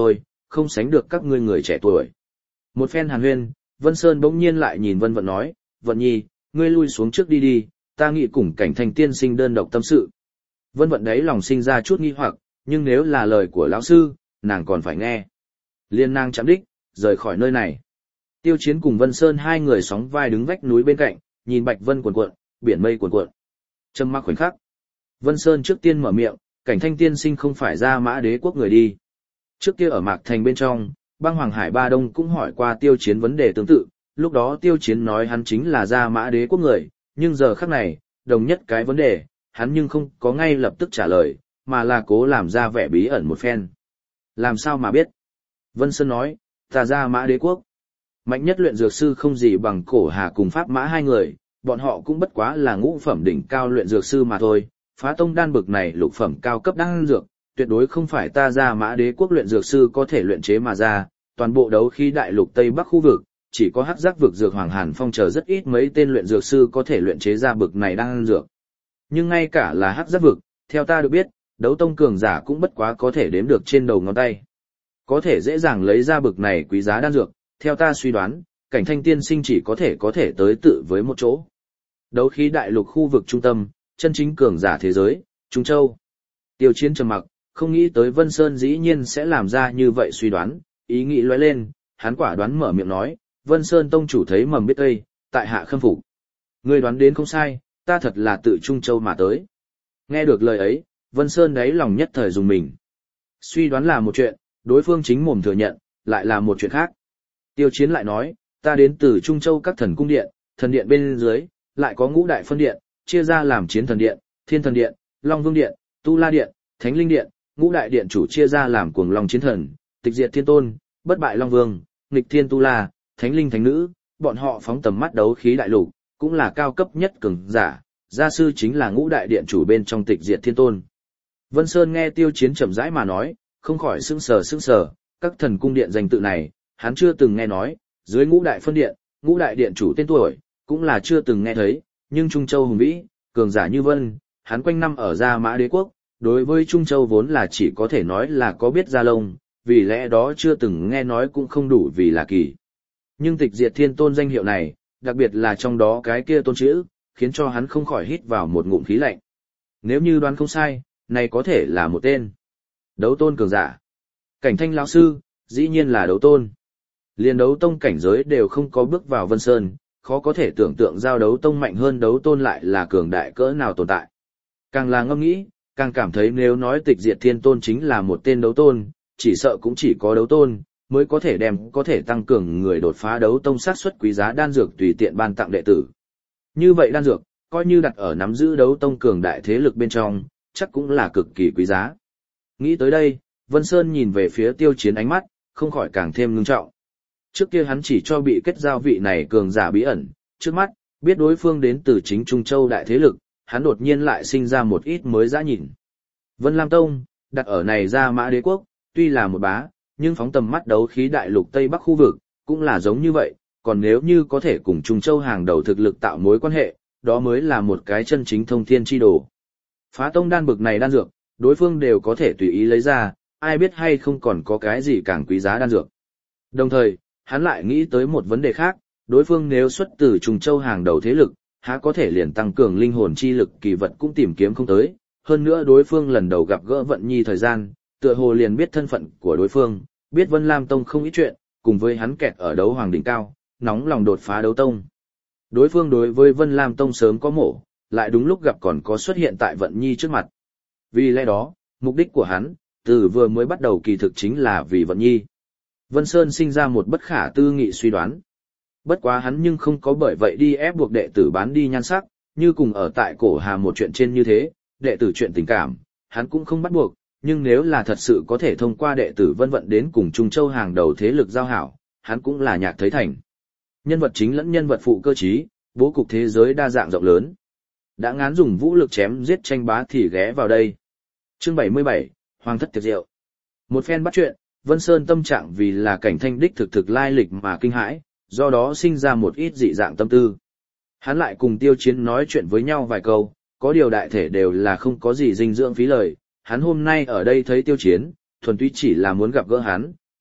không sánh được các ngươi người trẻ tuổi. Một phen hàn huyên, Vân Sơn bỗng nhiên lại nhìn Vân Vận nói, Vận Nhi, ngươi lui xuống trước đi đi, ta nghĩ cùng Cảnh Thanh tiên sinh đơn độc tâm sự. Vân Vận đấy lòng sinh ra chút nghi hoặc, nhưng nếu là lời của lão sư, nàng còn phải nghe. Liên nàng chạm đích, rời khỏi nơi này. Tiêu Chiến cùng Vân Sơn hai người sóng vai đứng vách núi bên cạnh, nhìn bạch vân cuồn cuộn, biển mây cuồn cuộn. Trầm mặc khoảnh khắc. Vân Sơn trước tiên mở miệng, Cảnh Thanh tiên sinh không phải ra Mã Đế quốc người đi. Trước kia ở Mạc Thành bên trong, Băng Hoàng Hải Ba Đông cũng hỏi qua Tiêu Chiến vấn đề tương tự, lúc đó Tiêu Chiến nói hắn chính là ra Mã Đế quốc người, nhưng giờ khắc này, đồng nhất cái vấn đề, hắn nhưng không có ngay lập tức trả lời, mà là cố làm ra vẻ bí ẩn một phen. Làm sao mà biết? Vân Sơn nói, ta ra Mã Đế quốc. Mạnh nhất luyện dược sư không gì bằng Cổ Hà cùng Pháp Mã hai người, bọn họ cũng bất quá là ngũ phẩm đỉnh cao luyện dược sư mà thôi, phá tông đan bực này lục phẩm cao cấp đan dược, tuyệt đối không phải ta ra Mã Đế quốc luyện dược sư có thể luyện chế mà ra, toàn bộ đấu khí đại lục Tây Bắc khu vực, chỉ có Hắc Giác vực dược Hoàng Hàn Phong chờ rất ít mấy tên luyện dược sư có thể luyện chế ra bực này đan dược. Nhưng ngay cả là Hắc Giác vực, theo ta được biết, đấu tông cường giả cũng bất quá có thể đếm được trên đầu ngón tay. Có thể dễ dàng lấy ra bực này quý giá đan dược, theo ta suy đoán, Cảnh Thanh tiên sinh chỉ có thể tới tự với một chỗ. Đấu khí đại lục khu vực trung tâm, chân chính cường giả thế giới, Trung Châu. Tiêu Chiến trầm mặc, không nghĩ tới Vân Sơn dĩ nhiên sẽ làm ra như vậy suy đoán, ý nghĩ lóe lên, hắn quả đoán mở miệng nói, Vân Sơn tông chủ thấy mầm biết tây, tại hạ khâm phục. Ngươi đoán đến không sai, ta thật là tự Trung Châu mà tới. Nghe được lời ấy, Vân Sơn đáy lòng nhất thời dùng mình. Suy đoán là một chuyện, đối phương chính mồm thừa nhận, lại là một chuyện khác. Tiêu Chiến lại nói, ta đến từ Trung Châu các thần cung điện, thần điện bên dưới, lại có ngũ đại phân điện, chia ra làm Chiến thần điện, Thiên thần điện, Long vương điện, Tu La điện, Thánh linh điện, ngũ đại điện chủ chia ra làm Cuồng Long chiến thần, Tịch diệt thiên tôn, Bất bại Long vương, Nghịch thiên Tu La, Thánh linh thánh nữ, bọn họ phóng tầm mắt đấu khí đại lục, cũng là cao cấp nhất cường giả, gia sư chính là ngũ đại điện chủ bên trong Tịch diệt thiên tôn. Vân Sơn nghe Tiêu Chiến chậm rãi mà nói, không khỏi sững sờ, các thần cung điện danh tự này, hắn chưa từng nghe nói, dưới ngũ đại phân điện, ngũ đại điện chủ tên tuổi, cũng là chưa từng nghe thấy, nhưng Trung Châu hùng vĩ, cường giả như Vân, hắn quanh năm ở Gia Mã Đế quốc, đối với Trung Châu vốn là chỉ có thể nói là có biết ra lông, vì lẽ đó chưa từng nghe nói cũng không đủ vì là kỳ. Nhưng Tịch diệt thiên tôn danh hiệu này, đặc biệt là trong đó cái kia tôn chữ, khiến cho hắn không khỏi hít vào một ngụm khí lạnh. Nếu như đoán không sai, này có thể là một tên đấu tôn cường giả. Cảnh Thanh lão sư, dĩ nhiên là đấu tôn. Liên đấu tông cảnh giới đều không có bước vào Vân Sơn, khó có thể tưởng tượng giao đấu tông mạnh hơn đấu tôn lại là cường đại cỡ nào tồn tại. Càng là ngẫm nghĩ, càng cảm thấy nếu nói Tịch diệt thiên tôn chính là một tên đấu tôn, chỉ sợ cũng chỉ có đấu tôn mới có thể tăng cường người đột phá đấu tông xác suất quý giá đan dược tùy tiện ban tặng đệ tử. Như vậy đan dược, coi như đặt ở nắm giữ đấu tông cường đại thế lực bên trong, chắc cũng là cực kỳ quý giá. Nghĩ tới đây, Vân Sơn nhìn về phía Tiêu Chiến ánh mắt, không khỏi càng thêm ngưng trọng. Trước kia hắn chỉ cho bị kết giao vị này cường giả bí ẩn, trước mắt, biết đối phương đến từ chính Trung Châu đại thế lực, hắn đột nhiên lại sinh ra một ít mới dã nhìn. Vân Lam Tông, đặt ở này Gia Mã Đế quốc, tuy là một bá, nhưng phóng tầm mắt đấu khí đại lục Tây Bắc khu vực, cũng là giống như vậy, còn nếu như có thể cùng Trung Châu hàng đầu thực lực tạo mối quan hệ, đó mới là một cái chân chính thông thiên chi đồ. Phá tông đan bực này đan dược, đối phương đều có thể tùy ý lấy ra, ai biết hay không còn có cái gì càng quý giá đan dược. Đồng thời, hắn lại nghĩ tới một vấn đề khác, đối phương nếu xuất từ Trung Châu hàng đầu thế lực, há có thể liền tăng cường linh hồn chi lực kỳ vật cũng tìm kiếm không tới, hơn nữa đối phương lần đầu gặp gỡ Vận Nhi thời gian, tựa hồ liền biết thân phận của đối phương, biết Vân Lam Tông không ít chuyện, cùng với hắn kẹt ở đấu hoàng đỉnh cao, nóng lòng đột phá đấu tông. Đối phương đối với Vân Lam Tông sớm có mổ, lại đúng lúc gặp còn có xuất hiện tại Vận Nhi trước mặt. Vì lẽ đó, mục đích của hắn, từ vừa mới bắt đầu kỳ thực chính là vì Vận Nhi. Vân Sơn sinh ra một bất khả tư nghị suy đoán. Bất quá hắn nhưng không có bởi vậy đi ép buộc đệ tử bán đi nhan sắc, như cùng ở tại Cổ Hà một chuyện trên như thế, đệ tử chuyện tình cảm, hắn cũng không bắt buộc, nhưng nếu là thật sự có thể thông qua đệ tử Vân Vận đến cùng Trung Châu hàng đầu thế lực giao hảo, hắn cũng là nhạc thấy thành. Nhân vật chính lẫn nhân vật phụ cơ trí, bố cục thế giới đa dạng rộng lớn. Đã ngán dùng vũ lực chém giết tranh bá thì ghé vào đây. Chương 77, Hoàng thất tiệc rượu. Một phen bắt chuyện, Vân Sơn tâm trạng vì là Cảnh Thanh đích thực lai lịch mà kinh hãi, do đó sinh ra một ít dị dạng tâm tư. Hắn lại cùng Tiêu Chiến nói chuyện với nhau vài câu, có điều đại thể đều là không có gì dinh dưỡng phí lời. Hắn hôm nay ở đây thấy Tiêu Chiến, thuần túy chỉ là muốn gặp gỡ hắn,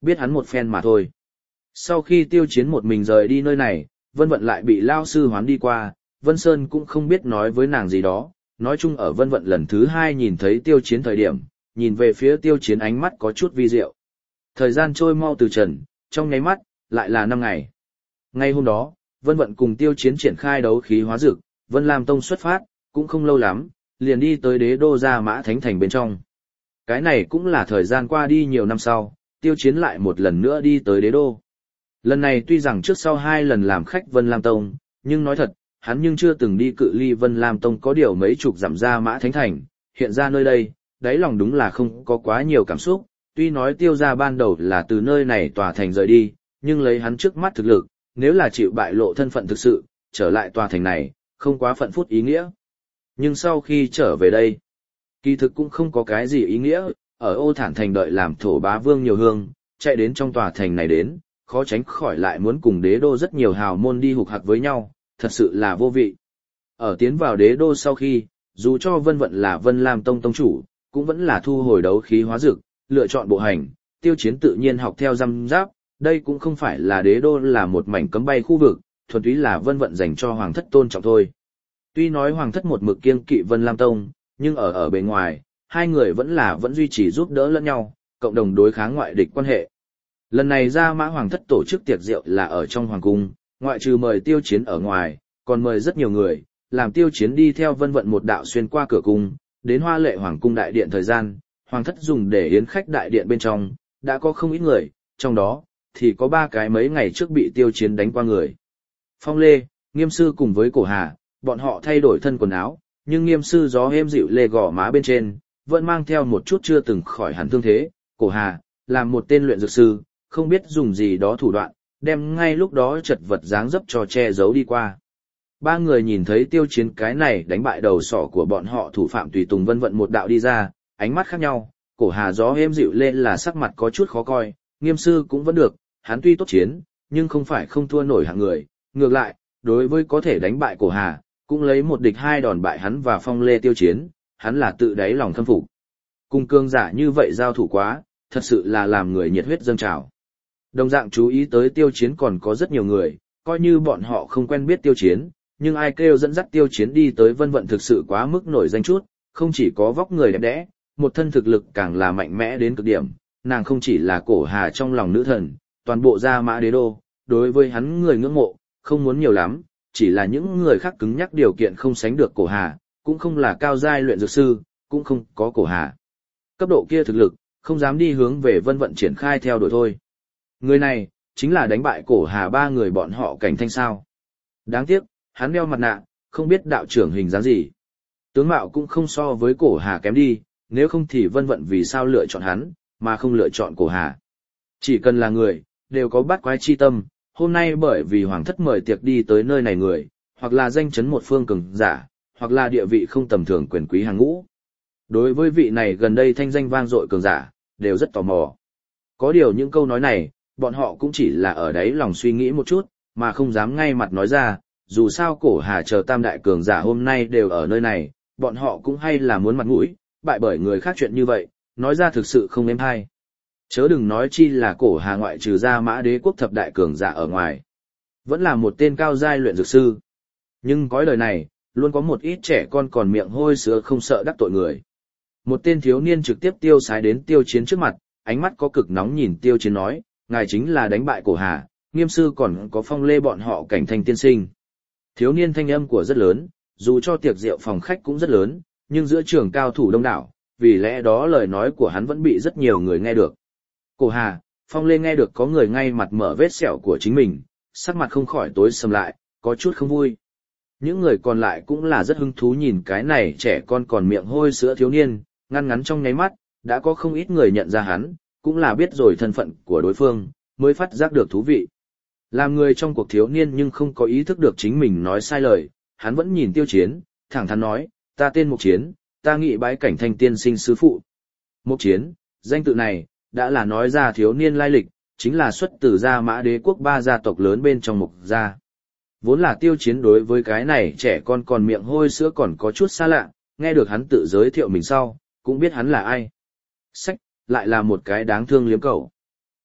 biết hắn một phen mà thôi. Sau khi Tiêu Chiến một mình rời đi nơi này, Vân Vận lại bị lao sư hoán đi qua, Vân Sơn cũng không biết nói với nàng gì đó, nói chung ở Vân Vận lần thứ 2 nhìn thấy Tiêu Chiến thời điểm, nhìn về phía Tiêu Chiến ánh mắt có chút vi diệu. Thời gian trôi mau từ trần, trong nháy mắt, lại là 5 ngày. Ngay hôm đó, Vân Vận cùng Tiêu Chiến triển khai đấu khí hóa dược, Vân Lam Tông xuất phát, cũng không lâu lắm, liền đi tới đế đô Gia Mã Thánh Thành bên trong. Cái này cũng là thời gian qua đi nhiều năm sau, Tiêu Chiến lại một lần nữa đi tới đế đô. Lần này tuy rằng trước sau 2 lần làm khách Vân Lam Tông, nhưng nói thật, hắn nhưng chưa từng đi cự ly Vân Lam Tông có điều mấy chục dặm Gia Mã Thánh Thành, hiện ra nơi đây, đáy lòng đúng là không có quá nhiều cảm xúc, tuy nói Tiêu gia ban đầu là từ nơi này tòa thành rời đi, nhưng lấy hắn trước mắt thực lực, nếu là chịu bại lộ thân phận thực sự, trở lại tòa thành này, không quá phận phút ý nghĩa. Nhưng sau khi trở về đây, kỳ thực cũng không có cái gì ý nghĩa, ở Ô Thản Thành đợi làm thổ bá vương nhiều hương, chạy đến trong tòa thành này đến, khó tránh khỏi lại muốn cùng đế đô rất nhiều hào môn đi hục hặc với nhau, thật sự là vô vị. Ở tiến vào đế đô sau khi, dù cho Vân Vận là Vân Lam Tông tông chủ, cũng vẫn là thu hồi đấu khí hóa dược, lựa chọn bộ hành, Tiêu Chiến tự nhiên học theo răm giáp, đây cũng không phải là đế đô là một mảnh cấm bay khu vực, thuần túy là Vân Vận dành cho hoàng thất tôn trọng thôi. Tuy nói hoàng thất một mực kiêng kỵ Vân Lam Tông, nhưng ở bề ngoài, hai người vẫn duy trì giúp đỡ lẫn nhau, cộng đồng đối kháng ngoại địch quan hệ. Lần này Gia Mã hoàng thất tổ chức tiệc rượu là ở trong hoàng cung, ngoại trừ mời Tiêu Chiến ở ngoài, còn mời rất nhiều người, làm Tiêu Chiến đi theo Vân Vận một đạo xuyên qua cửa cung, đến Hoa Lệ hoàng cung đại điện thời gian, hoàng thất dùng để yến khách đại điện bên trong, đã có không ít người, trong đó thì có 3 cái mấy ngày trước bị Tiêu Chiến đánh qua người. Phong Lê, Nghiêm Sư cùng với Cổ Hà, bọn họ thay đổi thân quần áo, nhưng Nghiêm Sư gió êm dịu lê gò má bên trên, vẫn mang theo một chút chưa từng khỏi hẳn thương thế. Cổ Hà, làm một tên luyện dược sư, không biết dùng gì đó thủ đoạn, đem ngay lúc đó chật vật dáng dấp cho che giấu đi qua. 3 người nhìn thấy Tiêu Chiến cái này đánh bại đầu sỏ của bọn họ thủ phạm tùy tùng Vân Vận một đạo đi ra, ánh mắt khác nhau. Cổ Hà gió êm dịu lên là sắc mặt có chút khó coi, Nghiêm Sư cũng vẫn được, hắn tuy tốt chiến, nhưng không phải không thua nổi hạng người, ngược lại, đối với có thể đánh bại Cổ Hà, cũng lấy một địch 2 đòn bại hắn và Phong Lê Tiêu Chiến, hắn là tự đáy lòng khâm phục. Cùng cương giả như vậy giao thủ quá, thật sự là làm người nhiệt huyết dâng trào. Đồng dạng chú ý tới Tiêu Chiến còn có rất nhiều người, coi như bọn họ không quen biết Tiêu Chiến, nhưng ai kêu dẫn dắt Tiêu Chiến đi tới Vân Vận thực sự quá mức nổi danh chút, không chỉ có vóc người đẹp đẽ, một thân thực lực càng là mạnh mẽ đến cực điểm, nàng không chỉ là Cổ Hà trong lòng nữ thần, toàn bộ Gia Mã đế đô, đối với hắn người ngưỡng mộ, không muốn nhiều lắm, chỉ là những người khác cứng nhắc điều kiện không sánh được Cổ Hà, cũng không là cao giai luyện dược sư, cũng không có Cổ Hà cấp độ kia thực lực, không dám đi hướng về Vân Vận triển khai theo đuổi thôi. Người này, chính là đánh bại Cổ Hà 3 người bọn họ Cảnh Thanh sao. Đáng tiếc, hắn đeo mặt nạ, không biết đạo trưởng hình dáng gì. Tướng mạo cũng không so với Cổ Hà kém đi, nếu không thì Vân Vận vì sao lựa chọn hắn, mà không lựa chọn Cổ Hà. Chỉ cần là người, đều có bát quái chi tâm, hôm nay bởi vì hoàng thất mời tiệc đi tới nơi này người, hoặc là danh chấn một phương cường giả, hoặc là địa vị không tầm thường quyền quý hàng ngũ. Đối với vị này gần đây thanh danh vang dội cường giả, đều rất tò mò. Có điều những câu nói này, bọn họ cũng chỉ là ở đấy lòng suy nghĩ một chút, mà không dám ngay mặt nói ra, dù sao Cổ Hà chờ tam đại cường giả hôm nay đều ở nơi này, bọn họ cũng hay là muốn mặt mũi, bại bởi người khác chuyện như vậy, nói ra thực sự không êm hay. Chớ đừng nói chi là Cổ Hà ngoại trừ Gia Mã đế quốc thập đại cường giả ở ngoài, vẫn là một tên cao giai luyện dược sư. Nhưng cõi đời này, luôn có một ít trẻ con còn miệng hôi sữa không sợ đắc tội người. Một tên thiếu niên trực tiếp tiêu sái đến Tiêu Chiến trước mặt, ánh mắt có cực nóng nhìn Tiêu Chiến nói, ngài chính là đánh bại Cổ Hà, Nghiêm Sư còn có Phong Lê bọn họ Cảnh Thanh tiên sinh. Thiếu niên thanh âm của rất lớn, dù cho tiệc rượu phòng khách cũng rất lớn, nhưng giữa trường cao thủ đông đảo, vì lẽ đó lời nói của hắn vẫn bị rất nhiều người nghe được. Cổ Hà, Phong Lê nghe được có người ngay mặt mở vết sẹo của chính mình, sắc mặt không khỏi tối sầm lại, có chút không vui. Những người còn lại cũng là rất hứng thú nhìn cái này trẻ con còn miệng hôi sữa thiếu niên, ngăn ngắn trong nháy mắt, đã có không ít người nhận ra hắn, cũng là biết rồi thân phận của đối phương, mới phát giác được thú vị. Làm người trong cuộc thiếu niên nhưng không có ý thức được chính mình nói sai lời, hắn vẫn nhìn Tiêu Chiến, thẳng thắn nói, ta tên Mục Chiến, ta nghị bái Cảnh Thanh tiên sinh sư phụ. Mục Chiến, danh tự này, đã là nói ra thiếu niên lai lịch, chính là xuất từ Gia Mã đế quốc 3 gia tộc lớn bên trong Mục gia. Vốn là Tiêu Chiến đối với cái này trẻ con còn miệng hôi sữa còn có chút xa lạ, nghe được hắn tự giới thiệu mình sau, cũng biết hắn là ai. Sách, lại là một cái đáng thương liếm cẩu.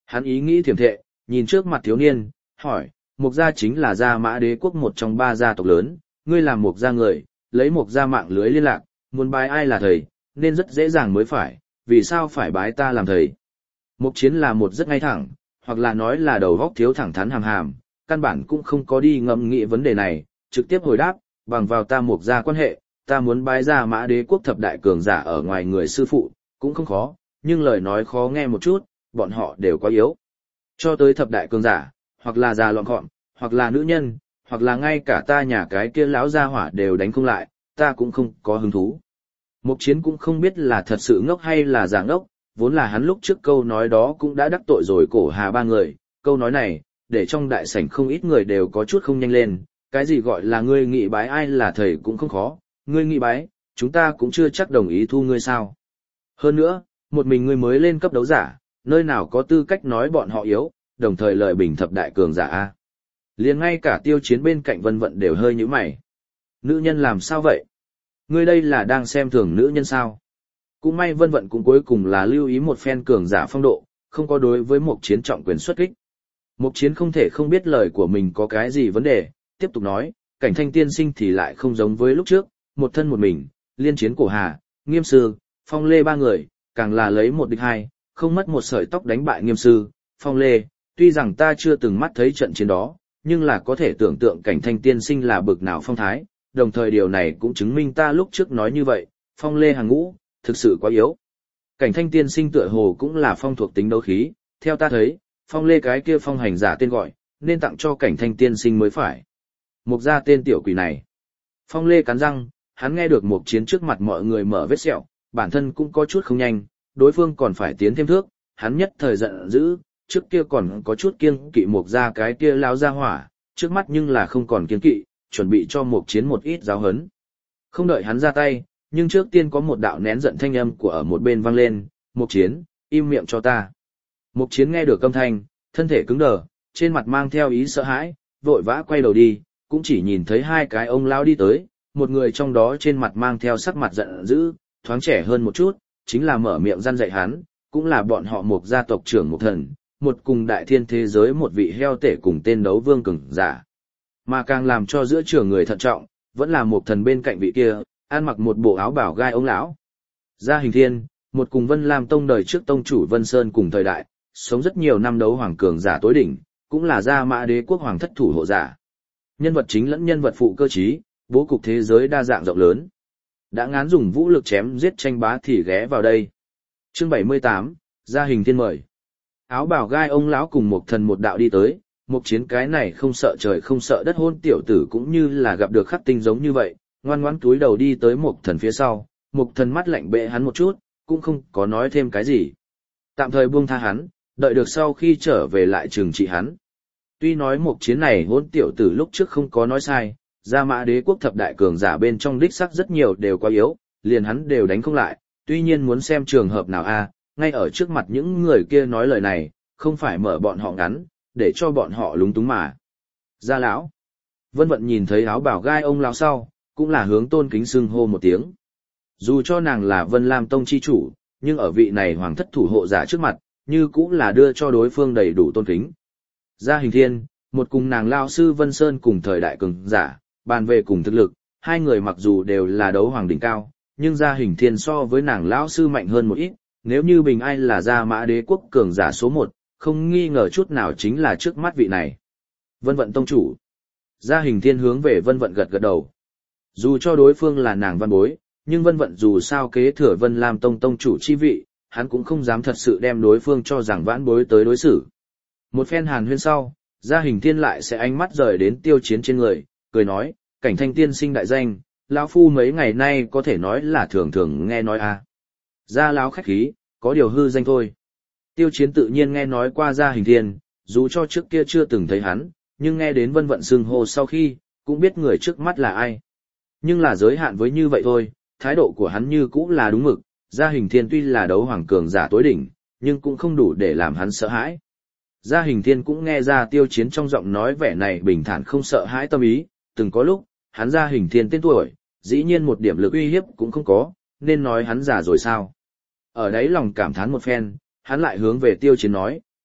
Hắn ý nghĩ thiểm thệ, nhìn trước mặt thiếu niên, hỏi, Mục gia chính là Gia Mã Đế quốc một trong 3 gia tộc lớn, ngươi làm Mục gia người, lấy Mục gia mạng lưới liên lạc, muốn bái ai là thầy, nên rất dễ dàng mới phải, vì sao phải bái ta làm thầy? Mục Chiến là một rất ngay thẳng, hoặc là nói là đầu óc thiếu thẳng thắn hàm hàm, căn bản cũng không có đi ngẫm nghĩ vấn đề này, trực tiếp hồi đáp, bằng vào ta Mục gia quan hệ, ta muốn bái Gia Mã Đế quốc thập đại cường giả ở ngoài người sư phụ, cũng không khó, nhưng lời nói khó nghe một chút, bọn họ đều quá yếu. Cho tới thập đại cường giả, hoặc là già lọn gọn, hoặc là nữ nhân, hoặc là ngay cả ta nhà cái kia lão gia hỏa đều đánh không lại, ta cũng không có hứng thú. Mục Chiến cũng không biết là thật sự ngốc hay là giả ngốc, vốn là hắn lúc trước câu nói đó cũng đã đắc tội rồi Cổ Hà 3 người, câu nói này, để trong đại sảnh không ít người đều có chút không nhanh lên, cái gì gọi là ngươi nghị bái ai là thầy cũng không khó, ngươi nghị bái, chúng ta cũng chưa chắc đồng ý thu ngươi sao. Hơn nữa, một mình ngươi mới lên cấp đấu giả, nơi nào có tư cách nói bọn họ yếu, đồng thời lợi bình thập đại cường giả a. Liền ngay cả Tiêu Chiến bên cạnh Vân Vận đều hơi nhíu mày. Nữ nhân làm sao vậy? Ngươi đây là đang xem thường nữ nhân sao? Cũng may Vân Vận cũng cuối cùng là lưu ý một phen cường giả phong độ, không có đối với Mục Chiến trọng quyền xuất kích. Mục Chiến không thể không biết lời của mình có cái gì vấn đề, tiếp tục nói, Cảnh Thanh tiên sinh thì lại không giống với lúc trước, một thân một mình, liên chiến Cổ Hà, Nghiêm sư, Phong Lê 3 người, càng là lấy 1 địch 2, không mất một sợi tóc đánh bại Nghiêm sư, Phong Lê, tuy rằng ta chưa từng mắt thấy trận chiến đó, nhưng là có thể tưởng tượng Cảnh Thanh tiên sinh là bực nào phong thái, đồng thời điều này cũng chứng minh ta lúc trước nói như vậy, Phong Lê hàng ngũ, thực sự quá yếu. Cảnh Thanh tiên sinh tựa hồ cũng là phong thuộc tính đấu khí, theo ta thấy, Phong Lê cái kia phong hành giả tên gọi, nên tặng cho Cảnh Thanh tiên sinh mới phải. Mục gia tên tiểu quỷ này. Phong Lê cắn răng, hắn nghe được Mục Chiến trước mặt mọi người mở vết sẹo, bản thân cũng có chút không nhanh, đối phương còn phải tiến thêm thước, hắn nhất thời giận dữ, trước kia còn có chút kiêng kỵ Mục gia cái kia lao ra hỏa, trước mắt nhưng là không còn kiêng kỵ, chuẩn bị cho Mục Chiến một ít giáo hấn. Không đợi hắn ra tay, nhưng trước tiên có một đạo nén giận thanh âm của ở một bên vang lên, Mục Chiến, im miệng cho ta. Mục Chiến nghe được âm thanh, thân thể cứng đờ, trên mặt mang theo ý sợ hãi, vội vã quay đầu đi, cũng chỉ nhìn thấy 2 cái ông lão đi tới, một người trong đó trên mặt mang theo sắc mặt giận dữ, thoáng trẻ hơn một chút, chính là mở miệng răn dạy hắn, cũng là bọn họ Mục gia tộc trưởng Mục Thần, một cùng đại thiên thế giới một vị heo tể cùng tên đấu vương cường giả. Mà càng làm cho giữa trường người thận trọng, vẫn là Mục Thần bên cạnh vị kia, ăn mặc một bộ áo bảo gai ông lão. Gia Hình Thiên, một cùng Vân Lam Tông đời trước tông chủ Vân Sơn cùng thời đại, sống rất nhiều năm đấu hoàng cường giả tối đỉnh, cũng là Gia Mã Đế quốc hoàng thất thủ hộ giả. Nhân vật chính lẫn nhân vật phụ cơ trí, bố cục thế giới đa dạng rộng lớn. Đã ngán dùng vũ lực chém giết tranh bá thì ghé vào đây. Chương 78, Gia Hình Thiên mời. Áo bảo gai ông lão cùng Mục Thần một đạo đi tới, Mục Chiến cái này không sợ trời không sợ đất hôn tiểu tử cũng như là gặp được khắc tinh giống như vậy, ngoan ngoãn túi đầu đi tới Mục Thần phía sau, Mục Thần mắt lạnh bệ hắn một chút, cũng không có nói thêm cái gì. Tạm thời buông tha hắn, đợi được sau khi trở về lại trừng trị hắn. Tuy nói Mục Chiến này hôn tiểu tử lúc trước không có nói sai, Gia Mã Đế quốc thập đại cường giả bên trong đích sắc rất nhiều đều quá yếu, liền hắn đều đánh không lại, tuy nhiên muốn xem trường hợp nào a, ngay ở trước mặt những người kia nói lời này, không phải mở bọn họ ngắn, để cho bọn họ lúng túng mà. Gia lão. Vân Vận nhìn thấy áo bảo gai ông lão sau, cũng là hướng tôn kính xưng hô một tiếng. Dù cho nàng là Vân Lam Tông chi chủ, nhưng ở vị này hoàng thất thủ hộ giả trước mặt, như cũng là đưa cho đối phương đầy đủ tôn kính. Gia Hình Thiên, một cùng nàng lao sư Vân Sơn cùng thời đại cường giả, bàn về cùng thực lực, 2 người mặc dù đều là đấu hoàng đỉnh cao, nhưng Gia Hình Thiên so với nàng lão sư mạnh hơn một ít, nếu như bình ai là Gia Mã Đế quốc cường giả số 1, không nghi ngờ chút nào chính là trước mắt vị này. Vân Vận tông chủ. Gia Hình Thiên hướng về Vân Vận gật gật đầu. Dù cho đối phương là nàng văn bối, nhưng Vân Vận dù sao kế thừa Vân Lam Tông tông chủ chi vị, hắn cũng không dám thật sự đem đối phương cho rằng vãn bối tới đối xử. Một phen hàn huyên sau, Gia Hình Thiên lại sẽ ánh mắt rời đến Tiêu Chiến trên người, cười nói, Cảnh Thanh tiên sinh đại danh, lão phu mấy ngày nay có thể nói là thường thường nghe nói a. Gia lão khách khí, có điều hư danh thôi. Tiêu Chiến tự nhiên nghe nói qua Gia Hình Thiên, dù cho trước kia chưa từng thấy hắn, nhưng nghe đến Vân Vận xưng hô sau khi, cũng biết người trước mắt là ai. Nhưng là giới hạn với như vậy thôi, thái độ của hắn như cũng là đúng mực, Gia Hình Thiên tuy là đấu hoàng cường giả tối đỉnh, nhưng cũng không đủ để làm hắn sợ hãi. Gia Hình Thiên cũng nghe ra Tiêu Chiến trong giọng nói vẻ này bình thản không sợ hãi tâm ý, từng có lúc, hắn Gia Hình Thiên tên tuổi, dĩ nhiên một điểm lực uy hiếp cũng không có, nên nói hắn già rồi sao. Ở đấy lòng cảm thán một phen, hắn lại hướng về Tiêu Chiến nói,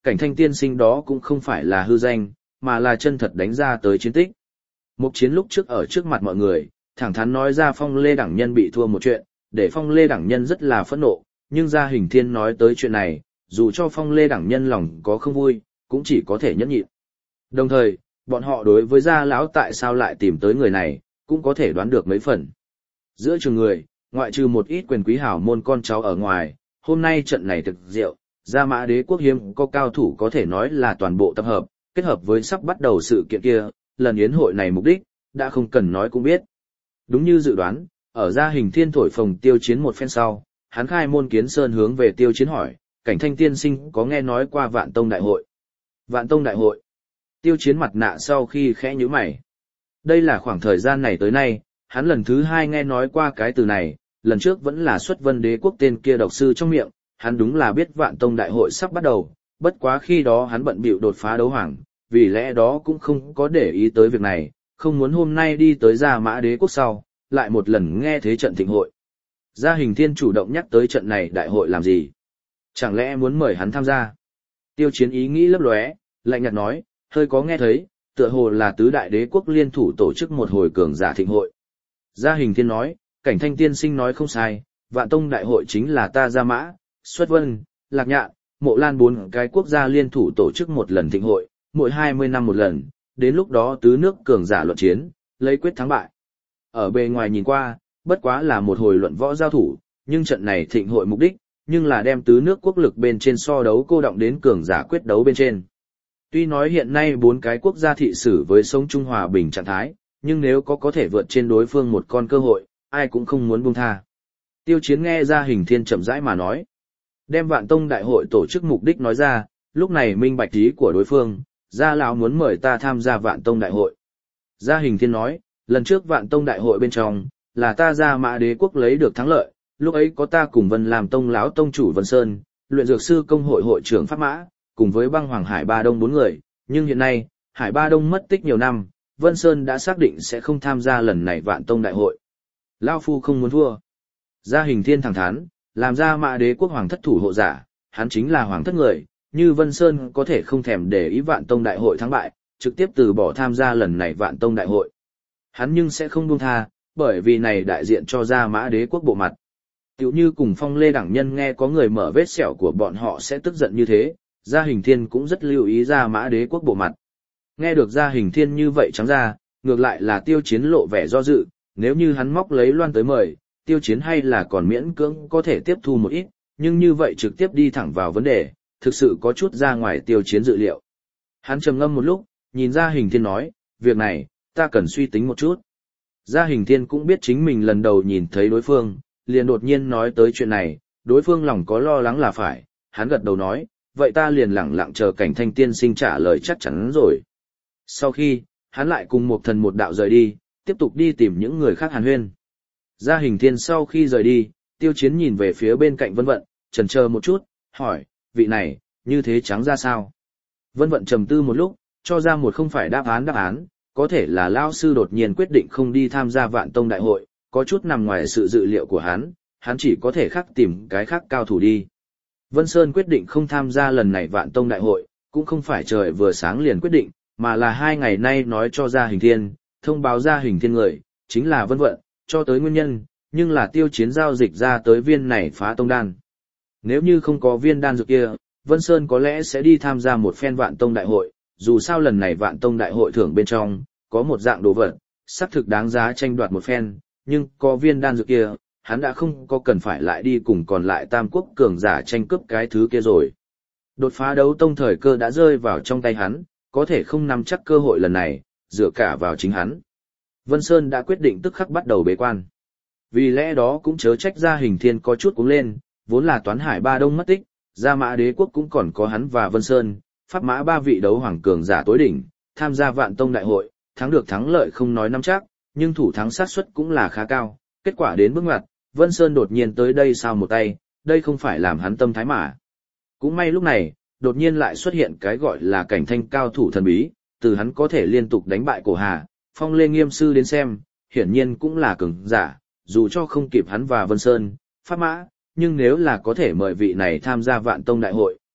Cảnh Thanh tiên sinh đó cũng không phải là hư danh, mà là chân thật đánh ra tới chiến tích. Mục Chiến lúc trước ở trước mặt mọi người, thẳng thắn nói ra Phong Lê Đẳng Nhân bị thua một chuyện, để Phong Lê Đẳng Nhân rất là phẫn nộ, nhưng Gia Hình Thiên nói tới chuyện này, dù cho Phong Lê Đẳng Nhân lòng có không vui, cũng chỉ có thể nhẫn nhịn. Đồng thời, bọn họ đối với Gia lão tại sao lại tìm tới người này, cũng có thể đoán được mấy phần. Giữa trường người, ngoại trừ một ít quyền quý hảo môn con cháu ở ngoài, hôm nay trận này thực diệu, Gia Mã Đế quốc hiếm có cao thủ có thể nói là toàn bộ tập hợp, kết hợp với sắp bắt đầu sự kiện kia, lần yến hội này mục đích, đã không cần nói cũng biết. Đúng như dự đoán, ở Gia Hình Thiên thổi phồng Tiêu Chiến một phen sau, hắn khai môn kiến sơn hướng về Tiêu Chiến hỏi, Cảnh Thanh tiên sinh có nghe nói qua Vạn Tông Đại hội? Vạn Tông Đại hội? Tiêu Chiến mặt nạ sau khi khẽ nhíu mày. Đây là khoảng thời gian này tới nay, hắn lần thứ hai nghe nói qua cái từ này, lần trước vẫn là xuất Vân Đế quốc tên kia độc sư trong miệng, hắn đúng là biết Vạn Tông Đại hội sắp bắt đầu, bất quá khi đó hắn bận bịu đột phá đấu hoàng, vì lẽ đó cũng không có để ý tới việc này, không muốn hôm nay đi tới Gia Mã Đế quốc sau, lại một lần nghe thế trận thịnh hội. Gia Hình Thiên chủ động nhắc tới trận này đại hội làm gì? Chẳng lẽ muốn mời hắn tham gia? Tiêu Chiến ý nghĩ lấp lóe, lạnh nhạt nói, hơi có nghe thấy, tựa hồ là tứ đại đế quốc liên thủ tổ chức một hồi cường giả thịnh hội. Gia Hình Thiên nói, Cảnh Thanh tiên sinh nói không sai, Vạn Tông Đại hội chính là ta Gia Mã, Xuất Vân, Lạc Nhạn, Mộ Lan bốn cái quốc gia liên thủ tổ chức một lần thịnh hội, mỗi 20 năm một lần, đến lúc đó tứ nước cường giả luận chiến, lấy quyết thắng bại. Ở bề ngoài nhìn qua, bất quá là một hồi luận võ giao thủ, nhưng trận này thịnh hội mục đích, nhưng là đem tứ nước quốc lực bên trên so đấu cô động đến cường giả quyết đấu bên trên. Tuy nói hiện nay bốn cái quốc gia thị xử với sống trung hòa bình trạng thái, nhưng nếu có thể vượt trên đối phương một con cơ hội, ai cũng không muốn buông tha. Tiêu Chiến nghe Gia Hình Thiên chậm rãi mà nói, đem Vạn Tông Đại hội tổ chức mục đích nói ra, lúc này minh bạch ý của đối phương, Gia lão muốn mời ta tham gia Vạn Tông Đại hội. Gia Hình Thiên nói, lần trước Vạn Tông Đại hội bên trong, là ta Gia Mã Đế quốc lấy được thắng lợi, lúc ấy có ta cùng Vân làm tông lão tông chủ Vân Sơn, luyện dược sư công hội hội trưởng Pháp Mã, cùng với băng hoàng Hải Ba Đông 4 người, nhưng hiện nay, Hải Ba Đông mất tích nhiều năm, Vân Sơn đã xác định sẽ không tham gia lần này Vạn Tông Đại hội. Lão phu không muốn thua. Gia Hình Thiên thẳng thắn, làm Gia Mã Đế quốc hoàng thất thủ hộ giả, hắn chính là hoàng thất người, như Vân Sơn có thể không thèm để ý Vạn Tông Đại hội thắng bại, trực tiếp từ bỏ tham gia lần này Vạn Tông Đại hội. Hắn nhưng sẽ không buông tha, bởi vì này đại diện cho Gia Mã Đế quốc bộ mặt. Tiểu như cùng Phong Lê Đẳng Nhân nghe có người mở vết sẹo của bọn họ sẽ tức giận như thế, Gia Hình Thiên cũng rất lưu ý Gia Mã Đế quốc bộ mặt. Nghe được Gia Hình Thiên như vậy trắng ra, ngược lại là Tiêu Chiến lộ vẻ do dự, nếu như hắn móc lấy loan tới mời, Tiêu Chiến hay là còn miễn cưỡng có thể tiếp thu một ít, nhưng như vậy trực tiếp đi thẳng vào vấn đề, thực sự có chút ra ngoài Tiêu Chiến dự liệu. Hắn trầm ngâm một lúc, nhìn Gia Hình Thiên nói, việc này, ta cần suy tính một chút. Gia Hình Thiên cũng biết chính mình lần đầu nhìn thấy đối phương, liền đột nhiên nói tới chuyện này, đối phương lòng có lo lắng là phải, hắn gật đầu nói, vậy ta liền lẳng lặng chờ Cảnh Thanh tiên sinh trả lời chắc chắn rồi. Sau khi, hắn lại cùng một thần một đạo rời đi, tiếp tục đi tìm những người khác hàn huyên. Gia Hình Thiên sau khi rời đi, Tiêu Chiến nhìn về phía bên cạnh Vân Vận, chần chờ một chút, hỏi, vị này, như thế trắng ra sao? Vân Vận trầm tư một lúc, cho ra một không phải đáp án, có thể là Lão sư đột nhiên quyết định không đi tham gia Vạn Tông Đại hội, có chút nằm ngoài sự dự liệu của hắn chỉ có thể khác tìm cái khác cao thủ đi. Vân Sơn quyết định không tham gia lần này Vạn Tông Đại hội, cũng không phải trời vừa sáng liền quyết định, mà là 2 ngày nay nói cho Gia Hình Thiên, thông báo Gia Hình Thiên người, chính là Vân Vận, cho tới nguyên nhân, nhưng là Tiêu Chiến giao dịch ra tới viên này phá tông đan. Nếu như không có viên đan dược kia, Vân Sơn có lẽ sẽ đi tham gia một phen Vạn Tông Đại hội, dù sao lần này Vạn Tông Đại hội thưởng bên trong, có một dạng đồ vật, xác thực đáng giá tranh đoạt một phen, nhưng có viên đan dược kia, hắn đã không có cần phải lại đi cùng còn lại tam quốc cường giả tranh cướp cái thứ kia rồi. Đột phá đấu tông thời cơ đã rơi vào trong tay hắn, có thể không nắm chắc cơ hội lần này, dựa cả vào chính hắn. Vân Sơn đã quyết định tức khắc bắt đầu bế quan. Vì lẽ đó cũng chớ trách Gia Hình Thiên có chút cuống lên, vốn là Toán Hải Ba Đông mất tích, Gia Mã Đế quốc cũng còn có hắn và Vân Sơn, Pháp Mã 3 vị đấu hoàng cường giả tối đỉnh, tham gia Vạn Tông Đại hội, thắng được thắng lợi không nói nắm chắc, nhưng thủ thắng xác suất cũng là khá cao. Kết quả đến bước ngoặt, Vân Sơn đột nhiên tới đây sao một tay, đây không phải làm hắn tâm thái mà. Cũng may lúc này, đột nhiên lại xuất hiện cái gọi là Cảnh Thanh cao thủ thần bí, từ hắn có thể liên tục đánh bại Cổ Hà, Phong Lê Nghiêm sư đến xem, hiển nhiên cũng là cường giả, dù cho không kịp hắn và Vân Sơn, Pháp Mã, nhưng nếu là có thể mời vị này tham gia Vạn Tông Đại hội,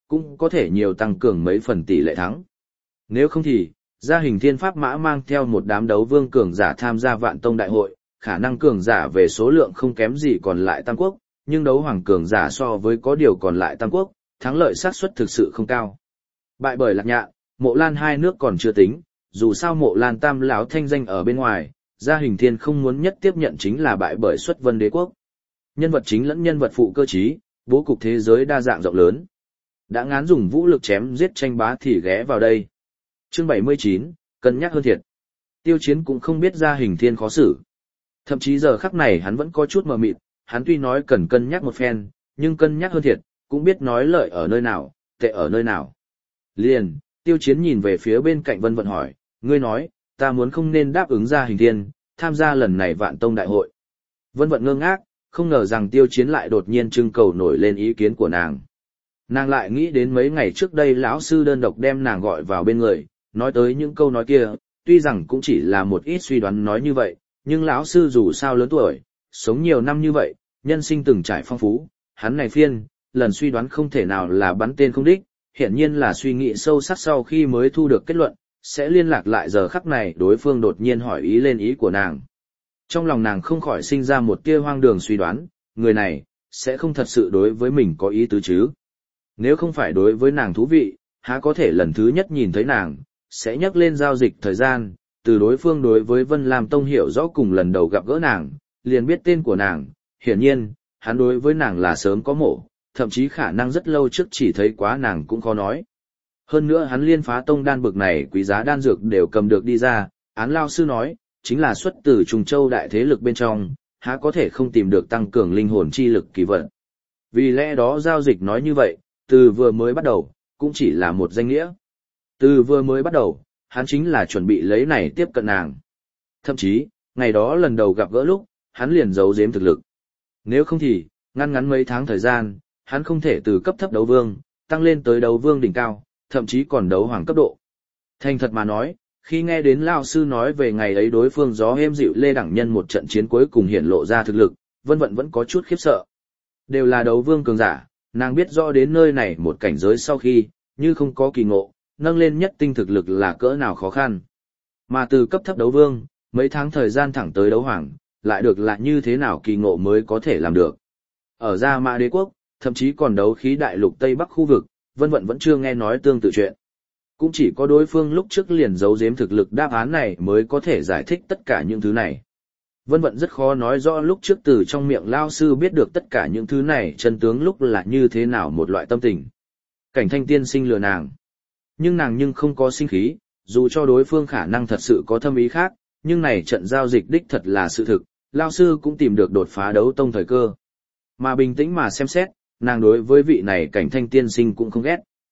cũng có thể nhiều tăng cường mấy phần tỷ lệ thắng. Nếu không thì, Gia Hình Thiên Pháp Mã mang theo một đám đấu vương cường giả tham gia Vạn Tông đại hội, khả năng cường giả về số lượng không kém gì còn lại Tam Quốc, nhưng đấu hoàng cường giả so với có điều còn lại Tam Quốc, thắng lợi xác suất thực sự không cao. Bại bởi Lạc Nhạn, Mộ Lan hai nước còn chưa tính, dù sao Mộ Lan Tam lão thanh danh ở bên ngoài, Gia Hình Thiên không muốn nhất tiếp nhận chính là bại bởi Xuất Vân Đế quốc. Nhân vật chính lẫn nhân vật phụ cơ trí, bố cục thế giới đa dạng rộng lớn. Đã ngán dùng vũ lực chém giết tranh bá thì ghé vào đây. Chương 79, cân nhắc hơn thiệt. Tiêu Chiến cũng không biết Gia Hình Thiên khó xử. Thậm chí giờ khắc này hắn vẫn có chút mờ mịt, hắn tuy nói cần cân nhắc một phen, nhưng cân nhắc hơn thiệt, cũng biết nói lợi ở nơi nào, tệ ở nơi nào. Liền, Tiêu Chiến nhìn về phía bên cạnh Vân Vận hỏi, ngươi nói, ta muốn không nên đáp ứng Gia Hình Thiên, tham gia lần này Vạn Tông đại hội. Vân Vận ngơ ngác, không ngờ rằng Tiêu Chiến lại đột nhiên trưng cầu nổi lên ý kiến của nàng. Nàng lại nghĩ đến mấy ngày trước đây lão sư đơn độc đem nàng gọi vào bên người, nói tới những câu nói kia, tuy rằng cũng chỉ là một ít suy đoán nói như vậy, nhưng lão sư dù sao lớn tuổi, sống nhiều năm như vậy, nhân sinh từng trải phong phú, hắn này phiên, lần suy đoán không thể nào là bắn tên không đích, hiển nhiên là suy nghĩ sâu sắc sau khi mới thu được kết luận, sẽ liên lạc lại giờ khắc này đối phương đột nhiên hỏi ý lên ý của nàng. Trong lòng nàng không khỏi sinh ra một tia hoang đường suy đoán, người này, sẽ không thật sự đối với mình có ý tứ chứ. Nếu không phải đối với nàng thú vị, há có thể lần thứ nhất nhìn thấy nàng, sẽ nhắc lên giao dịch thời gian, từ đối phương đối với Vân Lam Tông hiểu rõ cùng lần đầu gặp gỡ nàng, liền biết tên của nàng, hiển nhiên, hắn đối với nàng là sớm có mổ, thậm chí khả năng rất lâu trước chỉ thấy quá nàng cũng khó nói. Hơn nữa hắn Liên Phá Tông đan bực này quý giá đan dược đều cầm được đi ra, án lao sư nói, chính là xuất từ Trùng Châu đại thế lực bên trong, há có thể không tìm được tăng cường linh hồn chi lực kỳ vận. Vì lẽ đó giao dịch nói như vậy, từ vừa mới bắt đầu, cũng chỉ là một danh nghĩa. Từ vừa mới bắt đầu, hắn chính là chuẩn bị lấy này tiếp cận nàng. Thậm chí, ngày đó lần đầu gặp gỡ lúc, hắn liền giấu giếm thực lực. Nếu không thì, ngắn mấy tháng thời gian, hắn không thể từ cấp thấp đấu vương, tăng lên tới đấu vương đỉnh cao, thậm chí còn đấu hoàng cấp độ. Thành thật mà nói, khi nghe đến Lão sư nói về ngày ấy đối phương gió êm dịu Lê Đẳng Nhân một trận chiến cuối cùng hiển lộ ra thực lực, Vân Vận vẫn có chút khiếp sợ. Đều là đấu vương cường giả, nàng biết rõ đến nơi này một cảnh giới sau khi, như không có kỳ ngộ, nâng lên nhất tinh thực lực là cỡ nào khó khăn. Mà từ cấp thấp đấu vương, mấy tháng thời gian thẳng tới đấu hoàng, lại được là như thế nào kỳ ngộ mới có thể làm được. Ở Gia Mã Đế quốc, thậm chí còn đấu khí đại lục Tây Bắc khu vực, Vân Vận vẫn chưa nghe nói tương tự chuyện. Cũng chỉ có đối phương lúc trước liền giấu giếm thực lực đáp án này mới có thể giải thích tất cả những thứ này. Vân Vận rất khó nói rõ lúc trước từ trong miệng Lao sư biết được tất cả những thứ này chân tướng lúc là như thế nào một loại tâm tình. Cảnh Thanh tiên sinh lừa nàng. Nhưng nàng không có sinh khí, dù cho đối phương khả năng thật sự có thâm ý khác, nhưng này trận giao dịch đích thật là sự thực, Lao sư cũng tìm được đột phá đấu tông thời cơ. Mà bình tĩnh mà xem xét, nàng đối với vị này Cảnh Thanh tiên sinh cũng không ghét.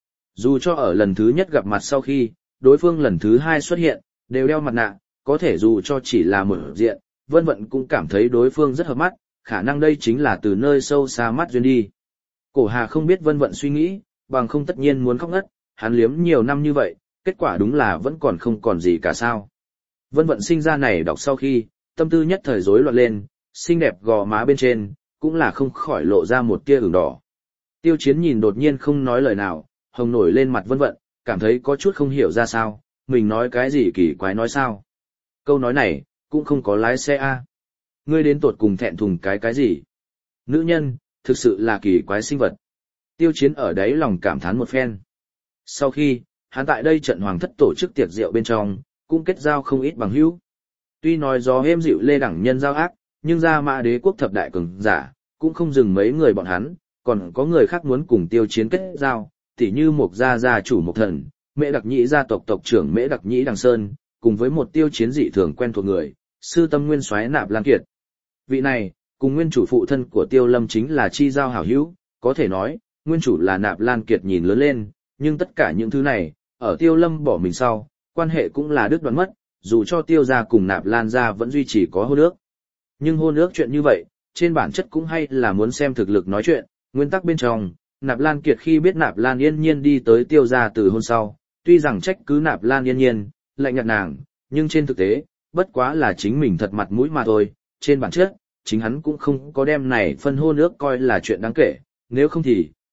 Dù cho ở lần thứ nhất gặp mặt sau khi, đối phương lần thứ hai xuất hiện, đều đeo mặt nạ, có thể dù cho chỉ là một diện, Vân Vận cũng cảm thấy đối phương rất hợp mắt, khả năng đây chính là từ nơi sâu xa mắt duyên đi. Cổ Hà không biết Vân Vận suy nghĩ, bằng không tất nhiên muốn khóc ngất, hắn liếm nhiều năm như vậy, kết quả đúng là vẫn còn không còn gì cả sao. Vân Vận sinh ra này đọc sau khi, tâm tư nhất thời rối loạn lên, xinh đẹp gò má bên trên, cũng là không khỏi lộ ra một tia ửng đỏ. Tiêu Chiến nhìn đột nhiên không nói lời nào, hồng nổi lên mặt Vân Vận, cảm thấy có chút không hiểu ra sao, mình nói cái gì kỳ quái nói sao. Câu nói này, cũng không có lái xe a. Ngươi đến tột cùng thẹn thùng cái gì? Nữ nhân, thực sự là kỳ quái sinh vật. Tiêu Chiến ở đấy lòng cảm thán một phen. Sau khi, hắn tại đây trận hoàng thất tổ chức tiệc rượu bên trong, cũng kết giao không ít bằng hữu. Tuy nói gió êm dịu Lê Đẳng Nhân giao ác, nhưng Gia Mã Đế quốc thập đại cường giả, cũng không dừng mấy người bọn hắn, còn có người khác muốn cùng Tiêu Chiến kết giao, tỉ như Mục gia gia chủ Mục Thần, Mễ Đặc Nhĩ gia tộc tộc trưởng Mễ Đặc Nhĩ Đằng Sơn, cùng với một Tiêu Chiến dị thường quen thuộc người, sư tâm nguyên soái Nạp Lan Kiệt. Vị này, cùng nguyên chủ phụ thân của Tiêu Lâm chính là chi giao hảo hữu, có thể nói, nguyên chủ là Nạp Lan Kiệt nhìn lớn lên, nhưng tất cả những thứ này, ở Tiêu Lâm bỏ mình sau, quan hệ cũng là đứt đoạn mất, dù cho Tiêu gia cùng Nạp Lan gia vẫn duy trì có hôn ước. Nhưng hôn ước chuyện như vậy, trên bản chất cũng hay là muốn xem thực lực nói chuyện, nguyên tắc bên trong, Nạp Lan Kiệt khi biết Nạp Lan Yên Nhiên đi tới Tiêu gia từ hôn sau, tuy rằng trách cứ Nạp Lan Yên Nhiên, lạnh nhạt nàng, nhưng trên thực tế, bất quá là chính mình thật mặt mũi mà thôi, trên bản chất, chính hắn cũng không có đem này phân hôn ước coi là chuyện đáng kể, nếu không thì,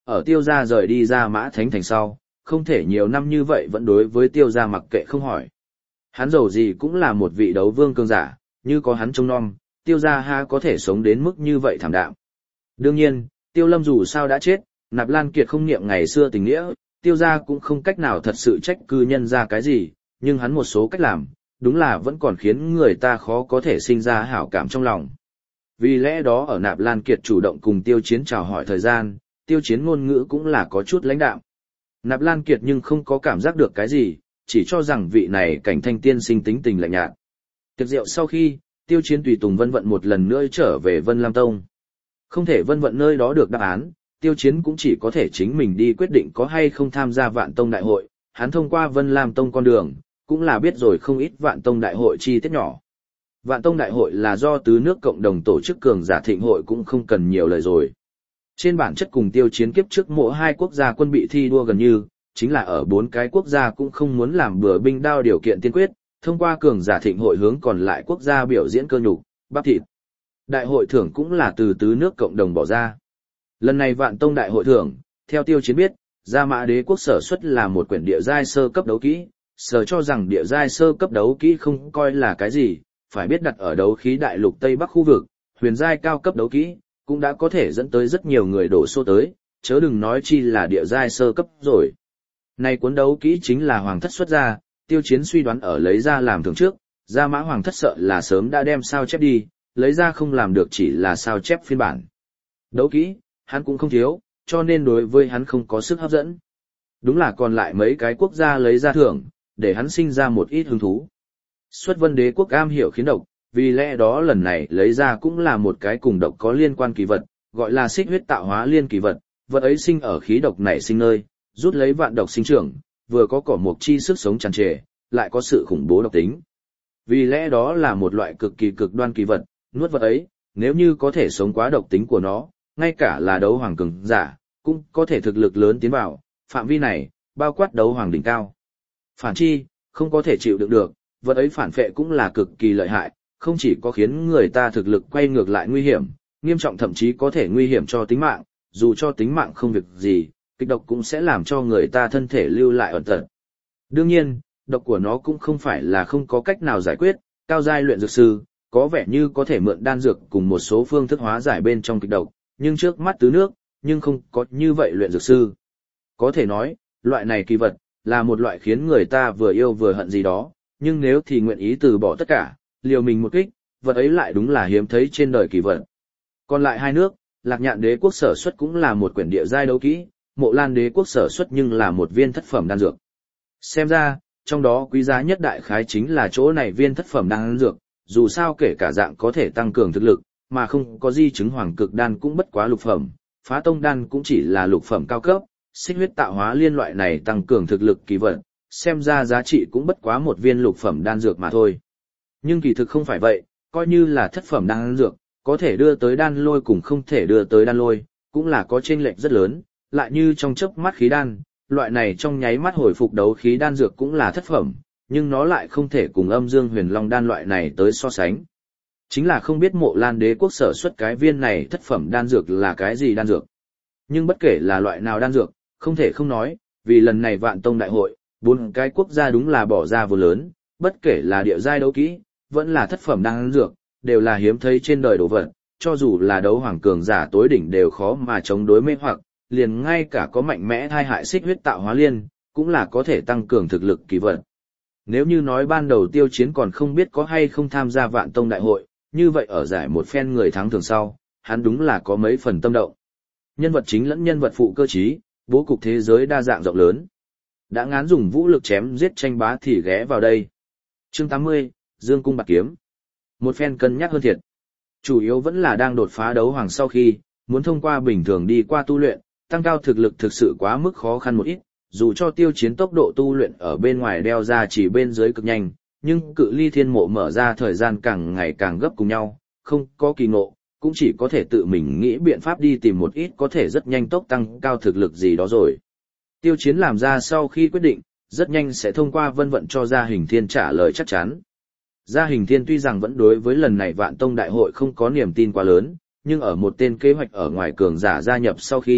ở Tiêu gia rời đi ra Mã Thánh Thành sau, không thể nhiều năm như vậy vẫn đối với Tiêu gia mặc kệ không hỏi. Hắn dầu gì cũng là một vị đấu vương cường giả, như có hắn trông nom, Tiêu gia ha có thể sống đến mức như vậy thảm đạm. Đương nhiên, Tiêu Lâm dù sao đã chết, Nạp Lan Kiệt không niệm ngày xưa tình nghĩa, Tiêu gia cũng không cách nào thật sự trách cứ nhân ra cái gì, nhưng hắn một số cách làm, đúng là vẫn còn khiến người ta khó có thể sinh ra hảo cảm trong lòng. Vì lẽ đó ở Nạp Lan Kiệt chủ động cùng Tiêu Chiến chào hỏi thời gian, Tiêu Chiến ngôn ngữ cũng là có chút lãnh đạm. Nạp Lan Kiệt nhưng không có cảm giác được cái gì, chỉ cho rằng vị này Cảnh Thanh tiên sinh tính tình lạnh nhạt. Tiệc rượu sau khi, Tiêu Chiến tùy tùng Vân Vận một lần nữa trở về Vân Lam Tông. Không thể Vân Vận nơi đó được đáp án, Tiêu Chiến cũng chỉ có thể chính mình đi quyết định có hay không tham gia Vạn Tông đại hội, hắn thông qua Vân Lam Tông con đường, cũng là biết rồi không ít Vạn Tông đại hội chi tiết nhỏ. Vạn Tông đại hội là do tứ nước cộng đồng tổ chức cường giả thịnh hội cũng không cần nhiều lời rồi. Trên bản chất cùng Tiêu Chiến kiếp trước mỗi hai quốc gia quân bị thi đua gần như, chính là ở bốn cái quốc gia cũng không muốn làm bừa binh đao điều kiện tiên quyết, thông qua cường giả thịnh hội hướng còn lại quốc gia biểu diễn cơ nhục, bắp thịt. Đại hội thưởng cũng là từ tứ nước cộng đồng bỏ ra. Lần này Vạn Tông đại hội thưởng, theo Tiêu Chiến biết, Gia Mã Đế quốc sở xuất là một quyển địa giai sơ cấp đấu kỹ, sở cho rằng địa giai sơ cấp đấu kỹ không coi là cái gì, phải biết đặt ở đấu khí đại lục Tây Bắc khu vực, huyền giai cao cấp đấu kỹ cũng đã có thể dẫn tới rất nhiều người đổ xô tới, chớ đừng nói chi là địa giai sơ cấp rồi. Này cuốn đấu kỹ chính là Hoàng thất xuất ra, Tiêu Chiến suy đoán ở lấy ra làm thường trước, Gia Mã Hoàng thất sợ là sớm đã đem sao chép đi, lấy ra không làm được chỉ là sao chép phiên bản. Đấu kỹ, hắn cũng không thiếu, cho nên đối với hắn không có sức hấp dẫn. Đúng là còn lại mấy cái quốc gia lấy ra thưởng, để hắn sinh ra một ít hứng thú. Xuất Vân Đế quốc am hiểu khiến độc, vì lẽ đó lần này lấy ra cũng là một cái cùng độc có liên quan kỳ vật, gọi là xích huyết tạo hóa liên kỳ vật, vật ấy sinh ở khí độc nảy sinh nơi, rút lấy vạn độc sinh trưởng, vừa có cỏ mộc chi sức sống tràn trề, lại có sự khủng bố độc tính. Vì lẽ đó là một loại cực kỳ cực đoan kỳ vật, nuốt vật ấy, nếu như có thể sống quá độc tính của nó, ngay cả là đấu hoàng cường giả, cũng có thể thực lực lớn tiến vào, phạm vi này, bao quát đấu hoàng đỉnh cao. Phản chi, không có thể chịu đựng được, vật ấy phản phệ cũng là cực kỳ lợi hại, không chỉ có khiến người ta thực lực quay ngược lại nguy hiểm, nghiêm trọng thậm chí có thể nguy hiểm cho tính mạng, dù cho tính mạng không việc gì, kịch độc cũng sẽ làm cho người ta thân thể lưu lại ẩn tật. Đương nhiên, độc của nó cũng không phải là không có cách nào giải quyết, cao giai luyện dược sư, có vẻ như có thể mượn đan dược cùng một số phương thức hóa giải bên trong kịch độc, nhưng trước mắt tứ nước, nhưng không có như vậy luyện dược sư. Có thể nói, loại này kỳ vật, là một loại khiến người ta vừa yêu vừa hận gì đó, nhưng nếu thì nguyện ý từ bỏ tất cả, liều mình một kích, vật ấy lại đúng là hiếm thấy trên đời kỳ vật. Còn lại hai nước, Lạc Nhạn Đế quốc sở xuất cũng là một quyển địa giai đấu kỹ, Mộ Lan Đế quốc sở xuất nhưng là một viên thất phẩm đan dược. Xem ra, trong đó quý giá nhất đại khái chính là chỗ này viên thất phẩm đan dược, dù sao kể cả dạng có thể tăng cường thực lực, mà không có di chứng hoàng cực đan cũng bất quá lục phẩm, phá tông đan cũng chỉ là lục phẩm cao cấp, xích huyết tạo hóa liên loại này tăng cường thực lực kỳ vật, xem ra giá trị cũng bất quá một viên lục phẩm đan dược mà thôi. Nhưng kỳ thực không phải vậy, coi như là thất phẩm đan dược, có thể đưa tới đan lôi cùng không thể đưa tới đan lôi, cũng là có chênh lệch rất lớn, lại như trong chớp mắt khí đan, loại này trong nháy mắt hồi phục đấu khí đan dược cũng là thất phẩm, nhưng nó lại không thể cùng âm dương huyền long đan loại này tới so sánh. Chính là không biết Mộ Lan Đế quốc sở xuất cái viên này thất phẩm đan dược là cái gì đan dược. Nhưng bất kể là loại nào đan dược, không thể không nói, vì lần này Vạn Tông đại hội, bốn cái quốc gia đúng là bỏ ra vô lớn, bất kể là địa giai đấu kỹ, vẫn là thất phẩm đan dược, đều là hiếm thấy trên đời đồ vật, cho dù là đấu hoàng cường giả tối đỉnh đều khó mà chống đối mê hoặc, liền ngay cả có mạnh mẽ thai hại xích huyết tạo hóa liên, cũng là có thể tăng cường thực lực kỳ vật. Nếu như nói ban đầu Tiêu Chiến còn không biết có hay không tham gia Vạn Tông đại hội, như vậy ở giải một phen người thắng thường sau, hắn đúng là có mấy phần tâm động. Nhân vật chính lẫn nhân vật phụ cơ trí, bố cục thế giới đa dạng rộng lớn. Đã ngán dùng vũ lực chém giết tranh bá thì ghé vào đây. Chương 80, Dương Cung Bạc Kiếm. Một phen cân nhắc hơn thiệt. Chủ yếu vẫn là đang đột phá đấu hoàng sau khi, muốn thông qua bình thường đi qua tu luyện, tăng cao thực lực thực sự quá mức khó khăn một ít, dù cho Tiêu Chiến tốc độ tu luyện ở bên ngoài đeo ra chỉ bên dưới cực nhanh, nhưng cự ly thiên mộ mở ra thời gian càng ngày càng gấp cùng nhau, không có kỳ ngộ, cũng chỉ có thể tự mình nghĩ biện pháp đi tìm một ít có thể rất nhanh tốc tăng cao thực lực gì đó rồi. Tiêu Chiến làm ra sau khi quyết định, rất nhanh sẽ thông qua Vân Vận cho Gia Hình Thiên trả lời chắc chắn. Gia Hình Thiên tuy rằng vẫn đối với lần này Vạn Tông đại hội không có niềm tin quá lớn, nhưng ở một tên kế hoạch ở ngoài cường giả gia nhập sau khi,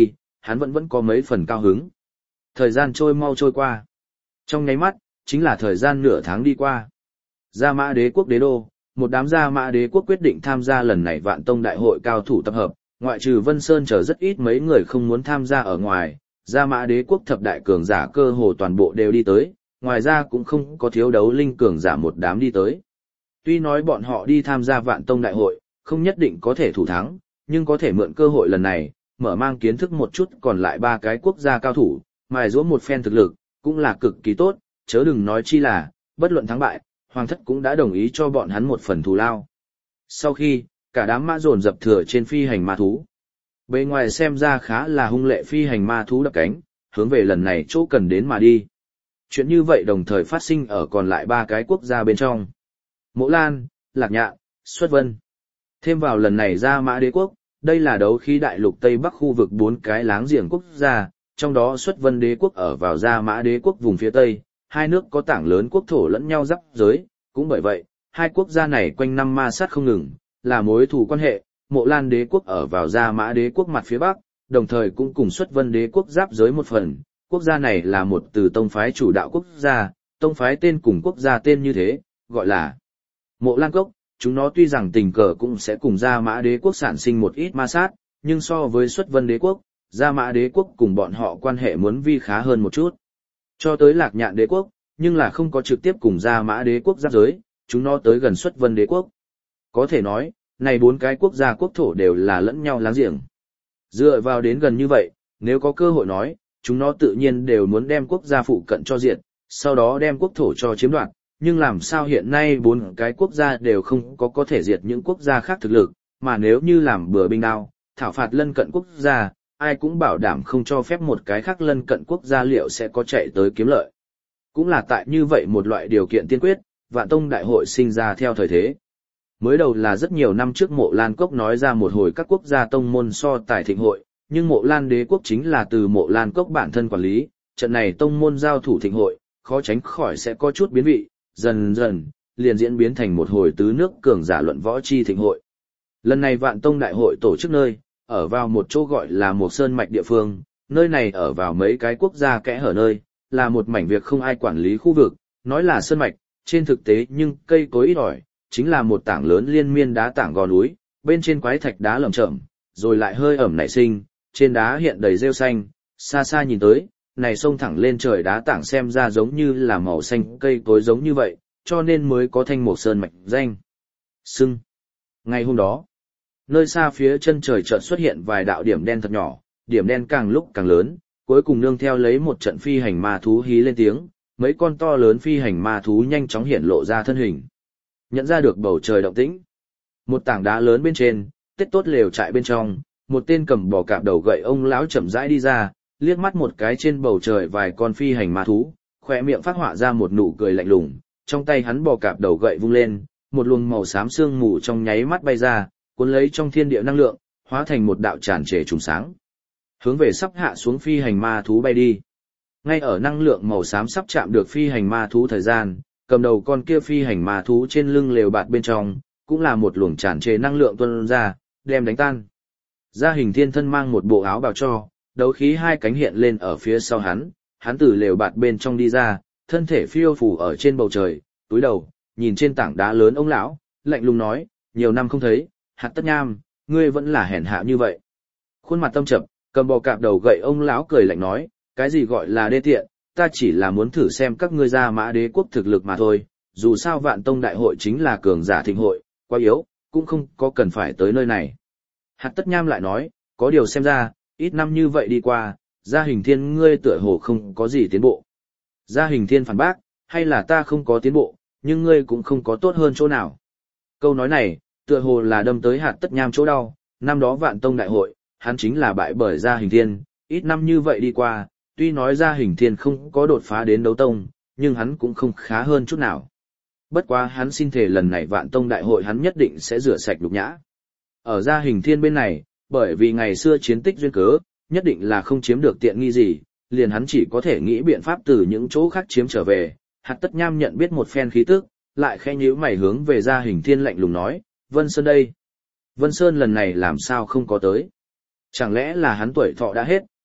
hắn vẫn có mấy phần cao hứng. Thời gian trôi mau trôi qua. Trong nháy mắt, chính là thời gian nửa tháng đi qua. Gia Mã Đế quốc đế đô, một đám Gia Mã Đế quốc quyết định tham gia lần này Vạn Tông đại hội cao thủ tập hợp, ngoại trừ Vân Sơn chờ rất ít mấy người không muốn tham gia ở ngoài, Gia Mã Đế quốc thập đại cường giả cơ hồ toàn bộ đều đi tới, ngoài ra cũng không có thiếu đấu linh cường giả một đám đi tới. Tuy nói bọn họ đi tham gia Vạn Tông đại hội, không nhất định có thể thủ thắng, nhưng có thể mượn cơ hội lần này, mở mang kiến thức một chút còn lại ba cái quốc gia cao thủ, mài giũa một phen thực lực, cũng là cực kỳ tốt, chớ đừng nói chi là, bất luận thắng bại, Hoàng thất cũng đã đồng ý cho bọn hắn một phần thù lao. Sau khi, cả đám mã dồn dập thừa trên phi hành ma thú. Bề ngoài xem ra khá là hung lệ phi hành ma thú đập cánh, hướng về lần này chỗ cần đến mà đi. Chuyện như vậy đồng thời phát sinh ở còn lại ba cái quốc gia bên trong. Mộ Lan, Lạc Nhạn, Xuất Vân. Thêm vào lần này Gia Mã Đế quốc, đây là đấu khí đại lục Tây Bắc khu vực 4 cái láng giềng quốc gia, trong đó Xuất Vân Đế quốc ở vào Gia Mã Đế quốc vùng phía Tây, hai nước có tảng lớn quốc thổ lẫn nhau giáp giới, cũng bởi vậy, hai quốc gia này quanh năm ma sát không ngừng, là mối thù quan hệ. Mộ Lan Đế quốc ở vào Gia Mã Đế quốc mặt phía Bắc, đồng thời cũng cùng Xuất Vân Đế quốc giáp giới một phần. Quốc gia này là một từ tông phái chủ đạo quốc gia, tông phái tên cùng quốc gia tên như thế, gọi là Mộ Lan Cốc. Chúng nó tuy rằng tình cờ cũng sẽ cùng Gia Mã Đế quốc sản sinh một ít ma sát, nhưng so với Xuất Vân Đế quốc, Gia Mã Đế quốc cùng bọn họ quan hệ muốn vi khá hơn một chút. Cho tới Lạc Nhạn Đế quốc, nhưng là không có trực tiếp cùng Gia Mã Đế quốc giáp giới, chúng nó tới gần Xuất Vân Đế quốc. Có thể nói, này 4 cái quốc gia quốc thổ đều là lẫn nhau láng giềng. Dựa vào đến gần như vậy, nếu có cơ hội nói, chúng nó tự nhiên đều muốn đem quốc gia phụ cận cho diệt, sau đó đem quốc thổ cho chiếm đoạt. Nhưng làm sao hiện nay 4 cái quốc gia đều không có thể diệt những quốc gia khác thực lực, mà nếu như làm bừa binh đao, thảo phạt lân cận quốc gia, ai cũng bảo đảm không cho phép một cái khác lân cận quốc gia liệu sẽ có chạy tới kiếm lợi. Cũng là tại như vậy một loại điều kiện tiên quyết, Vạn Tông đại hội sinh ra theo thời thế. Mới đầu là rất nhiều năm trước Mộ Lan Cốc nói ra một hồi các quốc gia tông môn so tài thịnh hội, nhưng Mộ Lan Đế quốc chính là từ Mộ Lan Cốc bản thân quản lý, trận này tông môn giao thủ thịnh hội, khó tránh khỏi sẽ có chút biến vị, dần dần, liền diễn biến thành một hồi tứ nước cường giả luận võ chi thịnh hội. Lần này Vạn Tông đại hội tổ chức nơi, ở vào một chỗ gọi là một sơn mạch địa phương, nơi này ở vào mấy cái quốc gia kẽ hở nơi, là một mảnh việc không ai quản lý khu vực, nói là sơn mạch, trên thực tế nhưng cây cối ít ỏi, chính là một tảng lớn liên miên đá tảng gò núi, bên trên quái thạch đá lởm chởm, rồi lại hơi ẩm nảy sinh, trên đá hiện đầy rêu xanh, xa xa nhìn tới, này sông thẳng lên trời đá tảng xem ra giống như là màu xanh cây cối giống như vậy, cho nên mới có thanh một sơn mạch danh. Sưng. Ngày hôm đó, nơi xa phía chân trời chợt xuất hiện vài đạo điểm đen thật nhỏ, điểm đen càng lúc càng lớn, cuối cùng nương theo lấy một trận phi hành ma thú hí lên tiếng, mấy con to lớn phi hành ma thú nhanh chóng hiện lộ ra thân hình. Nhận ra được bầu trời động tĩnh. Một tảng đá lớn bên trên, tết tốt lều trại bên trong, một tên cầm bò cạp đầu gậy ông lão chậm rãi đi ra, liếc mắt một cái trên bầu trời vài con phi hành ma thú, khỏe miệng phát họa ra một nụ cười lạnh lùng, trong tay hắn bò cạp đầu gậy vung lên, một luồng màu xám sương mù trong nháy mắt bay ra, cuốn lấy trong thiên địa năng lượng, hóa thành một đạo tràn trề trùng sáng. Hướng về sắp hạ xuống phi hành ma thú bay đi. Ngay ở năng lượng màu xám sắp chạm được phi hành ma thú thời gian, cầm đầu con kia phi hành ma thú trên lưng lều bạt bên trong, cũng là một luồng tràn trề năng lượng tuôn ra, đem đánh tan. Gia Hình Thiên thân mang một bộ áo bào cho, đấu khí hai cánh hiện lên ở phía sau hắn, hắn từ lều bạt bên trong đi ra, thân thể phiêu phù ở trên bầu trời, túi đầu, nhìn trên tảng đá lớn ông lão, lạnh lùng nói, nhiều năm không thấy, Hạt Tất Nham, ngươi vẫn là hèn hạ như vậy. Khuôn mặt tâm trầm, cầm bò cạp đầu gậy ông lão cười lạnh nói, cái gì gọi là đê tiện, ta chỉ là muốn thử xem các ngươi Gia Mã Đế quốc thực lực mà thôi, dù sao Vạn Tông đại hội chính là cường giả thịnh hội, quá yếu, cũng không có cần phải tới nơi này. Hạt Tất Nham lại nói, có điều xem ra, ít năm như vậy đi qua, Gia Hình Thiên ngươi tựa hồ không có gì tiến bộ. Gia Hình Thiên phản bác, hay là ta không có tiến bộ, nhưng ngươi cũng không có tốt hơn chỗ nào. Câu nói này, tựa hồ là đâm tới Hạt Tất Nham chỗ đau, năm đó Vạn Tông đại hội, hắn chính là bại bởi Gia Hình Thiên, ít năm như vậy đi qua, tuy nói Gia Hình Thiên không có đột phá đến đấu tông, nhưng hắn cũng không khá hơn chút nào. Bất quá hắn xin thề lần này Vạn Tông đại hội hắn nhất định sẽ rửa sạch nhục nhã. Ở Gia Hình Thiên bên này, bởi vì ngày xưa chiến tích duyên cớ, nhất định là không chiếm được tiện nghi gì, liền hắn chỉ có thể nghĩ biện pháp từ những chỗ khác chiếm trở về. Hạt Tất Nham nhận biết một phen khí tức, lại khẽ nhíu mày hướng về Gia Hình Thiên lạnh lùng nói, Vân Sơn đây. Vân Sơn lần này làm sao không có tới? Chẳng lẽ là hắn tuổi thọ đã hết,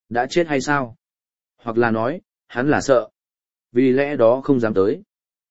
Đã chết hay sao? Hoặc là nói, hắn là sợ. Vì lẽ đó không dám tới.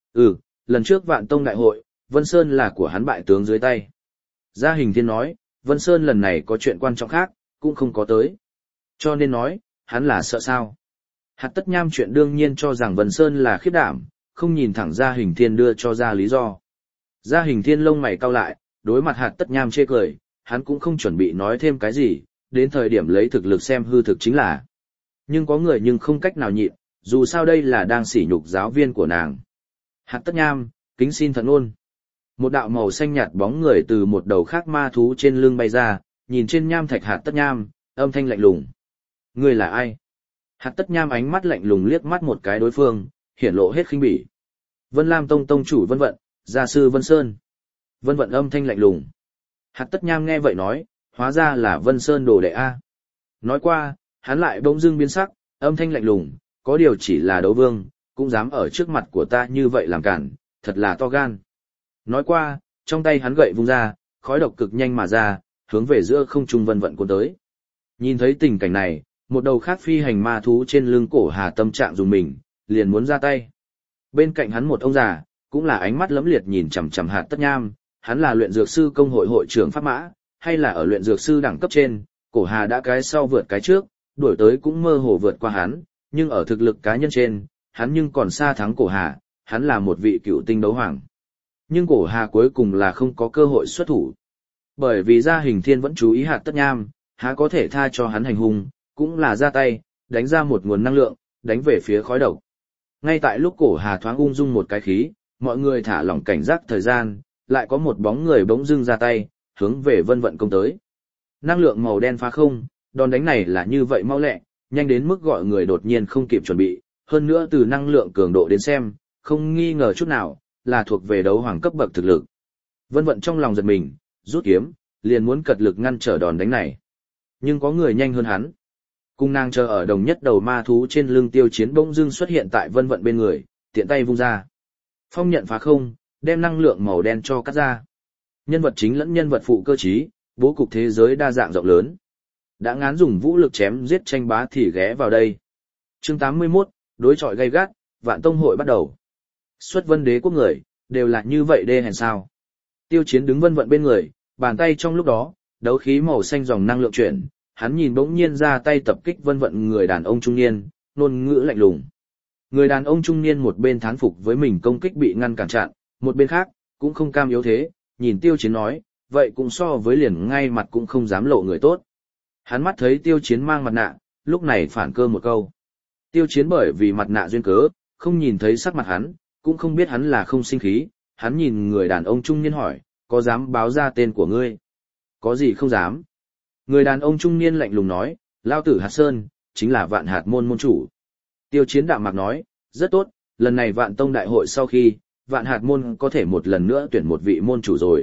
Lần trước Vạn Tông đại hội, Vân Sơn là của hắn bại tướng dưới tay. Gia Hình Thiên nói, Vân Sơn lần này có chuyện quan trọng khác, cũng không có tới. Cho nên nói, hắn là sợ sao? Hạt Tất Nham chuyện đương nhiên cho rằng Vân Sơn là khiếp đảm, không nhìn thẳng Gia Hình Thiên đưa cho ra lý do. Gia Hình Thiên lông mày cau lại, đối mặt Hạt Tất Nham chê cười, hắn cũng không chuẩn bị nói thêm cái gì, đến thời điểm lấy thực lực xem hư thực chính là. Nhưng có người nhưng không cách nào nhịn, dù sao đây là đang sỉ nhục giáo viên của nàng. Hạt Tất Nham, kính xin thận ôn. Một đạo màu xanh nhạt bóng người từ một đầu khác ma thú trên lưng bay ra, nhìn trên nham thạch Hạt Tất Nham, âm thanh lạnh lùng. Ngươi là ai? Hạt Tất Nham ánh mắt lạnh lùng liếc mắt một cái đối phương, hiển lộ hết khinh bỉ. Vân Lam Tông tông chủ Vân Vận, gia sư Vân Sơn. Vân Vận âm thanh lạnh lùng. Hạt Tất Nham nghe vậy nói, hóa ra là Vân Sơn đồ đệ A. Nói qua, hắn lại bỗng dưng biến sắc, âm thanh lạnh lùng, có điều chỉ là đấu vương, cũng dám ở trước mặt của ta như vậy làm cản, thật là to gan. Nói qua, trong tay hắn gậy vung ra, khói độc cực nhanh mà ra, hướng về giữa không trung Vân Vận cuốn tới. Nhìn thấy tình cảnh này, một đầu khác phi hành ma thú trên lưng cổ Hà tâm trạng dùng mình, liền muốn ra tay. Bên cạnh hắn một ông già, cũng là ánh mắt lẫm liệt nhìn chằm chằm Hạt Tất Nham, hắn là luyện dược sư công hội hội trưởng Pháp Mã, hay là ở luyện dược sư đẳng cấp trên, cổ Hà đã cái sau vượt cái trước, đuổi tới cũng mơ hồ vượt qua hắn, nhưng ở thực lực cá nhân trên, hắn nhưng còn xa thắng cổ Hà, hắn là một vị cựu tinh đấu hoàng. Nhưng cổ Hà cuối cùng là không có cơ hội xuất thủ. Bởi vì Gia Hình Thiên vẫn chú ý Hạt Tất Nham, há có thể tha cho hắn hành hung, cũng là ra tay, đánh ra một nguồn năng lượng, đánh về phía khói độc. Ngay tại lúc cổ Hà thoáng ung dung một cái khí, mọi người thả lỏng cảnh giác thời gian, lại có một bóng người bỗng dưng ra tay, hướng về Vân Vận công tới. Năng lượng màu đen phá không, đòn đánh này là như vậy mau lẹ, nhanh đến mức gọi người đột nhiên không kịp chuẩn bị, hơn nữa từ năng lượng cường độ đến xem, không nghi ngờ chút nào, là thuộc về đấu hoàng cấp bậc thực lực. Vân Vận trong lòng giật mình, rút kiếm, liền muốn cật lực ngăn trở đòn đánh này. Nhưng có người nhanh hơn hắn. Cung nàng chờ ở đồng nhất đầu ma thú trên lưng Tiêu Chiến bỗng dưng xuất hiện tại Vân Vận bên người, tiện tay vung ra. Phong nhận phá không, đem năng lượng màu đen cho cắt ra. Nhân vật chính lẫn nhân vật phụ cơ trí, bố cục thế giới đa dạng rộng lớn. Đã ngán dùng vũ lực chém giết tranh bá thì ghé vào đây. Chương 81, đối chọi gay gắt, Vạn Tông hội bắt đầu. Xuất Vân Đế quốc người, đều là như vậy đê hèn sao. Tiêu Chiến đứng Vân Vận bên người, bàn tay trong lúc đó, đấu khí màu xanh dòng năng lượng chuyển, hắn nhìn bỗng nhiên ra tay tập kích Vân Vận người đàn ông trung niên, ngôn ngữ lạnh lùng. Người đàn ông trung niên một bên thán phục với mình công kích bị ngăn cản chặn, một bên khác, cũng không cam yếu thế, nhìn Tiêu Chiến nói, vậy cũng so với liền ngay mặt cũng không dám lộ người tốt. Hắn mắt thấy Tiêu Chiến mang mặt nạ, lúc này phản cơ một câu. Tiêu Chiến bởi vì mặt nạ duyên cớ, không nhìn thấy sắc mặt hắn, cũng không biết hắn là không sinh khí, hắn nhìn người đàn ông trung niên hỏi, có dám báo ra tên của ngươi? Có gì không dám? Người đàn ông trung niên lạnh lùng nói, Lao tử Hạt Sơn, chính là Vạn Hạt môn môn chủ. Tiêu Chiến đạm mạc nói, rất tốt, lần này Vạn Tông đại hội sau khi, Vạn Hạt môn có thể một lần nữa tuyển một vị môn chủ rồi.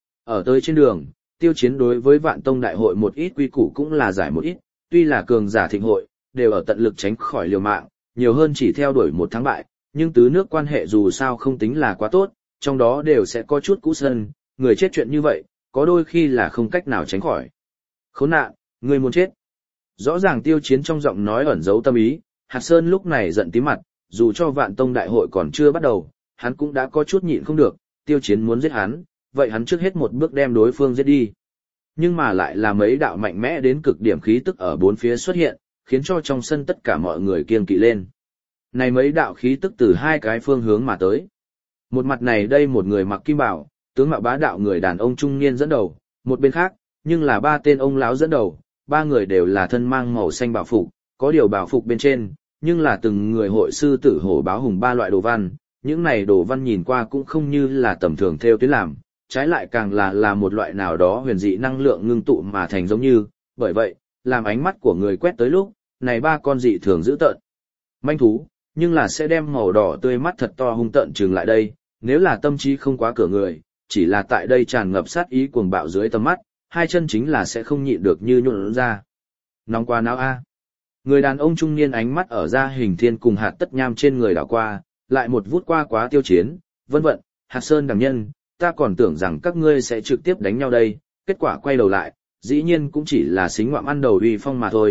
Ở tới trên đường, Tiêu Chiến đối với Vạn Tông đại hội một ít quy củ cũng là giải một ít, tuy là cường giả thịnh hội, đều ở tận lực tránh khỏi liều mạng, nhiều hơn chỉ theo đuổi một thắng bại, nhưng tứ nước quan hệ dù sao không tính là quá tốt, trong đó đều sẽ có chút cũ sân, người chết chuyện như vậy, có đôi khi là không cách nào tránh khỏi. Khốn nạn, người muốn chết. Rõ ràng Tiêu Chiến trong giọng nói ẩn giấu tâm ý, Hạt Sơn lúc này giận tím mặt, dù cho Vạn Tông đại hội còn chưa bắt đầu, hắn cũng đã có chút nhịn không được, Tiêu Chiến muốn giết hắn, vậy hắn trước hết một bước đem đối phương giết đi. Nhưng mà lại là mấy đạo mạnh mẽ đến cực điểm khí tức ở bốn phía xuất hiện, khiến cho trong sân tất cả mọi người kiêng kỵ lên. Này mấy đạo khí tức từ hai cái phương hướng mà tới. Một mặt này đây một người mặc kim bào, tướng mạo bá đạo người đàn ông trung niên dẫn đầu, một bên khác, nhưng là ba tên ông lão dẫn đầu, ba người đều là thân mang màu xanh bảo phục, có điều bảo phục bên trên, nhưng là từng người hội sư tử hổ báo hùng ba loại đồ văn, những này đồ văn nhìn qua cũng không như là tầm thường theo tuyến làm, trái lại càng là một loại nào đó huyền dị năng lượng ngưng tụ mà thành giống như, bởi vậy, làm ánh mắt của người quét tới lúc, này ba con dị thường dữ tợn. Manh thú, nhưng là sẽ đem màu đỏ tươi mắt thật to hung tợn trừng lại đây, nếu là tâm trí không quá cửa người, chỉ là tại đây tràn ngập sát ý cuồng bạo dưới tầm mắt, hai chân chính là sẽ không nhịn được như nhuộn ra. Nóng quá não a. Người đàn ông trung niên ánh mắt ở Gia Hình Thiên cùng Hạt Tất Nham trên người đảo qua, lại một vút qua quá Tiêu Chiến, vân vận, Hạt Sơn đẳng nhân, ta còn tưởng rằng các ngươi sẽ trực tiếp đánh nhau đây, kết quả quay đầu lại, dĩ nhiên cũng chỉ là xính ngoạm ăn đầu uy phong mà thôi,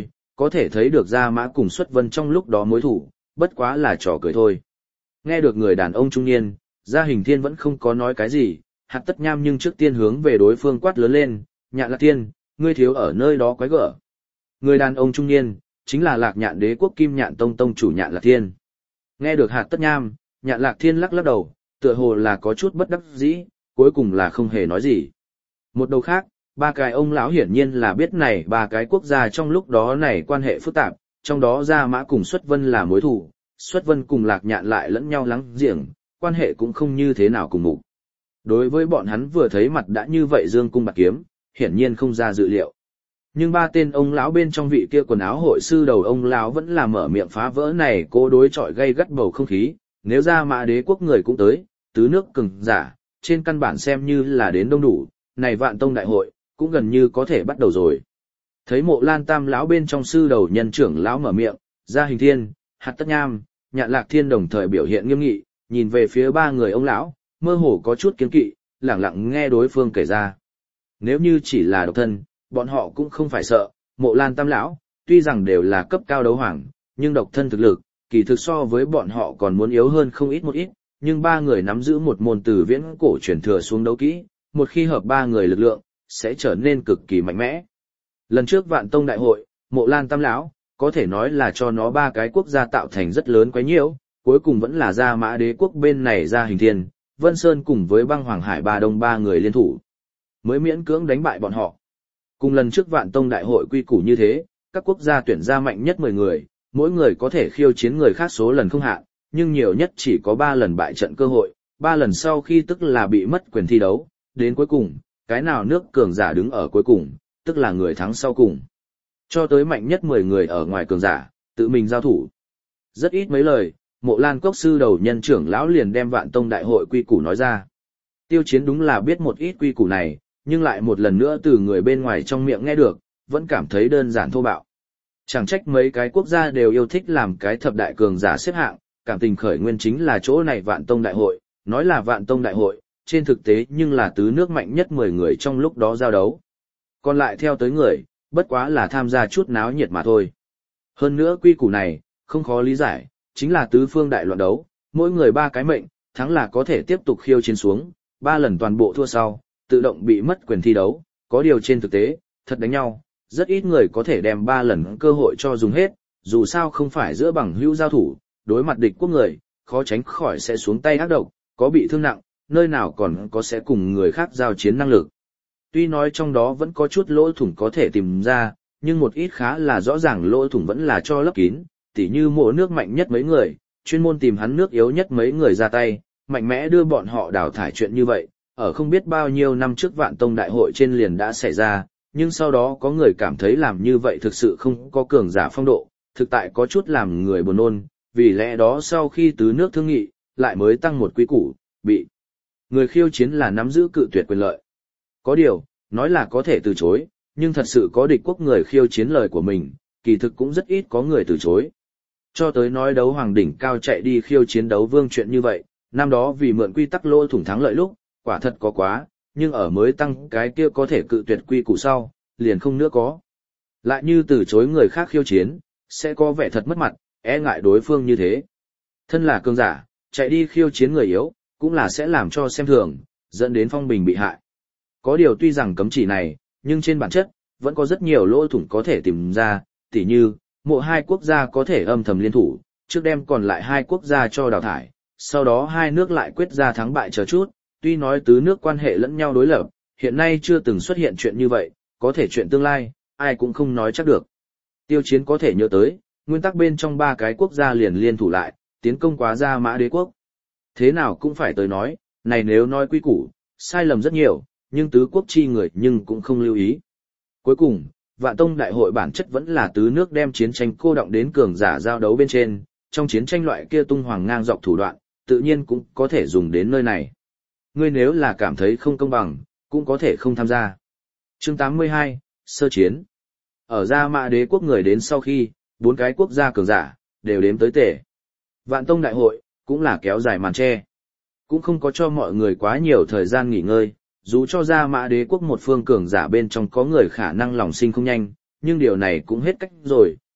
có thể thấy được Gia Mã cùng Xuất Vân trong lúc đó mối thủ, bất quá là trò cười thôi. Nghe được người đàn ông trung niên, Gia Hình Thiên vẫn không có nói cái gì, Hạt Tất Nham nhưng trước tiên hướng về đối phương quát lớn lên, Nhạn Lạc Thiên, ngươi thiếu ở nơi đó quái gở. Người đàn ông trung niên, chính là Lạc Nhạn Đế quốc Kim Nhạn Tông tông chủ Nhạn Lạc Thiên. Nghe được Hạt Tất Nham, Nhạn Lạc Thiên lắc lắc đầu, tựa hồ là có chút bất đắc dĩ, cuối cùng là không hề nói gì. Một đầu khác, ba cái ông lão hiển nhiên là biết này ba cái quốc gia trong lúc đó này quan hệ phức tạp, trong đó Gia Mã cùng Xuất Vân là mối thù, Xuất Vân cùng Lạc Nhạn lại lẫn nhau láng giềng, quan hệ cũng không như thế nào cùng mục. Đối với bọn hắn vừa thấy mặt đã như vậy dương cung bạc kiếm, hiển nhiên không ra dự liệu. Nhưng ba tên ông lão bên trong vị kia quần áo hội sư đầu ông lão vẫn là mở miệng phá vỡ này cố đối chọi gây gắt bầu không khí, nếu Gia Mã Đế quốc người cũng tới, tứ nước cường giả, trên căn bản xem như là đến đông đủ, này Vạn Tông đại hội cũng gần như có thể bắt đầu rồi. Thấy Mộ Lan Tam lão bên trong sư đầu nhân trưởng lão mở miệng, Gia Hình Thiên, Hạt Tất Nham, Nhạn Lạc Thiên đồng thời biểu hiện nghiêm nghị, nhìn về phía ba người ông lão, mơ hồ có chút kiêng kỵ, lẳng lặng nghe đối phương kể ra. Nếu như chỉ là độc thân, bọn họ cũng không phải sợ, Mộ Lan Tam lão, tuy rằng đều là cấp cao đấu hoàng, nhưng độc thân thực lực, kỳ thực so với bọn họ còn muốn yếu hơn không ít một ít, nhưng ba người nắm giữ một môn từ viễn cổ truyền thừa xuống đấu kỹ, một khi hợp ba người lực lượng, sẽ trở nên cực kỳ mạnh mẽ. Lần trước Vạn Tông đại hội, Mộ Lan Tam lão có thể nói là cho nó ba cái quốc gia tạo thành rất lớn quấy nhiễu, cuối cùng vẫn là Gia Mã Đế quốc bên này Gia Hình Thiên, Vân Sơn cùng với Băng Hoàng Hải Ba Đông ba người liên thủ, mới miễn cưỡng đánh bại bọn họ. Cùng lần trước Vạn Tông đại hội quy củ như thế, các quốc gia tuyển ra mạnh nhất 10 người, mỗi người có thể khiêu chiến người khác số lần không hạn, nhưng nhiều nhất chỉ có 3 lần bại trận cơ hội, 3 lần sau khi tức là bị mất quyền thi đấu, đến cuối cùng, cái nào nước cường giả đứng ở cuối cùng, tức là người thắng sau cùng. Cho tới mạnh nhất 10 người ở ngoài cường giả, tự mình giao thủ. Rất ít mấy lời, Mộ Lan Cốc sư đầu nhân trưởng lão liền đem Vạn Tông đại hội quy củ nói ra. Tiêu Chiến đúng là biết một ít quy củ này, nhưng lại một lần nữa từ người bên ngoài trong miệng nghe được, vẫn cảm thấy đơn giản thô bạo. Chẳng trách mấy cái quốc gia đều yêu thích làm cái thập đại cường giả xếp hạng, cảm tình khởi nguyên chính là chỗ này Vạn Tông đại hội, nói là Vạn Tông đại hội, trên thực tế nhưng là tứ nước mạnh nhất 10 người trong lúc đó giao đấu. Còn lại theo tới người, bất quá là tham gia chút náo nhiệt mà thôi. Hơn nữa quy củ này, không khó lý giải, chính là tứ phương đại loạn đấu, mỗi người 3 cái mệnh, thắng là có thể tiếp tục khiêu chiến xuống, 3 lần toàn bộ thua sau, tự động bị mất quyền thi đấu, có điều trên thực tế, thật đánh nhau, rất ít người có thể đem 3 lần cơ hội cho dùng hết, dù sao không phải giữa bằng hữu giao thủ, đối mặt địch quốc người, khó tránh khỏi sẽ xuống tay ác độc, có bị thương nặng, nơi nào còn có sẽ cùng người khác giao chiến năng lực. Tuy nói trong đó vẫn có chút lỗ thủng có thể tìm ra, nhưng một ít khá là rõ ràng lỗ thủng vẫn là cho lấp kín, tỉ như Mộ nước mạnh nhất mấy người, chuyên môn tìm hắn nước yếu nhất mấy người ra tay, mạnh mẽ đưa bọn họ đào thải chuyện như vậy, ở không biết bao nhiêu năm trước Vạn Tông đại hội trên liền đã xảy ra, nhưng sau đó có người cảm thấy làm như vậy thực sự không có cường giả phong độ, thực tại có chút làm người buồn nôn, vì lẽ đó sau khi tứ nước thương nghị, lại mới tăng một quy củ, bị người khiêu chiến là nắm giữ cự tuyệt quyền lợi. Có điều, nói là có thể từ chối, nhưng thật sự có địch quốc người khiêu chiến lời của mình, kỳ thực cũng rất ít có người từ chối. Cho tới nói đấu hoàng đỉnh cao chạy đi khiêu chiến đấu vương chuyện như vậy, năm đó vì mượn quy tắc lỗ thủng thắng lợi lúc, quả thật có quá, nhưng ở mới tăng cái kia có thể cự tuyệt quy củ sau, liền không nữa có. Lại như từ chối người khác khiêu chiến, sẽ có vẻ thật mất mặt, e ngại đối phương như thế. Thân là cường giả, chạy đi khiêu chiến người yếu, cũng là sẽ làm cho xem thường, dẫn đến phong bình bị hại. Có điều tuy rằng cấm chỉ này, nhưng trên bản chất, vẫn có rất nhiều lỗ thủng có thể tìm ra, tỉ như, Mộ hai quốc gia có thể âm thầm liên thủ, trước đem còn lại 2 quốc gia cho đào thải, sau đó 2 nước lại quyết ra thắng bại chờ chút, tuy nói tứ nước quan hệ lẫn nhau đối lập, hiện nay chưa từng xuất hiện chuyện như vậy, có thể chuyện tương lai, ai cũng không nói chắc được. Tiêu Chiến có thể nhớ tới, nguyên tắc bên trong 3 cái quốc gia liền liên thủ lại, tiến công quá Gia Mã Đế quốc. Thế nào cũng phải tới nói, này nếu nói quy củ, sai lầm rất nhiều, nhưng tứ quốc chi người nhưng cũng không lưu ý. Cuối cùng, Vạn Tông đại hội bản chất vẫn là tứ nước đem chiến tranh cô động đến cường giả giao đấu bên trên, trong chiến tranh loại kia tung hoàng ngang dọc thủ đoạn, tự nhiên cũng có thể dùng đến nơi này. Ngươi nếu là cảm thấy không công bằng, cũng có thể không tham gia. Chương 82, Sơ chiến. Ở Gia Mã Đế quốc người đến sau khi, 4 cái quốc gia cường giả, đều đếm tới tể. Vạn Tông đại hội, cũng là kéo dài màn che. Cũng không có cho mọi người quá nhiều thời gian nghỉ ngơi, dù cho Gia Mã Đế quốc một phương cường giả bên trong có người khả năng lòng sinh không nhanh, nhưng điều này cũng hết cách rồi,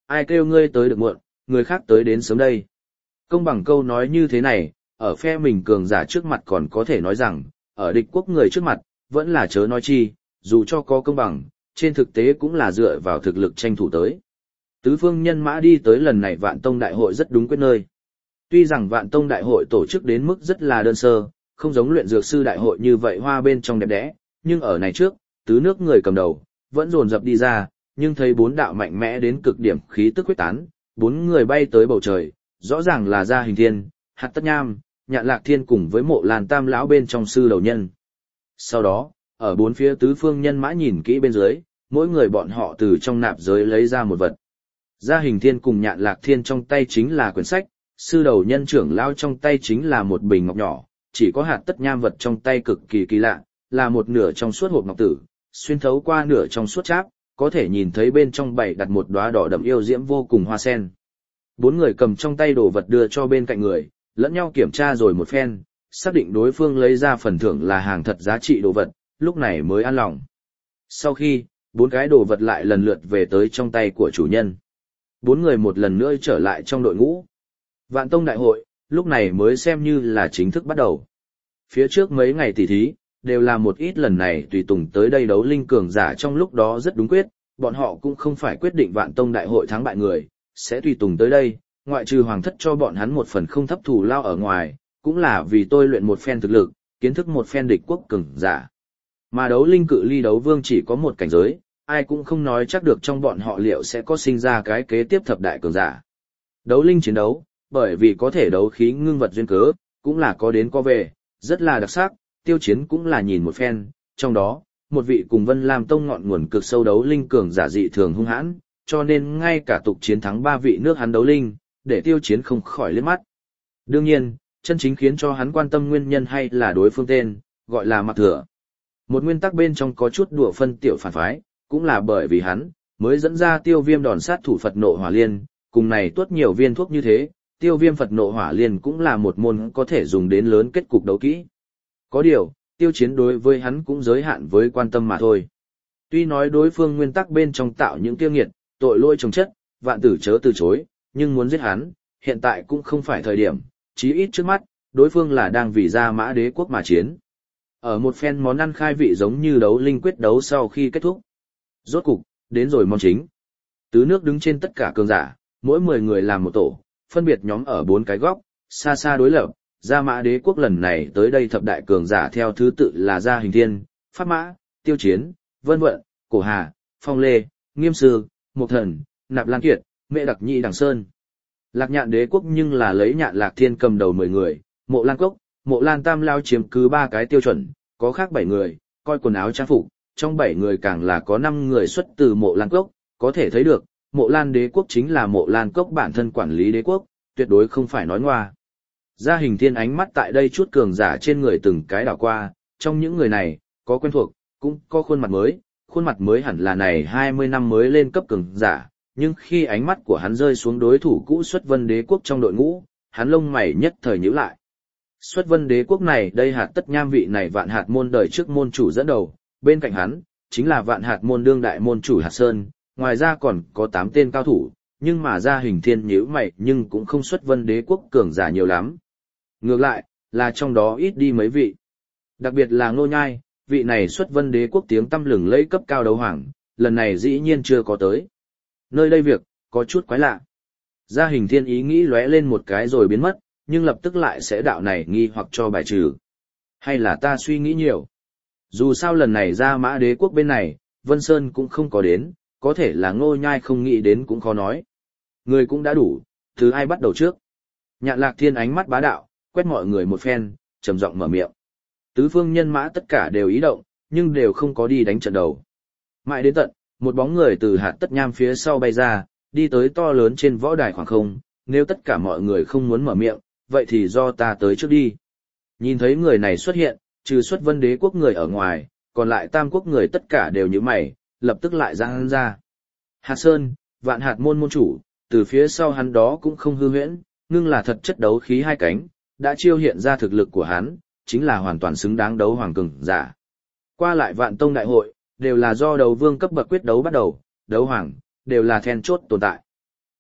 ai kêu ngươi tới được muộn, người khác tới đến sớm đây. Công bằng câu nói như thế này, ở phe mình cường giả trước mặt còn có thể nói rằng, ở địch quốc người trước mặt, vẫn là chớ nói chi, dù cho có công bằng, trên thực tế cũng là dựa vào thực lực tranh thủ tới. Tứ phương nhân mã đi tới lần này Vạn Tông Đại hội rất đúng quyết nơi. Tuy rằng Vạn Tông Đại hội tổ chức đến mức rất là đơn sơ, không giống luyện dược sư đại hội như vậy hoa bên trong đẹp đẽ, nhưng ở này trước, tứ nước người cầm đầu, vẫn dồn dập đi ra, nhưng thấy bốn đạo mạnh mẽ đến cực điểm khí tức quyết tán, bốn người bay tới bầu trời, rõ ràng là Gia Hình Thiên, Hạt Tất Nham, Nhạn Lạc Thiên cùng với Mộ Lan Tam lão bên trong sư đầu nhân. Sau đó, ở bốn phía tứ phương nhân mã nhìn kỹ bên dưới, mỗi người bọn họ từ trong nạp giới lấy ra một vật. Gia Hình Thiên cùng Nhạn Lạc Thiên trong tay chính là quyển sách, sư đầu nhân trưởng lão trong tay chính là một bình ngọc nhỏ, chỉ có Hạt Tất Nham vật trong tay cực kỳ kỳ lạ, là một nửa trong suốt hộp ngọc tử, xuyên thấu qua nửa trong suốt cháp, có thể nhìn thấy bên trong bảy đặt một đóa đỏ đậm yêu diễm vô cùng hoa sen. Bốn người cầm trong tay đồ vật đưa cho bên cạnh người, lẫn nhau kiểm tra rồi một phen, xác định đối phương lấy ra phần thưởng là hàng thật giá trị đồ vật, lúc này mới an lòng. Sau khi, bốn cái đồ vật lại lần lượt về tới trong tay của chủ nhân. Bốn người một lần nữa trở lại trong đội ngũ. Vạn Tông Đại hội, lúc này mới xem như là chính thức bắt đầu. Phía trước mấy ngày tỉ thí, đều là một ít lần này tùy tùng tới đây đấu linh cường giả trong lúc đó rất đúng quyết, bọn họ cũng không phải quyết định Vạn Tông Đại hội thắng bại người, sẽ tùy tùng tới đây, ngoại trừ hoàng thất cho bọn hắn một phần không thấp thù lao ở ngoài, cũng là vì tôi luyện một phen thực lực, kiến thức một phen địch quốc cường giả. Mà đấu linh cự ly đấu vương chỉ có một cảnh giới, ai cũng không nói chắc được trong bọn họ liệu sẽ có sinh ra cái kế tiếp thập đại cường giả. Đấu linh chiến đấu, bởi vì có thể đấu khí ngưng vật duyên cớ, cũng là có đến có về, rất là đặc sắc, tiêu chiến cũng là nhìn một phen, trong đó, một vị cùng Vân Lam Tông ngọn nguồn cực sâu đấu linh cường giả dị thường hung hãn, cho nên ngay cả tục chiến thắng ba vị nước hắn đấu linh, để tiêu chiến không khỏi liếc mắt. Đương nhiên, chân chính khiến cho hắn quan tâm nguyên nhân hay là đối phương tên, gọi là Mạc Thừa. Một nguyên tắc bên trong có chút đùa phân tiểu phản phái, cũng là bởi vì hắn, mới dẫn ra tiêu viêm đòn sát thủ Phật nộ hỏa liên, cùng này tuốt nhiều viên thuốc như thế, tiêu viêm Phật nộ hỏa liên cũng là một môn có thể dùng đến lớn kết cục đấu kỹ. Có điều, tiêu chiến đối với hắn cũng giới hạn với quan tâm mà thôi. Tuy nói đối phương nguyên tắc bên trong tạo những tiêu nghiệt, tội lỗi trồng chất, vạn tử chớ từ chối, nhưng muốn giết hắn, hiện tại cũng không phải thời điểm, chí ít trước mắt, đối phương là đang vì Gia Mã Đế quốc mà chiến. Ở một phen món ăn khai vị giống như đấu linh quyết đấu sau khi kết thúc. Rốt cục, đến rồi món chính. Tứ nước đứng trên tất cả cường giả, mỗi 10 người làm một tổ, phân biệt nhóm ở 4 cái góc, xa xa đối lập. Gia Mã Đế quốc lần này tới đây thập đại cường giả theo thứ tự là Gia Hình Thiên, Pháp Mã, Tiêu Chiến, Vân Vận, Cổ Hà, Phong Lê, Nghiêm Sư, Mộc Thần, Nạp Lan Kiệt, Mẹ Đặc Nhị Đằng Sơn. Lạc Nhạn Đế quốc nhưng là lấy Nhạn Lạc Thiên cầm đầu 10 người, Mộ Lan Cốc, Mộ Lan Tam lao chiếm cứ 3 cái tiêu chuẩn, có khác 7 người, coi quần áo trang phục, trong 7 người càng là có 5 người xuất từ Mộ Lan Cốc, có thể thấy được, Mộ Lan Đế quốc chính là Mộ Lan Cốc bản thân quản lý đế quốc, tuyệt đối không phải nói ngoa. Gia Hình Thiên ánh mắt tại đây chút cường giả trên người từng cái đảo qua, trong những người này, có quen thuộc, cũng có khuôn mặt mới hẳn là này 20 năm mới lên cấp cường giả, nhưng khi ánh mắt của hắn rơi xuống đối thủ cũ Xuất Vân Đế quốc trong đội ngũ, hắn lông mày nhất thời nhíu lại. Xuất Vân Đế quốc này, đây Hạt Tất Nham vị này Vạn Hạt môn đời trước môn chủ dẫn đầu, bên cạnh hắn chính là Vạn Hạt môn đương đại môn chủ Hạt Sơn, ngoài ra còn có 8 tên cao thủ, nhưng mà Gia Hình Thiên nhíu mày nhưng cũng không Xuất Vân Đế quốc cường giả nhiều lắm. Ngược lại, là trong đó ít đi mấy vị. Đặc biệt là Ngô Nhai, vị này Xuất Vân Đế quốc tiếng tăm lừng lẫy cấp cao đấu hoàng, lần này dĩ nhiên chưa có tới. Nơi đây việc, có chút quái lạ. Gia Hình Thiên ý nghĩ lóe lên một cái rồi biến mất, nhưng lập tức lại sẽ đạo này nghi hoặc cho bài trừ. Hay là ta suy nghĩ nhiều? Dù sao lần này Gia Mã Đế quốc bên này, Vân Sơn cũng không có đến, có thể là Ngô Nhai không nghĩ đến cũng khó nói. Người cũng đã đủ, thứ ai bắt đầu trước? Nhạn Lạc Thiên ánh mắt bá đạo, quét mọi người một phen, trầm giọng mở miệng. Tứ phương nhân mã tất cả đều ý động, nhưng đều không có đi đánh trận đầu. Mãi đến tận, một bóng người từ Hạt Tất Nham phía sau bay ra, đi tới to lớn trên võ đài khoảng không, nếu tất cả mọi người không muốn mở miệng, vậy thì do ta tới trước đi. Nhìn thấy người này xuất hiện, trừ Xuất Vân Đế quốc người ở ngoài, còn lại Tam quốc người tất cả đều nhíu mày, lập tức lại ra hắn ra. Hạt Sơn, Vạn Hạt môn môn chủ, từ phía sau hắn đó cũng không hư huyễn, ngưng là thật chất đấu khí hai cánh, đã chiêu hiện ra thực lực của hắn, chính là hoàn toàn xứng đáng đấu hoàng cường giả. Qua lại Vạn Tông đại hội, đều là do đấu vương cấp bậc quyết đấu bắt đầu, đấu hoàng, đều là then chốt tồn tại.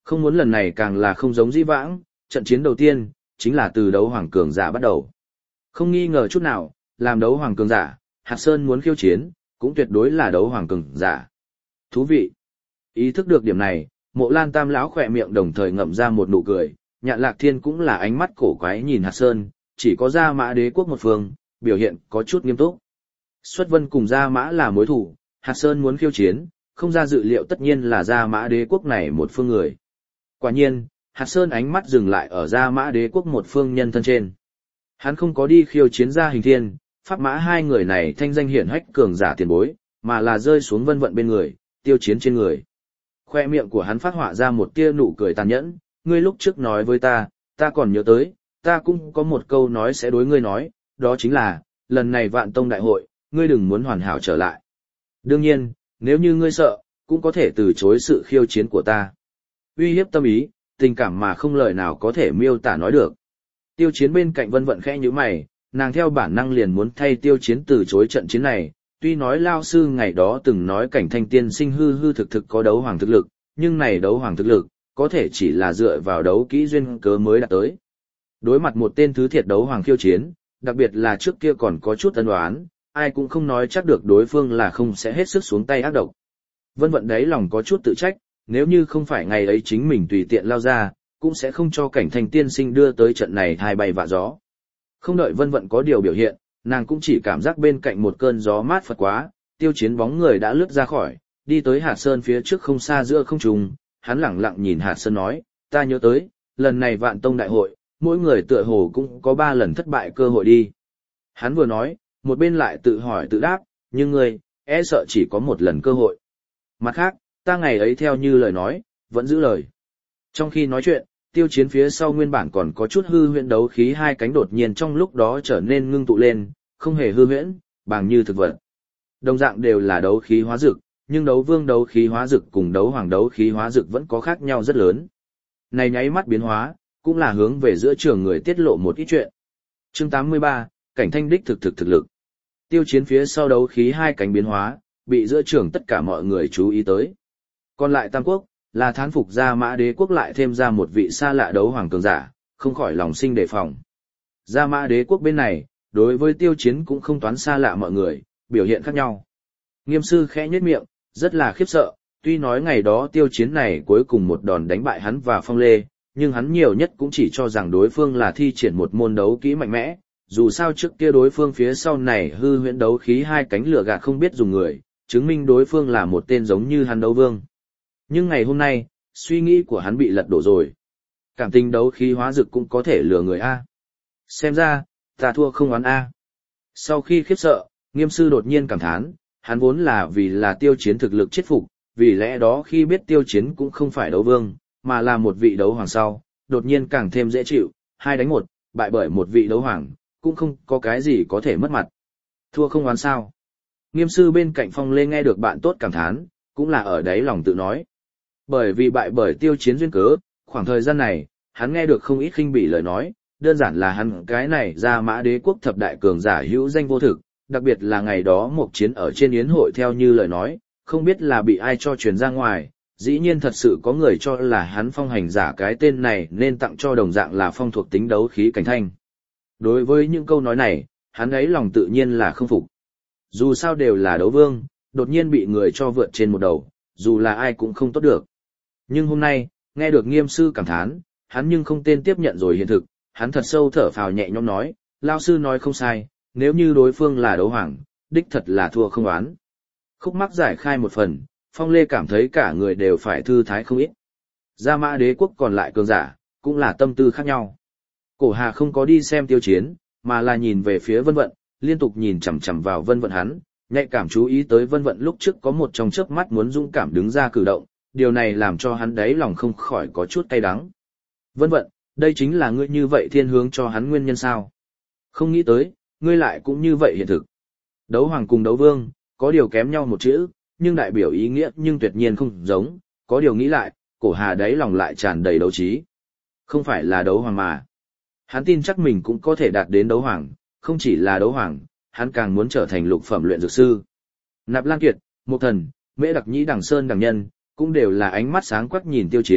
Không muốn lần này càng là không giống dĩ vãng, trận chiến đầu tiên, chính là từ đấu hoàng cường giả bắt đầu. Không nghi ngờ chút nào, làm đấu hoàng cường giả, Hạt Sơn muốn khiêu chiến, cũng tuyệt đối là đấu hoàng cường giả. Thú vị. Ý thức được điểm này, Mộ Lan Tam lão khỏe miệng đồng thời ngậm ra một nụ cười, Nhạn Lạc Thiên cũng là ánh mắt cổ quái nhìn Hạt Sơn, chỉ có Gia Mã Đế quốc một phương, biểu hiện có chút nghiêm túc. Xuất Vân cùng Gia Mã là mối thủ, Hạt Sơn muốn khiêu chiến, không ra dự liệu tất nhiên là Gia Mã Đế quốc này một phương người. Quả nhiên, Hạt Sơn ánh mắt dừng lại ở Gia Mã Đế quốc một phương nhân thân trên. Hắn không có đi khiêu chiến Gia Hình Thiên, Pháp Mã hai người này thanh danh hiển hách cường giả tiền bối, mà là rơi xuống Vân Vận bên người, Tiêu Chiến trên người. Khoe miệng của hắn phát họa ra một tia nụ cười tàn nhẫn, ngươi lúc trước nói với ta còn nhớ tới, ta cũng có một câu nói sẽ đối ngươi nói, đó chính là, lần này Vạn Tông đại hội, ngươi đừng muốn hoàn hảo trở lại. Đương nhiên, nếu như ngươi sợ, cũng có thể từ chối sự khiêu chiến của ta. Uy hiếp tâm ý, tình cảm mà không lời nào có thể miêu tả nói được. Tiêu Chiến bên cạnh Vân Vận khẽ nhíu mày, nàng theo bản năng liền muốn thay Tiêu Chiến từ chối trận chiến này, tuy nói lao sư ngày đó từng nói Cảnh Thanh tiên sinh hư hư thực thực có đấu hoàng thực lực, nhưng này đấu hoàng thực lực, có thể chỉ là dựa vào đấu kỹ duyên cớ mới đạt tới. Đối mặt một tên thứ thiệt đấu hoàng khiêu chiến, đặc biệt là trước kia còn có chút ân oán, ai cũng không nói chắc được đối phương là không sẽ hết sức xuống tay ác độc. Vân Vận đấy lòng có chút tự trách, nếu như không phải ngày ấy chính mình tùy tiện lao ra, cũng sẽ không cho Cảnh Thanh tiên sinh đưa tới trận này hai bay vạ gió. Không đợi Vân Vận có điều biểu hiện, nàng cũng chỉ cảm giác bên cạnh một cơn gió mát phật quá, Tiêu Chiến bóng người đã lướt ra khỏi, đi tới Hạt Sơn phía trước không xa giữa không trung, hắn lẳng lặng nhìn Hạt Sơn nói, ta nhớ tới, lần này Vạn Tông đại hội, mỗi người tựa hồ cũng có 3 lần thất bại cơ hội đi. Hắn vừa nói, một bên lại tự hỏi tự đáp, nhưng ngươi, e sợ chỉ có một lần cơ hội. Mặt khác, ta ngày ấy theo như lời nói, vẫn giữ lời. Trong khi nói chuyện, Tiêu Chiến phía sau nguyên bản còn có chút hư huyễn đấu khí hai cánh đột nhiên trong lúc đó trở nên ngưng tụ lên, không hề hư huyễn, bằng như thực vật. Đồng dạng đều là đấu khí hóa dược, nhưng đấu vương đấu khí hóa dược cùng đấu hoàng đấu khí hóa dược vẫn có khác nhau rất lớn. Này nháy mắt biến hóa, cũng là hướng về giữa trường người tiết lộ một ít chuyện. Chương 83, Cảnh Thanh đích thực lực. Tiêu Chiến phía sau đấu khí hai cánh biến hóa, bị giữa trường tất cả mọi người chú ý tới. Còn lại Tam Quốc, là thán phục Gia Mã Đế quốc lại thêm ra một vị xa lạ đấu hoàng cường giả, không khỏi lòng sinh đề phòng. Gia Mã Đế quốc bên này, đối với Tiêu Chiến cũng không toán xa lạ mọi người, biểu hiện khác nhau. Nghiêm sư khẽ nhếch miệng, rất là khiếp sợ, tuy nói ngày đó Tiêu Chiến này cuối cùng một đòn đánh bại hắn và Phong Lê, nhưng hắn nhiều nhất cũng chỉ cho rằng đối phương là thi triển một môn đấu kỹ mạnh mẽ, dù sao trước kia đối phương phía sau này hư huyễn đấu khí hai cánh lửa gạt không biết dùng người, chứng minh đối phương là một tên giống như hắn đấu vương. Nhưng ngày hôm nay, suy nghĩ của hắn bị lật đổ rồi. Cảm tình đấu khí hóa dược cũng có thể lừa người A. Xem ra, ta thua không oán A. Sau khi khiếp sợ, Nghiêm sư đột nhiên cảm thán, hắn vốn là vì là Tiêu Chiến thực lực chết phục, vì lẽ đó khi biết Tiêu Chiến cũng không phải đấu vương, mà là một vị đấu hoàng sau, đột nhiên càng thêm dễ chịu, 2 đánh 1, bại bởi một vị đấu hoàng, cũng không có cái gì có thể mất mặt. Thua không oán sao. Nghiêm sư bên cạnh Phong Lê nghe được bạn tốt cảm thán, cũng là ở đáy lòng tự nói. Bởi vì bại bởi Tiêu Chiến duyên cớ, khoảng thời gian này, hắn nghe được không ít khinh bỉ lời nói, đơn giản là hắn cái này Gia Mã Đế quốc thập đại cường giả hữu danh vô thực, đặc biệt là ngày đó một chiến ở trên yến hội theo như lời nói, không biết là bị ai cho truyền ra ngoài, dĩ nhiên thật sự có người cho là hắn phong hành giả cái tên này nên tặng cho đồng dạng là phong thuộc tính đấu khí Cảnh Thanh. Đối với những câu nói này, hắn ấy lòng tự nhiên là không phục. Dù sao đều là đấu vương, đột nhiên bị người cho vượt trên một đầu, dù là ai cũng không tốt được. Nhưng hôm nay, nghe được Nghiêm sư cảm thán, hắn nhưng không tên tiếp nhận rồi hiện thực, hắn thật sâu thở phào nhẹ nhõm nói, lao sư nói không sai, nếu như đối phương là đấu hoàng, đích thật là thua không oán. Khúc mắc giải khai một phần, Phong Lê cảm thấy cả người đều phải thư thái không ít. Gia Mã Đế quốc còn lại cường giả, cũng là tâm tư khác nhau. Cổ Hà không có đi xem Tiêu Chiến, mà là nhìn về phía Vân Vận, liên tục nhìn chằm chằm vào Vân Vận hắn, nhạy cảm chú ý tới Vân Vận lúc trước có một trong chớp mắt muốn dũng cảm đứng ra cử động, điều này làm cho hắn đáy lòng không khỏi có chút cay đắng. Vân Vận, đây chính là ngươi như vậy thiên hướng cho hắn nguyên nhân sao? Không nghĩ tới, ngươi lại cũng như vậy hiện thực. Đấu hoàng cùng đấu vương, có điều kém nhau một chữ, nhưng đại biểu ý nghĩa nhưng tuyệt nhiên không giống, có điều nghĩ lại, Cổ Hà đáy lòng lại tràn đầy đấu trí. Không phải là đấu hoàng mà. Hắn tin chắc mình cũng có thể đạt đến đấu hoàng, không chỉ là đấu hoàng, hắn càng muốn trở thành lục phẩm luyện dược sư. Nạp Lan Kiệt, Mộc Thần, Mễ Đặc Nhĩ Đằng Sơn Đằng Nhân, cũng đều là ánh mắt sáng quắc nhìn Tiêu Chiến,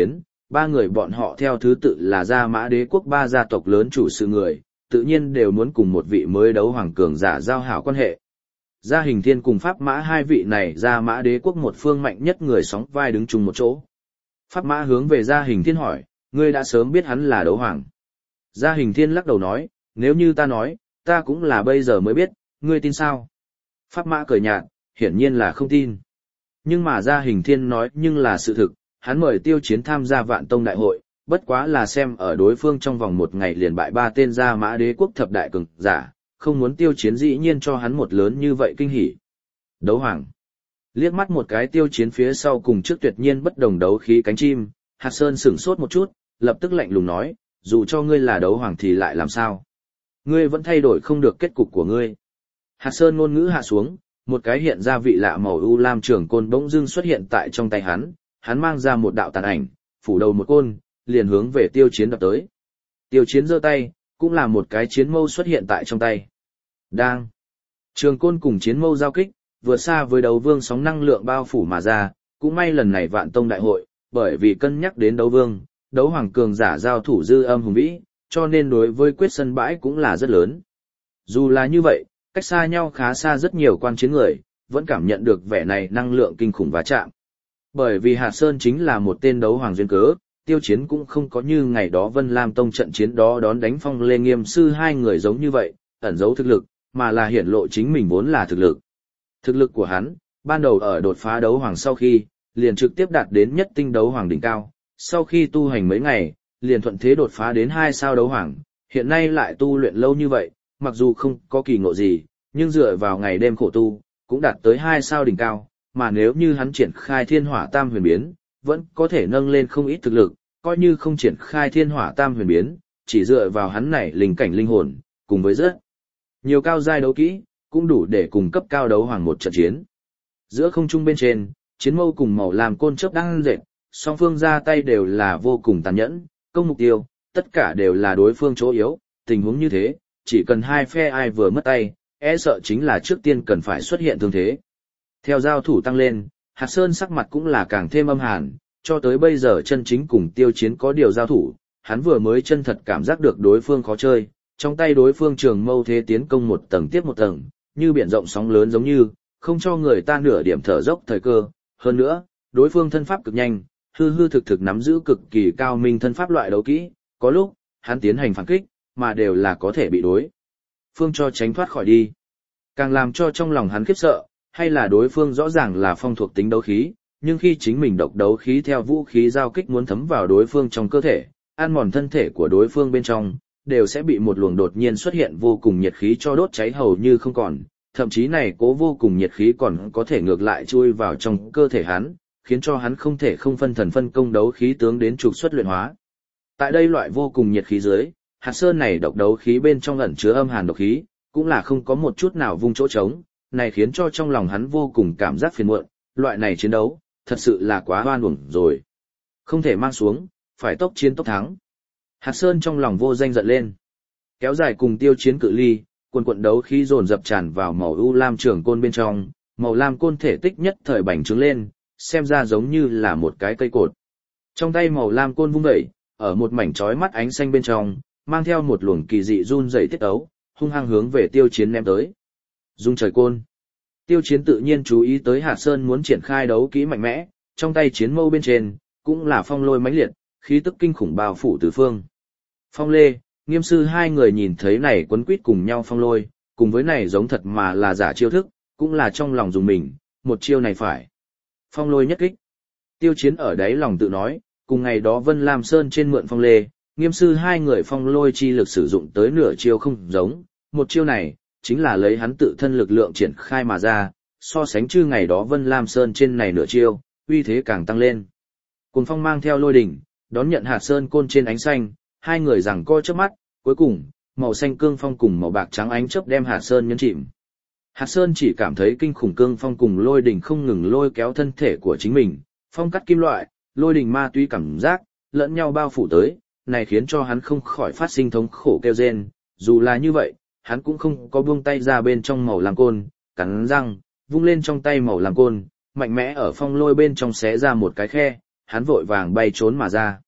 ba người bọn họ theo thứ tự là Gia Mã Đế quốc ba gia tộc lớn chủ sự người, tự nhiên đều muốn cùng một vị mới đấu hoàng cường giả giao hảo quan hệ. Gia Hình Thiên cùng Pháp Mã hai vị này Gia Mã Đế quốc một phương mạnh nhất người sóng vai đứng chung một chỗ. Pháp Mã hướng về Gia Hình Thiên hỏi, ngươi đã sớm biết hắn là đấu hoàng. Gia Hình Thiên lắc đầu nói, nếu như ta nói, ta cũng là bây giờ mới biết, ngươi tin sao? Pháp Mã cười nhạt, hiển nhiên là không tin. Nhưng mà Gia Hình Thiên nói nhưng là sự thực, hắn mời Tiêu Chiến tham gia Vạn Tông đại hội, bất quá là xem ở đối phương trong vòng một ngày liền bại ba tên Gia Mã Đế quốc thập đại cường giả, không muốn Tiêu Chiến dĩ nhiên cho hắn một lớn như vậy kinh hỉ. Đấu hoàng. Liếc mắt một cái Tiêu Chiến phía sau cùng trước tuyệt nhiên bất đồng đấu khí cánh chim, Hạt Sơn sửng sốt một chút, lập tức lạnh lùng nói, dù cho ngươi là đấu hoàng thì lại làm sao? Ngươi vẫn thay đổi không được kết cục của ngươi. Hạt Sơn ngôn ngữ hạ xuống, một cái hiện ra vị lạ màu u lam trường côn bỗng dưng xuất hiện tại trong tay hắn mang ra một đạo tàn ảnh, phủ đầu một côn, liền hướng về Tiêu Chiến đập tới. Tiêu Chiến giơ tay, cũng là một cái chiến mâu xuất hiện tại trong tay. Đang. Trường côn cùng chiến mâu giao kích, vượt xa với đấu vương sóng năng lượng bao phủ mà ra, cũng may lần này Vạn Tông đại hội, bởi vì cân nhắc đến đấu vương, đấu hoàng cường giả giao thủ dư âm hùng vĩ, cho nên đối với quyết sân bãi cũng là rất lớn. Dù là như vậy, cách xa nhau khá xa rất nhiều quan chiến người, vẫn cảm nhận được vẻ này năng lượng kinh khủng va chạm. Bởi vì Hạt Sơn chính là một tên đấu hoàng duyên cớ, Tiêu Chiến cũng không có như ngày đó Vân Lam Tông trận chiến đó đón đánh Phong Lê Nghiêm sư hai người giống như vậy, ẩn giấu thực lực, mà là hiển lộ chính mình vốn là thực lực. Thực lực của hắn, ban đầu ở đột phá đấu hoàng sau khi, liền trực tiếp đạt đến nhất tinh đấu hoàng đỉnh cao, sau khi tu hành mấy ngày, liền thuận thế đột phá đến 2 sao đấu hoàng, hiện nay lại tu luyện lâu như vậy, mặc dù không có kỳ ngộ gì, nhưng dựa vào ngày đêm khổ tu, cũng đạt tới 2 sao đỉnh cao, mà nếu như hắn triển khai Thiên Hỏa Tam Huyền Biến, vẫn có thể nâng lên không ít thực lực, coi như không triển khai Thiên Hỏa Tam Huyền Biến, chỉ dựa vào hắn này linh cảnh linh hồn, cùng với rất nhiều cao giai đấu kỹ, cũng đủ để cùng cấp cao đấu hoàng một trận chiến. Giữa không trung bên trên, chiến mâu cùng màu làm côn chớp đang dệt, song phương ra tay đều là vô cùng tàn nhẫn, công mục tiêu, tất cả đều là đối phương chỗ yếu, tình huống như thế, chỉ cần hai phe ai vừa mất tay, e sợ chính là trước tiên cần phải xuất hiện thương thế. Theo giao thủ tăng lên, Hạt Sơn sắc mặt cũng là càng thêm âm hàn, cho tới bây giờ chân chính cùng Tiêu Chiến có điều giao thủ, hắn vừa mới chân thật cảm giác được đối phương khó chơi, trong tay đối phương trường mâu thế tiến công một tầng tiếp một tầng, như biển rộng sóng lớn giống như, không cho người ta nửa điểm thở dốc thời cơ, hơn nữa, đối phương thân pháp cực nhanh, hư hư thực thực nắm giữ cực kỳ cao minh thân pháp loại đấu kỹ, có lúc, hắn tiến hành phản kích, mà đều là có thể bị đối phương cho tránh thoát khỏi đi. Càng làm cho trong lòng hắn khiếp sợ, hay là đối phương rõ ràng là phong thuộc tính đấu khí, nhưng khi chính mình độc đấu khí theo vũ khí giao kích muốn thấm vào đối phương trong cơ thể, ăn mòn thân thể của đối phương bên trong, đều sẽ bị một luồng đột nhiên xuất hiện vô cùng nhiệt khí cho đốt cháy hầu như không còn, thậm chí này cố vô cùng nhiệt khí còn có thể ngược lại chui vào trong cơ thể hắn, khiến cho hắn không thể không phân thần phân công đấu khí tướng đến trục xuất luyện hóa. Tại đây loại vô cùng nhiệt khí dưới, hạt sơn này độc đấu khí bên trong ẩn chứa âm hàn độc khí, cũng là không có một chút nào vung chỗ trống, này khiến cho trong lòng hắn vô cùng cảm giác phiền muộn, loại này chiến đấu, thật sự là quá oan uổng rồi. Không thể mang xuống, phải tốc chiến tốc thắng. Hạt Sơn trong lòng vô danh giận lên. Kéo dài cùng Tiêu Chiến cự ly, quần quận đấu khí dồn dập tràn vào màu u lam trường côn bên trong, màu lam côn thể tích nhất thời bành trướng lên, xem ra giống như là một cái cây cột. Trong tay màu lam côn vung dậy, ở một mảnh chói mắt ánh xanh bên trong, mang theo một luồng kỳ dị run rẩy tiết ấu, hung hăng hướng về Tiêu Chiến ném tới. Dung trời côn. Tiêu Chiến tự nhiên chú ý tới Hạt Sơn muốn triển khai đấu kỹ mạnh mẽ, trong tay chiến mâu bên trên, cũng là phong lôi mãnh liệt, khí tức kinh khủng bao phủ tứ phương. Phong Lê, Nghiêm sư hai người nhìn thấy này quấn quýt cùng nhau phong lôi, cùng với này giống thật mà là giả chiêu thức, cũng là trong lòng dùng mình, một chiêu này phải. Phong lôi nhất kích. Tiêu Chiến ở đáy lòng tự nói, cùng ngày đó Vân Lam Sơn trên mượn phong lê, Nghiêm sư hai người phong lôi chi lực sử dụng tới nửa chiêu không giống, một chiêu này, chính là lấy hắn tự thân lực lượng triển khai mà ra, so sánh chư ngày đó Vân Lam Sơn trên này nửa chiêu, uy thế càng tăng lên. Cùng phong mang theo lôi đỉnh, đón nhận Hạt Sơn côn trên ánh xanh, hai người giằng co chớp mắt, cuối cùng, màu xanh cương phong cùng màu bạc trắng ánh chớp đem Hạt Sơn nhấn chìm. Hạt Sơn chỉ cảm thấy kinh khủng cương phong cùng lôi đỉnh không ngừng lôi kéo thân thể của chính mình, phong cắt kim loại, lôi đỉnh ma túy cảm giác, lẫn nhau bao phủ tới, này khiến cho hắn không khỏi phát sinh thống khổ kêu rên, dù là như vậy, hắn cũng không có buông tay ra bên trong màu làm côn, cắn răng, vung lên trong tay màu làm côn, mạnh mẽ ở phong lôi bên trong xé ra một cái khe, hắn vội vàng bay trốn mà ra.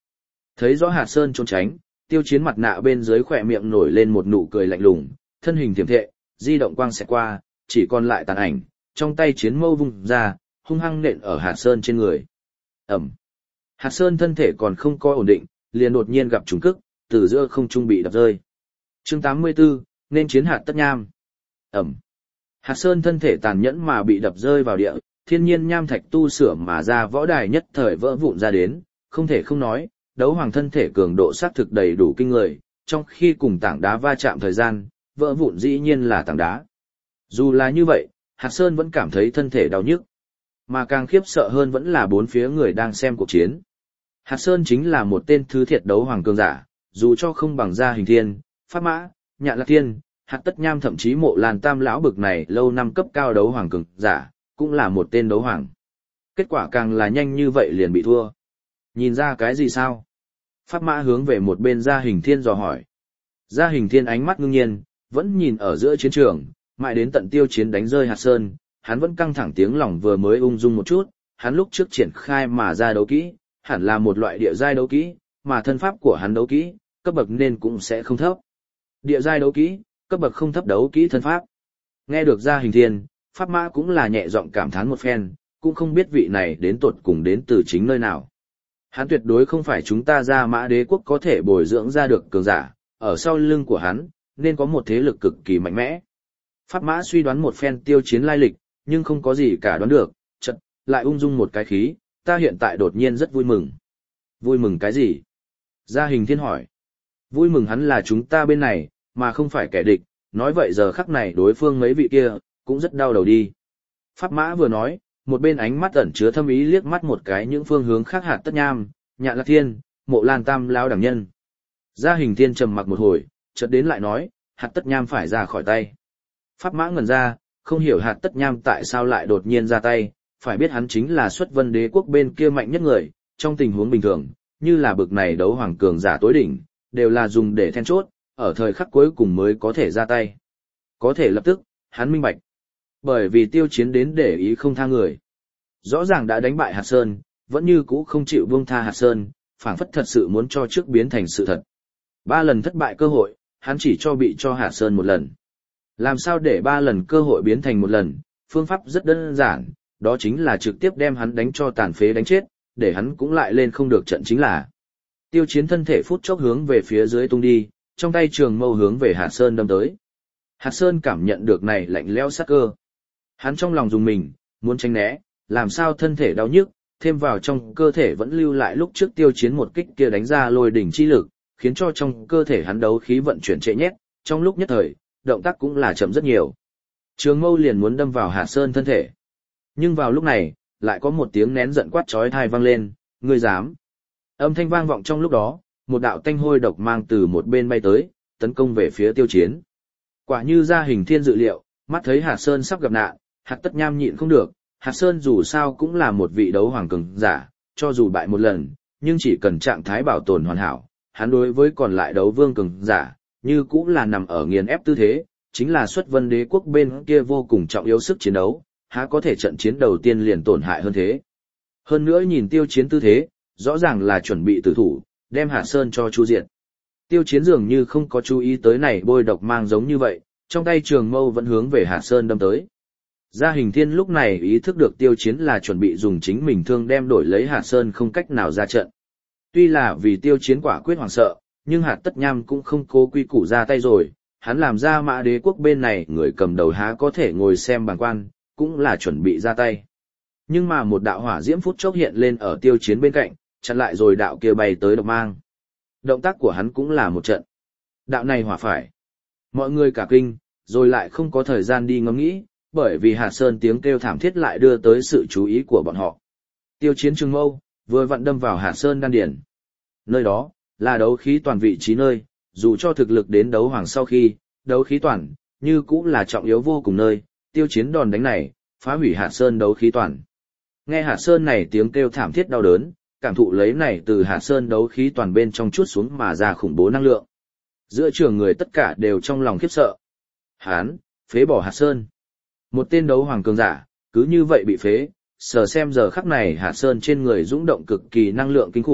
Thấy rõ Hạt Sơn trốn tránh, Tiêu Chiến mặt nạ bên dưới khỏe miệng nổi lên một nụ cười lạnh lùng, thân hình tiềm thệ, di động quang xẹt qua, chỉ còn lại tàn ảnh, trong tay chiến mâu vung ra, hung hăng nện ở Hạt Sơn trên người. Ẩm. Hạt Sơn thân thể còn không có ổn định, liền đột nhiên gặp trùng kích, từ giữa không trung bị đập rơi. Chương 84, nên chiến hạt tất nham. Ẩm. Hạt Sơn thân thể tàn nhẫn mà bị đập rơi vào địa, thiên nhiên nham thạch tu sửa mà ra võ đài nhất thời vỡ vụn ra đến, không thể không nói, đấu hoàng thân thể cường độ sát thực đầy đủ kinh người, trong khi cùng tảng đá va chạm thời gian, vỡ vụn dĩ nhiên là tảng đá. Dù là như vậy, Hạt Sơn vẫn cảm thấy thân thể đau nhức. Mà càng khiếp sợ hơn vẫn là bốn phía người đang xem cuộc chiến. Hạt Sơn chính là một tên thứ thiệt đấu hoàng cường giả, dù cho không bằng Gia Hình Thiên, Pháp Mã, Nhạn Lạc Thiên, Hạt Tất Nham thậm chí Mộ Lan Tam lão bực này lâu năm cấp cao đấu hoàng cường giả, cũng là một tên đấu hoàng. Kết quả càng là nhanh như vậy liền bị thua. Nhìn ra cái gì sao? Pháp Mã hướng về một bên Gia Hình Thiên dò hỏi. Gia Hình Thiên ánh mắt ngưng nhiên, vẫn nhìn ở giữa chiến trường, mãi đến tận Tiêu Chiến đánh rơi Hạt Sơn, hắn vẫn căng thẳng tiếng lòng vừa mới ung dung một chút, hắn lúc trước triển khai mà ra đấu kỹ, hẳn là một loại địa giai đấu kỹ, mà thân pháp của hắn đấu kỹ, cấp bậc nên cũng sẽ không thấp. Địa giai đấu kỹ, cấp bậc không thấp đấu kỹ thân pháp. Nghe được Gia Hình Thiên, Pháp Mã cũng là nhẹ giọng cảm thán một phen, cũng không biết vị này đến tột cùng đến từ chính nơi nào. Hắn tuyệt đối không phải chúng ta Gia Mã Đế quốc có thể bồi dưỡng ra được cường giả, ở sau lưng của hắn, nên có một thế lực cực kỳ mạnh mẽ. Pháp Mã suy đoán một phen Tiêu Chiến lai lịch, nhưng không có gì cả đoán được, chợt lại ung dung một cái khí, ta hiện tại đột nhiên rất vui mừng. Vui mừng cái gì? Gia Hình Thiên hỏi. Vui mừng hắn là chúng ta bên này, mà không phải kẻ địch, nói vậy giờ khắc này đối phương mấy vị kia, cũng rất đau đầu đi. Pháp Mã vừa nói, một bên ánh mắt ẩn chứa thâm ý liếc mắt một cái những phương hướng khác Hạt Tất Nham, Nhạn Lạc Thiên, Mộ Lan Tam lão đẳng nhân. Gia Hình Thiên trầm mặc một hồi, chợt đến lại nói, Hạt Tất Nham phải ra khỏi tay. Pháp Mã ngẩn ra, không hiểu Hạt Tất Nham tại sao lại đột nhiên ra tay, phải biết hắn chính là Xuất Vân Đế quốc bên kia mạnh nhất người, trong tình huống bình thường, như là bực này đấu hoàng cường giả tối đỉnh, đều là dùng để then chốt, ở thời khắc cuối cùng mới có thể ra tay. Có thể lập tức, hắn minh bạch. Bởi vì Tiêu Chiến đến để ý không tha người. Rõ ràng đã đánh bại Hạt Sơn, vẫn như cũ không chịu buông tha Hạt Sơn, phảng phất thật sự muốn cho trước biến thành sự thật. 3 lần thất bại cơ hội, hắn chỉ cho bị cho Hạt Sơn 1 lần. Làm sao để 3 lần cơ hội biến thành 1 lần, phương pháp rất đơn giản, đó chính là trực tiếp đem hắn đánh cho tàn phế đánh chết, để hắn cũng lại lên không được trận chính là. Tiêu Chiến thân thể phút chốc hướng về phía dưới tung đi, trong tay trường mâu hướng về Hạt Sơn đâm tới. Hạt Sơn cảm nhận được này lạnh lẽo sát cơ. Hắn trong lòng dùng mình, muốn tránh né, làm sao thân thể đau nhức, thêm vào trong cơ thể vẫn lưu lại lúc trước Tiêu Chiến một kích kia đánh ra lôi đỉnh chi lực, khiến cho trong cơ thể hắn đấu khí vận chuyển trệ nhét, trong lúc nhất thời, động tác cũng là chậm rất nhiều. Trường mâu liền muốn đâm vào Hạt Sơn thân thể. Nhưng vào lúc này, lại có một tiếng nén giận quát chói tai vang lên, ngươi dám. Âm thanh vang vọng trong lúc đó, một đạo tanh hôi độc mang từ một bên bay tới, tấn công về phía Tiêu Chiến. Quả như Gia Hình Thiên dự liệu, mắt thấy Hạt Sơn sắp gặp nạn, Hạt Tất Nham nhịn không được, Hạt Sơn dù sao cũng là một vị đấu hoàng cường giả, cho dù bại 1 lần, nhưng chỉ cần trạng thái bảo tồn hoàn hảo, hắn đối với còn lại đấu vương cường giả, như cũng là nằm ở nghiền ép tư thế, chính là Xuất Vân Đế quốc bên kia vô cùng trọng yếu sức chiến đấu, há có thể trận chiến đầu tiên liền tổn hại hơn thế. Hơn nữa nhìn Tiêu Chiến tư thế, rõ ràng là chuẩn bị tử thủ, đem Hạt Sơn cho chu diệt. Tiêu Chiến dường như không có chú ý tới này bôi độc mang giống như vậy, trong tay trường mâu vẫn hướng về Hạt Sơn đâm tới. Gia Hình Thiên lúc này ý thức được Tiêu Chiến là chuẩn bị dùng chính mình thương đem đổi lấy Hạt Sơn không cách nào ra trận. Tuy là vì Tiêu Chiến quả quyết hoảng sợ, nhưng Hạt Tất Nham cũng không cố quy củ ra tay rồi, hắn làm Gia Mã Đế quốc bên này người cầm đầu há có thể ngồi xem bàng quan, cũng là chuẩn bị ra tay. Nhưng mà một đạo hỏa diễm phút chốc hiện lên ở Tiêu Chiến bên cạnh, chặn lại rồi đạo kia bay tới độc mang. Động tác của hắn cũng là một trận. Đạo này hỏa phải. Mọi người cả kinh, rồi lại không có thời gian đi ngẫm nghĩ, bởi vì Hạt Sơn tiếng kêu thảm thiết lại đưa tới sự chú ý của bọn họ. Tiêu Chiến trường mâu, vừa vặn đâm vào Hạt Sơn đan điển. Nơi đó, là đấu khí toàn vị trí nơi, dù cho thực lực đến đấu hoàng sau khi, đấu khí toàn, như cũng là trọng yếu vô cùng nơi, Tiêu Chiến đòn đánh này, phá hủy Hạt Sơn đấu khí toàn. Nghe Hạt Sơn này tiếng kêu thảm thiết đau đớn, cảm thụ lấy này từ Hạt Sơn đấu khí toàn bên trong chút xuống mà ra khủng bố năng lượng. Giữa trường người tất cả đều trong lòng khiếp sợ. Hán, phế bỏ Hạt Sơn. Một tên đấu hoàng cường giả, cứ như vậy bị phế, sờ xem giờ khắc này Hạt Sơn trên người dũng động cực kỳ năng lượng kinh khủng,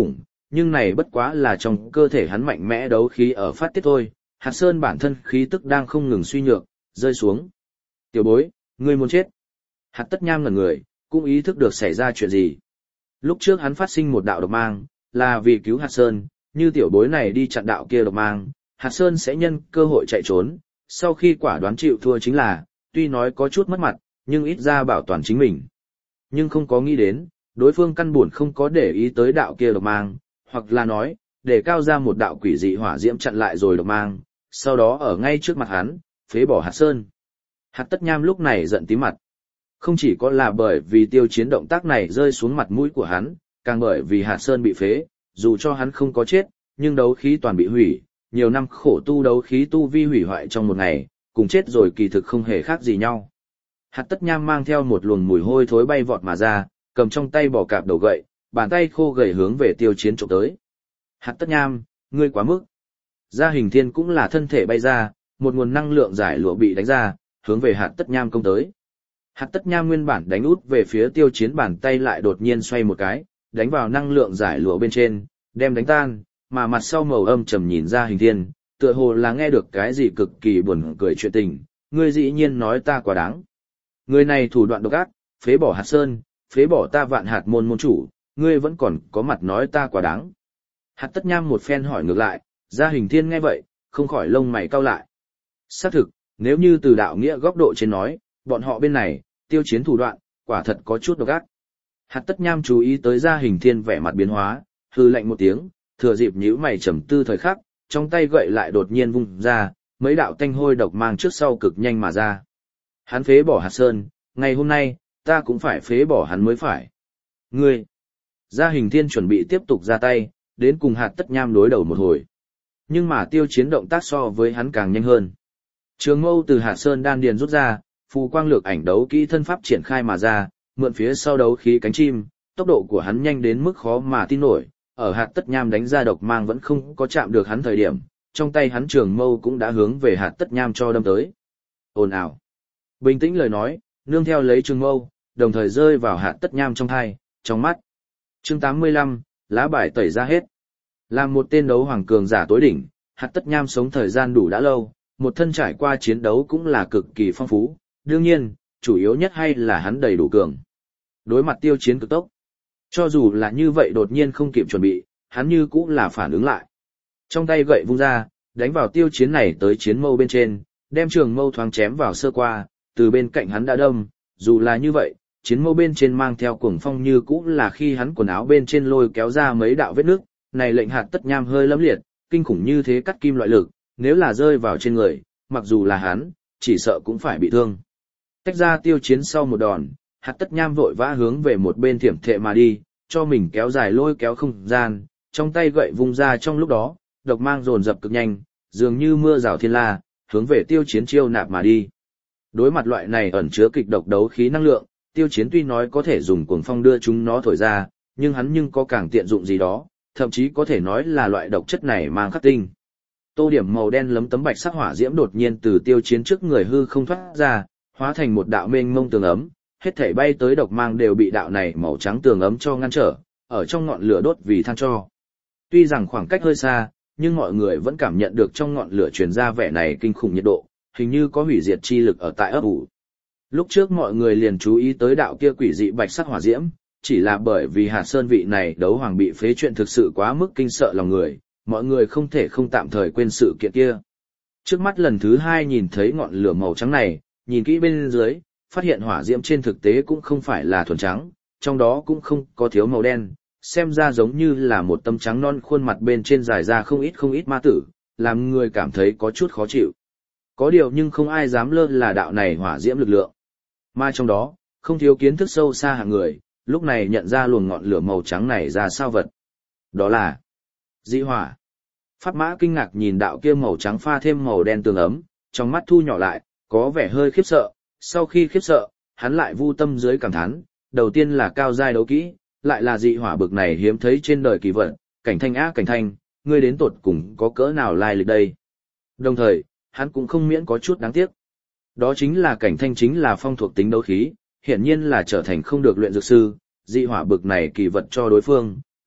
nhưng này bất quá là trong cơ thể hắn mạnh mẽ đấu khí ở phát tiết thôi, hạt sơn bản thân khí tức đang không ngừng suy nhược, rơi xuống. Tiểu bối, ngươi muốn chết. Hạt tất nham ngẩn người, cũng ý thức được xảy ra chuyện gì. Lúc trước hắn phát sinh một đạo độc mang, là vì cứu hạt sơn, như tiểu bối này đi chặn đạo kia độc mang, hạt sơn sẽ nhân cơ hội chạy trốn, sau khi quả đoán chịu thua chính là, tuy nói có chút mất mặt, nhưng ít ra bảo toàn chính mình. Nhưng không có nghĩ đến, đối phương căn buồn không có để ý tới đạo kia độc mang, hoặc là nói, để cao ra một đạo quỷ dị hỏa diễm chặn lại rồi độc mang, sau đó ở ngay trước mặt hắn, phế bỏ hạt sơn. Hạt tất nham lúc này giận tím mặt. Không chỉ có là bởi vì tiêu chiến động tác này rơi xuống mặt mũi của hắn, càng bởi vì hạt sơn bị phế, dù cho hắn không có chết, nhưng đấu khí toàn bị hủy, nhiều năm khổ tu đấu khí tu vi hủy hoại trong một ngày, cùng chết rồi kỳ thực không hề khác gì nhau. Hạt tất nham mang theo một luồng mùi hôi thối bay vọt mà ra, cầm trong tay bò cạp đầu gậy, bàn tay khô gầy hướng về tiêu chiến trộm tới. Hạt tất nham, ngươi quá mức. Gia hình thiên cũng là thân thể bay ra, một nguồn năng lượng giải lụa bị đánh ra, hướng về hạt tất nham công tới. Hạt tất nham nguyên bản đánh út về phía tiêu chiến, bàn tay lại đột nhiên xoay một cái, đánh vào năng lượng giải lụa bên trên, đem đánh tan, mà mặt sau màu âm trầm nhìn Gia hình thiên, tựa hồ là nghe được cái gì cực kỳ buồn cười chuyện tình, ngươi dĩ nhiên nói ta quá đáng. Người này thủ đoạn độc ác, phế bỏ hạt sơn, phế bỏ ta vạn hạt môn môn chủ, ngươi vẫn còn có mặt nói ta quá đáng. Hạt tất nham một phen hỏi ngược lại, Gia hình thiên nghe vậy, không khỏi lông mày cau lại. Xác thực, nếu như từ đạo nghĩa góc độ trên nói, bọn họ bên này, tiêu chiến thủ đoạn, quả thật có chút độc ác. Hạt tất nham chú ý tới Gia hình thiên vẻ mặt biến hóa, hư lạnh một tiếng, thừa dịp nhíu mày trầm tư thời khắc, trong tay gậy lại đột nhiên vung ra, mấy đạo tanh hôi độc mang trước sau cực nhanh mà ra. Hắn phế bỏ hạt sơn, ngày hôm nay, ta cũng phải phế bỏ hắn mới phải. Ngươi! Gia hình thiên chuẩn bị tiếp tục ra tay, đến cùng hạt tất nham đối đầu một hồi. Nhưng mà tiêu chiến động tác so với hắn càng nhanh hơn. Trường mâu từ hạt sơn đan điền rút ra, phù quang lược ảnh đấu kỹ thân pháp triển khai mà ra, mượn phía sau đấu khí cánh chim, tốc độ của hắn nhanh đến mức khó mà tin nổi, ở hạt tất nham đánh ra độc mang vẫn không có chạm được hắn thời điểm, trong tay hắn trường mâu cũng đã hướng về hạt tất nham cho đâm tới. Ồn ào. Bình tĩnh lời nói, nương theo lấy trường mâu, đồng thời rơi vào hạt tất nham trong hai, trong mắt. Chương 85, lá bài tẩy ra hết. Làm một tên đấu hoàng cường giả tối đỉnh, hạt tất nham sống thời gian đủ đã lâu, một thân trải qua chiến đấu cũng là cực kỳ phong phú, đương nhiên, chủ yếu nhất hay là hắn đầy đủ cường. Đối mặt tiêu chiến cực tốc, cho dù là như vậy đột nhiên không kịp chuẩn bị, hắn như cũng là phản ứng lại. Trong tay gậy vung ra, đánh vào tiêu chiến này tới chiến mâu bên trên, đem trường mâu thoáng chém vào sơ qua, từ bên cạnh hắn đã đâm, dù là như vậy, chiến mâu bên trên mang theo cuồng phong như cũng là khi hắn quần áo bên trên lôi kéo ra mấy đạo vết nước, này lệnh hạt tất nham hơi lẫm liệt, kinh khủng như thế cắt kim loại lực, nếu là rơi vào trên người, mặc dù là hắn, chỉ sợ cũng phải bị thương. Tách ra tiêu chiến sau một đòn, hạt tất nham vội vã hướng về một bên thiểm thệ mà đi, cho mình kéo dài lôi kéo không gian, trong tay gậy vung ra trong lúc đó, độc mang dồn dập cực nhanh, dường như mưa rào thiên la, hướng về tiêu chiến chiêu nạp mà đi. Đối mặt loại này ẩn chứa kịch độc đấu khí năng lượng, tiêu chiến tuy nói có thể dùng cuồng phong đưa chúng nó thổi ra, nhưng hắn nhưng có càng tiện dụng gì đó, thậm chí có thể nói là loại độc chất này mang khắc tinh. Tô điểm màu đen lấm tấm bạch sắc hỏa diễm đột nhiên từ tiêu chiến trước người hư không thoát ra, hóa thành một đạo mênh mông tường ấm, hết thảy bay tới độc mang đều bị đạo này màu trắng tường ấm cho ngăn trở, ở trong ngọn lửa đốt vì than cho. Tuy rằng khoảng cách hơi xa, nhưng mọi người vẫn cảm nhận được trong ngọn lửa truyền ra vẻ này kinh khủng nhiệt độ, hình như có hủy diệt chi lực ở tại ấp ủ. Lúc trước mọi người liền chú ý tới đạo kia quỷ dị bạch sắc hỏa diễm, chỉ là bởi vì hạt sơn vị này đấu hoàng bị phế chuyện thực sự quá mức kinh sợ lòng người, mọi người không thể không tạm thời quên sự kiện kia. Trước mắt lần thứ hai nhìn thấy ngọn lửa màu trắng này, nhìn kỹ bên dưới, phát hiện hỏa diễm trên thực tế cũng không phải là thuần trắng, trong đó cũng không có thiếu màu đen, xem ra giống như là một tấm trắng non khuôn mặt bên trên dài ra không ít ma tử, làm người cảm thấy có chút khó chịu. Có điều nhưng không ai dám lơ là đạo này hỏa diễm lực lượng. Mà trong đó, không thiếu kiến thức sâu xa hạng người, lúc này nhận ra luồng ngọn lửa màu trắng này ra sao vật. Đó là dị hỏa. Pháp Mã kinh ngạc nhìn đạo kia màu trắng pha thêm màu đen tường ấm, trong mắt thu nhỏ lại, có vẻ hơi khiếp sợ. Sau khi khiếp sợ, hắn lại vu tâm dưới cảm thán, đầu tiên là cao giai đấu kỹ, lại là dị hỏa bực này hiếm thấy trên đời kỳ vật, cảnh thanh cảnh thanh, ngươi đến tột cùng có cỡ nào lai lịch đây. Đồng thời, hắn cũng không miễn có chút đáng tiếc. Đó chính là cảnh thanh chính là phong thuộc tính đấu khí, hiển nhiên là trở thành không được luyện dược sư, dị hỏa bực này kỳ vật cho đối phương,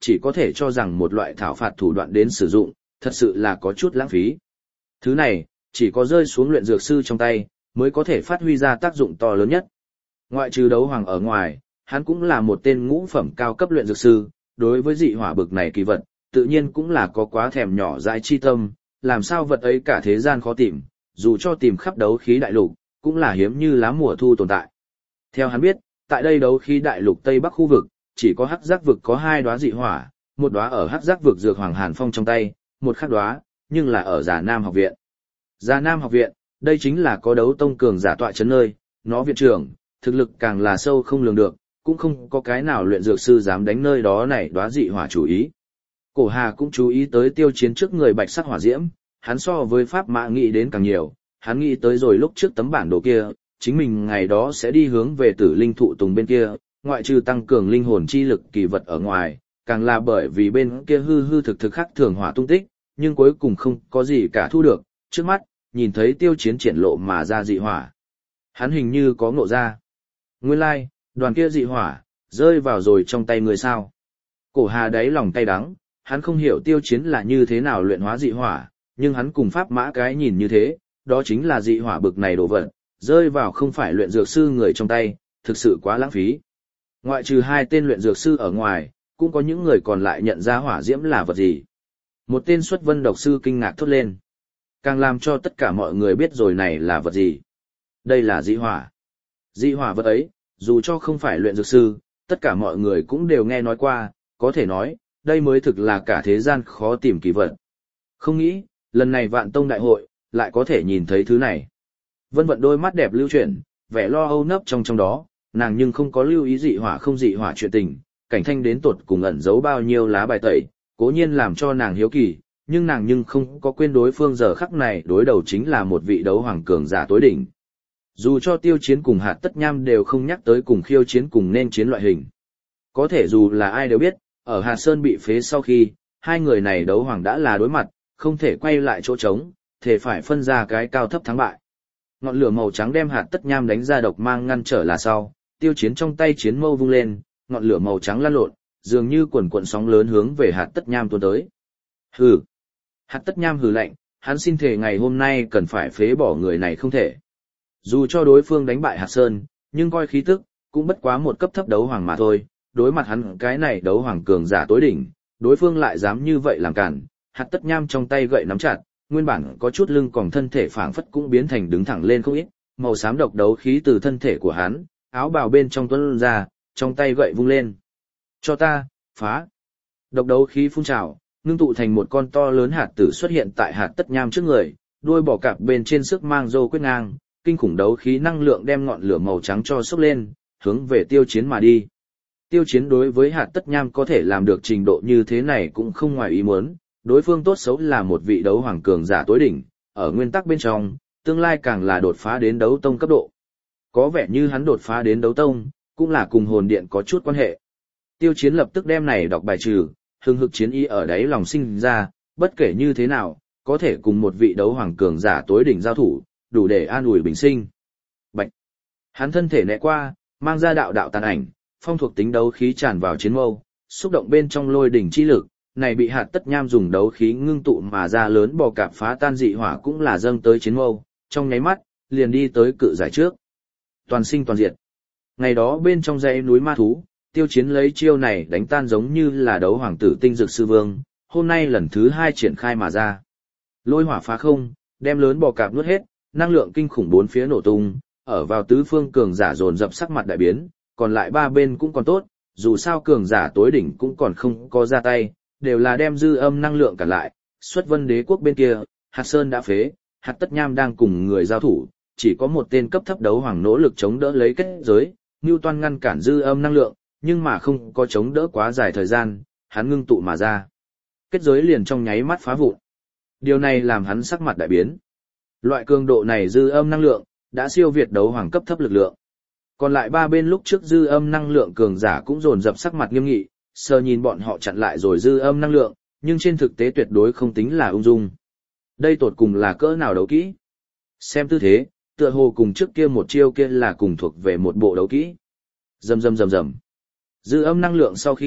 chỉ có thể cho rằng một loại thảo phạt thủ đoạn đến sử dụng, thật sự là có chút lãng phí. Thứ này, chỉ có rơi xuống luyện dược sư trong tay, mới có thể phát huy ra tác dụng to lớn nhất. Ngoại trừ đấu hoàng ở ngoài, hắn cũng là một tên ngũ phẩm cao cấp luyện dược sư, đối với dị hỏa bực này kỳ vật, tự nhiên cũng là có quá thèm nhỏ dãi chi tâm, làm sao vật ấy cả thế gian khó tìm, dù cho tìm khắp đấu khí đại lục, cũng là hiếm như lá mùa thu tồn tại. Theo hắn biết, tại đây đấu khí đại lục Tây Bắc khu vực, chỉ có hắc giác vực có 2 đóa dị hỏa, một đóa ở hắc giác vực dược hoàng Hàn Phong trong tay, một khác đóa, nhưng là ở Già Nam học viện. Già Nam học viện, đây chính là có đấu tông cường giả tọa chấn nơi, nó viện trưởng, thực lực càng là sâu không lường được, cũng không có cái nào luyện dược sư dám đánh nơi đó này đóa dị hỏa chủ ý. Cổ Hà cũng chú ý tới Tiêu Chiến trước người bạch sắc hỏa diễm, hắn so với pháp mã nghĩ đến càng nhiều, hắn nghĩ tới rồi lúc trước tấm bản đồ kia, chính mình ngày đó sẽ đi hướng về Tử Linh thụ tùng bên kia, ngoại trừ tăng cường linh hồn chi lực kỳ vật ở ngoài, càng là bởi vì bên kia hư hư thực thực khắc thường hỏa tung tích, nhưng cuối cùng không có gì cả thu được, trước mắt, nhìn thấy Tiêu Chiến triển lộ mà ra dị hỏa. Hắn hình như có ngộ ra. Nguyên lai, đoàn kia dị hỏa, rơi vào rồi trong tay người sao. Cổ Hà đáy lòng cay đắng, hắn không hiểu Tiêu Chiến là như thế nào luyện hóa dị hỏa, nhưng hắn cùng pháp mã cái nhìn như thế, đó chính là dị hỏa bực này đồ vật, rơi vào không phải luyện dược sư người trong tay, thực sự quá lãng phí. Ngoại trừ 2 tên luyện dược sư ở ngoài, cũng có những người còn lại nhận ra hỏa diễm là vật gì. Một tên xuất vân độc sư kinh ngạc thốt lên. Càng làm cho tất cả mọi người biết rồi này là vật gì. Đây là dị hỏa. Dị hỏa vật ấy, dù cho không phải luyện dược sư, tất cả mọi người cũng đều nghe nói qua, có thể nói, đây mới thực là cả thế gian khó tìm kỳ vật. Không nghĩ, lần này Vạn Tông đại hội, lại có thể nhìn thấy thứ này. Vân Vận đôi mắt đẹp lưu chuyển, vẻ lo âu nấp trong đó, nàng nhưng không có lưu ý dị hỏa không dị hỏa chuyện tình, Cảnh Thanh đến tột cùng ẩn giấu bao nhiêu lá bài tẩy, cố nhiên làm cho nàng hiếu kỳ, nhưng nàng nhưng không có quên đối phương giờ khắc này đối đầu chính là một vị đấu hoàng cường giả tối đỉnh. Dù cho Tiêu Chiến cùng Hạt Tất Nham đều không nhắc tới cùng khiêu chiến cùng nên chiến loại hình. Có thể dù là ai đều biết, ở Hạt Sơn bị phế sau khi, 2 người này đấu hoàng đã là đối mặt, không thể quay lại chỗ trống, thể phải phân ra cái cao thấp thắng bại. Ngọn lửa màu trắng đem Hạt Tất Nham đánh ra độc mang ngăn trở là sau, Tiêu Chiến trong tay chiến mâu vung lên, ngọn lửa màu trắng lăn lộn, dường như quần cuộn sóng lớn hướng về Hạt Tất Nham tuôn tới. Hừ. Hạt Tất Nham hừ lạnh, hắn xin thề ngày hôm nay cần phải phế bỏ người này không thể. Dù cho đối phương đánh bại Hạt Sơn, nhưng coi khí tức, cũng bất quá một cấp thấp đấu hoàng mà thôi, đối mặt hắn cái này đấu hoàng cường giả tối đỉnh, đối phương lại dám như vậy làm cản, Hạt Tất Nham trong tay gậy nắm chặt, nguyên bản có chút lưng còng thân thể phảng phất cũng biến thành đứng thẳng lên không ít, màu xám độc đấu khí từ thân thể của hắn, áo bào bên trong tuôn ra, trong tay gậy vung lên. Cho ta, phá. Độc đấu khí phun trào, ngưng tụ thành một con to lớn hạt tử xuất hiện tại Hạt Tất Nham trước người, đuôi bò cạp bên trên sức mang rô quyết ngang, kinh khủng đấu khí năng lượng đem ngọn lửa màu trắng cho sốc lên, hướng về Tiêu Chiến mà đi. Tiêu Chiến đối với Hạt Tất Nham có thể làm được trình độ như thế này cũng không ngoài ý muốn, đối phương tốt xấu là một vị đấu hoàng cường giả tối đỉnh, ở nguyên tắc bên trong, tương lai càng là đột phá đến đấu tông cấp độ. Có vẻ như hắn đột phá đến đấu tông, cũng là cùng hồn điện có chút quan hệ. Tiêu Chiến lập tức đem này đọc bài trừ, hưng hực chiến ý ở đáy lòng sinh ra, bất kể như thế nào, có thể cùng một vị đấu hoàng cường giả tối đỉnh giao thủ, đủ để an ủi bình sinh. Bạch. Hắn thân thể nẹ qua, mang ra đạo đạo tàn ảnh, phong thuộc tính đấu khí tràn vào chiến mâu, xúc động bên trong lôi đỉnh chi lực, này bị Hạt Tất Nham dùng đấu khí ngưng tụ mà ra lớn bò cạp phá tan dị hỏa cũng là dâng tới chiến mâu, trong nháy mắt, liền đi tới cự giải trước. Toàn sinh toàn diệt. Ngày đó bên trong dãy núi ma thú, Tiêu Chiến lấy chiêu này đánh tan giống như là đấu hoàng tử tinh dược sư vương, hôm nay lần thứ 2 triển khai mà ra. Lôi hỏa phá không, đem lớn bò cạp nuốt hết, năng lượng kinh khủng bốn phía nổ tung, ở vào tứ phương cường giả dồn dập sắc mặt đại biến, còn lại 3 bên cũng còn tốt, dù sao cường giả tối đỉnh cũng còn không có ra tay, đều là đem dư âm năng lượng cả lại. Xuất Vân Đế quốc bên kia, Hạt Sơn đã phế, Hạt Tất Nham đang cùng người giao thủ, chỉ có một tên cấp thấp đấu hoàng nỗ lực chống đỡ lấy kết giới, Newton ngăn cản dư âm năng lượng, nhưng mà không có chống đỡ quá dài thời gian, hắn ngưng tụ mà ra. Kết giới liền trong nháy mắt phá vụn. Điều này làm hắn sắc mặt đại biến. Loại cường độ này dư âm năng lượng, đã siêu việt đấu hoàng cấp thấp lực lượng. Còn lại 3 bên lúc trước dư âm năng lượng cường giả cũng dồn dập sắc mặt nghiêm nghị, sờ nhìn bọn họ chặn lại rồi dư âm năng lượng, nhưng trên thực tế tuyệt đối không tính là ung dung. Đây tột cùng là cỡ nào đấu kỹ? Xem tư thế, tựa hồ cùng trước kia một chiêu kia là cùng thuộc về một bộ đấu kỹ. Rầm rầm rầm rầm. Dư âm năng lượng sau khi,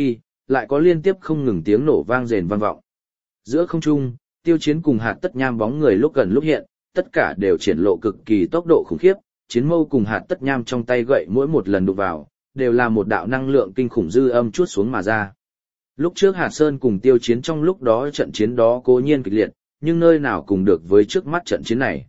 lại có liên tiếp không ngừng tiếng nổ vang rền vang vọng. Giữa không trung, Tiêu Chiến cùng Hạt Tất Nham bóng người lúc gần lúc hiện, tất cả đều triển lộ cực kỳ tốc độ khủng khiếp, chiến mâu cùng Hạt Tất Nham trong tay gậy mỗi một lần đụng vào, đều là một đạo năng lượng kinh khủng dư âm chuốt xuống mà ra. Lúc trước Hạt Sơn cùng Tiêu Chiến trong lúc đó trận chiến đó cố nhiên kịch liệt, nhưng nơi nào cùng được với trước mắt trận chiến này.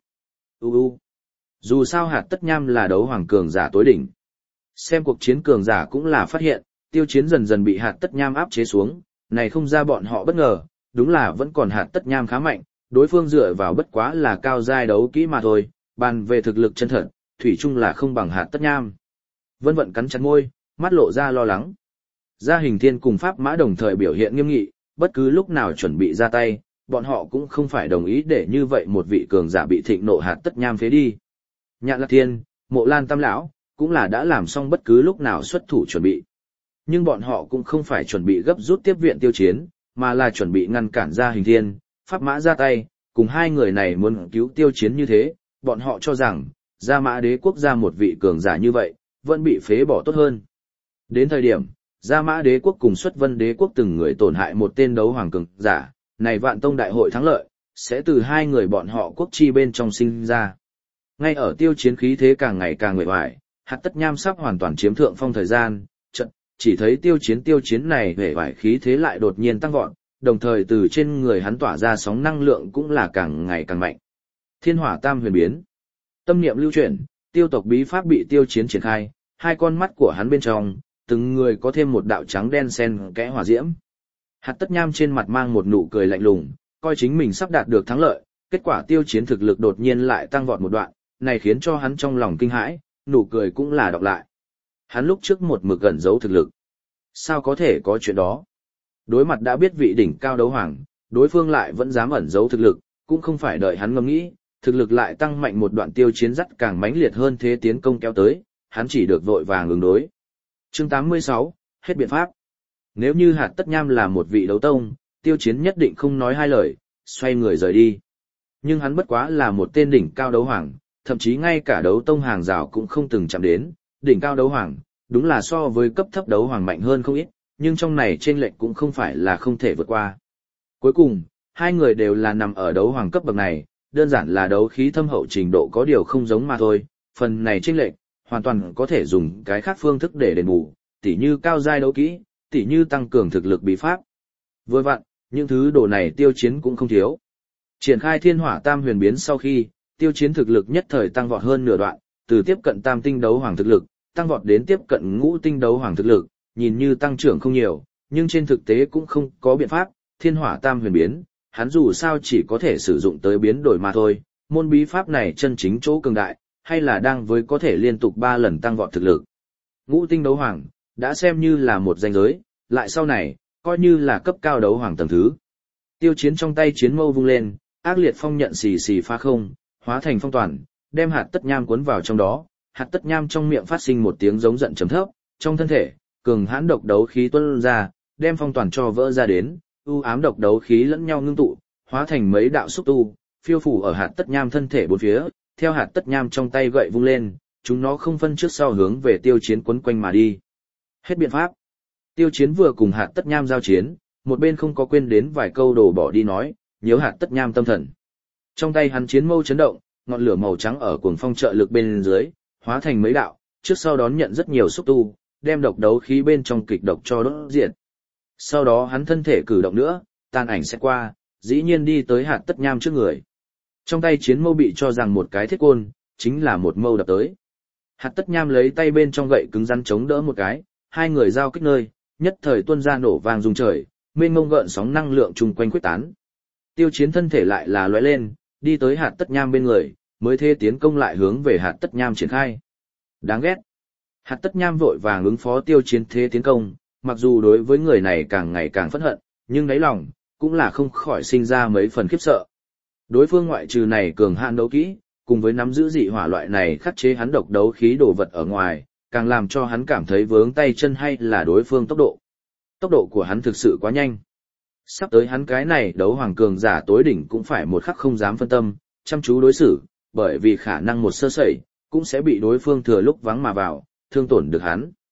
Dù sao Hạt Tất Nham là đấu hoàng cường giả tối đỉnh. Xem cuộc chiến cường giả cũng là phát hiện, Tiêu Chiến dần dần bị Hạt Tất Nham áp chế xuống, này không ra bọn họ bất ngờ, đúng là vẫn còn Hạt Tất Nham khá mạnh, đối phương dựa vào bất quá là cao giai đấu kỹ mà thôi, bàn về thực lực chân thật, thủy chung là không bằng Hạt Tất Nham. Vân Vận cắn chặt môi, mắt lộ ra lo lắng. Gia Hình Thiên cùng Pháp Mã đồng thời biểu hiện nghiêm nghị, bất cứ lúc nào chuẩn bị ra tay, bọn họ cũng không phải đồng ý để như vậy một vị cường giả bị thịnh nộ Hạt Tất Nham phế đi. Nhạn Lạc Thiên, Mộ Lan Tam lão cũng là đã làm xong bất cứ lúc nào xuất thủ chuẩn bị. Nhưng bọn họ cũng không phải chuẩn bị gấp rút tiếp viện Tiêu Chiến, mà là chuẩn bị ngăn cản Gia Hình Thiên, Pháp Mã ra tay, cùng hai người này muốn cứu Tiêu Chiến như thế, bọn họ cho rằng, Gia Mã Đế quốc ra một vị cường giả như vậy, vẫn bị phế bỏ tốt hơn. Đến thời điểm, Gia Mã Đế quốc cùng Xuất Vân Đế quốc từng người tổn hại một tên đấu hoàng cường giả, này Vạn Tông đại hội thắng lợi, sẽ từ hai người bọn họ quốc chi bên trong sinh ra. Ngay ở Tiêu Chiến khí thế càng ngày càng nguội hoài, Hạt Tất Nham sắp hoàn toàn chiếm thượng phong thời gian, chỉ thấy tiêu chiến này vẻ vải khí thế lại đột nhiên tăng vọt, đồng thời từ trên người hắn tỏa ra sóng năng lượng cũng là càng ngày càng mạnh. Thiên Hỏa Tam Huyền biến. Tâm niệm lưu chuyển, tiêu tộc bí pháp bị Tiêu Chiến triển khai, hai con mắt của hắn bên trong, từng người có thêm một đạo trắng đen xen kẽ hỏa diễm. Hạt Tất Nham trên mặt mang một nụ cười lạnh lùng, coi chính mình sắp đạt được thắng lợi, kết quả Tiêu Chiến thực lực đột nhiên lại tăng vọt một đoạn, này khiến cho hắn trong lòng kinh hãi, nụ cười cũng là đọc lại. Hắn lúc trước một mực gần giấu thực lực. Sao có thể có chuyện đó? Đối mặt đã biết vị đỉnh cao đấu hoàng, đối phương lại vẫn dám ẩn giấu thực lực, cũng không phải đợi hắn ngẫm nghĩ, thực lực lại tăng mạnh một đoạn Tiêu Chiến dắt càng mãnh liệt hơn thế tiến công kéo tới, hắn chỉ được vội vàng ứng đối. Chương 86, hết biện pháp. Nếu như Hạt Tất Nham là một vị đấu tông, Tiêu Chiến nhất định không nói hai lời, xoay người rời đi. Nhưng hắn bất quá là một tên đỉnh cao đấu hoàng, thậm chí ngay cả đấu tông hàng rào cũng không từng chạm đến, đỉnh cao đấu hoàng, đúng là so với cấp thấp đấu hoàng mạnh hơn không ít, nhưng trong này chênh lệch cũng không phải là không thể vượt qua. Cuối cùng, hai người đều là nằm ở đấu hoàng cấp bậc này, đơn giản là đấu khí thâm hậu trình độ có điều không giống mà thôi, phần này chênh lệch hoàn toàn có thể dùng cái khác phương thức để đền bù, tỉ như cao giai đấu kỹ, tỉ như tăng cường thực lực bí pháp. Vừa vặn, những thứ đồ này Tiêu Chiến cũng không thiếu. Triển khai Thiên Hỏa Tam Huyền biến sau khi, Tiêu Chiến thực lực nhất thời tăng vọt hơn nửa đoạn, từ tiếp cận tam tinh đấu hoàng thực lực, tăng vọt đến tiếp cận ngũ tinh đấu hoàng thực lực, nhìn như tăng trưởng không nhiều, nhưng trên thực tế cũng không có biện pháp, Thiên Hỏa Tam Huyền biến, hắn dù sao chỉ có thể sử dụng tới biến đổi mà thôi, môn bí pháp này chân chính chỗ cường đại, hay là đang với có thể liên tục 3 lần tăng vọt thực lực. Ngũ tinh đấu hoàng, đã xem như là một danh giới, lại sau này, coi như là cấp cao đấu hoàng tầng thứ. Tiêu Chiến trong tay chiến mâu vung lên, ác liệt phong nhận xì xì phá không, hóa thành phong toàn, đem Hạt Tất Nham cuốn vào trong đó. Hạt Tất Nham trong miệng phát sinh một tiếng giống giận trầm thấp, trong thân thể, cường hãn độc đấu khí tuôn ra, đem phong toàn cho vỡ ra đến, u ám độc đấu khí lẫn nhau ngưng tụ, hóa thành mấy đạo xúc tu, phiêu phủ ở Hạt Tất Nham thân thể bốn phía, theo Hạt Tất Nham trong tay gậy vung lên, chúng nó không phân trước sau hướng về Tiêu Chiến quấn quanh mà đi. Hết biện pháp. Tiêu Chiến vừa cùng Hạt Tất Nham giao chiến, một bên không có quên đến vài câu đổ bỏ đi nói, nhiễu Hạt Tất Nham tâm thần. Trong tay hắn chiến mâu chấn động, ngọn lửa màu trắng ở cuồng phong trợ lực bên dưới, hóa thành mấy đạo, trước sau đón nhận rất nhiều xúc tu, đem độc đấu khí bên trong kịch độc cho đốt diệt. Sau đó hắn thân thể cử động nữa, tàn ảnh sẽ qua, dĩ nhiên đi tới Hạt Tất Nham trước người. Trong tay chiến mâu bị cho rằng một cái thiết côn, chính là một mâu đập tới. Hạt Tất Nham lấy tay bên trong gậy cứng rắn chống đỡ một cái, hai người giao kích nơi, nhất thời tuôn ra nổ vang rung trời, mênh mông gợn sóng năng lượng chung quanh quyết tán. Tiêu Chiến thân thể lại là lóe lên, đi tới Hạt Tất Nham bên người, mới thế tiến công lại hướng về Hạt Tất Nham triển khai. Đáng ghét. Hạt Tất Nham vội vàng ứng phó Tiêu Chiến thế tiến công, mặc dù đối với người này càng ngày càng phẫn hận, nhưng đáy lòng cũng là không khỏi sinh ra mấy phần khiếp sợ. Đối phương ngoại trừ này cường hạn đấu kỹ, cùng với nắm giữ dị hỏa loại này khắc chế hắn độc đấu khí đồ vật ở ngoài, càng làm cho hắn cảm thấy vướng tay chân hay là đối phương tốc độ. Tốc độ của hắn thực sự quá nhanh. Sắp tới hắn cái này đấu hoàng cường giả tối đỉnh cũng phải một khắc không dám phân tâm, chăm chú đối xử, bởi vì khả năng một sơ sẩy, cũng sẽ bị đối phương thừa lúc vắng mà vào, thương tổn được hắn.